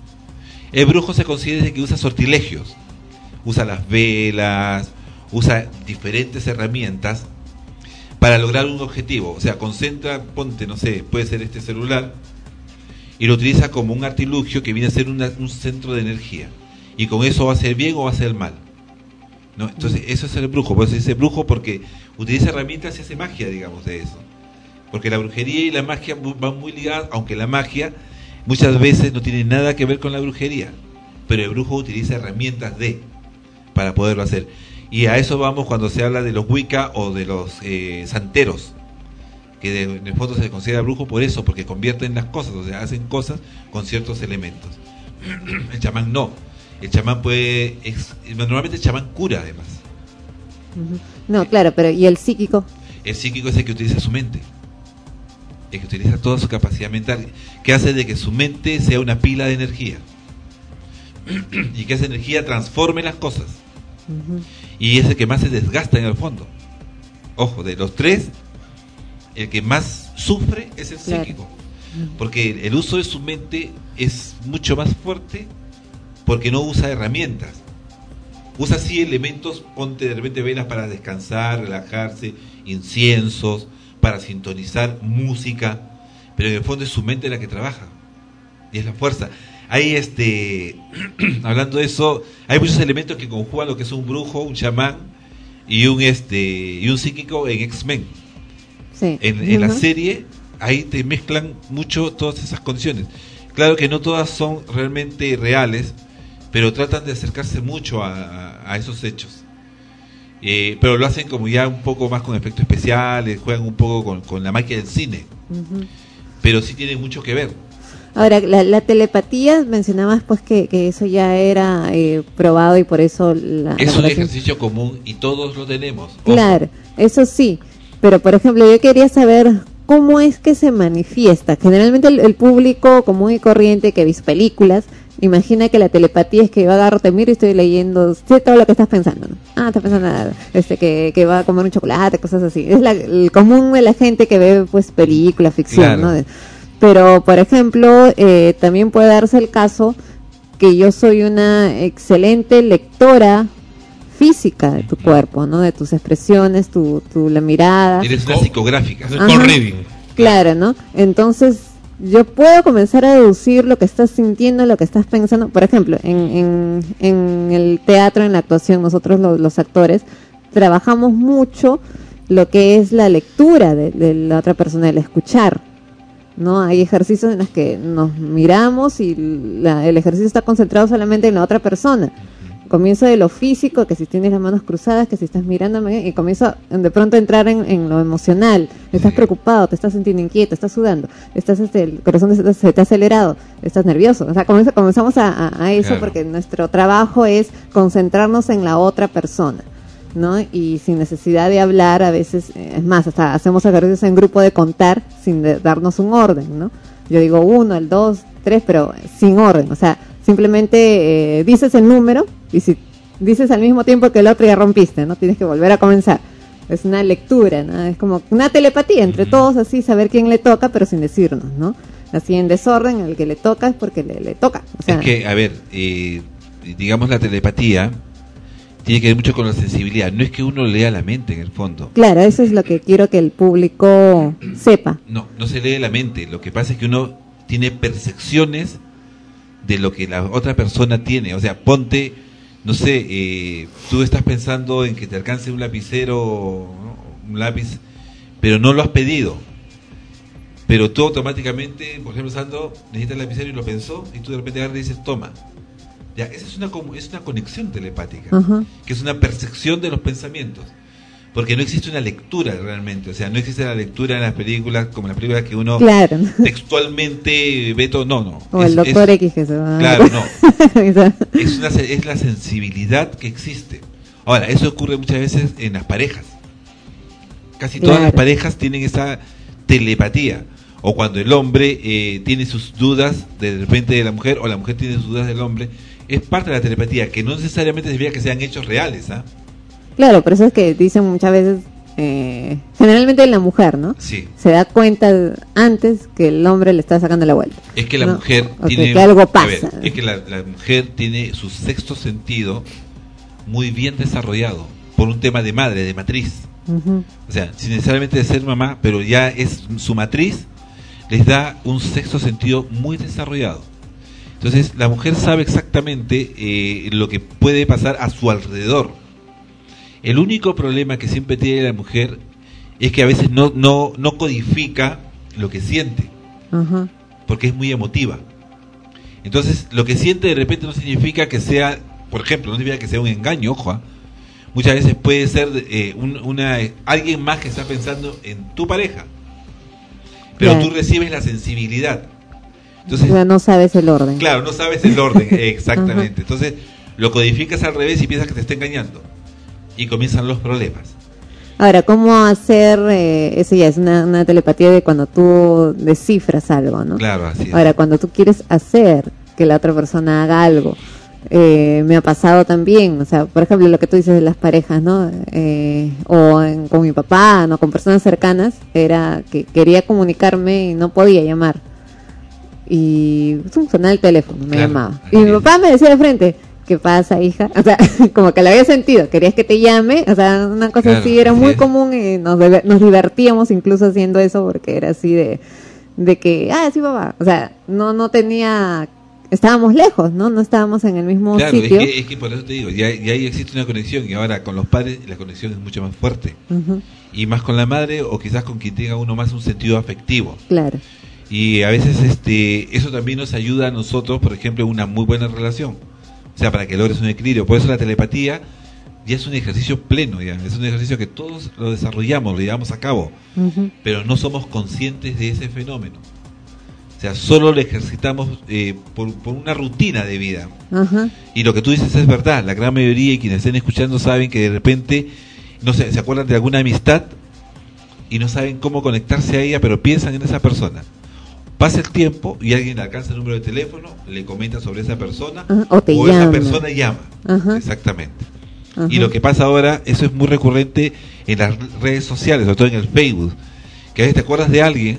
El brujo se considera que usa sortilegios, usa las velas, usa diferentes herramientas para lograr un objetivo. O sea, concentra, ponte, no sé, puede ser este celular, y lo utiliza como un artilugio que viene a ser una, un centro de energía, y con eso va a ser bien o va a ser mal, ¿no? Entonces eso es el brujo. Por eso se dice brujo, porque utiliza herramientas y hace magia, digamos, de eso, porque la brujería y la magia van muy ligadas, aunque la magia muchas veces no tiene nada que ver con la brujería, pero el brujo utiliza herramientas de para poderlo hacer. Y a eso vamos cuando se habla de los Wicca o de los eh, santeros, que de, en el fondo se considera brujo por eso, porque convierten las cosas, o sea, hacen cosas con ciertos elementos. El chamán no. El chamán puede, ex, normalmente el chamán cura además. Uh-huh. No, claro, pero ¿y el psíquico? El psíquico es el que utiliza su mente, el que utiliza toda su capacidad mental, que hace de que su mente sea una pila de energía y que esa energía transforme las cosas. Uh-huh. Y es el que más se desgasta en el fondo. Ojo, de los tres, el que más sufre es el claro. psíquico. Porque el uso de su mente es mucho más fuerte porque no usa herramientas. Usa sí elementos, ponte de repente velas para descansar, relajarse, inciensos, para sintonizar música, pero en el fondo es su mente la que trabaja y es la fuerza. Hay este, hablando de eso, hay muchos elementos que conjugan lo que es un brujo, un chamán y un este y un psíquico en X-Men. Sí. En, en uh-huh. la serie ahí te mezclan mucho todas esas condiciones. Claro que no todas son realmente reales, pero tratan de acercarse mucho a, a, a esos hechos. Eh, pero lo hacen como ya un poco más con efectos especiales, juegan un poco con, con la magia del cine. Uh-huh. Pero sí tienen mucho que ver. Ahora, la, la telepatía, mencionabas pues que, que eso ya era eh, probado y por eso... La, es la un ejercicio común y todos lo tenemos. Ojo. Claro, eso sí. Pero, por ejemplo, yo quería saber cómo es que se manifiesta. Generalmente el, el público común y corriente que ha visto películas imagina que la telepatía es que yo agarro, te miro y estoy leyendo, sé todo lo que estás pensando, ¿no? Ah, estás pensando nada, este, que, que va a comer un chocolate, cosas así. Es la, el común de la gente que ve, pues, películas, ficción, claro. ¿no? De, pero, por ejemplo, eh, también puede darse el caso que yo soy una excelente lectora física de tu cuerpo, ¿no? De tus expresiones, tu, tu la mirada. Eres una psicográfica. Ajá, claro, ¿no? Entonces, yo puedo comenzar a deducir lo que estás sintiendo, lo que estás pensando. Por ejemplo, en, en, en el teatro, en la actuación, nosotros los, los actores trabajamos mucho lo que es la lectura de, de la otra persona, el escuchar, ¿no? Hay ejercicios en los que nos miramos y la, el ejercicio está concentrado solamente en la otra persona. Comienzo de lo físico, que si tienes las manos cruzadas, que si estás mirándome, y comienzo de pronto a entrar en, en lo emocional. Estás sí. preocupado, te estás sintiendo inquieto, estás sudando, estás este, el corazón se, se te ha acelerado, estás nervioso. O sea, comienza, comenzamos a, a, a eso claro. porque nuestro trabajo es concentrarnos en la otra persona, ¿no? Y sin necesidad de hablar, a veces, eh, es más, hasta hacemos ejercicios en grupo de contar sin de, darnos un orden, ¿no? Yo digo uno, el dos, tres, pero sin orden, o sea, simplemente eh, dices el número y si dices al mismo tiempo que el otro ya rompiste, ¿no? Tienes que volver a comenzar. Es una lectura, ¿no? Es como una telepatía entre uh-huh. todos, así saber quién le toca, pero sin decirnos, ¿no? Así en desorden, el que le toca es porque le, le toca. O sea, es que, a ver, eh, digamos la telepatía tiene que ver mucho con la sensibilidad. No es que uno lea la mente en el fondo. Claro, eso es lo que quiero que el público sepa. No, no se lee la mente. Lo que pasa es que uno tiene percepciones de lo que la otra persona tiene. O sea, ponte, no sé, eh, tú estás pensando en que te alcance un lapicero, ¿no? Un lápiz, pero no lo has pedido. Pero tú automáticamente, por ejemplo, Sandro, necesitas el lapicero y lo pensó, y tú de repente agarras y dices, toma. Ya, esa es una, es una conexión telepática, uh-huh. que es una percepción de los pensamientos. Porque no existe una lectura realmente, o sea, no existe la lectura en las películas, como en las películas que uno claro. textualmente ve todo, no, no. O es, el doctor es, X que se va. Claro, no. es, una, es la sensibilidad que existe. Ahora, eso ocurre muchas veces en las parejas. Casi todas claro. las parejas tienen esa telepatía. O cuando el hombre eh, tiene sus dudas de repente de la mujer, o la mujer tiene sus dudas del hombre, es parte de la telepatía, que no necesariamente significa que sean hechos reales, ¿ah? ¿eh? Claro, por eso es que dicen muchas veces, eh, generalmente la mujer, ¿no? Sí. Se da cuenta antes que el hombre le está sacando la vuelta. Es que la ¿no? mujer o tiene... que algo pasa. Ver, es que la, la mujer tiene su sexto sentido muy bien desarrollado, por un tema de madre, de matriz. Uh-huh. O sea, sin necesariamente de ser mamá, pero ya es su matriz, les da un sexto sentido muy desarrollado. Entonces, la mujer sabe exactamente eh, lo que puede pasar a su alrededor. El único problema que siempre tiene la mujer es que a veces no no no codifica lo que siente, uh-huh. porque es muy emotiva. Entonces, lo que siente de repente no significa que sea, por ejemplo, no significa que sea un engaño, ojo, ¿eh? Muchas veces puede ser eh, un, una alguien más que está pensando en tu pareja, pero claro. tú recibes la sensibilidad. Entonces, pero no sabes el orden. Claro, no sabes el orden, exactamente. Uh-huh. Entonces, lo codificas al revés y piensas que te está engañando. Y comienzan los problemas. Ahora, ¿cómo hacer? Eh, eso ya es una, una telepatía de cuando tú descifras algo, ¿no? Claro, así es. Ahora, cuando tú quieres hacer que la otra persona haga algo, eh, me ha pasado también, o sea, por ejemplo, lo que tú dices de las parejas, ¿no? Eh, o en, con mi papá, ¿no? Con personas cercanas, era que quería comunicarme y no podía llamar. Y sonaba el teléfono, me claro, llamaba. Y mi papá me decía de frente, ¿qué pasa, hija? O sea, como que lo había sentido, querías que te llame, o sea, una cosa claro, así, era muy es. común y nos, nos divertíamos incluso haciendo eso porque era así de, de que, ah, sí, papá, o sea, no, no tenía, estábamos lejos, ¿no? No estábamos en el mismo claro, sitio. Claro, es, es que por eso te digo, ya, ya ahí existe una conexión y ahora con los padres la conexión es mucho más fuerte. Uh-huh. Y más con la madre o quizás con quien tenga uno más un sentido afectivo. Claro. Y a veces este eso también nos ayuda a nosotros, por ejemplo, una muy buena relación. O sea, para que logres un equilibrio. Por eso la telepatía ya es un ejercicio pleno, ya es un ejercicio que todos lo desarrollamos, lo llevamos a cabo, uh-huh. pero no somos conscientes de ese fenómeno. O sea, solo lo ejercitamos eh, por, por una rutina de vida. Uh-huh. Y lo que tú dices es verdad. La gran mayoría y quienes estén escuchando saben que de repente, no sé, se acuerdan de alguna amistad y no saben cómo conectarse a ella, pero piensan en esa persona. Pasa el tiempo y alguien le alcanza el número de teléfono, le comenta sobre esa persona, uh-huh. o, te o esa persona llama. Uh-huh. Exactamente. Uh-huh. Y lo que pasa ahora, eso es muy recurrente en las redes sociales, sobre todo en el Facebook, que a veces te acuerdas de alguien,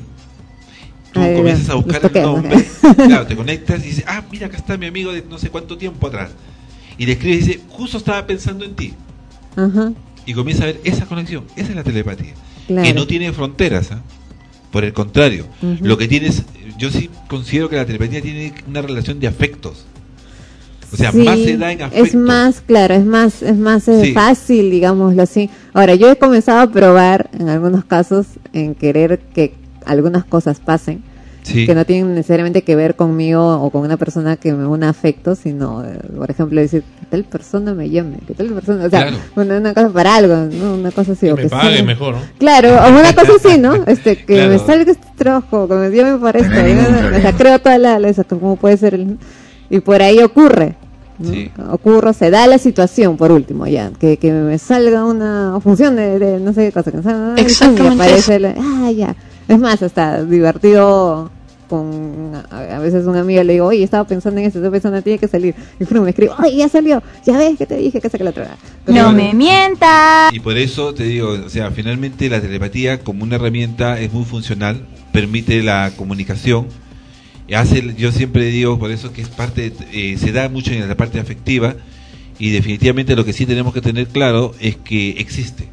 tú Ay, comienzas a buscar el nombre, claro, te conectas y dices, ah, mira, acá está mi amigo de no sé cuánto tiempo atrás. Y le escribes y dice, justo estaba pensando en ti. Uh-huh. Y comienza a ver esa conexión, esa es la telepatía, claro. que no tiene fronteras, ¿eh? Por el contrario, uh-huh. lo que tienes, yo sí considero que la telepatía tiene una relación de afectos. O sea, sí, más se da en afectos. Es más, claro, es más, es más sí. fácil, digámoslo así. Ahora, yo he comenzado a probar, en algunos casos, en querer que algunas cosas pasen, sí. que no tienen necesariamente que ver conmigo o con una persona que me una afecto, sino, por ejemplo, decir, que tal persona me llame, que tal persona, o sea, claro. una, una cosa para algo, ¿no? Una cosa así. Que o me que pague sea, mejor, ¿no? Claro, o una cosa así, ¿no? Este, que claro. me salga este trabajo, que me llame para esto, ¿no? O sea, creo toda la, la esa, cómo puede ser, el, y por ahí ocurre. ¿no? Sí. Ocurre, se da la situación por último ya, que, que me salga una función de, de no sé qué cosa, que me salga, exactamente, aparece el, ah, ya, es más, hasta divertido con, a, a veces una amiga le digo, oye, estaba pensando en eso, esa persona tiene que salir, y Fru me escribe, oye, ya salió, ya ves que te dije que saque la otra. No bueno, me mientas. Y por eso te digo, o sea, finalmente la telepatía como una herramienta es muy funcional, permite la comunicación. Hace, yo siempre digo, por eso que es parte, eh, se da mucho en la parte afectiva, y definitivamente lo que sí tenemos que tener claro es que existe,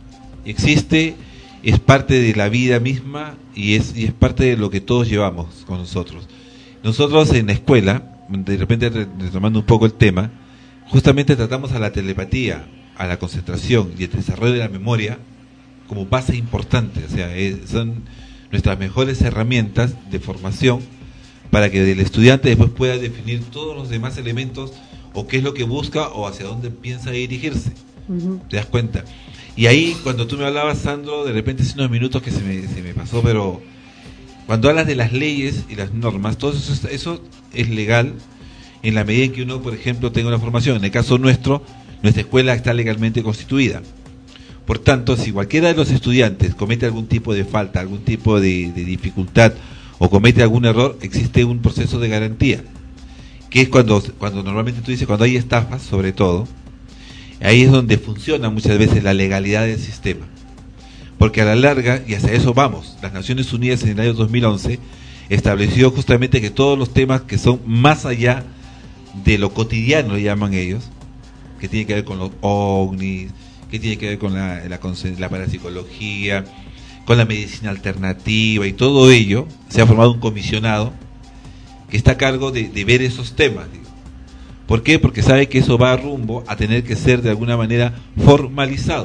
existe, es parte de la vida misma y es, y es parte de lo que todos llevamos con nosotros. Nosotros en la escuela, de repente retomando un poco el tema, justamente tratamos a la telepatía, a la concentración y el desarrollo de la memoria como base importante, o sea, es, son nuestras mejores herramientas de formación para que el estudiante después pueda definir todos los demás elementos o qué es lo que busca o hacia dónde piensa dirigirse. Uh-huh. ¿Te das cuenta? Y ahí, cuando tú me hablabas, Sandro, de repente hace unos minutos que se me, se me pasó, pero cuando hablas de las leyes y las normas, todo eso, eso es legal en la medida en que uno, por ejemplo, tenga una formación. En el caso nuestro, nuestra escuela está legalmente constituida. Por tanto, si cualquiera de los estudiantes comete algún tipo de falta, algún tipo de, de dificultad, o comete algún error, existe un proceso de garantía, que es cuando, cuando normalmente tú dices, cuando hay estafas, sobre todo, ahí es donde funciona muchas veces la legalidad del sistema, porque a la larga, y hacia eso vamos, las Naciones Unidas en el año dos mil once estableció justamente que todos los temas que son más allá de lo cotidiano, le llaman ellos, que tiene que ver con los ovnis, que tiene que ver con la, la, la parapsicología, con la medicina alternativa y todo ello, se ha formado un comisionado que está a cargo de, de ver esos temas. Digo. ¿Por qué? Porque sabe que eso va rumbo a tener que ser de alguna manera formalizado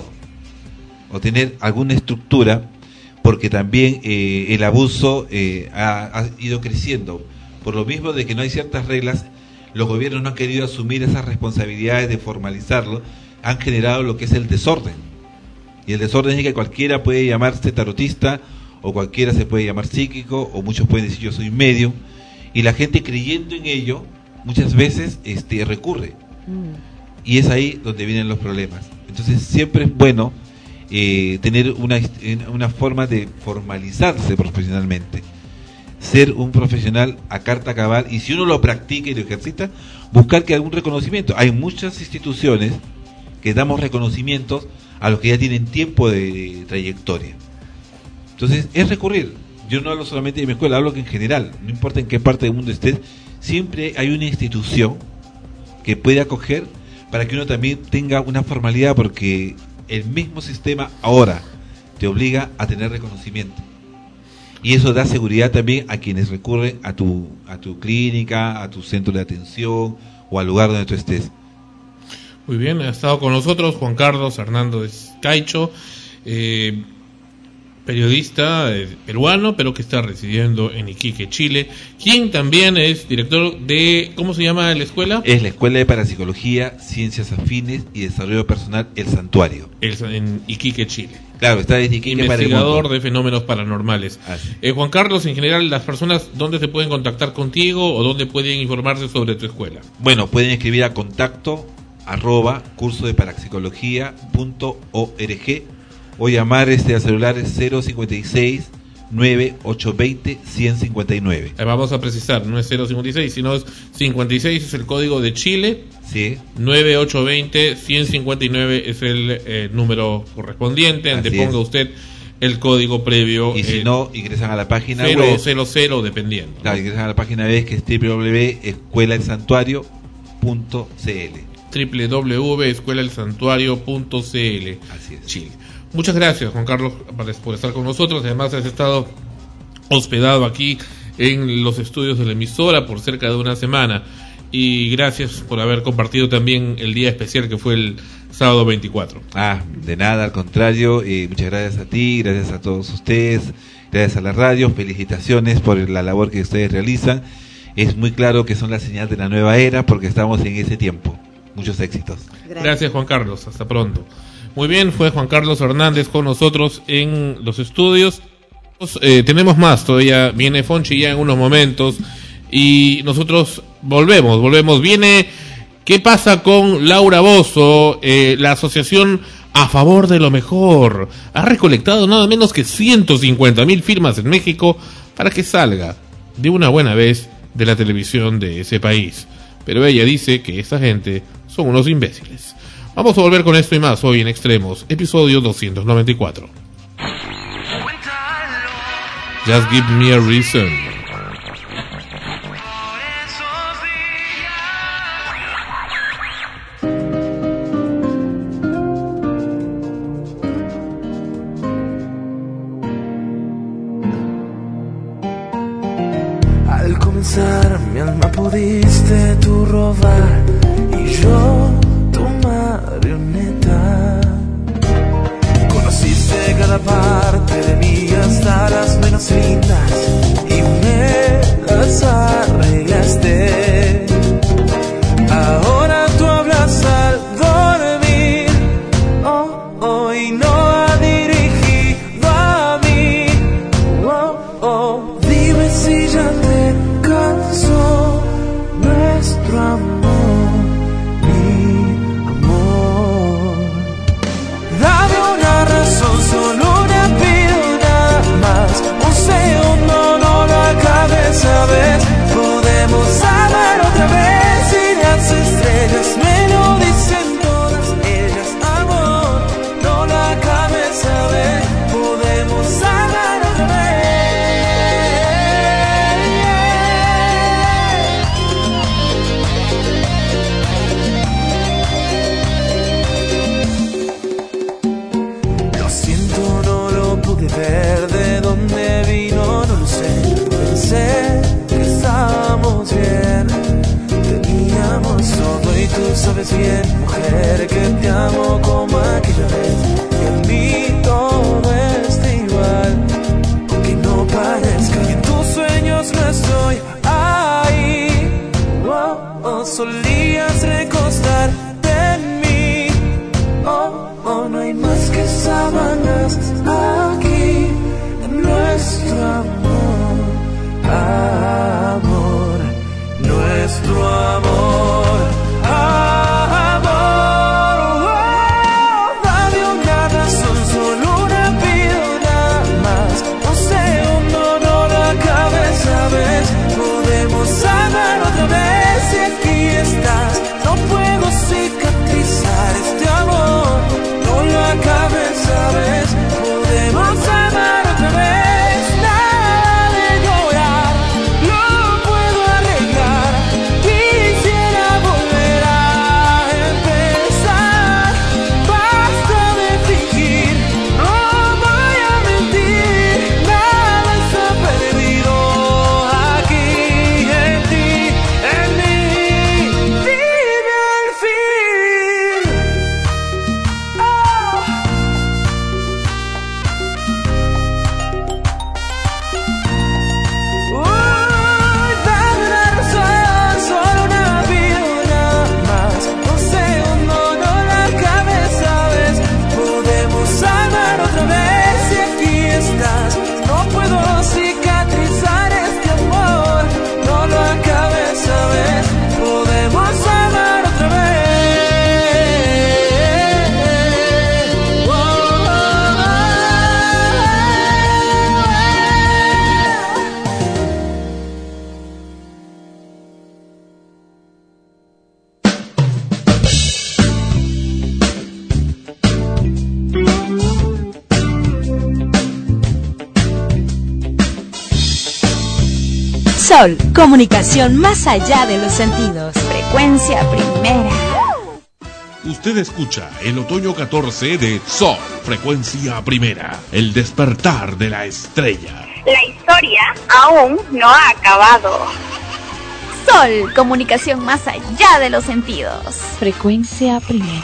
o tener alguna estructura, porque también eh, el abuso eh, ha, ha ido creciendo. Por lo mismo de que no hay ciertas reglas, los gobiernos no han querido asumir esas responsabilidades de formalizarlo, han generado lo que es el desorden. Y el desorden es que cualquiera puede llamarse tarotista, o cualquiera se puede llamar psíquico, o muchos pueden decir yo soy medium, y la gente creyendo en ello, muchas veces este recurre. Mm. Y es ahí donde vienen los problemas. Entonces siempre es bueno eh, tener una, una forma de formalizarse profesionalmente. ser un profesional a carta cabal, y si uno lo practica y lo ejercita, buscar que algún reconocimiento. Hay muchas instituciones que damos reconocimientos a los que ya tienen tiempo de trayectoria. Entonces, es recurrir. Yo no hablo solamente de mi escuela, hablo que en general, no importa en qué parte del mundo estés, siempre hay una institución que puede acoger para que uno también tenga una formalidad, porque el mismo sistema ahora te obliga a tener reconocimiento. Y eso da seguridad también a quienes recurren a tu, a tu clínica, a tu centro de atención o al lugar donde tú estés. Muy bien, ha estado con nosotros Juan Carlos Hernández Caicho, eh, periodista eh, peruano, pero que está residiendo en Iquique, Chile, quien también es director de, ¿cómo se llama la escuela? Es la Escuela de Parapsicología, Ciencias Afines y Desarrollo Personal, El Santuario. El, en Iquique, Chile. Claro, está desde Iquique para el mundo. Investigador de fenómenos paranormales. Eh, Juan Carlos, en general, las personas, ¿dónde se pueden contactar contigo o dónde pueden informarse sobre tu escuela? Bueno, pueden escribir a contacto arroba curso de parapsicología punto org o llamar este al celular cero cincuenta y seis, nueve ocho dos cero, uno cinco nueve. Eh, vamos a precisar, no es cero cincuenta y seis, sino es cincuenta y seis es el código de Chile. Sí. nueve ocho dos cero, uno cinco nueve es el eh, número correspondiente, donde ponga es. usted el código previo. Y si eh, no, ingresan a la página cero, web. cero, cero, dependiendo. Claro, ingresan a la página web que es doble u doble u doble u punto escuela el santuario punto c l. doble u doble u doble u punto escuela el santuario punto c l. Así es. Chile. Muchas gracias, Juan Carlos, por estar con nosotros. Además, has estado hospedado aquí en los estudios de la emisora por cerca de una semana. Y gracias por haber compartido también el día especial que fue el sábado veinticuatro. Ah, de nada, al contrario. Eh, muchas gracias a ti, gracias a todos ustedes, gracias a la radio. Felicitaciones por la labor que ustedes realizan. Es muy claro que son la señal de la nueva era porque estamos en ese tiempo. Muchos éxitos. Gracias, gracias Juan Carlos. Hasta pronto. Muy bien, fue Juan Carlos Hernández con nosotros en los estudios. Eh, tenemos más, todavía viene Fonchi ya en unos momentos y nosotros volvemos, volvemos. Viene, ¿qué pasa con Laura Bozzo? Eh, la asociación A Favor de lo Mejor ha recolectado nada menos que ciento cincuenta mil firmas en México para que salga de una buena vez de la televisión de ese país. Pero ella dice que esa gente son unos imbéciles. Vamos a volver con esto y más hoy en Extremos, episodio doscientos noventa y cuatro. Just give me a reason. Al comenzar mi alma pudiste tú robar y yo tu marioneta. Conociste cada parte de mí hasta las menos lindas y me las arreglaste. Ahora tú hablas al dormir, oh, oh, y no ha dirigido a mí, oh, oh. Dime si ya te cansó nuestro amor, mi amor. Dame una razón, solo una pido nada más. Un segundo, no lo acabes, ¿sabes? Podemos hablar otra vez y las estrellas me lo dicen todas ellas. Amor, no lo acabes, ¿sabes? Podemos hablar otra vez. Lo siento, no lo pude ver, de dónde vino, no lo sé. Pensé que estábamos bien, teníamos todo y tú sabes bien, mujer, que te amo como aquella vez. Y en mí todo está igual, aunque no parezca. Y en tus sueños no estoy ahí, oh, oh, solías recostarte en mí, oh, oh, no hay más que sábanas aquí en nuestro amor, amor, nuestro amor, amor, oh, dame una razón, solo Sol, comunicación más allá de los sentidos. Frecuencia primera. Usted escucha el otoño catorce de Sol, frecuencia primera, el despertar de la estrella. La historia aún no ha acabado. Sol, comunicación más allá de los sentidos. Frecuencia primera.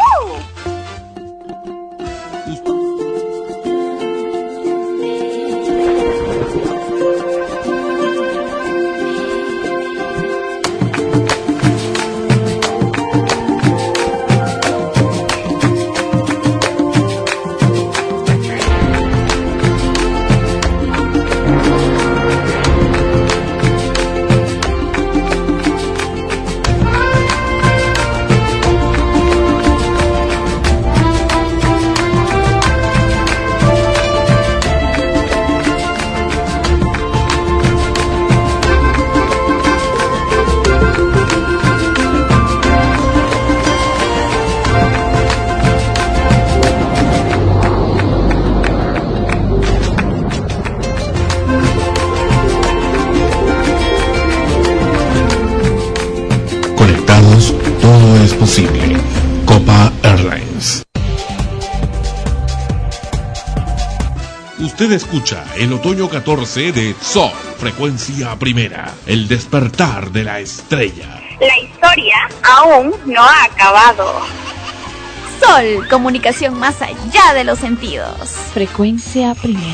Posible. Copa Airlines. Usted escucha el otoño catorce de Sol, frecuencia primera, el despertar de la estrella. La historia aún no ha acabado. Sol, comunicación más allá de los sentidos. Frecuencia primera.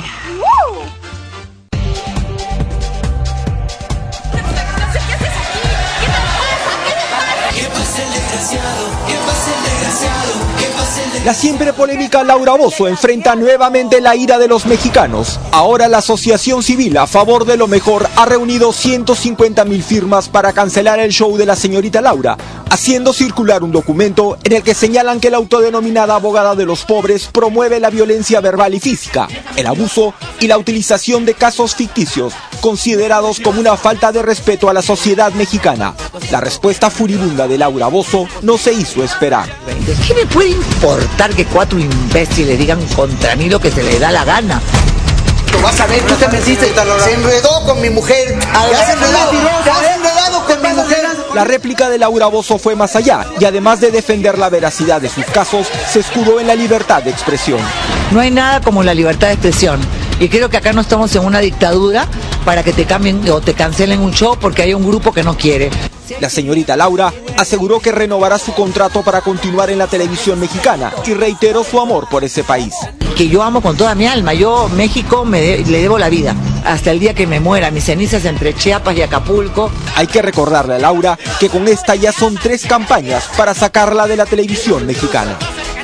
La siempre polémica Laura Bozzo enfrenta nuevamente la ira de los mexicanos. Ahora la Asociación Civil a Favor de lo Mejor ha reunido ciento cincuenta mil firmas para cancelar el show de la señorita Laura, haciendo circular un documento en el que señalan que la autodenominada abogada de los pobres promueve la violencia verbal y física, el abuso y la utilización de casos ficticios, considerados como una falta de respeto a la sociedad mexicana. La respuesta furibunda de Laura Bozzo no se hizo esperar. ¿Qué me puede importar que cuatro imbéciles digan contra mí lo que se les da la gana? Lo vas a ver, tú te metiste, se enredó con mi mujer. Ya se enredó, ya se enredado con mi mujer. La réplica de Laura Bozzo fue más allá y además de defender la veracidad de sus casos, se escudó en la libertad de expresión. No hay nada como la libertad de expresión. Y creo que acá no estamos en una dictadura para que te cambien o te cancelen un show porque hay un grupo que no quiere. La señorita Laura aseguró que renovará su contrato para continuar en la televisión mexicana y reiteró su amor por ese país. Que yo amo con toda mi alma. Yo, México, me de, le debo la vida. Hasta el día que me muera, mis cenizas entre Chiapas y Acapulco. Hay que recordarle a Laura que con esta ya son tres campañas para sacarla de la televisión mexicana.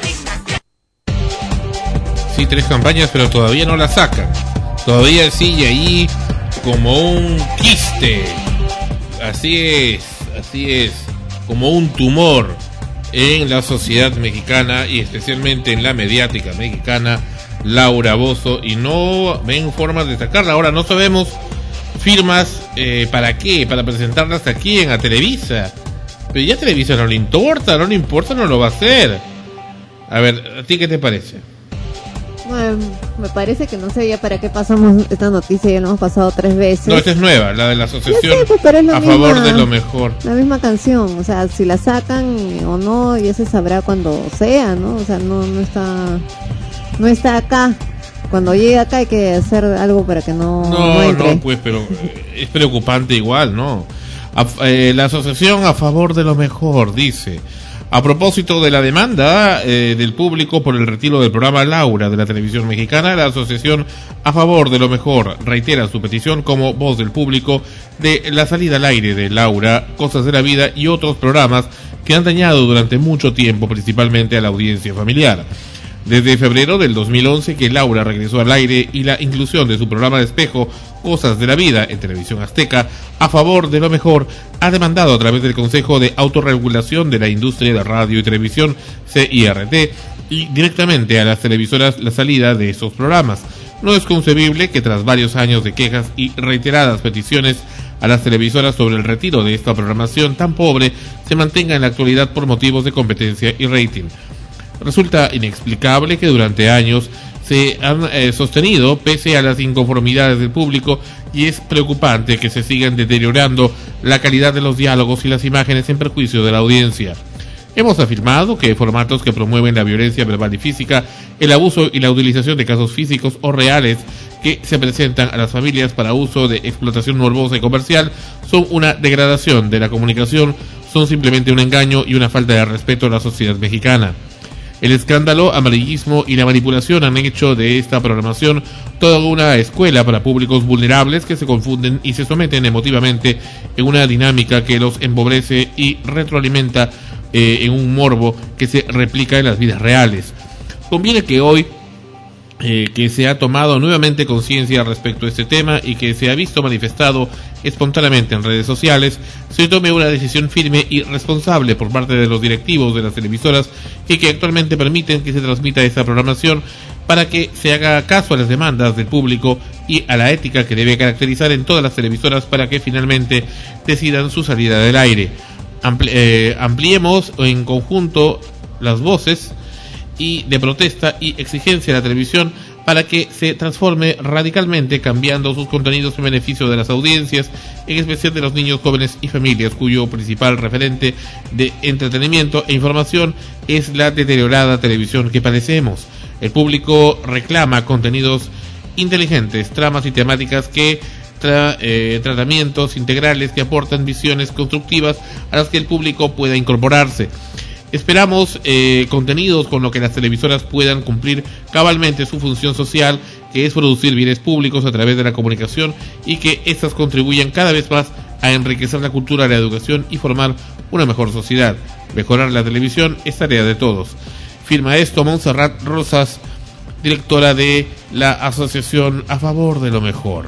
Sí, tres campañas, pero todavía no la sacan. Todavía sigue ahí como un quiste. Así es, así es, como un tumor en la sociedad mexicana y especialmente en la mediática mexicana, Laura Bozzo, y no ven formas de sacarla. Ahora no sabemos firmas eh, para qué, para presentarlas aquí en a Televisa, pero ya a Televisa no le importa, no le importa, no lo va a hacer. A ver, ¿a ti qué te parece? Bueno, me parece que no sé ya para qué pasamos esta noticia, ya lo hemos pasado tres veces. No, esta es nueva, la de la asociación sé, pues, pero es la a misma, favor de lo mejor. La misma canción, o sea, si la sacan o no, ya se sabrá cuando sea, ¿no? O sea, no, no está, no está acá. Cuando llegue acá hay que hacer algo para que no, no, no entre. No, pues, pero es preocupante igual, ¿no? A, eh, la asociación a favor de lo mejor dice: a propósito de la demanda eh, del público por el retiro del programa Laura de la televisión mexicana, la Asociación a Favor de lo Mejor reitera su petición como voz del público de la salida al aire de Laura, Cosas de la Vida y otros programas que han dañado durante mucho tiempo principalmente a la audiencia familiar. Desde febrero del dos mil once que Laura regresó al aire y la inclusión de su programa de espejo Cosas de la Vida en Televisión Azteca a favor de lo mejor ha demandado a través del Consejo de Autorregulación de la Industria de Radio y Televisión C I R T y directamente a las televisoras la salida de esos programas. No es concebible que tras varios años de quejas y reiteradas peticiones a las televisoras sobre el retiro de esta programación tan pobre se mantenga en la actualidad por motivos de competencia y rating. Resulta inexplicable que durante años se han eh, sostenido pese a las inconformidades del público, y es preocupante que se sigan deteriorando la calidad de los diálogos y las imágenes en perjuicio de la audiencia. Hemos afirmado que formatos que promueven la violencia verbal y física, el abuso y la utilización de casos físicos o reales que se presentan a las familias para uso de explotación morbosa y comercial son una degradación de la comunicación, son simplemente un engaño y una falta de respeto a la sociedad mexicana. El escándalo, amarillismo y la manipulación han hecho de esta programación toda una escuela para públicos vulnerables que se confunden y se someten emotivamente en una dinámica que los empobrece y retroalimenta eh, en un morbo que se replica en las vidas reales. Conviene que hoy Eh, que se ha tomado nuevamente conciencia respecto a este tema y que se ha visto manifestado espontáneamente en redes sociales, se tome una decisión firme y responsable por parte de los directivos de las televisoras y que actualmente permiten que se transmita esta programación, para que se haga caso a las demandas del público y a la ética que debe caracterizar en todas las televisoras para que finalmente decidan su salida del aire. Ampli- eh, ampliemos en conjunto las voces y de protesta y exigencia de la televisión para que se transforme radicalmente, cambiando sus contenidos en beneficio de las audiencias, en especial de los niños, jóvenes y familias, cuyo principal referente de entretenimiento e información es la deteriorada televisión que padecemos. El público reclama contenidos inteligentes, tramas y temáticas que Tra, eh, tratamientos integrales que aportan visiones constructivas a las que el público pueda incorporarse. Esperamos eh, contenidos con los que las televisoras puedan cumplir cabalmente su función social, que es producir bienes públicos a través de la comunicación, y que éstas contribuyan cada vez más a enriquecer la cultura, la educación y formar una mejor sociedad. Mejorar la televisión es tarea de todos. Firma esto Montserrat Rosas, directora de la Asociación a Favor de lo Mejor.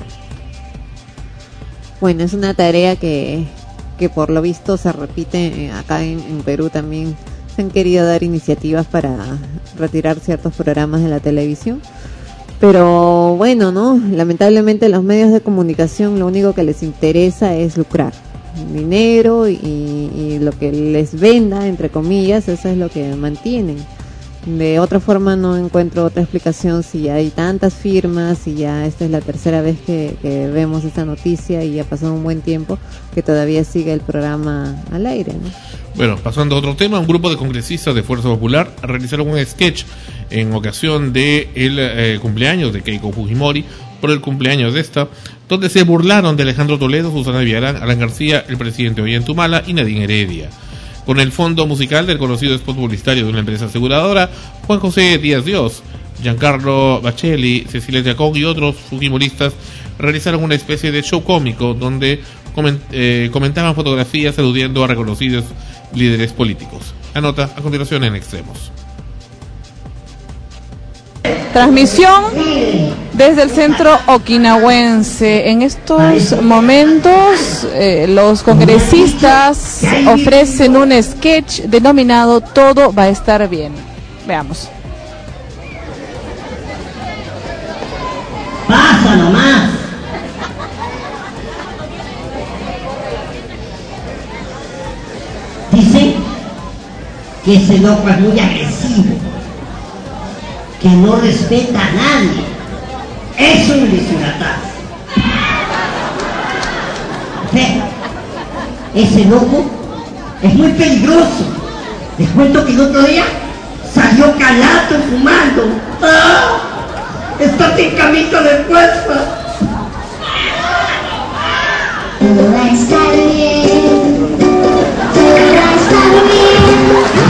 Bueno, es una tarea que, que por lo visto se repite acá en, en Perú también. Se han querido dar iniciativas para retirar ciertos programas de la televisión, pero bueno, no, lamentablemente los medios de comunicación lo único que les interesa es lucrar dinero, y, y lo que les venda, entre comillas, eso es lo que mantienen. De otra forma no encuentro otra explicación si hay tantas firmas y ya esta es la tercera vez que, que vemos esta noticia y ha pasado un buen tiempo que todavía sigue el programa al aire, ¿no? Bueno, pasando a otro tema, un grupo de congresistas de Fuerza Popular realizaron un sketch en ocasión de el eh, cumpleaños de Keiko Fujimori, por el cumpleaños de esta, donde se burlaron de Alejandro Toledo, Susana Villarán, Alan García, el presidente Ollantumala y Nadine Heredia. Con el fondo musical del conocido spot publicitario de una empresa aseguradora, Juan José Díaz Dios, Giancarlo Bacelli, Cecilia Chacón y otros fujimoristas realizaron una especie de show cómico donde coment- eh, comentaban fotografías aludiendo a reconocidos líderes políticos. La nota a continuación en Extremos. Transmisión desde el centro okinawense. En estos momentos eh, los congresistas ofrecen un sketch denominado Todo va a estar bien. Veamos. Pasa nomás. Dicen que ese loco es muy agresivo, que no respeta a nadie. Eso me dice una taza. Ve, ese loco es muy peligroso. Les cuento que el otro día salió Calato fumando. ¡Ah! Está sin camisa de fuerza. Todo va a estar bien. Todo va a estar bien.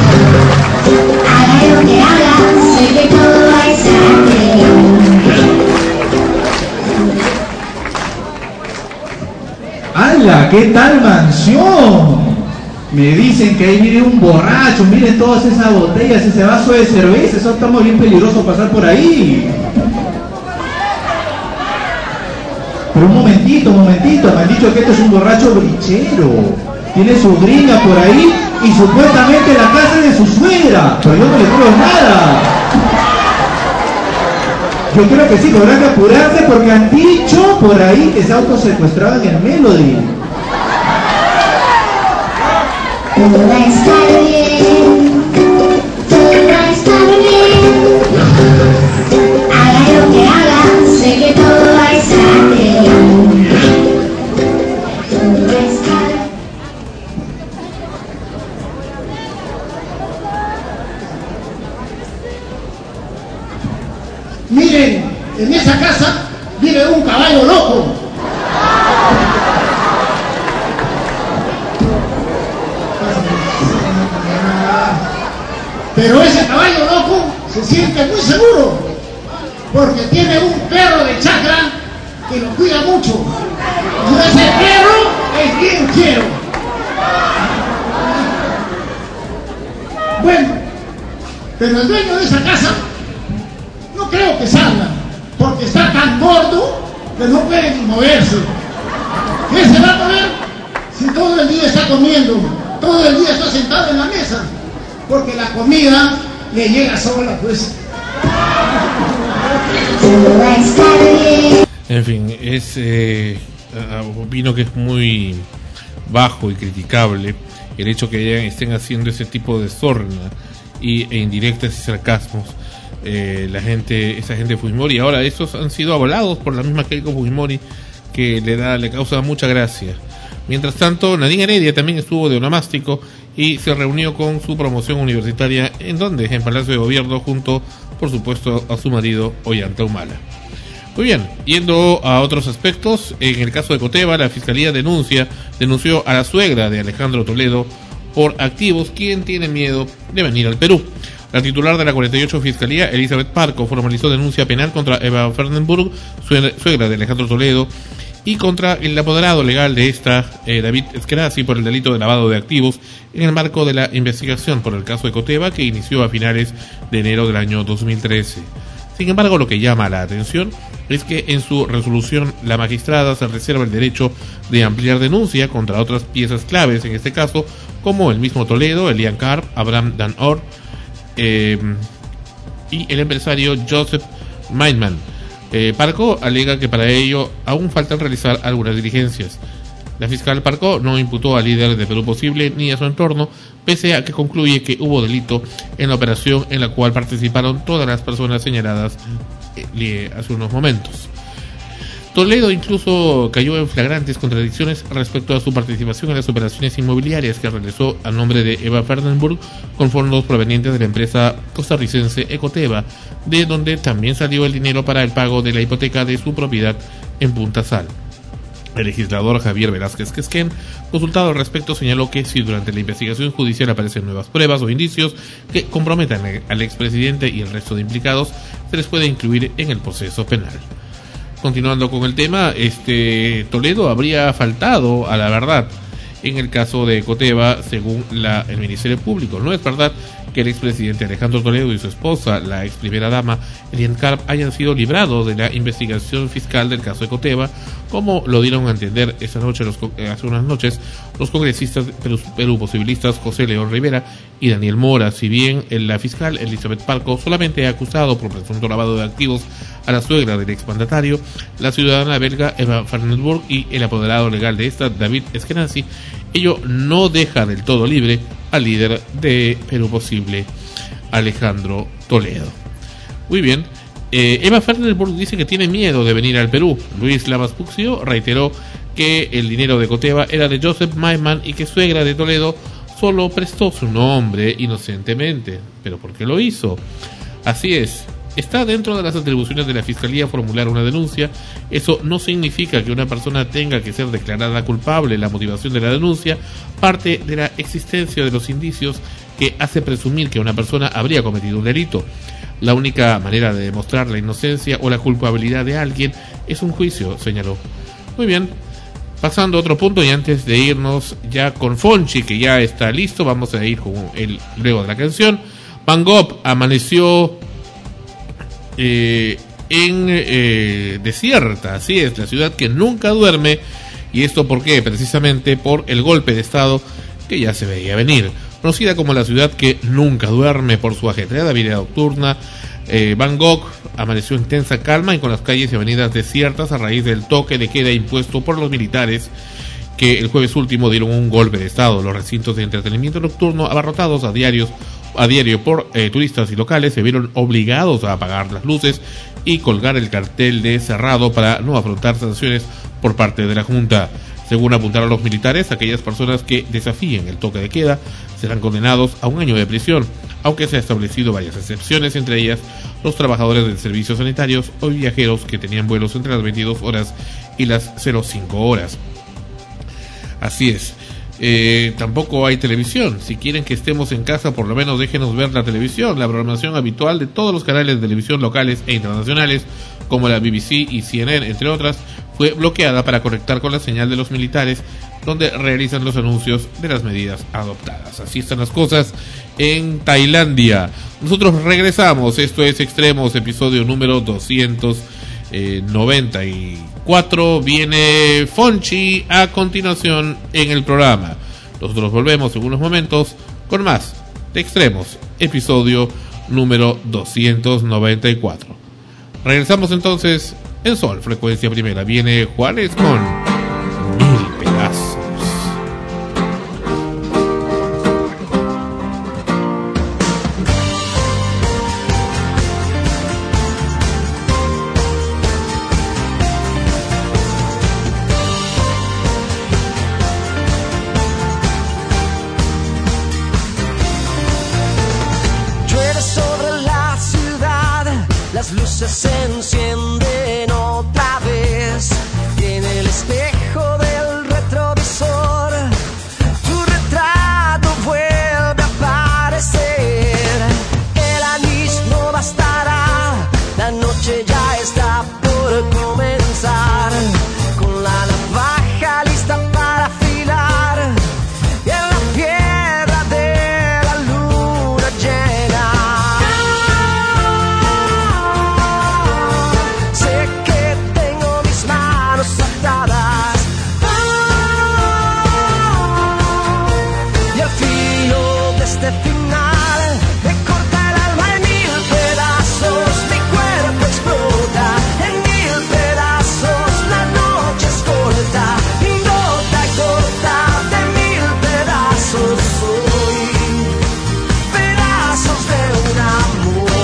Haga lo que haga, sé que todo va a estar bien. ¡Hala! ¿Qué tal mansión? Me dicen que ahí viene un borracho, miren todas esas botellas, ese vaso de cerveza, eso está muy bien peligroso pasar por ahí. Pero un momentito, un momentito, me han dicho que este es un borracho brichero. Tiene su gringa por ahí y supuestamente la casa es de su suegra, pero yo no le creo nada. Yo creo que sí, pero habrá que apurarse porque han dicho por ahí que se autosecuestraban en Melody. Todo va a estar bien, todo va a estar bien. Miren, en esa casa vive un caballo loco. Pero ese caballo loco se siente muy seguro porque tiene un perro de chacra que lo cuida mucho. Y ese perro es bien fiero. Bueno, pero el dueño de esa casa no creo que salga porque está tan gordo que no puede ni moverse. ¿Qué se va a mover si todo el día está comiendo? Todo el día está sentado en la mesa. Porque la comida le llega sola, pues. En fin, es eh, opino que es muy bajo y criticable el hecho que ya estén haciendo ese tipo de sorna y, e indirectas y sarcasmos eh, la gente, esa gente de Fujimori. Ahora esos han sido avalados por la misma Keiko Fujimori, que le da, le causa mucha gracia. Mientras tanto, Nadine Heredia también estuvo de onomástico y se reunió con su promoción universitaria, en donde, en Palacio de Gobierno, junto, por supuesto, a su marido Ollanta Humala. Muy bien, yendo a otros aspectos, en el caso de Coteva, la Fiscalía denuncia, denunció a la suegra de Alejandro Toledo por activos, quien tiene miedo de venir al Perú. La titular de la cuarenta y ocho Fiscalía, Elizabeth Parco, formalizó denuncia penal contra Eva Fernenburg, suegra de Alejandro Toledo, y contra el apoderado legal de esta, eh, David Eskenazi, por el delito de lavado de activos en el marco de la investigación por el caso de Coteva, que inició a finales de enero del año dos mil trece. Sin embargo, lo que llama la atención es que en su resolución la magistrada se reserva el derecho de ampliar denuncia contra otras piezas claves, en este caso, como el mismo Toledo, Elian Karp, Abraham Dan-Or eh, y el empresario Joseph Mainman. Eh, Parco alega que para ello aún faltan realizar algunas diligencias. La fiscal Parco no imputó al líder de Perú Posible ni a su entorno, pese a que concluye que hubo delito en la operación en la cual participaron todas las personas señaladas eh, hace unos momentos. Toledo incluso cayó en flagrantes contradicciones respecto a su participación en las operaciones inmobiliarias que realizó a nombre de Eva Fernenburg con fondos provenientes de la empresa costarricense Ecoteva, de donde también salió el dinero para el pago de la hipoteca de su propiedad en Punta Sal. El legislador Javier Velázquez Quesquén, consultado al respecto, señaló que si durante la investigación judicial aparecen nuevas pruebas o indicios que comprometan al expresidente y el resto de implicados, se les puede incluir en el proceso penal. Continuando con el tema, este Toledo habría faltado a la verdad en el caso de Coteva, según la, el Ministerio Público. No es verdad que el expresidente Alejandro Toledo y su esposa, la ex primera dama Elian Karp, hayan sido librados de la investigación fiscal del caso de Coteva, como lo dieron a entender esta noche, los, hace unas noches, los congresistas Perú, Perú Posibilistas José León Rivera y Daniel Mora. Si bien la fiscal Elizabeth Parco solamente ha acusado por presunto lavado de activos a la suegra del exmandatario, la ciudadana belga Eva Fernenburg y el apoderado legal de esta, David Eskenazi, ello no deja del todo libre al líder de Perú Posible, Alejandro Toledo. Muy bien, eh, Eva Fernenburg dice que tiene miedo de venir al Perú. Luis Lavas Puxio reiteró que el dinero de Coteva era de Joseph Mainman y que suegra de Toledo solo prestó su nombre inocentemente. ¿Pero por qué lo hizo? Así es. Está dentro de las atribuciones de la Fiscalía formular una denuncia. Eso no significa que una persona tenga que ser declarada culpable. La motivación de la denuncia parte de la existencia de los indicios que hace presumir que una persona habría cometido un delito. La única manera de demostrar la inocencia o la culpabilidad de alguien es un juicio, señaló. Muy bien, pasando a otro punto y antes de irnos ya con Fonchi, que ya está listo, vamos a ir con el luego de la canción. Van Gogh amaneció Eh, en eh, desierta, así es, la ciudad que nunca duerme. ¿Y esto por qué? Precisamente por el golpe de estado que ya se veía venir. Conocida como la ciudad que nunca duerme por su ajetreada vida nocturna, eh, Van Gogh amaneció en tensa calma y con las calles y avenidas desiertas a raíz del toque de queda impuesto por los militares, que el jueves último dieron un golpe de estado. Los recintos de entretenimiento nocturno, abarrotados a diarios a diario por eh, turistas y locales, se vieron obligados a apagar las luces y colgar el cartel de cerrado para no afrontar sanciones por parte de la Junta. Según apuntaron los militares, aquellas personas que desafíen el toque de queda serán condenados a un año de prisión, aunque se han establecido varias excepciones, entre ellas los trabajadores de servicios sanitarios o viajeros que tenían vuelos entre las veintidós horas y las cero cinco horas. Así es. Eh, tampoco hay televisión. Si quieren que estemos en casa, por lo menos déjenos ver la televisión. La programación habitual de todos los canales de televisión locales e internacionales, como la B B C y C N N, entre otras, fue bloqueada para conectar con la señal de los militares, donde realizan los anuncios de las medidas adoptadas. Así están las cosas en Tailandia. Nosotros regresamos. Esto es Extremos, episodio número doscientos noventa y cuatro. Viene Fonchi a continuación en el programa. Nosotros volvemos en unos momentos con más de Extremos, episodio número doscientos noventa y cuatro. Regresamos entonces en Sol, frecuencia primera. Viene Juanes con Mil Pedazos. Se encienden otra vez y en el espejo del retrovisor tu retrato vuelve a aparecer. El anís no bastará, la noche ya está por comenzar, con la navaja lista para afilar y en la piedra de la luna llena. Este final me corta el alma en mil pedazos, mi cuerpo explota en mil pedazos, la noche es corta y gota gota de mil pedazos soy, pedazos de un amor.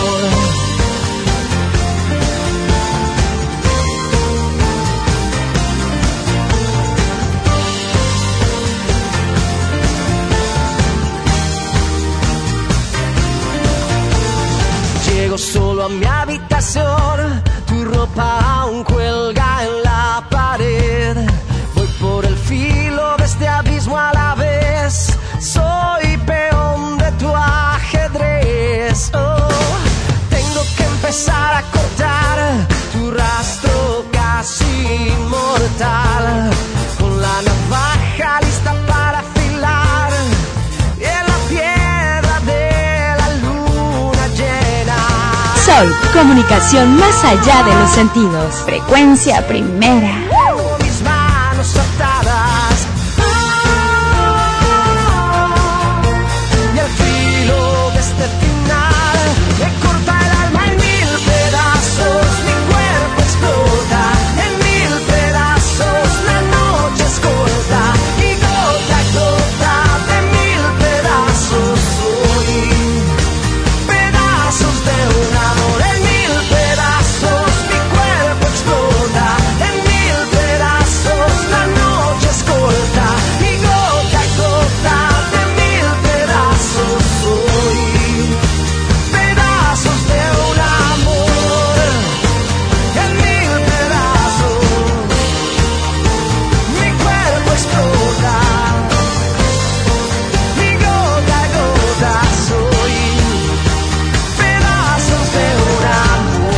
Llego solo a mi habitación, tu ropa aún cuelga en la pared. Voy por el filo de este abismo a la vez, soy peón de tu ajedrez. Oh, tengo que empezar a cortar tu rastro casi inmortal, con la navaja lista para afilar y en la piedra de la luna llena. Sol, comunicación más allá de los sentidos. Frecuencia primera. Mis manos atadas y el filo de este final me corta el alma en mil pedazos, mi cuerpo explota en mil pedazos, la noche es corta y gota gota de mil pedazos soy, pedazos de un amor en mil pedazos, mi cuerpo explota en mil pedazos, la noche es corta y gota gota de mil pedazos soy, pedazos de un amor en mil pedazos, mi cuerpo explota y gota gota soy, pedazos de un amor.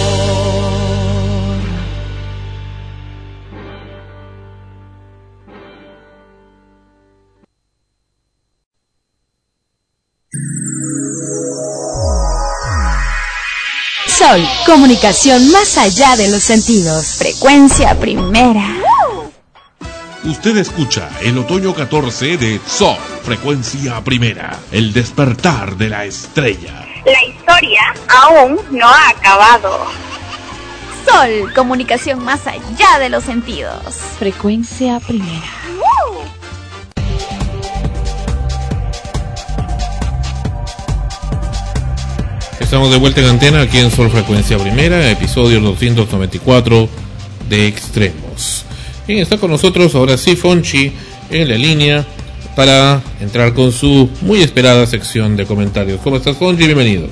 Sol, comunicación más allá de los sentidos. Frecuencia primera. Usted escucha el otoño catorce de Sol, frecuencia primera, el despertar de la estrella. La historia aún no ha acabado. Sol, comunicación más allá de los sentidos. Frecuencia primera. Estamos de vuelta en antena aquí en Sol Frecuencia Primera, episodio doscientos noventa y cuatro de Extremos. Bien, está con nosotros ahora sí Fonchi en la línea para entrar con su muy esperada sección de comentarios. ¿Cómo estás, Fonchi? Bienvenido.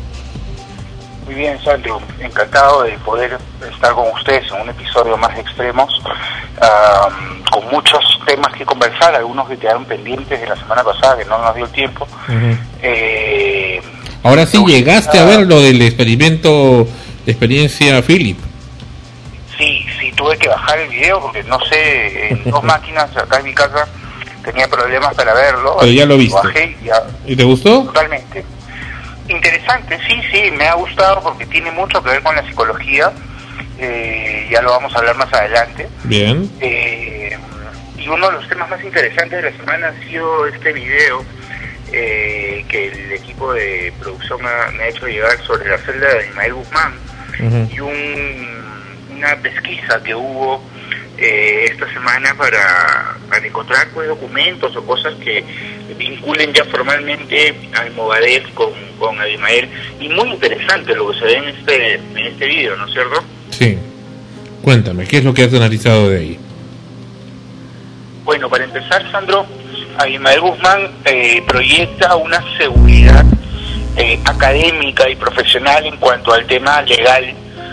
Muy bien, Sandro, encantado de poder estar con ustedes en un episodio más de Extremos, um, con muchos temas que conversar, algunos que quedaron pendientes de la semana pasada, que no nos dio tiempo. Uh-huh. eh, Ahora sí llegaste a ver lo del experimento de experiencia Philip. Sí, sí, tuve que bajar el video porque no sé, en dos máquinas acá en mi casa tenía problemas para verlo. Pero ya lo viste. Lo bajé y, ya, ¿Y te gustó? Totalmente. Interesante, sí, sí, me ha gustado porque tiene mucho que ver con la psicología, eh, ya lo vamos a hablar más adelante. Bien. Eh, y uno de los temas más interesantes de la semana ha sido este video eh, que el equipo de producción me, me ha hecho llegar sobre la celda de Ismael Guzmán. Uh-huh. Y un, una pesquisa que hubo eh, esta semana para, para encontrar pues, documentos o cosas que vinculen ya formalmente al Movadef con, con Abimael, y muy interesante lo que se ve en este en este video, ¿no es cierto? Sí. Cuéntame, ¿qué es lo que has analizado de ahí? Bueno, para empezar, Sandro, Abimael Guzmán eh, proyecta una seguridad eh, académica y profesional en cuanto al tema legal,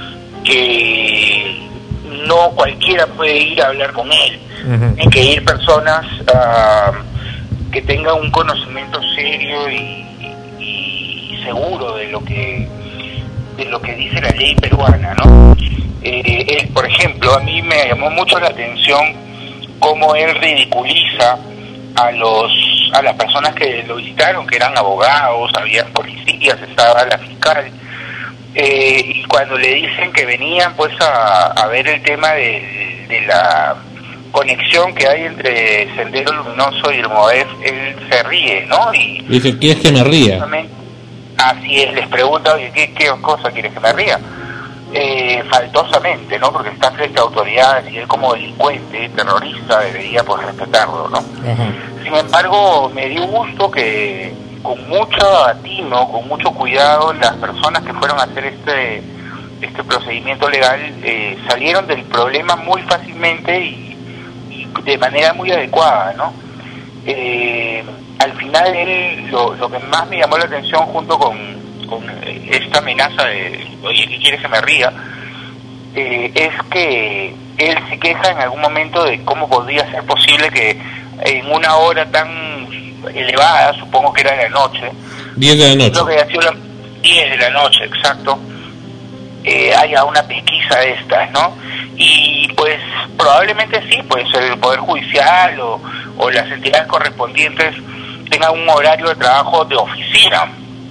que no cualquiera puede ir a hablar con él. Uh-huh. Hay que ir personas uh, que tengan un conocimiento serio y, y, y seguro de lo que de lo que dice la ley peruana, ¿no? Eh, él, por ejemplo, a mí me llamó mucho la atención cómo él ridiculiza a los a las personas que lo visitaron, que eran abogados, había policías, estaba la fiscal, eh, y cuando le dicen que venían pues a, a ver el tema de, de la conexión que hay entre Sendero Luminoso y el Movadef, él se ríe, ¿no? Y dice, ¿quieres que me ría? Así es, les pregunta, oye, ¿qué, qué cosa quieres que me ría? Eh, faltosamente, ¿no? Porque está frente a autoridades y él como delincuente, terrorista, debería pues respetarlo, ¿no? Uh-huh. Sin embargo, me dio gusto que con mucho atino, con mucho cuidado, las personas que fueron a hacer este este procedimiento legal eh, salieron del problema muy fácilmente y, y de manera muy adecuada, ¿no? Eh, al final él, lo, lo que más me llamó la atención junto con, con esta amenaza de, oye, ¿qué quieres que me ría? Eh, es que él se queja en algún momento de cómo podría ser posible que en una hora tan elevada, supongo que era de la noche, diez de la noche, creo que ha sido la diez de la noche, exacto, eh, haya una pesquisa de estas, ¿no? Y pues probablemente sí, pues el Poder Judicial o, o las entidades correspondientes tengan un horario de trabajo de oficina,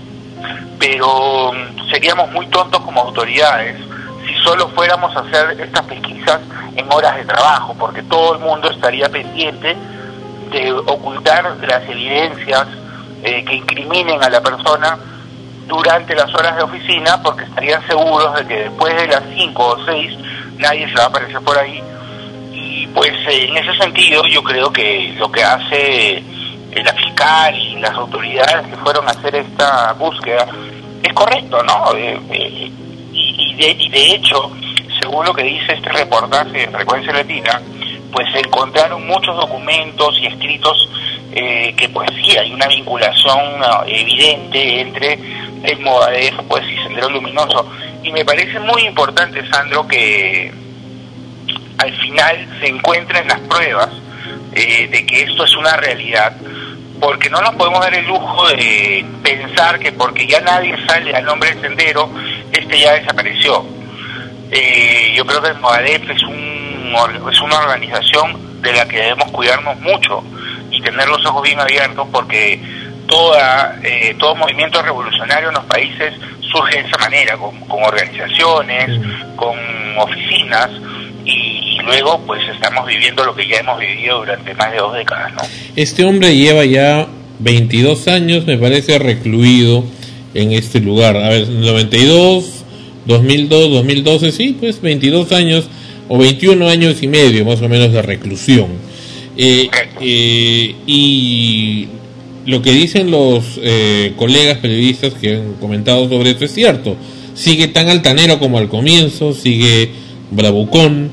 pero seríamos muy tontos como autoridades si solo fuéramos a hacer estas pesquisas en horas de trabajo, porque todo el mundo estaría pendiente de ocultar las evidencias eh, que incriminen a la persona durante las horas de oficina, porque estarían seguros de que después de las cinco o seis nadie se va a aparecer por ahí. Y pues eh, en ese sentido yo creo que lo que hace eh, la fiscal y las autoridades que fueron a hacer esta búsqueda es correcto, ¿no? Eh, eh, y, y, de, y de hecho, según lo que dice este reportaje de Frecuencia Latina, pues se encontraron muchos documentos y escritos eh, que pues sí hay una vinculación uh, evidente entre el Movadef pues y Sendero Luminoso, y me parece muy importante, Sandro, que al final se encuentren las pruebas eh, de que esto es una realidad, porque no nos podemos dar el lujo de pensar que porque ya nadie sale al nombre del Sendero, este ya desapareció. Eh, yo creo que el Movadef es un es una organización de la que debemos cuidarnos mucho y tener los ojos bien abiertos, porque toda eh, todo movimiento revolucionario en los países surge de esa manera, con, con organizaciones, con oficinas, y, y luego pues estamos viviendo lo que ya hemos vivido durante más de dos décadas, ¿no? Este hombre lleva ya veintidós años, me parece, recluido en este lugar. A ver, noventa y dos, dos mil dos, dos mil doce, sí, pues veintidós años o veintiún años y medio más o menos de reclusión. Eh, eh, y lo que dicen los eh, colegas periodistas que han comentado sobre esto es cierto. Sigue tan altanero como al comienzo, sigue bravucón,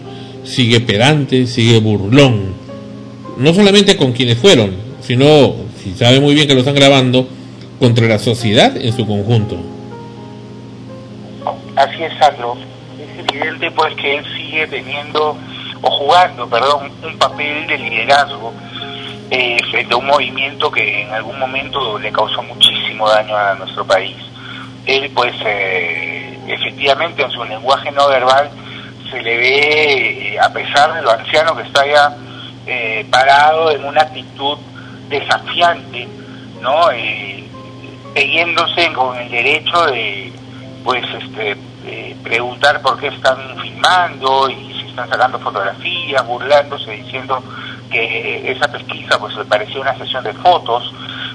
sigue pedante, sigue burlón. No solamente con quienes fueron, sino, si sabe muy bien que lo están grabando, contra la sociedad en su conjunto. Así es, Sandro. Es evidente pues que él sigue teniendo, o jugando, perdón, un papel de liderazgo eh, frente a un movimiento que en algún momento le causó muchísimo daño a nuestro país. Él pues eh, efectivamente en su lenguaje no verbal se le ve, eh, a pesar de lo anciano que está ya eh, parado en una actitud desafiante, ¿no? Eh, teniéndose con el derecho de pues este eh, preguntar por qué están filmando y si están sacando fotografías, burlándose, diciendo que esa pesquisa pues le parecía una sesión de fotos,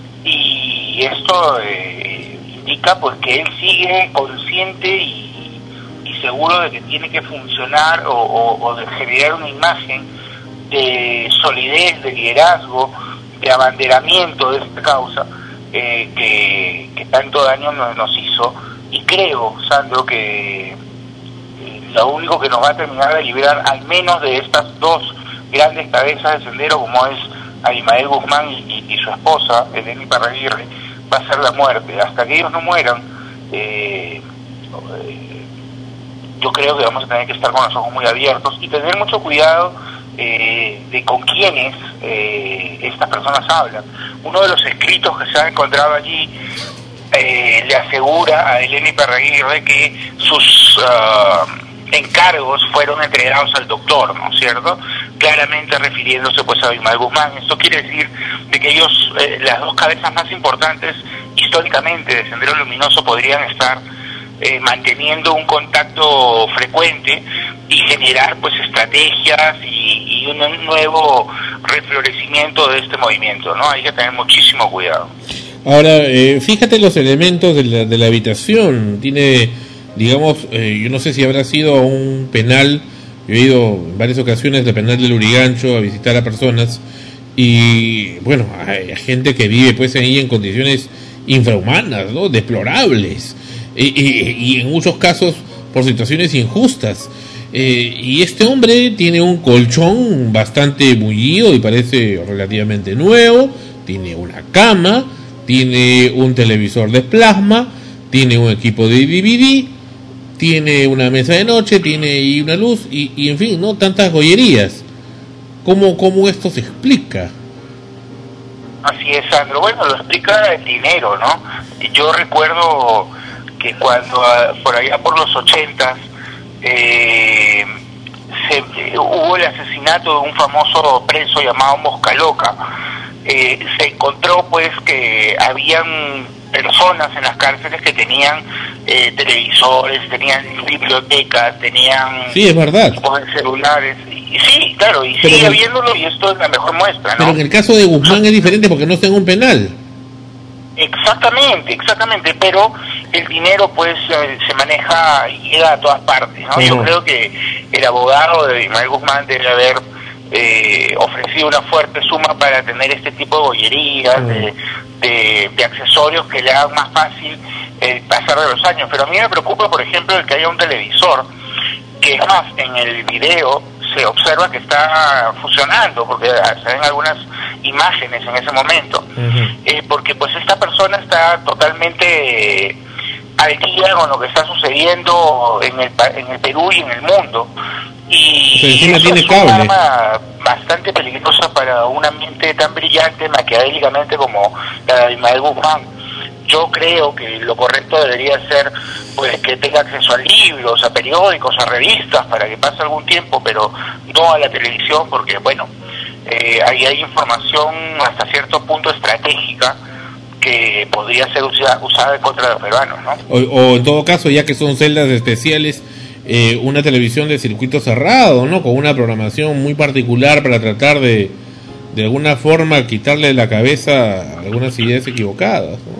y esto eh, indica pues que él sigue consciente y, y seguro de que tiene que funcionar o, o, o de generar una imagen de solidez, de liderazgo, de abanderamiento de esta causa eh, que, que tanto daño nos, nos hizo. Y creo, Sandro, que eh, lo único que nos va a terminar de liberar, al menos de estas dos grandes cabezas de sendero, como es Abimael Guzmán y, y, y su esposa, Elena Iparraguirre, va a ser la muerte. Hasta que ellos no mueran, eh, eh, yo creo que vamos a tener que estar con los ojos muy abiertos y tener mucho cuidado eh, de con quiénes eh, estas personas hablan. Uno de los escritos que se ha encontrado allí Eh, le asegura a Elena Iparraguirre que sus uh, encargos fueron entregados al doctor, ¿no es cierto? Claramente refiriéndose pues a Abimael Guzmán. Esto quiere decir de que ellos, eh, las dos cabezas más importantes históricamente de Sendero Luminoso, podrían estar eh, manteniendo un contacto frecuente y generar pues estrategias y, y un nuevo reflorecimiento de este movimiento, ¿no? Hay que tener muchísimo cuidado. Ahora, eh, fíjate los elementos de la, de la habitación. Tiene, digamos, eh, yo no sé si habrá sido un penal. Yo he ido en varias ocasiones del penal del Urigancho a visitar a personas y, bueno, hay gente que vive pues ahí en condiciones infrahumanas, ¿no? Deplorables, y, y, y en muchos casos por situaciones injustas. Eh, y este hombre tiene un colchón bastante mullido y parece relativamente nuevo, tiene una cama, tiene un televisor de plasma, tiene un equipo de D V D, tiene una mesa de noche, tiene y una luz y, y en fin, no tantas gollerías. ¿Cómo, cómo esto se explica? Así es, Sandro. Bueno, lo explica el dinero, ¿no? Yo recuerdo que cuando por allá por los ochentas eh, se, hubo el asesinato de un famoso preso llamado Mosca Loca. Eh, se encontró pues que habían personas en las cárceles que tenían eh, televisores, tenían bibliotecas, tenían sí, es verdad, celulares, y, y sí, claro, y pero sigue en, habiéndolo, y esto es la mejor muestra, ¿no? Pero en el caso de Guzmán es diferente porque no está en un penal. Exactamente, exactamente, pero el dinero pues eh, se maneja y llega a todas partes, ¿no? Uh-huh. Yo creo que el abogado de Abimael Guzmán debe haber Eh, ofrecido una fuerte suma para tener este tipo de bollerías, mm. de, de, de accesorios que le hagan más fácil el pasar de los años. Pero a mí me preocupa, por ejemplo, el que haya un televisor, que es más, en el video se observa que está funcionando, porque se ven algunas imágenes en ese momento, uh-huh. eh, porque pues esta persona está totalmente eh, al día con lo que está sucediendo en el, en el Perú y en el mundo. Y eso tiene es un arma bastante peligrosa para un ambiente tan brillante maquiavélicamente como la de Abimael Guzmán. Yo creo que lo correcto debería ser pues que tenga acceso a libros, a periódicos, a revistas para que pase algún tiempo, pero no a la televisión, porque bueno, eh, ahí hay información hasta cierto punto estratégica que podría ser usada, usada en contra de los peruanos, ¿no? O, o en todo caso, ya que son celdas especiales, Eh, una televisión de circuito cerrado, ¿no? Con una programación muy particular para tratar de de alguna forma quitarle la cabeza algunas ideas equivocadas, ¿no?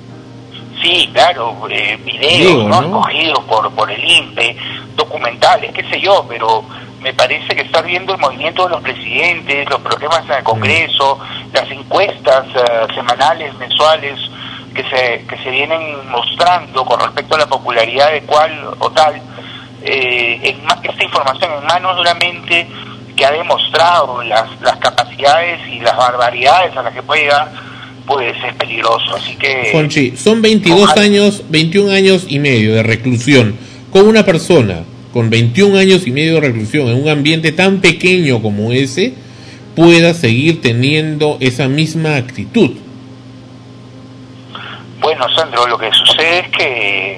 Sí, claro, eh, videos, Digo, ¿no? ¿no? Cogidos por, por el I N P E, documentales, qué sé yo, pero me parece que está viendo el movimiento de los presidentes, los problemas en el Congreso, mm. las encuestas uh, semanales, mensuales, que se, que se vienen mostrando con respecto a la popularidad de cual o tal eh, en, esta información en manos de una mente que ha demostrado las, las capacidades y las barbaridades a las que puede llegar, pues es peligroso. Así que Fonchi, son veintidós ojalá. años, veintiún años y medio de reclusión. Con una persona con veintiún años y medio de reclusión en un ambiente tan pequeño como ese, pueda seguir teniendo esa misma actitud. Bueno, Sandro, lo que sucede es que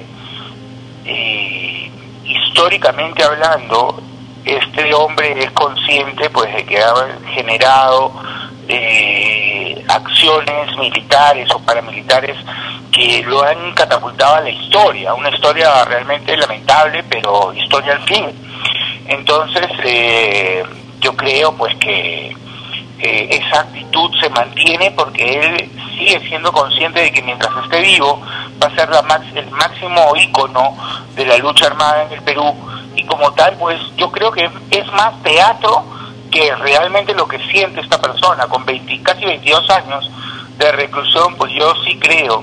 eh, históricamente hablando, este hombre es consciente pues de que ha generado eh, acciones militares o paramilitares que lo han catapultado a la historia, una historia realmente lamentable, pero historia al fin. Entonces, eh, yo creo pues que eh, esa actitud se mantiene porque él sigue siendo consciente de que mientras esté vivo va a ser la max, el máximo ícono de la lucha armada en el Perú, y como tal pues yo creo que es más teatro que realmente lo que siente esta persona. Con veinte, casi veintidós años de reclusión, pues yo sí creo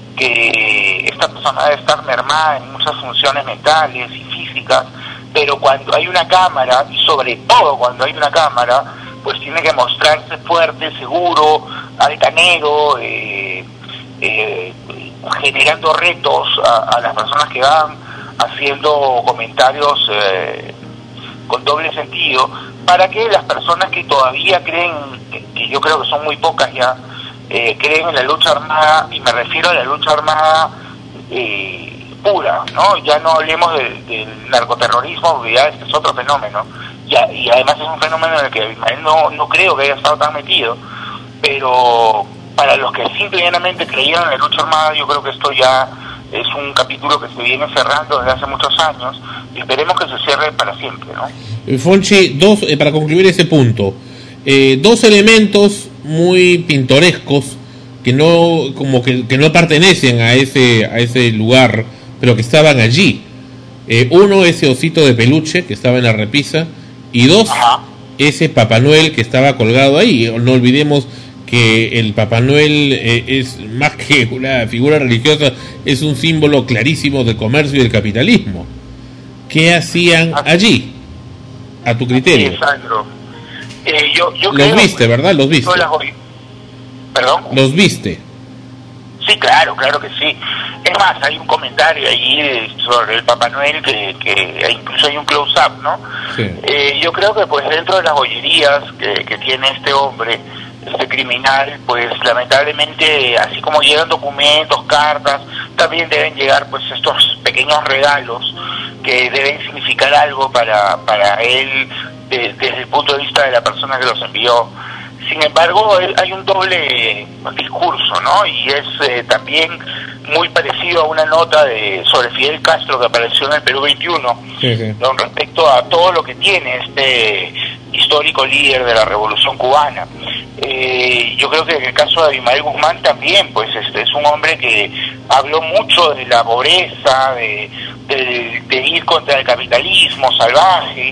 que esta persona debe estar mermada en muchas funciones mentales y físicas, pero cuando hay una cámara, y sobre todo cuando hay una cámara, pues tiene que mostrarse fuerte, seguro, altanero, eh, eh, generando retos a, a las personas que van haciendo comentarios eh, con doble sentido, para que las personas que todavía creen, que, que yo creo que son muy pocas ya, eh, creen en la lucha armada, y me refiero a la lucha armada eh, pura, ¿no? Ya no hablemos del, del narcoterrorismo, porque ya este es otro fenómeno, y, a, y además es un fenómeno en el que Abimael no, no creo que haya estado tan metido, pero para los que simplemente creyeron en la lucha armada, yo creo que esto ya es un capítulo que se viene cerrando desde hace muchos años, y esperemos que se cierre para siempre, ¿no? Fonchi, dos, eh, para concluir ese punto, eh, dos elementos muy pintorescos que no, como que, que no pertenecen a ese, a ese lugar, pero que estaban allí. Eh, uno, ese osito de peluche que estaba en la repisa, y dos, Ajá. ese Papá Noel que estaba colgado ahí. No olvidemos que el Papá Noel eh, es más que una figura religiosa, es un símbolo clarísimo del comercio y del capitalismo. ¿Qué hacían allí, a tu criterio? Sí, Sandro. Eh, yo, yo Los creo, viste, ¿verdad? Los viste. ¿Perdón? Los viste. Sí, claro, claro que sí. Es más, hay un comentario allí de, sobre el Papá Noel que, que incluso hay un close-up, ¿no? Sí. Eh, yo creo que pues dentro de las bollerías que, que tiene este hombre, este criminal, pues lamentablemente, así como llegan documentos, cartas, también deben llegar pues estos pequeños regalos que deben significar algo para, para él de, desde el punto de vista de la persona que los envió. Sin embargo, hay un doble discurso, ¿no? Y es eh, también muy parecido a una nota de sobre Fidel Castro que apareció en el Perú veintiuno, sí, sí. con respecto a todo lo que tiene este histórico líder de la Revolución Cubana. Eh, yo creo que en el caso de Abimael Guzmán también, pues este es un hombre que habló mucho de la pobreza, de, de, de ir contra el capitalismo salvaje,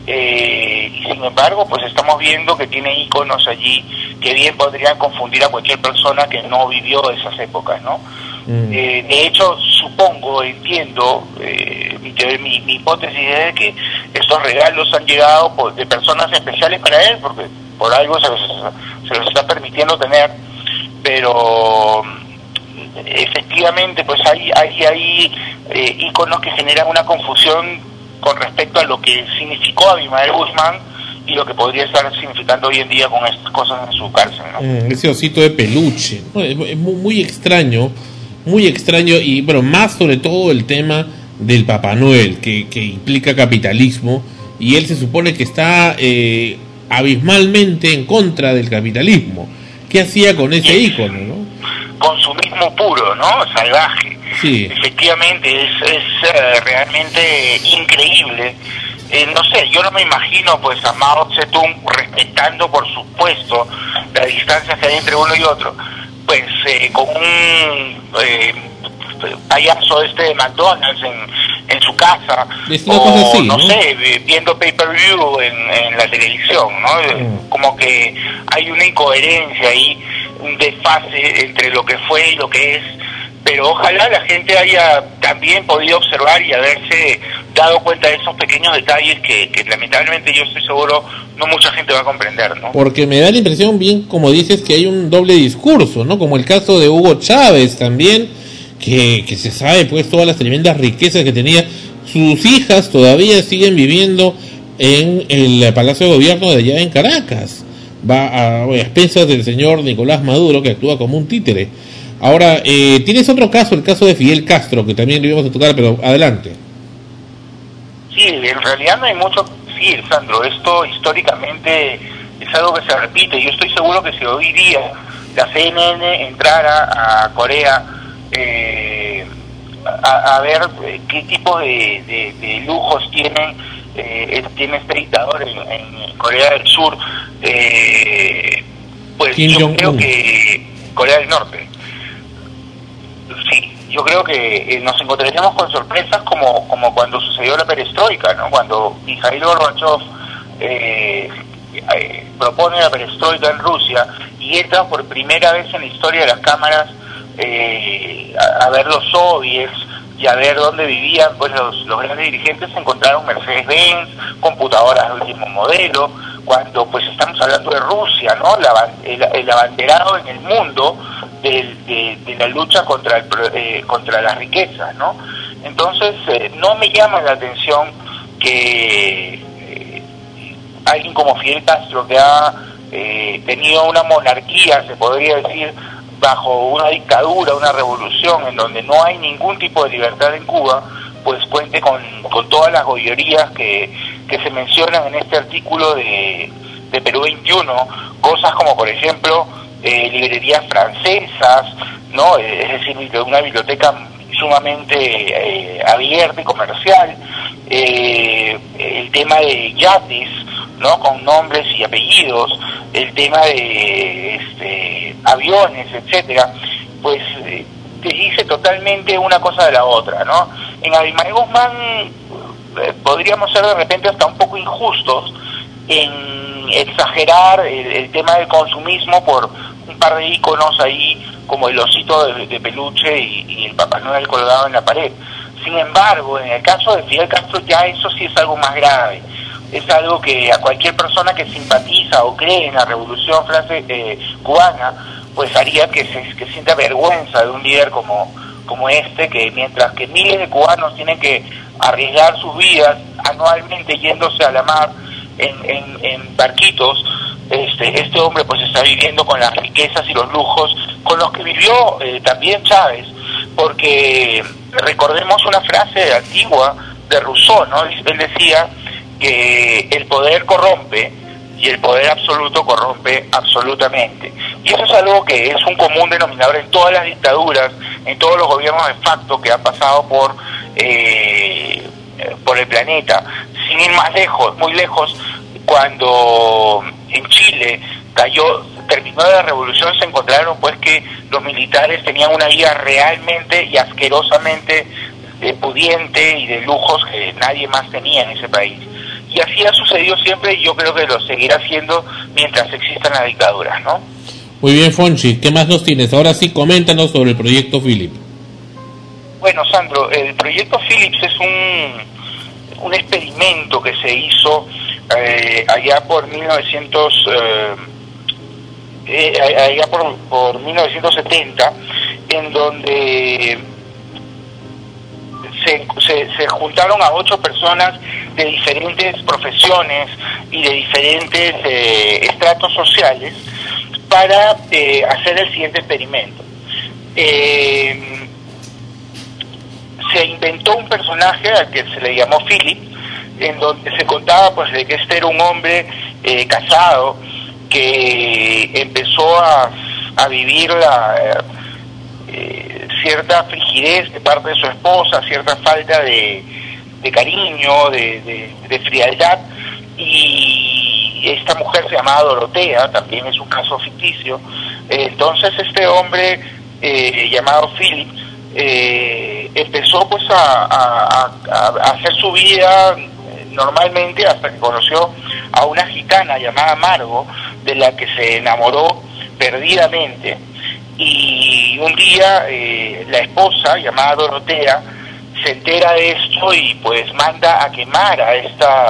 eh, y sin embargo pues estamos viendo que tiene íconos allí que bien podrían confundir a cualquier persona que no vivió esas épocas, ¿no? Mm. Eh, de hecho, supongo, entiendo, eh, mi, mi, mi hipótesis es de que estos regalos han llegado por, de personas especiales para él, porque por algo se los, se los está permitiendo tener, pero efectivamente pues hay, hay, hay eh, íconos que generan una confusión con respecto a lo que significó Abimael Guzmán y lo que podría estar significando hoy en día con estas cosas en su cárcel, ¿no? Mm, ese osito de peluche, ¿no? Es, es muy, muy extraño, muy extraño, y bueno, más sobre todo el tema del Papá Noel, que, que implica capitalismo, y él se supone que está eh, abismalmente en contra del capitalismo. ¿Qué hacía con ese sí. ícono, no? Consumismo puro, ¿no? Salvaje. Sí. Efectivamente, es, es uh, realmente increíble. Eh, no sé, yo no me imagino pues a Mao Zedong, respetando por supuesto la distancia que hay entre uno y otro, pues eh, con un eh, payaso este de McDonald's en, en su casa, o así, no, ¿no? sé, viendo pay-per-view en, en la televisión, ¿no? Mm. Como que hay una incoherencia ahí, un desfase entre lo que fue y lo que es, pero ojalá la gente haya también podido observar y haberse dado cuenta de esos pequeños detalles que, que lamentablemente yo estoy seguro no mucha gente va a comprender, ¿no? Porque me da la impresión, bien como dices, que hay un doble discurso, ¿no? Como el caso de Hugo Chávez también, que, que se sabe pues todas las tremendas riquezas que tenía. Sus hijas todavía siguen viviendo en el Palacio de Gobierno de allá en Caracas. Va a, a expensas del señor Nicolás Maduro, que actúa como un títere. Ahora, eh, tienes otro caso, el caso de Fidel Castro, que también lo íbamos a tocar, pero adelante. Sí, en realidad no hay mucho que decir, Sandro. Esto históricamente es algo que se repite. Yo estoy seguro que si hoy día la C N N entrara a Corea eh, a, a ver qué tipo de, de, de lujos tienen eh, tiene este dictador en, en Corea del Sur, eh, pues Kim yo Jong-un. creo que Corea del Norte. Sí, yo creo que eh, nos encontraríamos con sorpresas como como cuando sucedió la perestroika, ¿no? Cuando Mikhail Gorbachev eh, eh, propone la perestroika en Rusia y entra por primera vez en la historia de las cámaras eh, a, a ver los soviets y a ver dónde vivían pues los, los grandes dirigentes. Se encontraron Mercedes-Benz, computadoras de último modelo, cuando pues estamos hablando de Rusia, ¿no? La, el, el abanderado en el mundo de, de, de la lucha contra el, eh, contra las riquezas, ¿no? Entonces eh, no me llama la atención que eh, alguien como Fidel Castro, que ha eh, tenido una monarquía, se podría decir, bajo una dictadura, una revolución en donde no hay ningún tipo de libertad en Cuba, pues cuente con, con todas las gollerías que, que se mencionan en este artículo de, de Perú veintiuno, cosas como por ejemplo eh, librerías francesas, ¿no? Es decir, una biblioteca sumamente eh, abierta y comercial, eh, el tema de yates, ¿no? Con nombres y apellidos, el tema de este, aviones, etcétera, pues eh, te dice totalmente una cosa de la otra, ¿no? En Abimael Guzmán eh, podríamos ser de repente hasta un poco injustos en exagerar el, el tema del consumismo por un par de íconos ahí como el osito de, de peluche y, y el Papá Noel colgado en la pared. Sin embargo, en el caso de Fidel Castro ya eso sí es algo más grave. Es algo que a cualquier persona que simpatiza o cree en la revolución france, eh, cubana, pues haría que se que sienta vergüenza de un líder como, como este, que mientras que miles de cubanos tienen que arriesgar sus vidas anualmente yéndose a la mar en, en, en barquitos, este, este hombre pues está viviendo con las riquezas y los lujos con los que vivió eh, también Chávez, porque recordemos una frase antigua de Rousseau, ¿no? Él decía que el poder corrompe y el poder absoluto corrompe absolutamente. Y eso es algo que es un común denominador en todas las dictaduras, en todos los gobiernos de facto que han pasado por eh, por el planeta. Sin ir más lejos, muy lejos, cuando en Chile cayó, terminó la revolución, se encontraron pues que los militares tenían una vida realmente y asquerosamente eh, pudiente y de lujos que nadie más tenía en ese país. Y así ha sucedido siempre y yo creo que lo seguirá haciendo mientras existan las dictaduras, ¿no? Muy bien, Fonchi, ¿qué más nos tienes? Ahora sí, coméntanos sobre el proyecto Philip. Bueno, Sandro, el proyecto Philips es un, un experimento que se hizo eh, allá por mil novecientos eh, eh, allá por, por mil novecientos setenta, en donde se, se, se juntaron a ocho personas de diferentes profesiones y de diferentes eh, estratos sociales para eh, hacer el siguiente experimento. Eh, se inventó un personaje al que se le llamó Philip, en donde se contaba pues de que este era un hombre eh, casado que empezó a, a vivir la eh, cierta frigidez de parte de su esposa, cierta falta de, de cariño, de, de, de frialdad, y esta mujer se llamaba Dorotea, también es un caso ficticio. Entonces este hombre eh, llamado Philip eh, empezó pues a, a, a, a hacer su vida normalmente hasta que conoció a una gitana llamada Margo, de la que se enamoró perdidamente, y un día eh, la esposa llamada Dorotea se entera de esto y pues manda a quemar a esta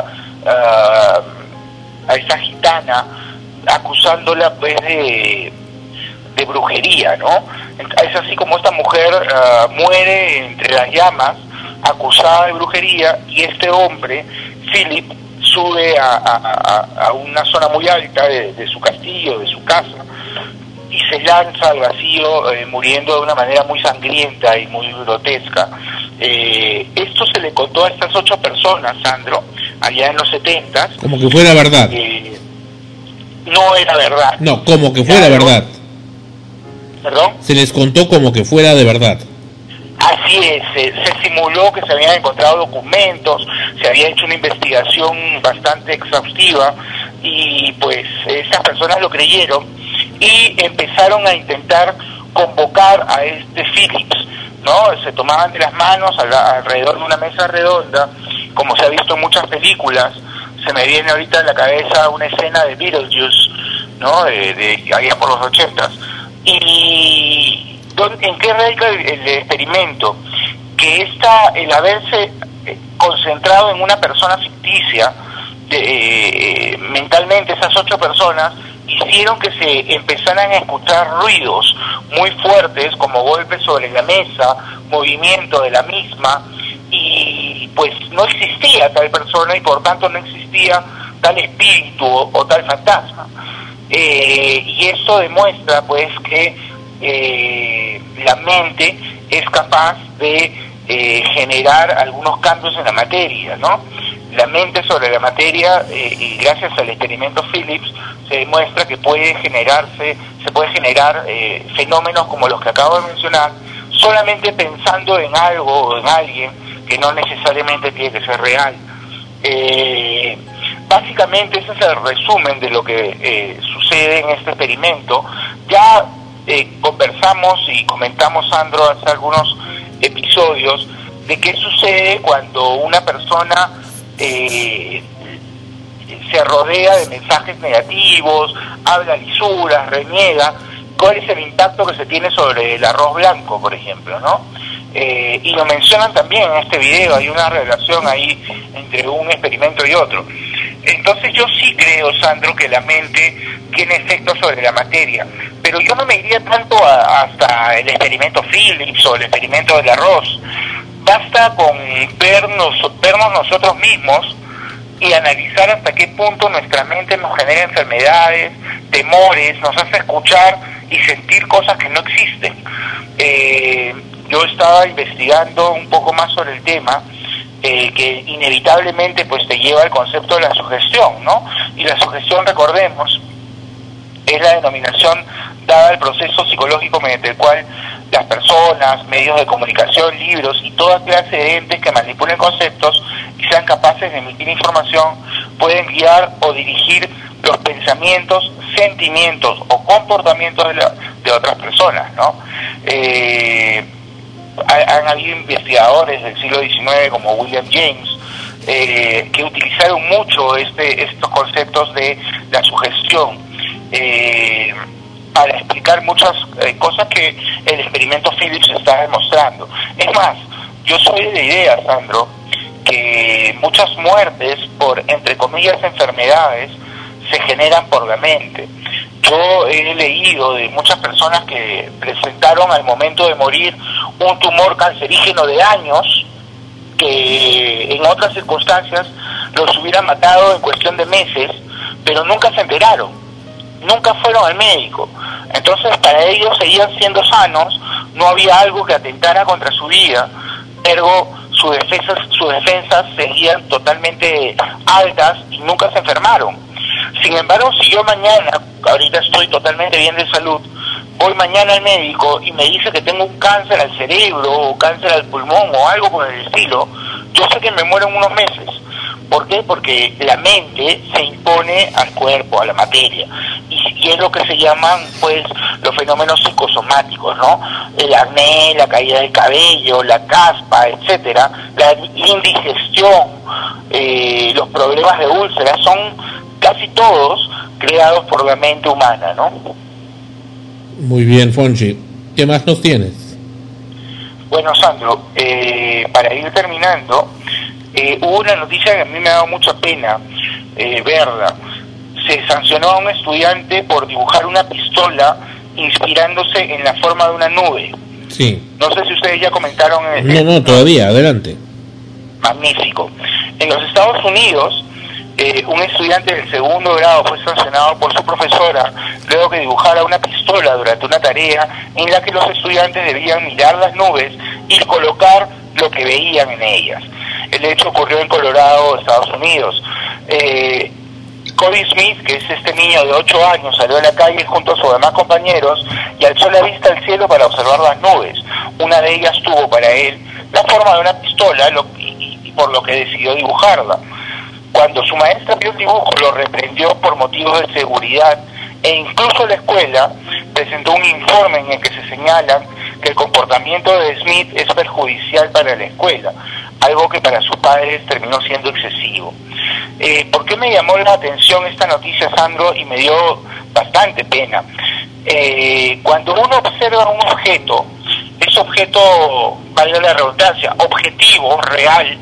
uh, a esta gitana, acusándola pues de, de brujería, ¿no? Es así como esta mujer uh, muere entre las llamas, acusada de brujería, y este hombre, Philip, sube a, a, a una zona muy alta de, de su castillo, de su casa, y se lanza al vacío, eh, muriendo de una manera muy sangrienta y muy grotesca. Eh, esto se le contó a estas ocho personas, Sandro, allá en los setentas. Como que fuera verdad. Eh, no era verdad. No, como que fuera claro. verdad. ¿Perdón? Se les contó como que fuera de verdad. Así es, se, se simuló que se habían encontrado documentos, se había hecho una investigación bastante exhaustiva y pues esas personas lo creyeron y empezaron a intentar convocar a este Phillips, ¿no? Se tomaban de las manos a la, alrededor de una mesa redonda, como se ha visto en muchas películas. Se me viene ahorita en la cabeza una escena de Beetlejuice, ¿no? De, de allá por los ochentas. Y ¿en qué radica el, el experimento? Que esta, el haberse concentrado en una persona ficticia, de, eh, mentalmente esas ocho personas, hicieron que se empezaran a escuchar ruidos muy fuertes, como golpes sobre la mesa, movimiento de la misma, y pues no existía tal persona y por tanto no existía tal espíritu o, o tal fantasma. Eh, y esto demuestra pues que eh, la mente es capaz de eh, generar algunos cambios en la materia, ¿no? La mente sobre la materia, eh, y gracias al experimento Phillips se demuestra que puede generarse, se puede generar eh, fenómenos como los que acabo de mencionar, solamente pensando en algo o en alguien que no necesariamente tiene que ser real. Eh, básicamente ese es el resumen de lo que eh, sucede en este experimento. Ya eh, conversamos y comentamos, Sandro, hace algunos episodios de qué sucede cuando una persona eh, se rodea de mensajes negativos, habla lisuras, reniega. ¿Cuál es el impacto que se tiene sobre el arroz blanco, por ejemplo, no? Eh, y lo mencionan también en este video, hay una relación ahí entre un experimento y otro. Entonces yo sí creo, Sandro, que la mente tiene efectos sobre la materia, pero yo no me iría tanto a, hasta el experimento Phillips o el experimento del arroz. Basta con vernos, vernos nosotros mismos y analizar hasta qué punto nuestra mente nos genera enfermedades, temores, nos hace escuchar y sentir cosas que no existen. Eh, yo estaba investigando un poco más sobre el tema, eh, que inevitablemente pues te lleva al concepto de la sugestión, ¿no? Y la sugestión, recordemos, es la denominación dada al proceso psicológico mediante el cual las personas, medios de comunicación, libros y toda clase de entes que manipulen conceptos y sean capaces de emitir información pueden guiar o dirigir los pensamientos, sentimientos o comportamientos de, la, de otras personas, ¿no? Eh, han habido investigadores del siglo diecinueve como William James eh, que utilizaron mucho este, estos conceptos de la sugestión eh, para explicar muchas eh, cosas que el experimento Phillips está demostrando. Es más, yo soy de la idea, Sandro, que muchas muertes por, entre comillas, enfermedades se generan por la mente. Yo he leído de muchas personas que presentaron al momento de morir un tumor cancerígeno de años, que en otras circunstancias los hubiera matado en cuestión de meses, pero nunca se enteraron, nunca fueron al médico. Entonces para ellos seguían siendo sanos, no había algo que atentara contra su vida, ergo sus defensas, sus defensas seguían totalmente altas y nunca se enfermaron. Sin embargo, si yo mañana, ahorita estoy totalmente bien de salud, voy mañana al médico y me dice que tengo un cáncer al cerebro o cáncer al pulmón o algo por el estilo, yo sé que me muero en unos meses. ¿Por qué? Porque la mente se impone al cuerpo, a la materia, y, y es lo que se llaman pues los fenómenos psicosomáticos, ¿no? El acné, la caída del cabello, la caspa, etcétera, la indigestión, eh, los problemas de úlceras, son casi todos creados por la mente humana, ¿no? Muy bien, Fonchi. ¿Qué más nos tienes? Bueno, Sandro, eh, para ir terminando, eh, hubo una noticia que a mí me ha dado mucha pena eh, verla. Se sancionó a un estudiante por dibujar una pistola inspirándose en la forma de una nube. Sí. No sé si ustedes ya comentaron. Eh, No, no, todavía, adelante. Magnífico. En los Estados Unidos, eh, un estudiante del segundo grado fue sancionado por su profesora luego que dibujara una pistola durante una tarea en la que los estudiantes debían mirar las nubes y colocar lo que veían en ellas. El hecho ocurrió en Colorado, Estados Unidos. Eh, Cody Smith, que es este niño de ocho años, salió a la calle junto a sus demás compañeros y alzó la vista al cielo para observar las nubes. Una de ellas tuvo para él la forma de una pistola lo, y, y por lo que decidió dibujarla. Cuando su maestra vio el dibujo, lo reprendió por motivos de seguridad e incluso la escuela presentó un informe en el que se señalan que el comportamiento de Smith es perjudicial para la escuela, algo que para sus padres terminó siendo excesivo. Eh, ¿Por qué me llamó la atención esta noticia, Sandro, y me dio bastante pena? Eh, cuando uno observa un objeto, ese objeto, valga la redundancia, objetivo, real,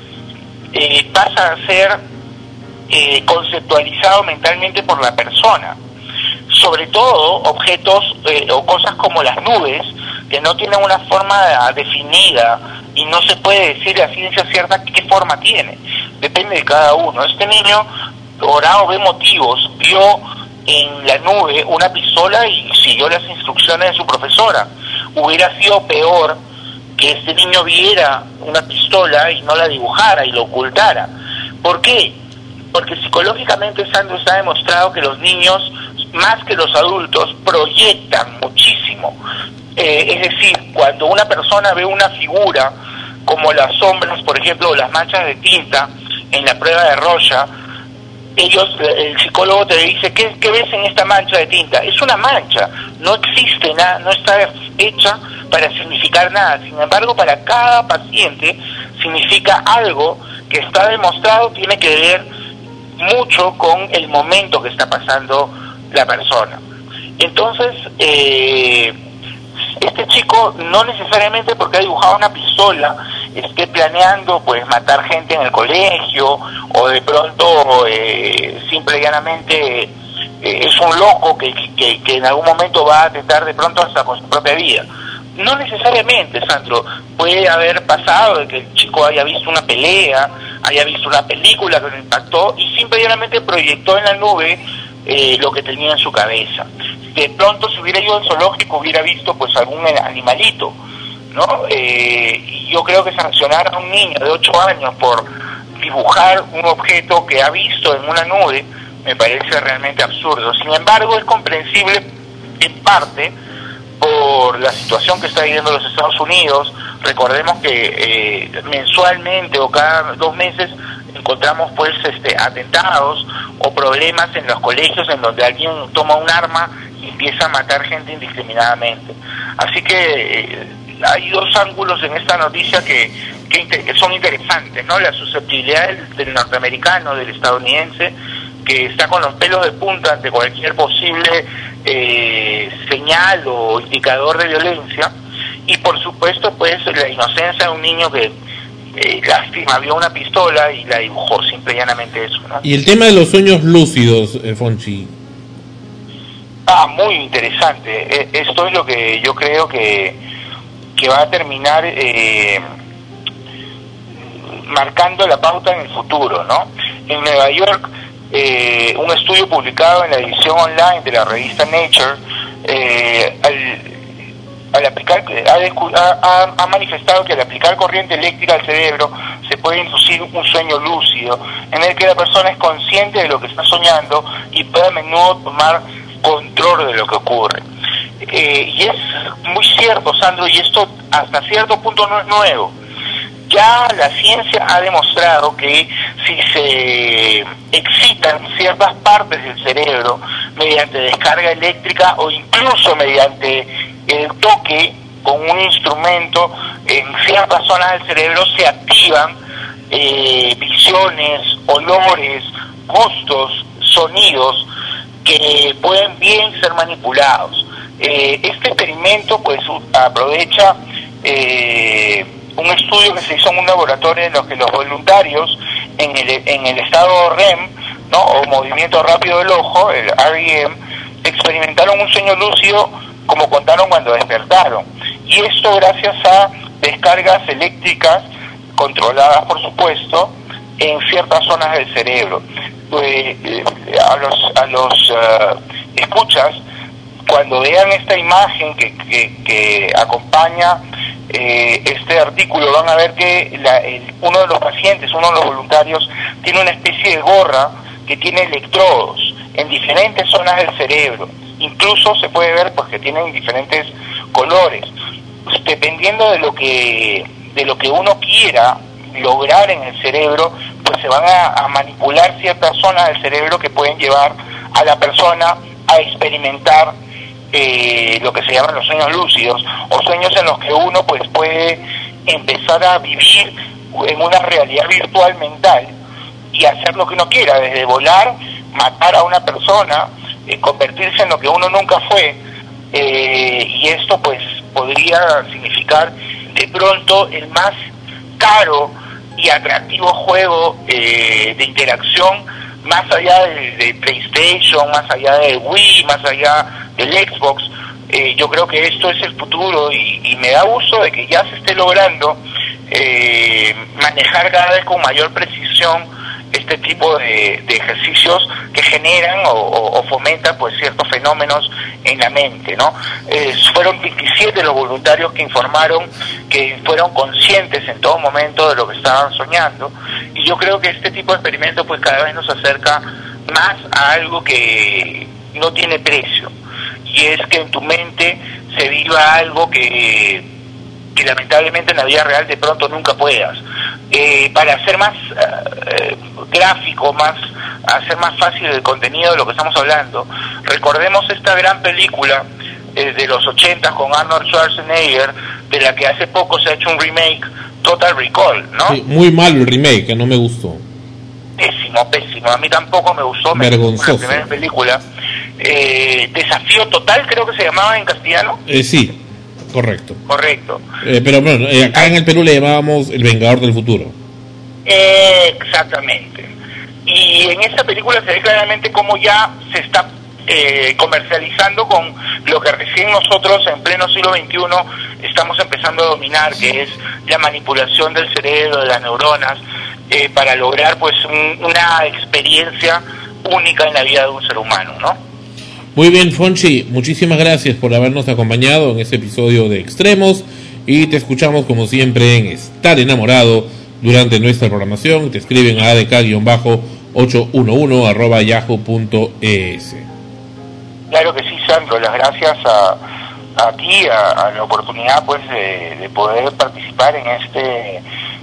eh, pasa a ser eh, conceptualizado mentalmente por la persona. Sobre todo objetos eh, o cosas como las nubes, que no tienen una forma definida y no se puede decir a ciencia cierta qué forma tiene. Depende de cada uno. Este niño, ahora ve motivos, vio en la nube una pistola y siguió las instrucciones de su profesora. Hubiera sido peor que este niño viera una pistola y no la dibujara y lo ocultara. ¿Por qué? Porque psicológicamente, Sandro, está demostrado que los niños, más que los adultos, proyectan muchísimo. Eh, es decir, cuando una persona ve una figura, como las sombras, por ejemplo, o las manchas de tinta en la prueba de Rorschach, ellos, el psicólogo te dice, ¿qué, ¿qué ves en esta mancha de tinta? Es una mancha, no existe nada, no está hecha para significar nada. Sin embargo, para cada paciente significa algo que está demostrado, tiene que ver mucho con el momento que está pasando la persona. Entonces, eh, este chico no necesariamente porque ha dibujado una pistola esté planeando pues matar gente en el colegio, o de pronto eh, simple y llanamente eh, es un loco que, que, que en algún momento va a atentar de pronto hasta con su propia vida. No necesariamente, Sandro, puede haber pasado de que el chico haya visto una pelea, haya visto una película que lo impactó y simple y llanamente proyectó en la nube eh, lo que tenía en su cabeza. De pronto, si hubiera ido al zoológico, hubiera visto pues algún animalito, ¿no? Eh, y yo creo que sancionar a un niño de ocho años por dibujar un objeto que ha visto en una nube me parece realmente absurdo. Sin embargo, es comprensible en parte por la situación que está viviendo los Estados Unidos. Recordemos que eh, mensualmente o cada dos meses encontramos pues este atentados o problemas en los colegios en donde alguien toma un arma y empieza a matar gente indiscriminadamente. Así que eh, hay dos ángulos en esta noticia que, que, inter que son interesantes, ¿no? La susceptibilidad del, del norteamericano, del estadounidense, que está con los pelos de punta ante cualquier posible eh, señal o indicador de violencia, y por supuesto pues la inocencia de un niño que eh, lástima vio una pistola y la dibujó, simple y llanamente eso, ¿no? Y el tema de los sueños lúcidos, eh, Fonchi. Ah, muy interesante. Eh, esto es lo que yo creo que, que va a terminar eh, marcando la pauta en el futuro, ¿no? En Nueva York, Eh, un estudio publicado en la edición online de la revista Nature eh, al, al aplicar ha, ha, ha manifestado que al aplicar corriente eléctrica al cerebro se puede inducir un sueño lúcido en el que la persona es consciente de lo que está soñando y puede a menudo tomar control de lo que ocurre. Eh, y es muy cierto, Sandro, y esto hasta cierto punto no es nuevo. Ya la ciencia ha demostrado que si se excitan ciertas partes del cerebro mediante descarga eléctrica o incluso mediante el toque con un instrumento en ciertas zonas del cerebro, se activan eh, visiones, olores, gustos, sonidos que pueden bien ser manipulados. Eh, este experimento pues aprovecha eh, un estudio que se hizo en un laboratorio en los que los voluntarios en el, en el estado R E M, ¿no? O movimiento rápido del ojo, el R E M, experimentaron un sueño lúcido como contaron cuando despertaron. Y esto gracias a descargas eléctricas controladas, por supuesto, en ciertas zonas del cerebro. Eh, eh, a los, a los uh, escuchas, cuando vean esta imagen que, que, que acompaña eh, este artículo, van a ver que la, el, uno de los pacientes, uno de los voluntarios, tiene una especie de gorra que tiene electrodos en diferentes zonas del cerebro. Incluso se puede ver pues que tienen diferentes colores. Pues, dependiendo de lo que de lo que uno quiera lograr en el cerebro, pues se van a, a manipular ciertas zonas del cerebro que pueden llevar a la persona a experimentar eh, lo que se llaman los sueños lúcidos, o sueños en los que uno pues puede empezar a vivir en una realidad virtual mental y hacer lo que uno quiera, desde volar, matar a una persona, eh, convertirse en lo que uno nunca fue, eh, y esto pues podría significar de pronto el más caro y atractivo juego eh, de interacción, más allá de, de PlayStation, más allá de Wii, más allá del Xbox. Eh, yo creo que esto es el futuro y, y me da gusto de que ya se esté logrando eh, manejar cada vez con mayor precisión este tipo de, de ejercicios que generan o, o, o fomentan pues ciertos fenómenos en la mente, ¿no? Eh, fueron veintisiete los voluntarios que informaron que fueron conscientes en todo momento de lo que estaban soñando, y yo creo que este tipo de experimentos pues cada vez nos acerca más a algo que no tiene precio, y es que en tu mente se viva algo que, que lamentablemente en la vida real de pronto nunca puedas. Eh, para hacer más eh, gráfico, más hacer más fácil el contenido de lo que estamos hablando, recordemos esta gran película eh, de los ochenta con Arnold Schwarzenegger, de la que hace poco se ha hecho un remake, Total Recall, ¿no? Sí, muy malo el remake, que no me gustó. Pésimo, pésimo, a mí tampoco me gustó. Vergonzoso. La primera película, eh, Desafío Total creo que se llamaba en castellano. Eh, sí. Correcto. Correcto. Eh, pero bueno, eh, acá en el Perú le llamábamos El Vengador del Futuro. Eh, exactamente. Y en esta película se ve claramente cómo ya se está eh, comercializando con lo que recién nosotros en pleno siglo veintiuno estamos empezando a dominar, que es la manipulación del cerebro, de las neuronas, eh, para lograr pues un, una experiencia única en la vida de un ser humano, ¿no? Muy bien, Fonchi, muchísimas gracias por habernos acompañado en este episodio de Extremos, y te escuchamos como siempre en Estar Enamorado durante nuestra programación. Te escriben a a d k ocho uno uno arroba yahoo punto e s. Claro que sí, Sandro, las gracias a, a ti, a, a la oportunidad pues de, de poder participar en este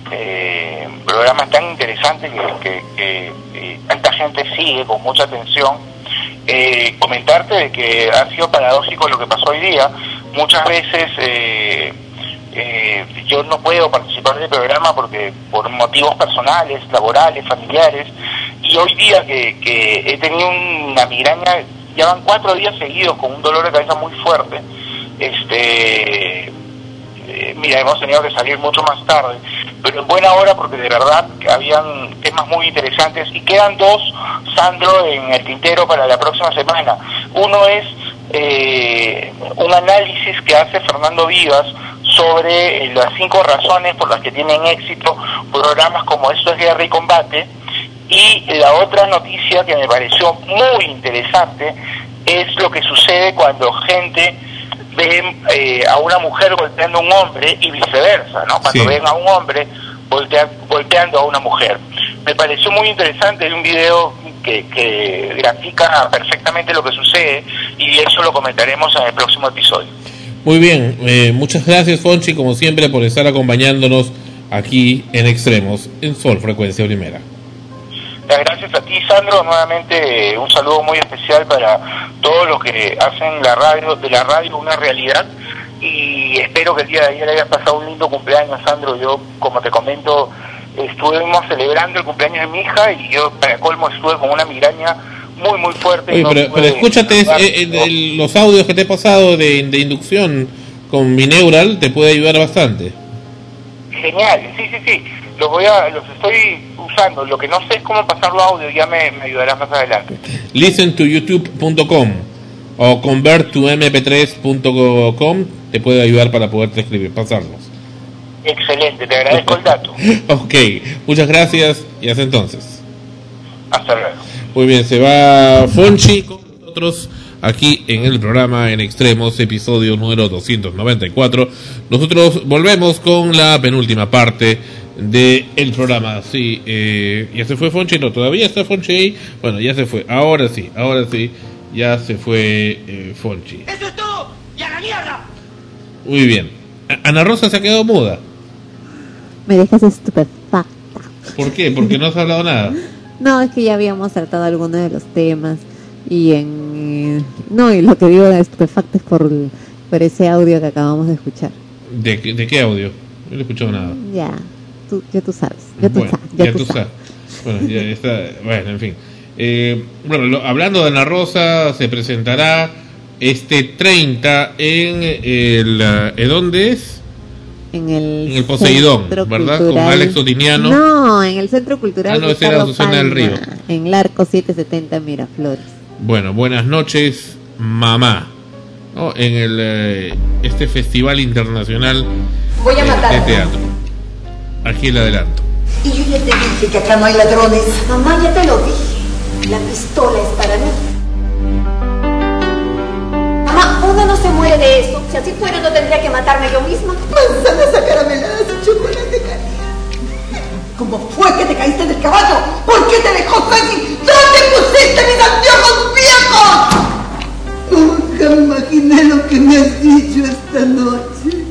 eh, programa tan interesante que, que, que eh, tanta gente sigue con mucha atención. Eh, comentarte de que ha sido paradójico lo que pasó hoy día. Muchas veces eh, eh, yo no puedo participar del programa porque por motivos personales, laborales, familiares, y hoy día que, que he tenido una migraña, ya van cuatro días seguidos con un dolor de cabeza muy fuerte. Este eh, mira, hemos tenido que salir mucho más tarde, pero en buena hora porque de verdad que habían temas muy interesantes, y quedan dos, Sandro, en el tintero para la próxima semana. Uno es eh, un análisis que hace Fernando Vivas sobre eh, las cinco razones por las que tienen éxito programas como Esto es Guerra y Combate, y la otra noticia que me pareció muy interesante es lo que sucede cuando gente ven eh, a una mujer golpeando a un hombre y viceversa, ¿no? Cuando sí. ven a un hombre voltea, golpeando a una mujer. Me pareció muy interesante, un video que, que grafica perfectamente lo que sucede, y eso lo comentaremos en el próximo episodio. Muy bien, eh, muchas gracias, Fonchi, como siempre, por estar acompañándonos aquí en Extremos, en Sol Frecuencia Primera. Las gracias a ti, Sandro. Nuevamente eh, un saludo muy especial para todos los que hacen la radio de la radio una realidad, y espero que el día de ayer hayas pasado un lindo cumpleaños, Sandro. Yo, como te comento, estuvimos celebrando el cumpleaños de mi hija, y yo, para colmo, estuve con una migraña muy muy fuerte. Oye, no pero, pero escúchate eh, eh, el, los audios que te he pasado de, de inducción con Bineural te puede ayudar bastante. Genial, sí, sí, sí. Los voy a, los estoy usando. Lo que no sé es cómo pasarlo a audio, ya me, me ayudará más adelante. listen to youtube punto com o convert to m p tres punto com te puede ayudar para poderte escribir, pasarlos. Excelente, te agradezco el dato. Ok, muchas gracias y hasta entonces. Hasta luego. Muy bien, se va Fonchi con nosotros aquí en el programa En Extremos, episodio número doscientos noventa y cuatro. Nosotros volvemos con la penúltima parte de el programa. Sí, eh, ya se fue Fonchi, no, todavía está Fonchi ahí. Bueno, ya se fue, ahora sí, ahora sí, ya se fue eh, Fonchi. ¡Eso es todo! ¡Y a la mierda! Muy bien. A- Ana Rosa se ha quedado muda. Me dejas estupefacta. ¿Por qué? Porque no has hablado nada. No, es que ya habíamos tratado algunos de los temas y en... No, y lo que digo de estupefacta es por, por ese audio que acabamos de escuchar. ¿De, qué- de qué audio? No le he escuchado nada. Ya, tú, ya tú sabes, ya tú Bueno, sabes, ya, ya tú tú sabes. sabes. Bueno, ya está. Bueno, en fin. Eh, bueno, lo- hablando de Ana Rosa, se presentará este treinta en el... eh, ¿en dónde es? En el, En el Poseidón, Centro ¿verdad? Cultural. Con Alex Otiniano. No, en el Centro Cultural Ah, no, ese era Gustavo Azucena del Palma, Río. en Larco setecientos setenta Miraflores. Bueno, buenas noches, mamá. ¿No? En el eh, este festival internacional Voy a de, matar. de teatro. Aquí el adelanto. Y yo ya te dije que acá no hay ladrones. Mamá, ya te lo dije. La pistola es para mí. Mamá, uno no se muere de eso. Si así fuera, no tendría que matarme yo misma. Manzanas acarameladas y chocolate caliente. ¿Cómo fue que te caíste del caballo? ¿Por qué te dejó Ceci? ¿Dónde pusiste mis anteojos viejos? Nunca me imaginé lo que me has dicho esta noche.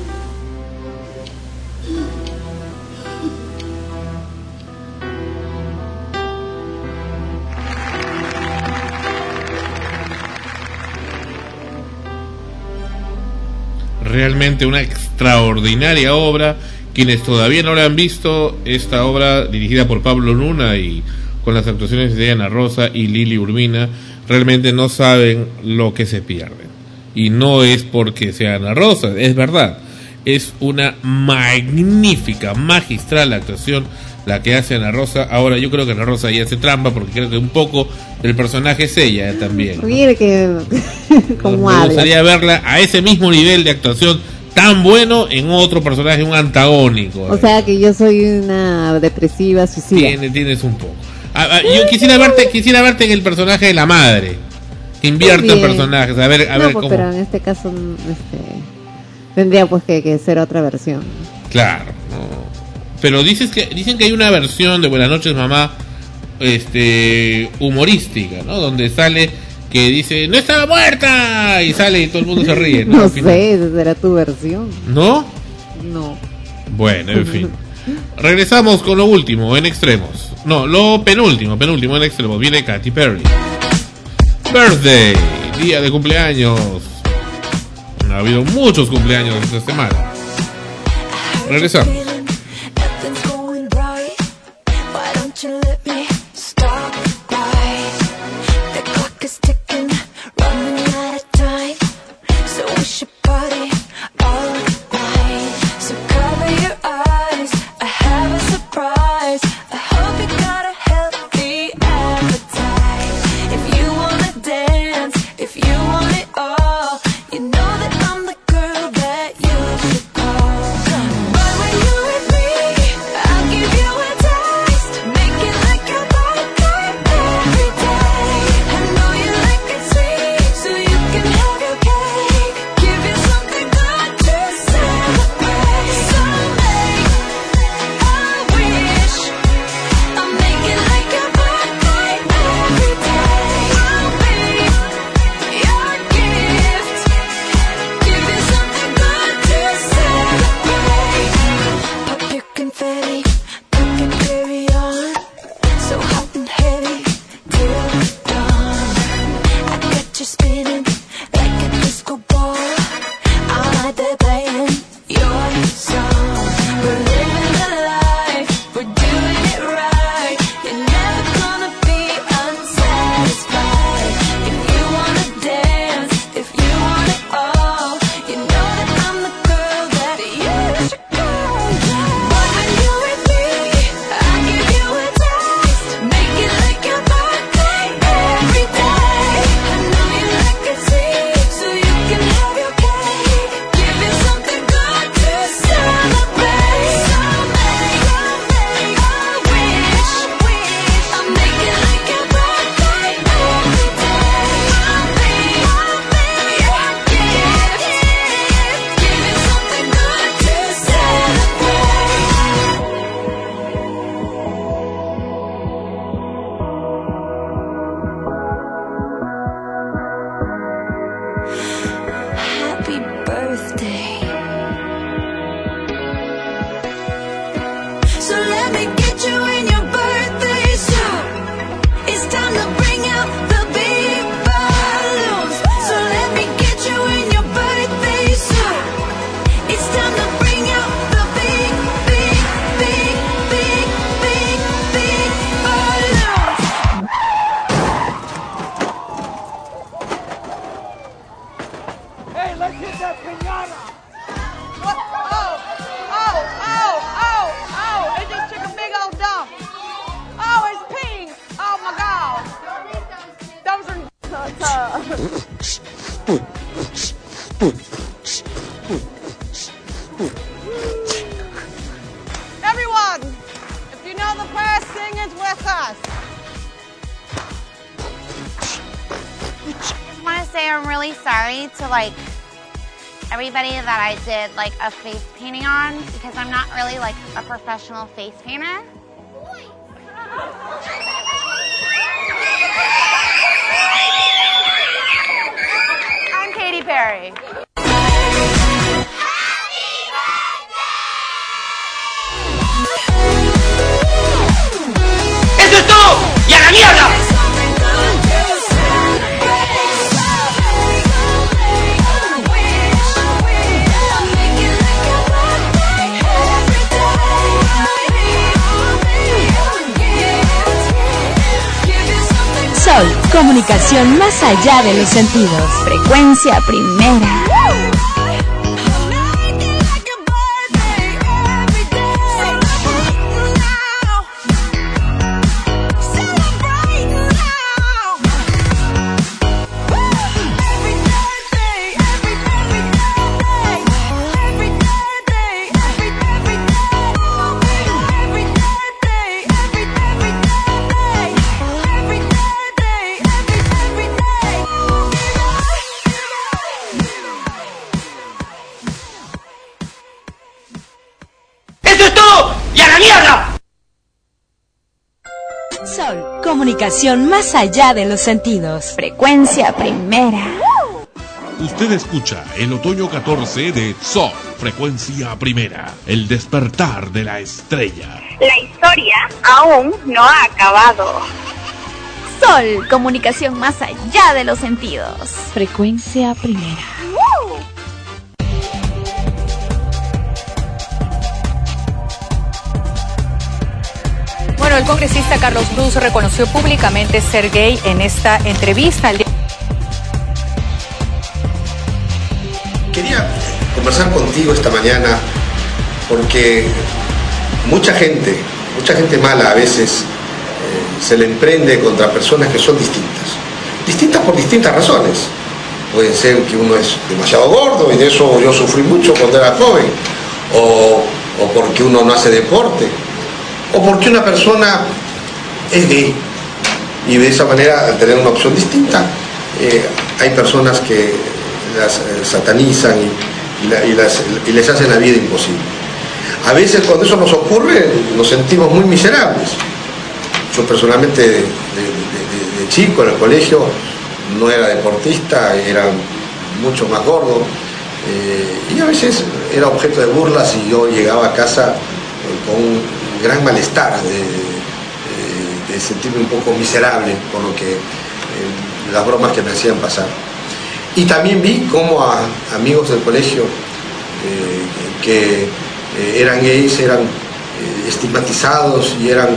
Realmente una extraordinaria obra. Quienes todavía no la han visto, esta obra dirigida por Pablo Luna y con las actuaciones de Ana Rosa y Lili Urbina, realmente no saben lo que se pierden. Y no es porque sea Ana Rosa, es verdad. Es una magnífica, magistral actuación la que hace Ana Rosa. Ahora yo creo que Ana Rosa ya hace trampa porque creo que un poco del personaje es ella también. Mire que como Me habla. gustaría verla a ese mismo nivel de actuación tan bueno en otro personaje, un antagónico. O sea que yo soy una depresiva suicida. Tiene, tienes un poco. Ah, ah, yo quisiera verte, quisiera verte en el personaje de la madre. Que invierta Bien. personajes, a ver, a no, ver pues, cómo. pero en este caso este, tendría pues que, que ser otra versión. Claro. No. Pero dices que dicen que hay una versión de Buenas noches, mamá, este, humorística, ¿no? Donde sale que dice no estaba muerta y sale y todo el mundo se ríe. No, No Al final. sé, esa será tu versión. ¿No? No. Bueno, en fin. Regresamos con lo último en extremos. No, lo penúltimo, penúltimo en extremos. Viene Katy Perry. Birthday, día de cumpleaños. Ha habido muchos cumpleaños esta semana. Regresamos. If you want it all, you know that I'm the girl that you should call. But when you Everyone, if you know the prayer, sing it with us. I just want to say I'm really sorry to like everybody that I did like a face painting on because I'm not really like a professional face painter. I'm Katy Perry. ¡Eso es todo! ¡Y a la mierda! Sol, comunicación más allá de los sentidos. Frecuencia primera. Sol, comunicación más allá de los sentidos. Frecuencia primera. Usted escucha el otoño catorce de Sol, frecuencia primera, el despertar de la estrella. La historia aún no ha acabado. Sol, comunicación más allá de los sentidos. Frecuencia primera. Bueno, el congresista Carlos Cruz reconoció públicamente ser gay en esta entrevista. Quería conversar contigo esta mañana porque mucha gente, mucha gente mala a veces eh, se le emprende contra personas que son distintas. Distintas por distintas razones. Puede ser que uno es demasiado gordo y de eso yo sufrí mucho cuando era joven, o, o porque uno no hace deporte, o porque una persona es gay y de esa manera, al tener una opción distinta, eh, hay personas que las eh, satanizan y, y, la, y, las, y les hacen la vida imposible. A veces cuando eso nos ocurre nos sentimos muy miserables. Yo personalmente de, de, de, de chico en el colegio no era deportista, era mucho más gordo eh, y a veces era objeto de burlas y yo llegaba a casa eh, con un gran malestar de, de, de sentirme un poco miserable por lo que eh, las bromas que me hacían pasar. Y también vi cómo a amigos del colegio eh, que eh, eran gays eran eh, estigmatizados y eran eh,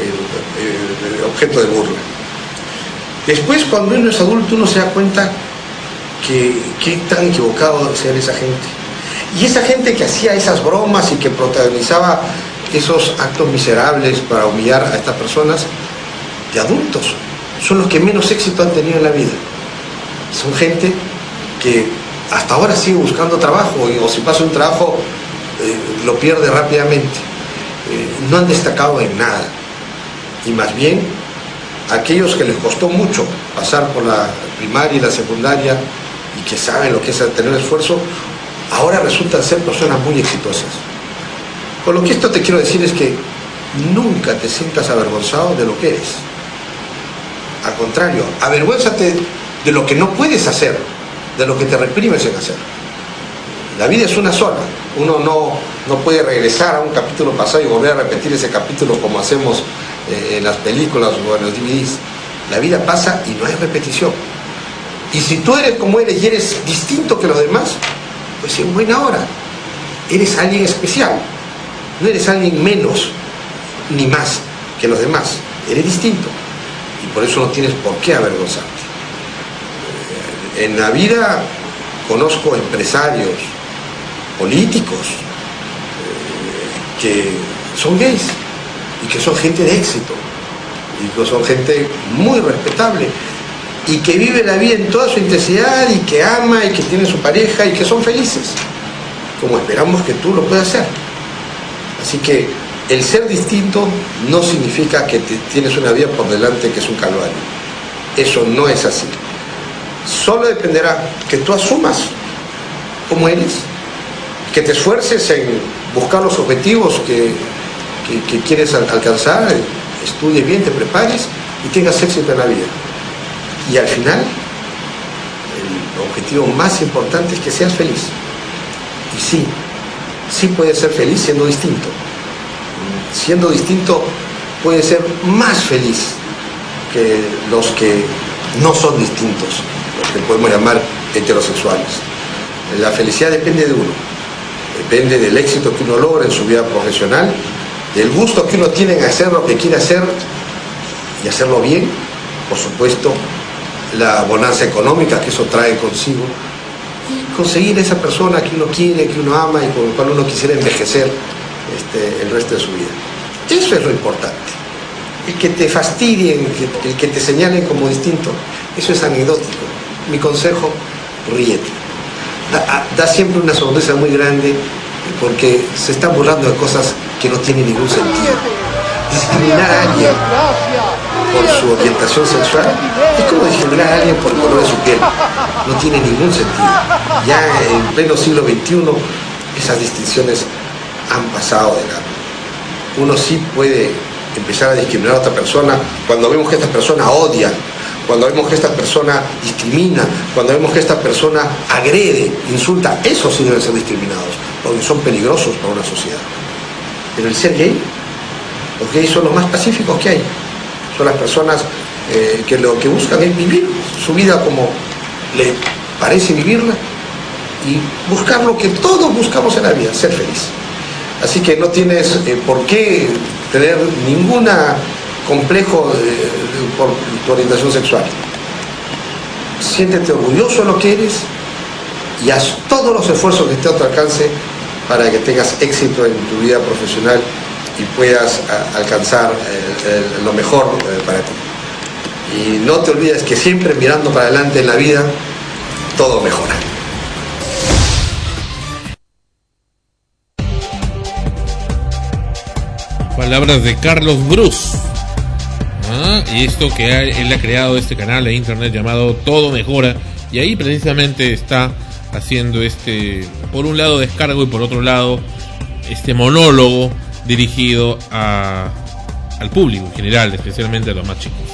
eh, objeto de burla. Después, cuando uno es adulto, uno se da cuenta que qué tan equivocado debe ser esa gente. Y esa gente que hacía esas bromas y que protagonizaba esos actos miserables para humillar a estas personas, de adultos, son los que menos éxito han tenido en la vida. Son gente que hasta ahora sigue buscando trabajo, o si pasa un trabajo eh, lo pierde rápidamente. Eh, no han destacado en nada. Y más bien, aquellos que les costó mucho pasar por la primaria y la secundaria y que saben lo que es tener esfuerzo, ahora resultan ser personas muy exitosas. Con lo que esto te quiero decir es que nunca te sientas avergonzado de lo que eres. Al contrario, avergüénzate de lo que no puedes hacer, de lo que te reprimes en hacer. La vida es una sola. Uno no, no puede regresar a un capítulo pasado y volver a repetir ese capítulo como hacemos eh, en las películas o en los D V Ds. La vida pasa y no hay repetición. Y si tú eres como eres y eres distinto que los demás, pues en buena hora. Eres alguien especial. No eres alguien menos ni más que los demás. Eres distinto. Y por eso no tienes por qué avergonzarte. En la vida conozco empresarios, políticos, eh, que son gays y que son gente de éxito y que son gente muy respetable y que vive la vida en toda su intensidad y que ama y que tiene su pareja y que son felices, como esperamos que tú lo puedas hacer. Así que el ser distinto no significa que te tienes una vida por delante que es un calvario. Eso no es así. Solo dependerá que tú asumas cómo eres, que te esfuerces en buscar los objetivos que, que, que quieres alcanzar, estudies bien, te prepares y tengas éxito en la vida. Y al final, el objetivo más importante es que seas feliz. Y sí, sí puedes ser feliz siendo distinto. Siendo distinto puedes ser más feliz que los que no son distintos, los que podemos llamar heterosexuales. La felicidad depende de uno, depende del éxito que uno logra en su vida profesional, del gusto que uno tiene en hacer lo que quiere hacer y hacerlo bien, por supuesto, la bonanza económica que eso trae consigo, y conseguir esa persona que uno quiere, que uno ama y con la cual uno quisiera envejecer este, el resto de su vida. Eso es lo importante. El que te fastidien, el que te señalen como distinto, eso es anecdótico. Mi consejo, ríete. Da, da siempre una sonrisa muy grande porque se están burlando de cosas que no tienen ningún sentido. Discriminar a alguien por su orientación sexual es como discriminar a alguien por el color de su piel. No tiene ningún sentido. Ya en pleno siglo veintiuno esas distinciones han pasado de largo. Uno sí puede empezar a discriminar a otra persona cuando vemos que esta persona odia, cuando vemos que esta persona discrimina, cuando vemos que esta persona agrede, insulta. Esos sí deben ser discriminados, porque son peligrosos para una sociedad. Pero el ser gay, los gays son los más pacíficos que hay. Son las personas eh, que lo que buscan es vivir su vida como le parece vivirla y buscar lo que todos buscamos en la vida, ser feliz. Así que no tienes eh, por qué tener ningún complejo eh, por tu orientación sexual. Siéntete orgulloso de lo que eres y haz todos los esfuerzos que esté a tu alcance para que tengas éxito en tu vida profesional y puedas a, alcanzar eh, eh, lo mejor eh, para ti. Y no te olvides que siempre mirando para adelante en la vida, todo mejora. Palabras de Carlos Bruce. Ah, y esto que ha, él ha creado este canal de internet llamado Todo Mejora, y ahí precisamente está haciendo este, por un lado descargo y por otro lado este monólogo dirigido a, al público en general, especialmente a los más chicos.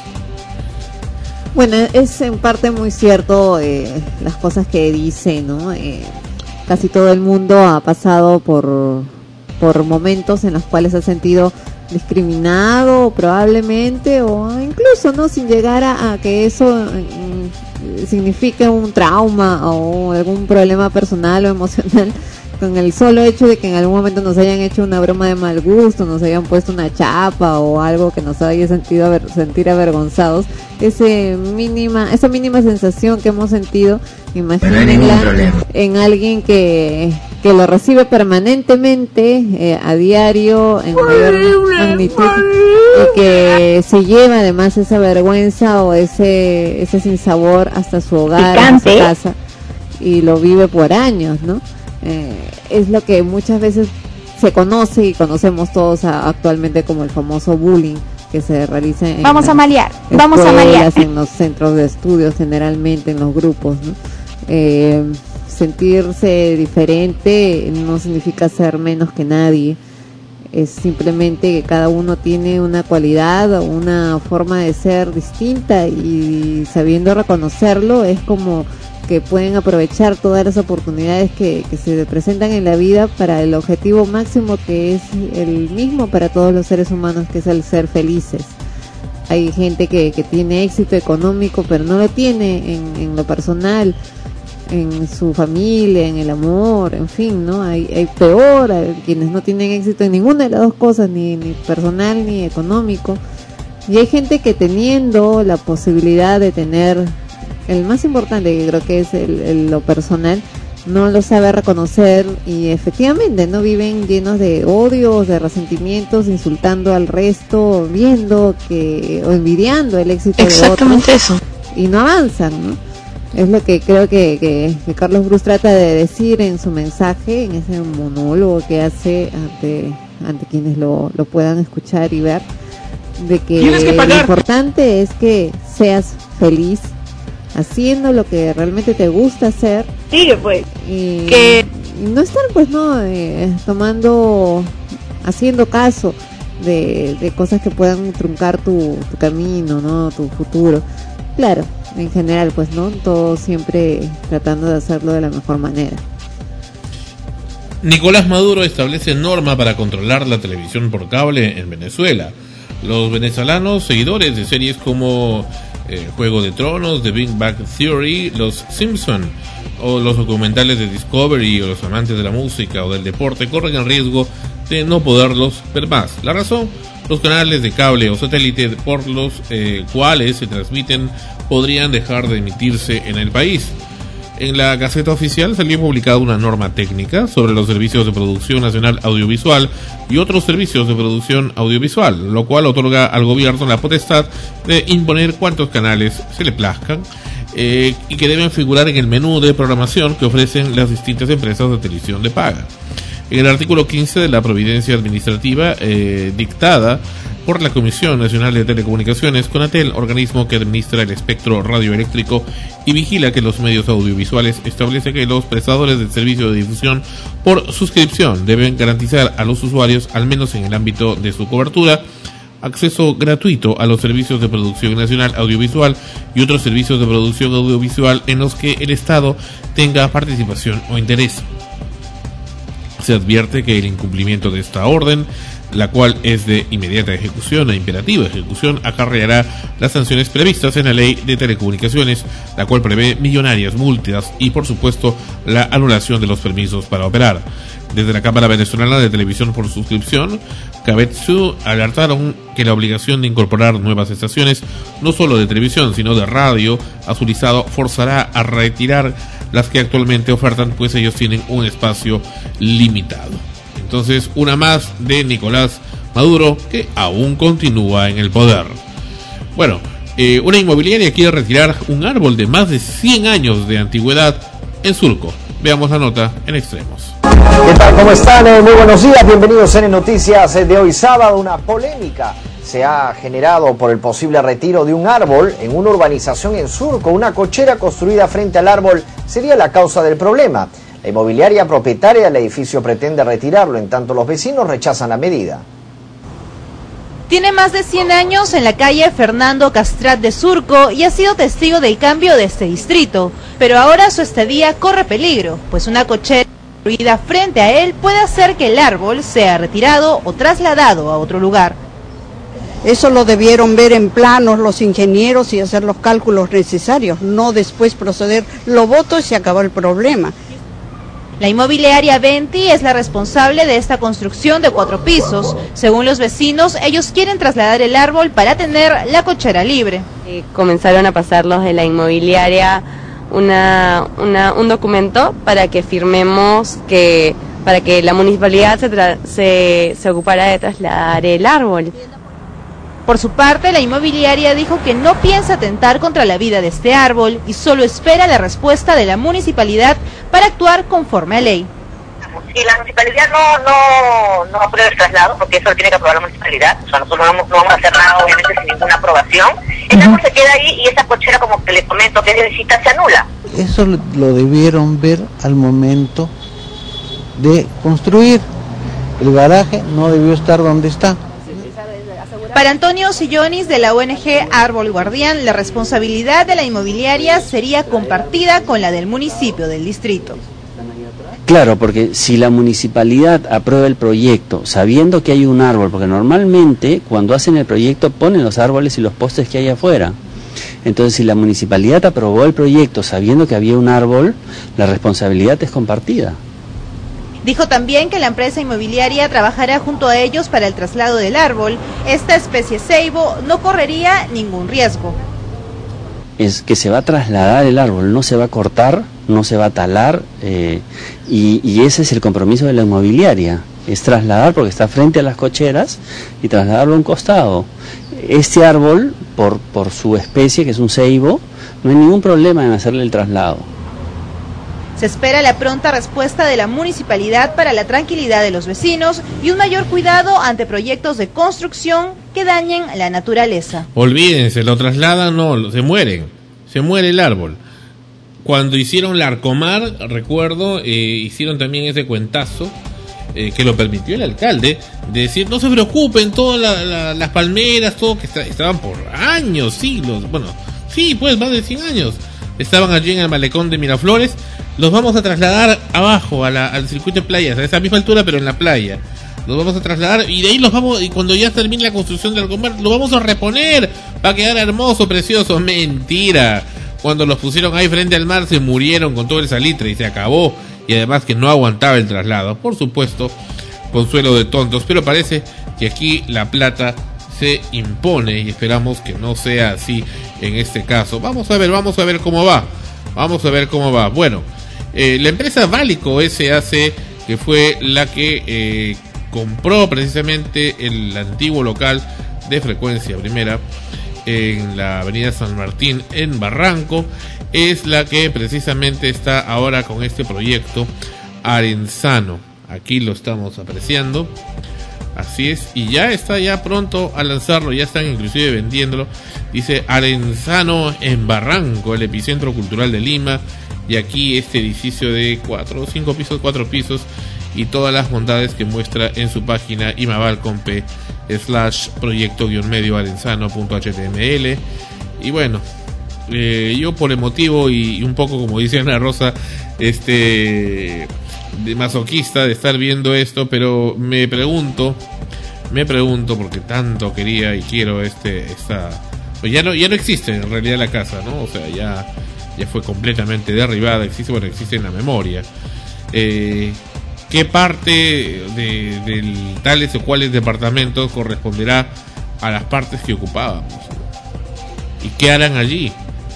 Bueno, es en parte muy cierto eh, las cosas que dice, ¿no? Eh, casi todo el mundo ha pasado por por momentos en los cuales ha sentido discriminado probablemente, o incluso no sin llegar a, a que eso mm, signifique un trauma o algún problema personal o emocional, con el solo hecho de que en algún momento nos hayan hecho una broma de mal gusto, nos hayan puesto una chapa o algo que nos haya sentido aver, sentir avergonzados. Ese mínima, esa mínima sensación que hemos sentido, imagínenla en alguien que, que lo recibe permanentemente, eh, a diario, en mayor magnitud, y que se lleva además esa vergüenza o ese, ese sinsabor hasta su hogar, a su casa, y lo vive por años, ¿no? Eh, es lo que muchas veces se conoce y conocemos todos a, actualmente como el famoso bullying que se realiza en vamos a malear, vamos a malear en los centros de estudios, generalmente en los grupos, ¿no? Eh, sentirse diferente no significa ser menos que nadie, es simplemente que cada uno tiene una cualidad o una forma de ser distinta, y sabiendo reconocerlo es como que pueden aprovechar todas las oportunidades que, que se presentan en la vida para el objetivo máximo, que es el mismo para todos los seres humanos, que es el ser felices. Hay gente que, que tiene éxito económico pero no lo tiene en, en lo personal, en su familia, en el amor, en fin, ¿no? Hay, hay peor, hay quienes no tienen éxito en ninguna de las dos cosas, ni, ni personal ni económico, y hay gente que teniendo la posibilidad de tener el más importante, que creo que es el, el, lo personal, no lo sabe reconocer, y efectivamente no viven llenos de odios, de resentimientos, insultando al resto, viendo que o envidiando el éxito de otros. Exactamente eso. y no avanzan, ¿no? Es lo que creo que, que, que Carlos Brus trata de decir en su mensaje, en ese monólogo que hace ante, ante quienes lo, lo puedan escuchar y ver, de que, que lo importante es que seas feliz haciendo lo que realmente te gusta hacer. Sigue pues. Y, que y no estar pues no eh, tomando, haciendo caso de, de cosas que puedan truncar tu, tu camino, ¿no? Tu futuro. Claro, en general pues no, todo siempre tratando de hacerlo de la mejor manera. Nicolás Maduro establece norma para controlar la televisión por cable en Venezuela. Los venezolanos seguidores de series como eh, Juego de Tronos, The Big Bang Theory, Los Simpson o los documentales de Discovery o los amantes de la música o del deporte corren el riesgo de no poderlos ver más. La razón: los canales de cable o satélite por los eh, cuales se transmiten podrían dejar de emitirse en el país. En la Gaceta Oficial salió publicada una norma técnica sobre los servicios de producción nacional audiovisual y otros servicios de producción audiovisual, lo cual otorga al gobierno la potestad de imponer cuántos canales se le plazcan eh, y que deben figurar en el menú de programación que ofrecen las distintas empresas de televisión de paga. En el artículo quince de la Providencia Administrativa eh, dictada por la Comisión Nacional de Telecomunicaciones, CONATEL, organismo que administra el espectro radioeléctrico y vigila que los medios audiovisuales, establece que los prestadores del servicio de difusión por suscripción deben garantizar a los usuarios, al menos en el ámbito de su cobertura, acceso gratuito a los servicios de producción nacional audiovisual y otros servicios de producción audiovisual en los que el Estado tenga participación o interés. Se advierte que el incumplimiento de esta orden, la cual es de inmediata ejecución e imperativa ejecución, acarreará las sanciones previstas en la Ley de Telecomunicaciones, la cual prevé millonarias multas y, por supuesto, la anulación de los permisos para operar. Desde la Cámara Venezolana de Televisión por Suscripción, Cabetsu, alertaron que la obligación de incorporar nuevas estaciones, no solo de televisión, sino de radio, a su listado forzará a retirar las que actualmente ofertan, pues ellos tienen un espacio limitado. Entonces, una más de Nicolás Maduro, que aún continúa en el poder. Bueno, eh, una inmobiliaria quiere retirar un árbol de más de cien años de antigüedad en Surco. Veamos la nota en Extremos. ¿Qué tal? ¿Cómo están? Eh, muy buenos días, bienvenidos en Noticias de hoy sábado. Una polémica se ha generado por el posible retiro de un árbol en una urbanización en Surco. Una cochera construida frente al árbol sería la causa del problema. La inmobiliaria propietaria del edificio pretende retirarlo, en tanto los vecinos rechazan la medida. Tiene más de cien años en la calle Fernando Castrat de Surco y ha sido testigo del cambio de este distrito, pero ahora su estadía corre peligro, pues una cochera construida frente a él puede hacer que el árbol sea retirado o trasladado a otro lugar. Eso lo debieron ver en planos los ingenieros y hacer los cálculos necesarios, no después proceder, lo voto y se acabó el problema. La inmobiliaria Venti es la responsable de esta construcción de cuatro pisos. Según los vecinos, ellos quieren trasladar el árbol para tener la cochera libre. Eh, comenzaron a pasarlos de la inmobiliaria una, una, un documento para que firmemos que para que la municipalidad se, tra se, se ocupara de trasladar el árbol. Por su parte, la inmobiliaria dijo que no piensa atentar contra la vida de este árbol y solo espera la respuesta de la municipalidad para actuar conforme a ley. Si la municipalidad no no no aprueba el traslado, porque eso lo tiene que aprobar la municipalidad, o sea, nosotros no vamos, no vamos a hacer nada obviamente sin ninguna aprobación, el árbol se queda ahí y esa cochera, como que les comento, que es de visita, se anula. Eso lo debieron ver al momento de construir. El garaje no debió estar donde está. Para Antonio Sillonis de la O N G Árbol Guardián, la responsabilidad de la inmobiliaria sería compartida con la del municipio del distrito. Claro, porque si la municipalidad aprueba el proyecto sabiendo que hay un árbol, porque normalmente cuando hacen el proyecto ponen los árboles y los postes que hay afuera. Entonces, si la municipalidad aprobó el proyecto sabiendo que había un árbol, la responsabilidad es compartida. Dijo también que la empresa inmobiliaria trabajará junto a ellos para el traslado del árbol. Esta especie ceibo no correría ningún riesgo. Es que se va a trasladar el árbol, no se va a cortar, no se va a talar, eh, y, y ese es el compromiso de la inmobiliaria. es trasladar, porque está frente a las cocheras, y trasladarlo a un costado. Este árbol, por, por su especie, que es un ceibo, no hay ningún problema en hacerle el traslado. Se espera la pronta respuesta de la municipalidad para la tranquilidad de los vecinos y un mayor cuidado ante proyectos de construcción que dañen la naturaleza. Olvídense, lo trasladan, no, se mueren, se muere el árbol. Cuando hicieron la Arcomar, recuerdo, eh, hicieron también ese cuentazo, eh, que lo permitió el alcalde, de decir, no se preocupen, todas la, la, las palmeras, todo que está, estaban por años, siglos, bueno, sí, pues más de cien años, estaban allí en el malecón de Miraflores, los vamos a trasladar abajo, a la, al circuito de playas, a esa misma altura, pero en la playa. Los vamos a trasladar y de ahí los vamos, y cuando ya termine la construcción del Arcomar, lo vamos a reponer para quedar hermoso, precioso. Mentira. Cuando los pusieron ahí frente al mar se murieron con todo el salitre y se acabó, y además que no aguantaba el traslado. Por supuesto, consuelo de tontos, pero parece que aquí la plata se impone y esperamos que no sea así en este caso. Vamos a ver, vamos a ver cómo va. Vamos a ver cómo va. Bueno, eh, la empresa Válico S A C, que fue la que eh, compró precisamente el antiguo local de Frecuencia Primera en la avenida San Martín en Barranco, es la que precisamente está ahora con este proyecto Arenzano. Aquí lo estamos apreciando, así es, y ya está ya pronto a lanzarlo, ya están inclusive vendiéndolo. Dice Arenzano en Barranco, el epicentro cultural de Lima, y aquí este edificio de cuatro o cinco pisos, cuatro pisos, y todas las bondades que muestra en su página imaval.com slash proyecto guión medio arenzano punto html. Y bueno, eh, yo por emotivo y, y un poco, como dice Ana Rosa, este de masoquista de estar viendo esto, pero me pregunto, me pregunto porque tanto quería y quiero este esta, pues ya no ya no existe en realidad la casa, ¿no? O sea, ya ya fue completamente derribada, existe, bueno, existe en la memoria. Eh, ¿Qué parte de, de tales o cuales departamentos corresponderá a las partes que ocupábamos? ¿Y qué harán allí?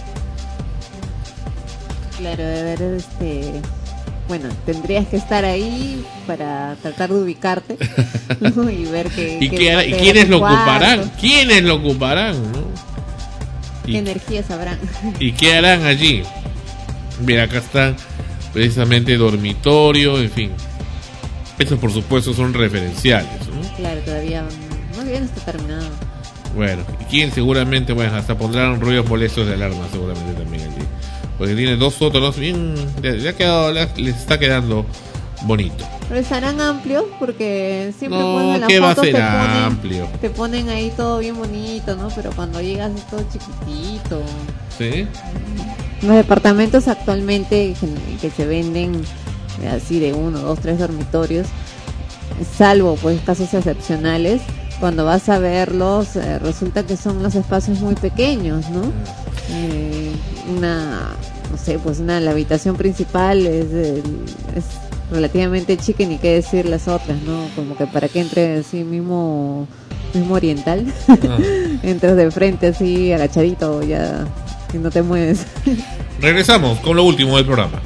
Claro, de ver, este, bueno, tendrías que estar ahí para tratar de ubicarte, ¿no? Y ver que, ¿Y, que qué hará, ¿y quiénes lo ocuparán? ¿Quiénes lo ocuparán? ¿No? ¿Qué y, energías habrán? ¿Y qué harán allí? Mira, acá están precisamente dormitorio, en fin. Estos por supuesto son referenciales, ¿no? Claro, todavía no bien está terminado. Bueno, y quién seguramente, bueno, hasta pondrán ruidos molestos de alarma seguramente también allí, porque tiene dos sótanos bien, le ha quedado, les está quedando bonito. Pero estarán amplios porque siempre no, ponen las ¿qué va a fotos, ser te ponen, amplio? te ponen ahí todo bien bonito, ¿no? Pero cuando llegas es todo chiquitito. ¿Sí? Los departamentos actualmente que se venden así de uno, dos, tres dormitorios, salvo pues casos excepcionales, cuando vas a verlos eh, resulta que son los espacios muy pequeños, ¿no? Eh, una, no sé, pues una, la habitación principal es, es relativamente chica y ni qué decir las otras, ¿no? Como que para que entre así mismo, mismo oriental, ah. entras de frente así agachadito ya y no te mueves. Regresamos con lo último del programa.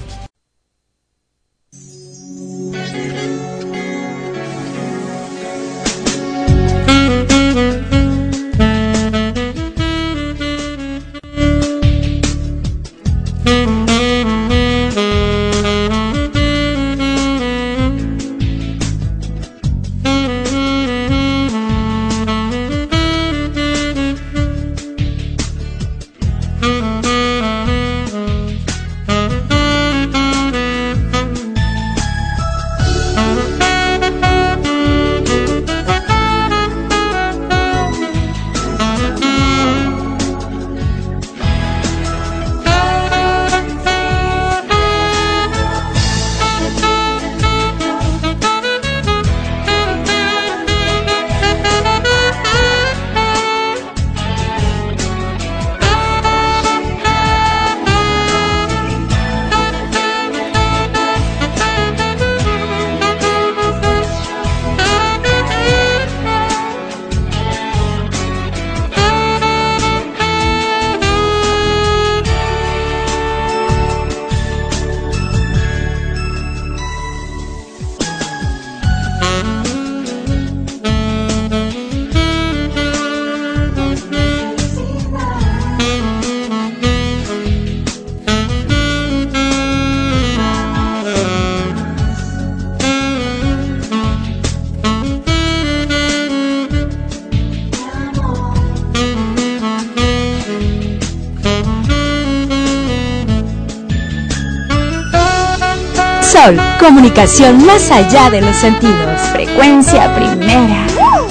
Sol, comunicación más allá de los sentidos. Frecuencia primera.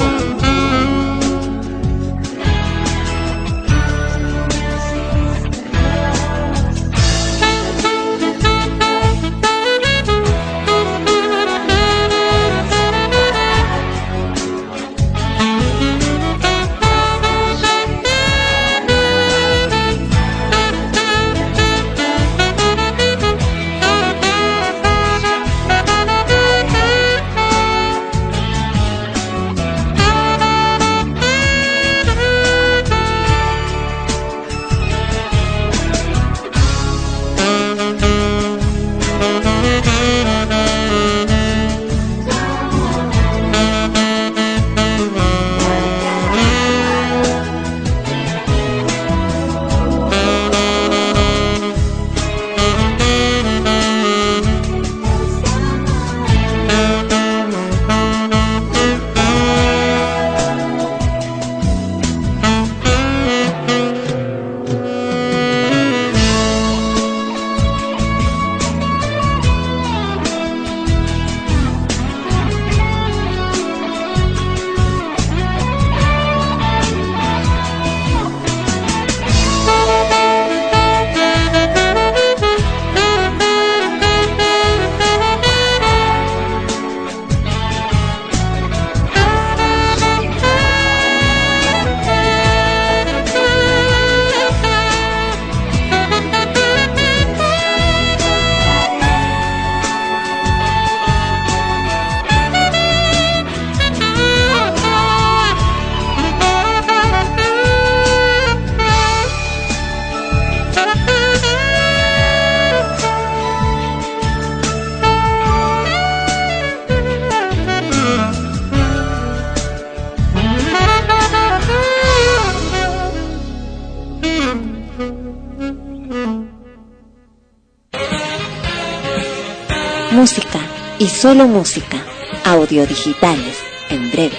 Música y solo música. Audio digitales, en breve.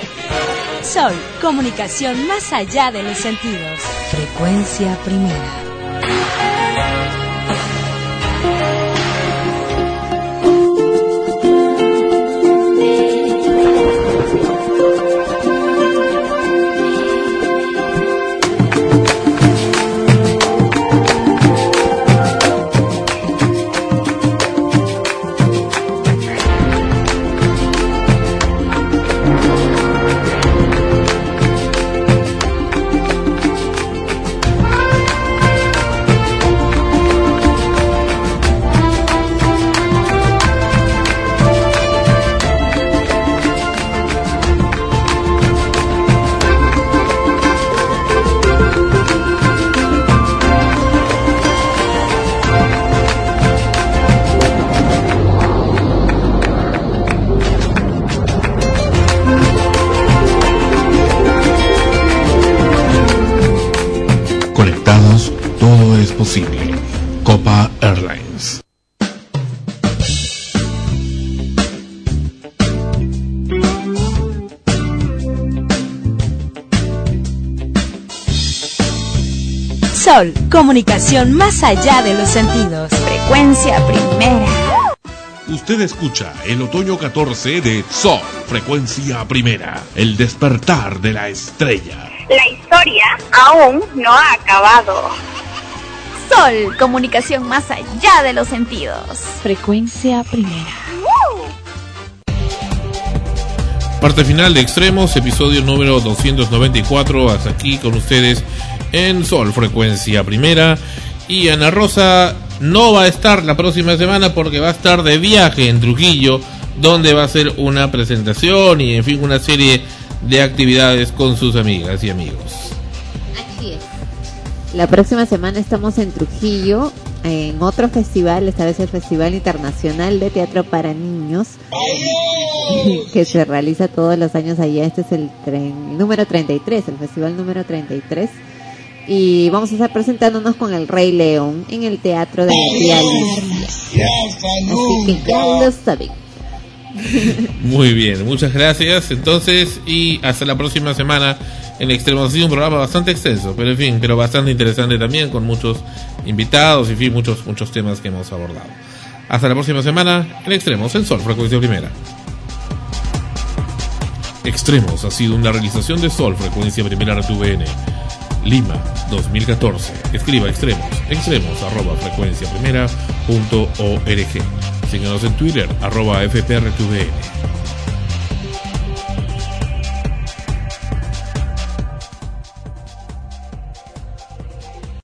Sol, comunicación más allá de los sentidos. Frecuencia primera. Posible. Copa Airlines. Sol, comunicación más allá de los sentidos. Frecuencia primera. Usted escucha el otoño catorce de Sol, frecuencia primera, el despertar de la estrella. La historia aún no ha acabado. Sol, comunicación más allá de los sentidos. Frecuencia primera. Parte final de Extremos, episodio número doscientos noventa y cuatro. Hasta aquí con ustedes en Sol, frecuencia primera. Y Ana Rosa no va a estar la próxima semana porque va a estar de viaje en Trujillo, donde va a hacer una presentación y en fin una serie de actividades con sus amigas y amigos. Así es. La próxima semana estamos en Trujillo, en otro festival, esta vez el Festival Internacional de Teatro para Niños, que se realiza todos los años allá. Este es el, tren, el número treinta y tres, el festival número treinta y tres. Y vamos a estar presentándonos con el Rey León en el Teatro de Galicia. Así que ya lo saben. Muy bien, muchas gracias entonces y hasta la próxima semana en Extremos. Ha sido un programa bastante extenso, pero en fin, pero bastante interesante también, con muchos invitados y en fin, muchos, muchos temas que hemos abordado. Hasta la próxima semana en Extremos en Sol Frecuencia Primera. Extremos ha sido una realización de Sol Frecuencia Primera R T V N, Lima dos mil catorce. Escriba Extremos, extremos arroba frecuencia primera punto org. Síguenos en Twitter, arroba F P R T V N.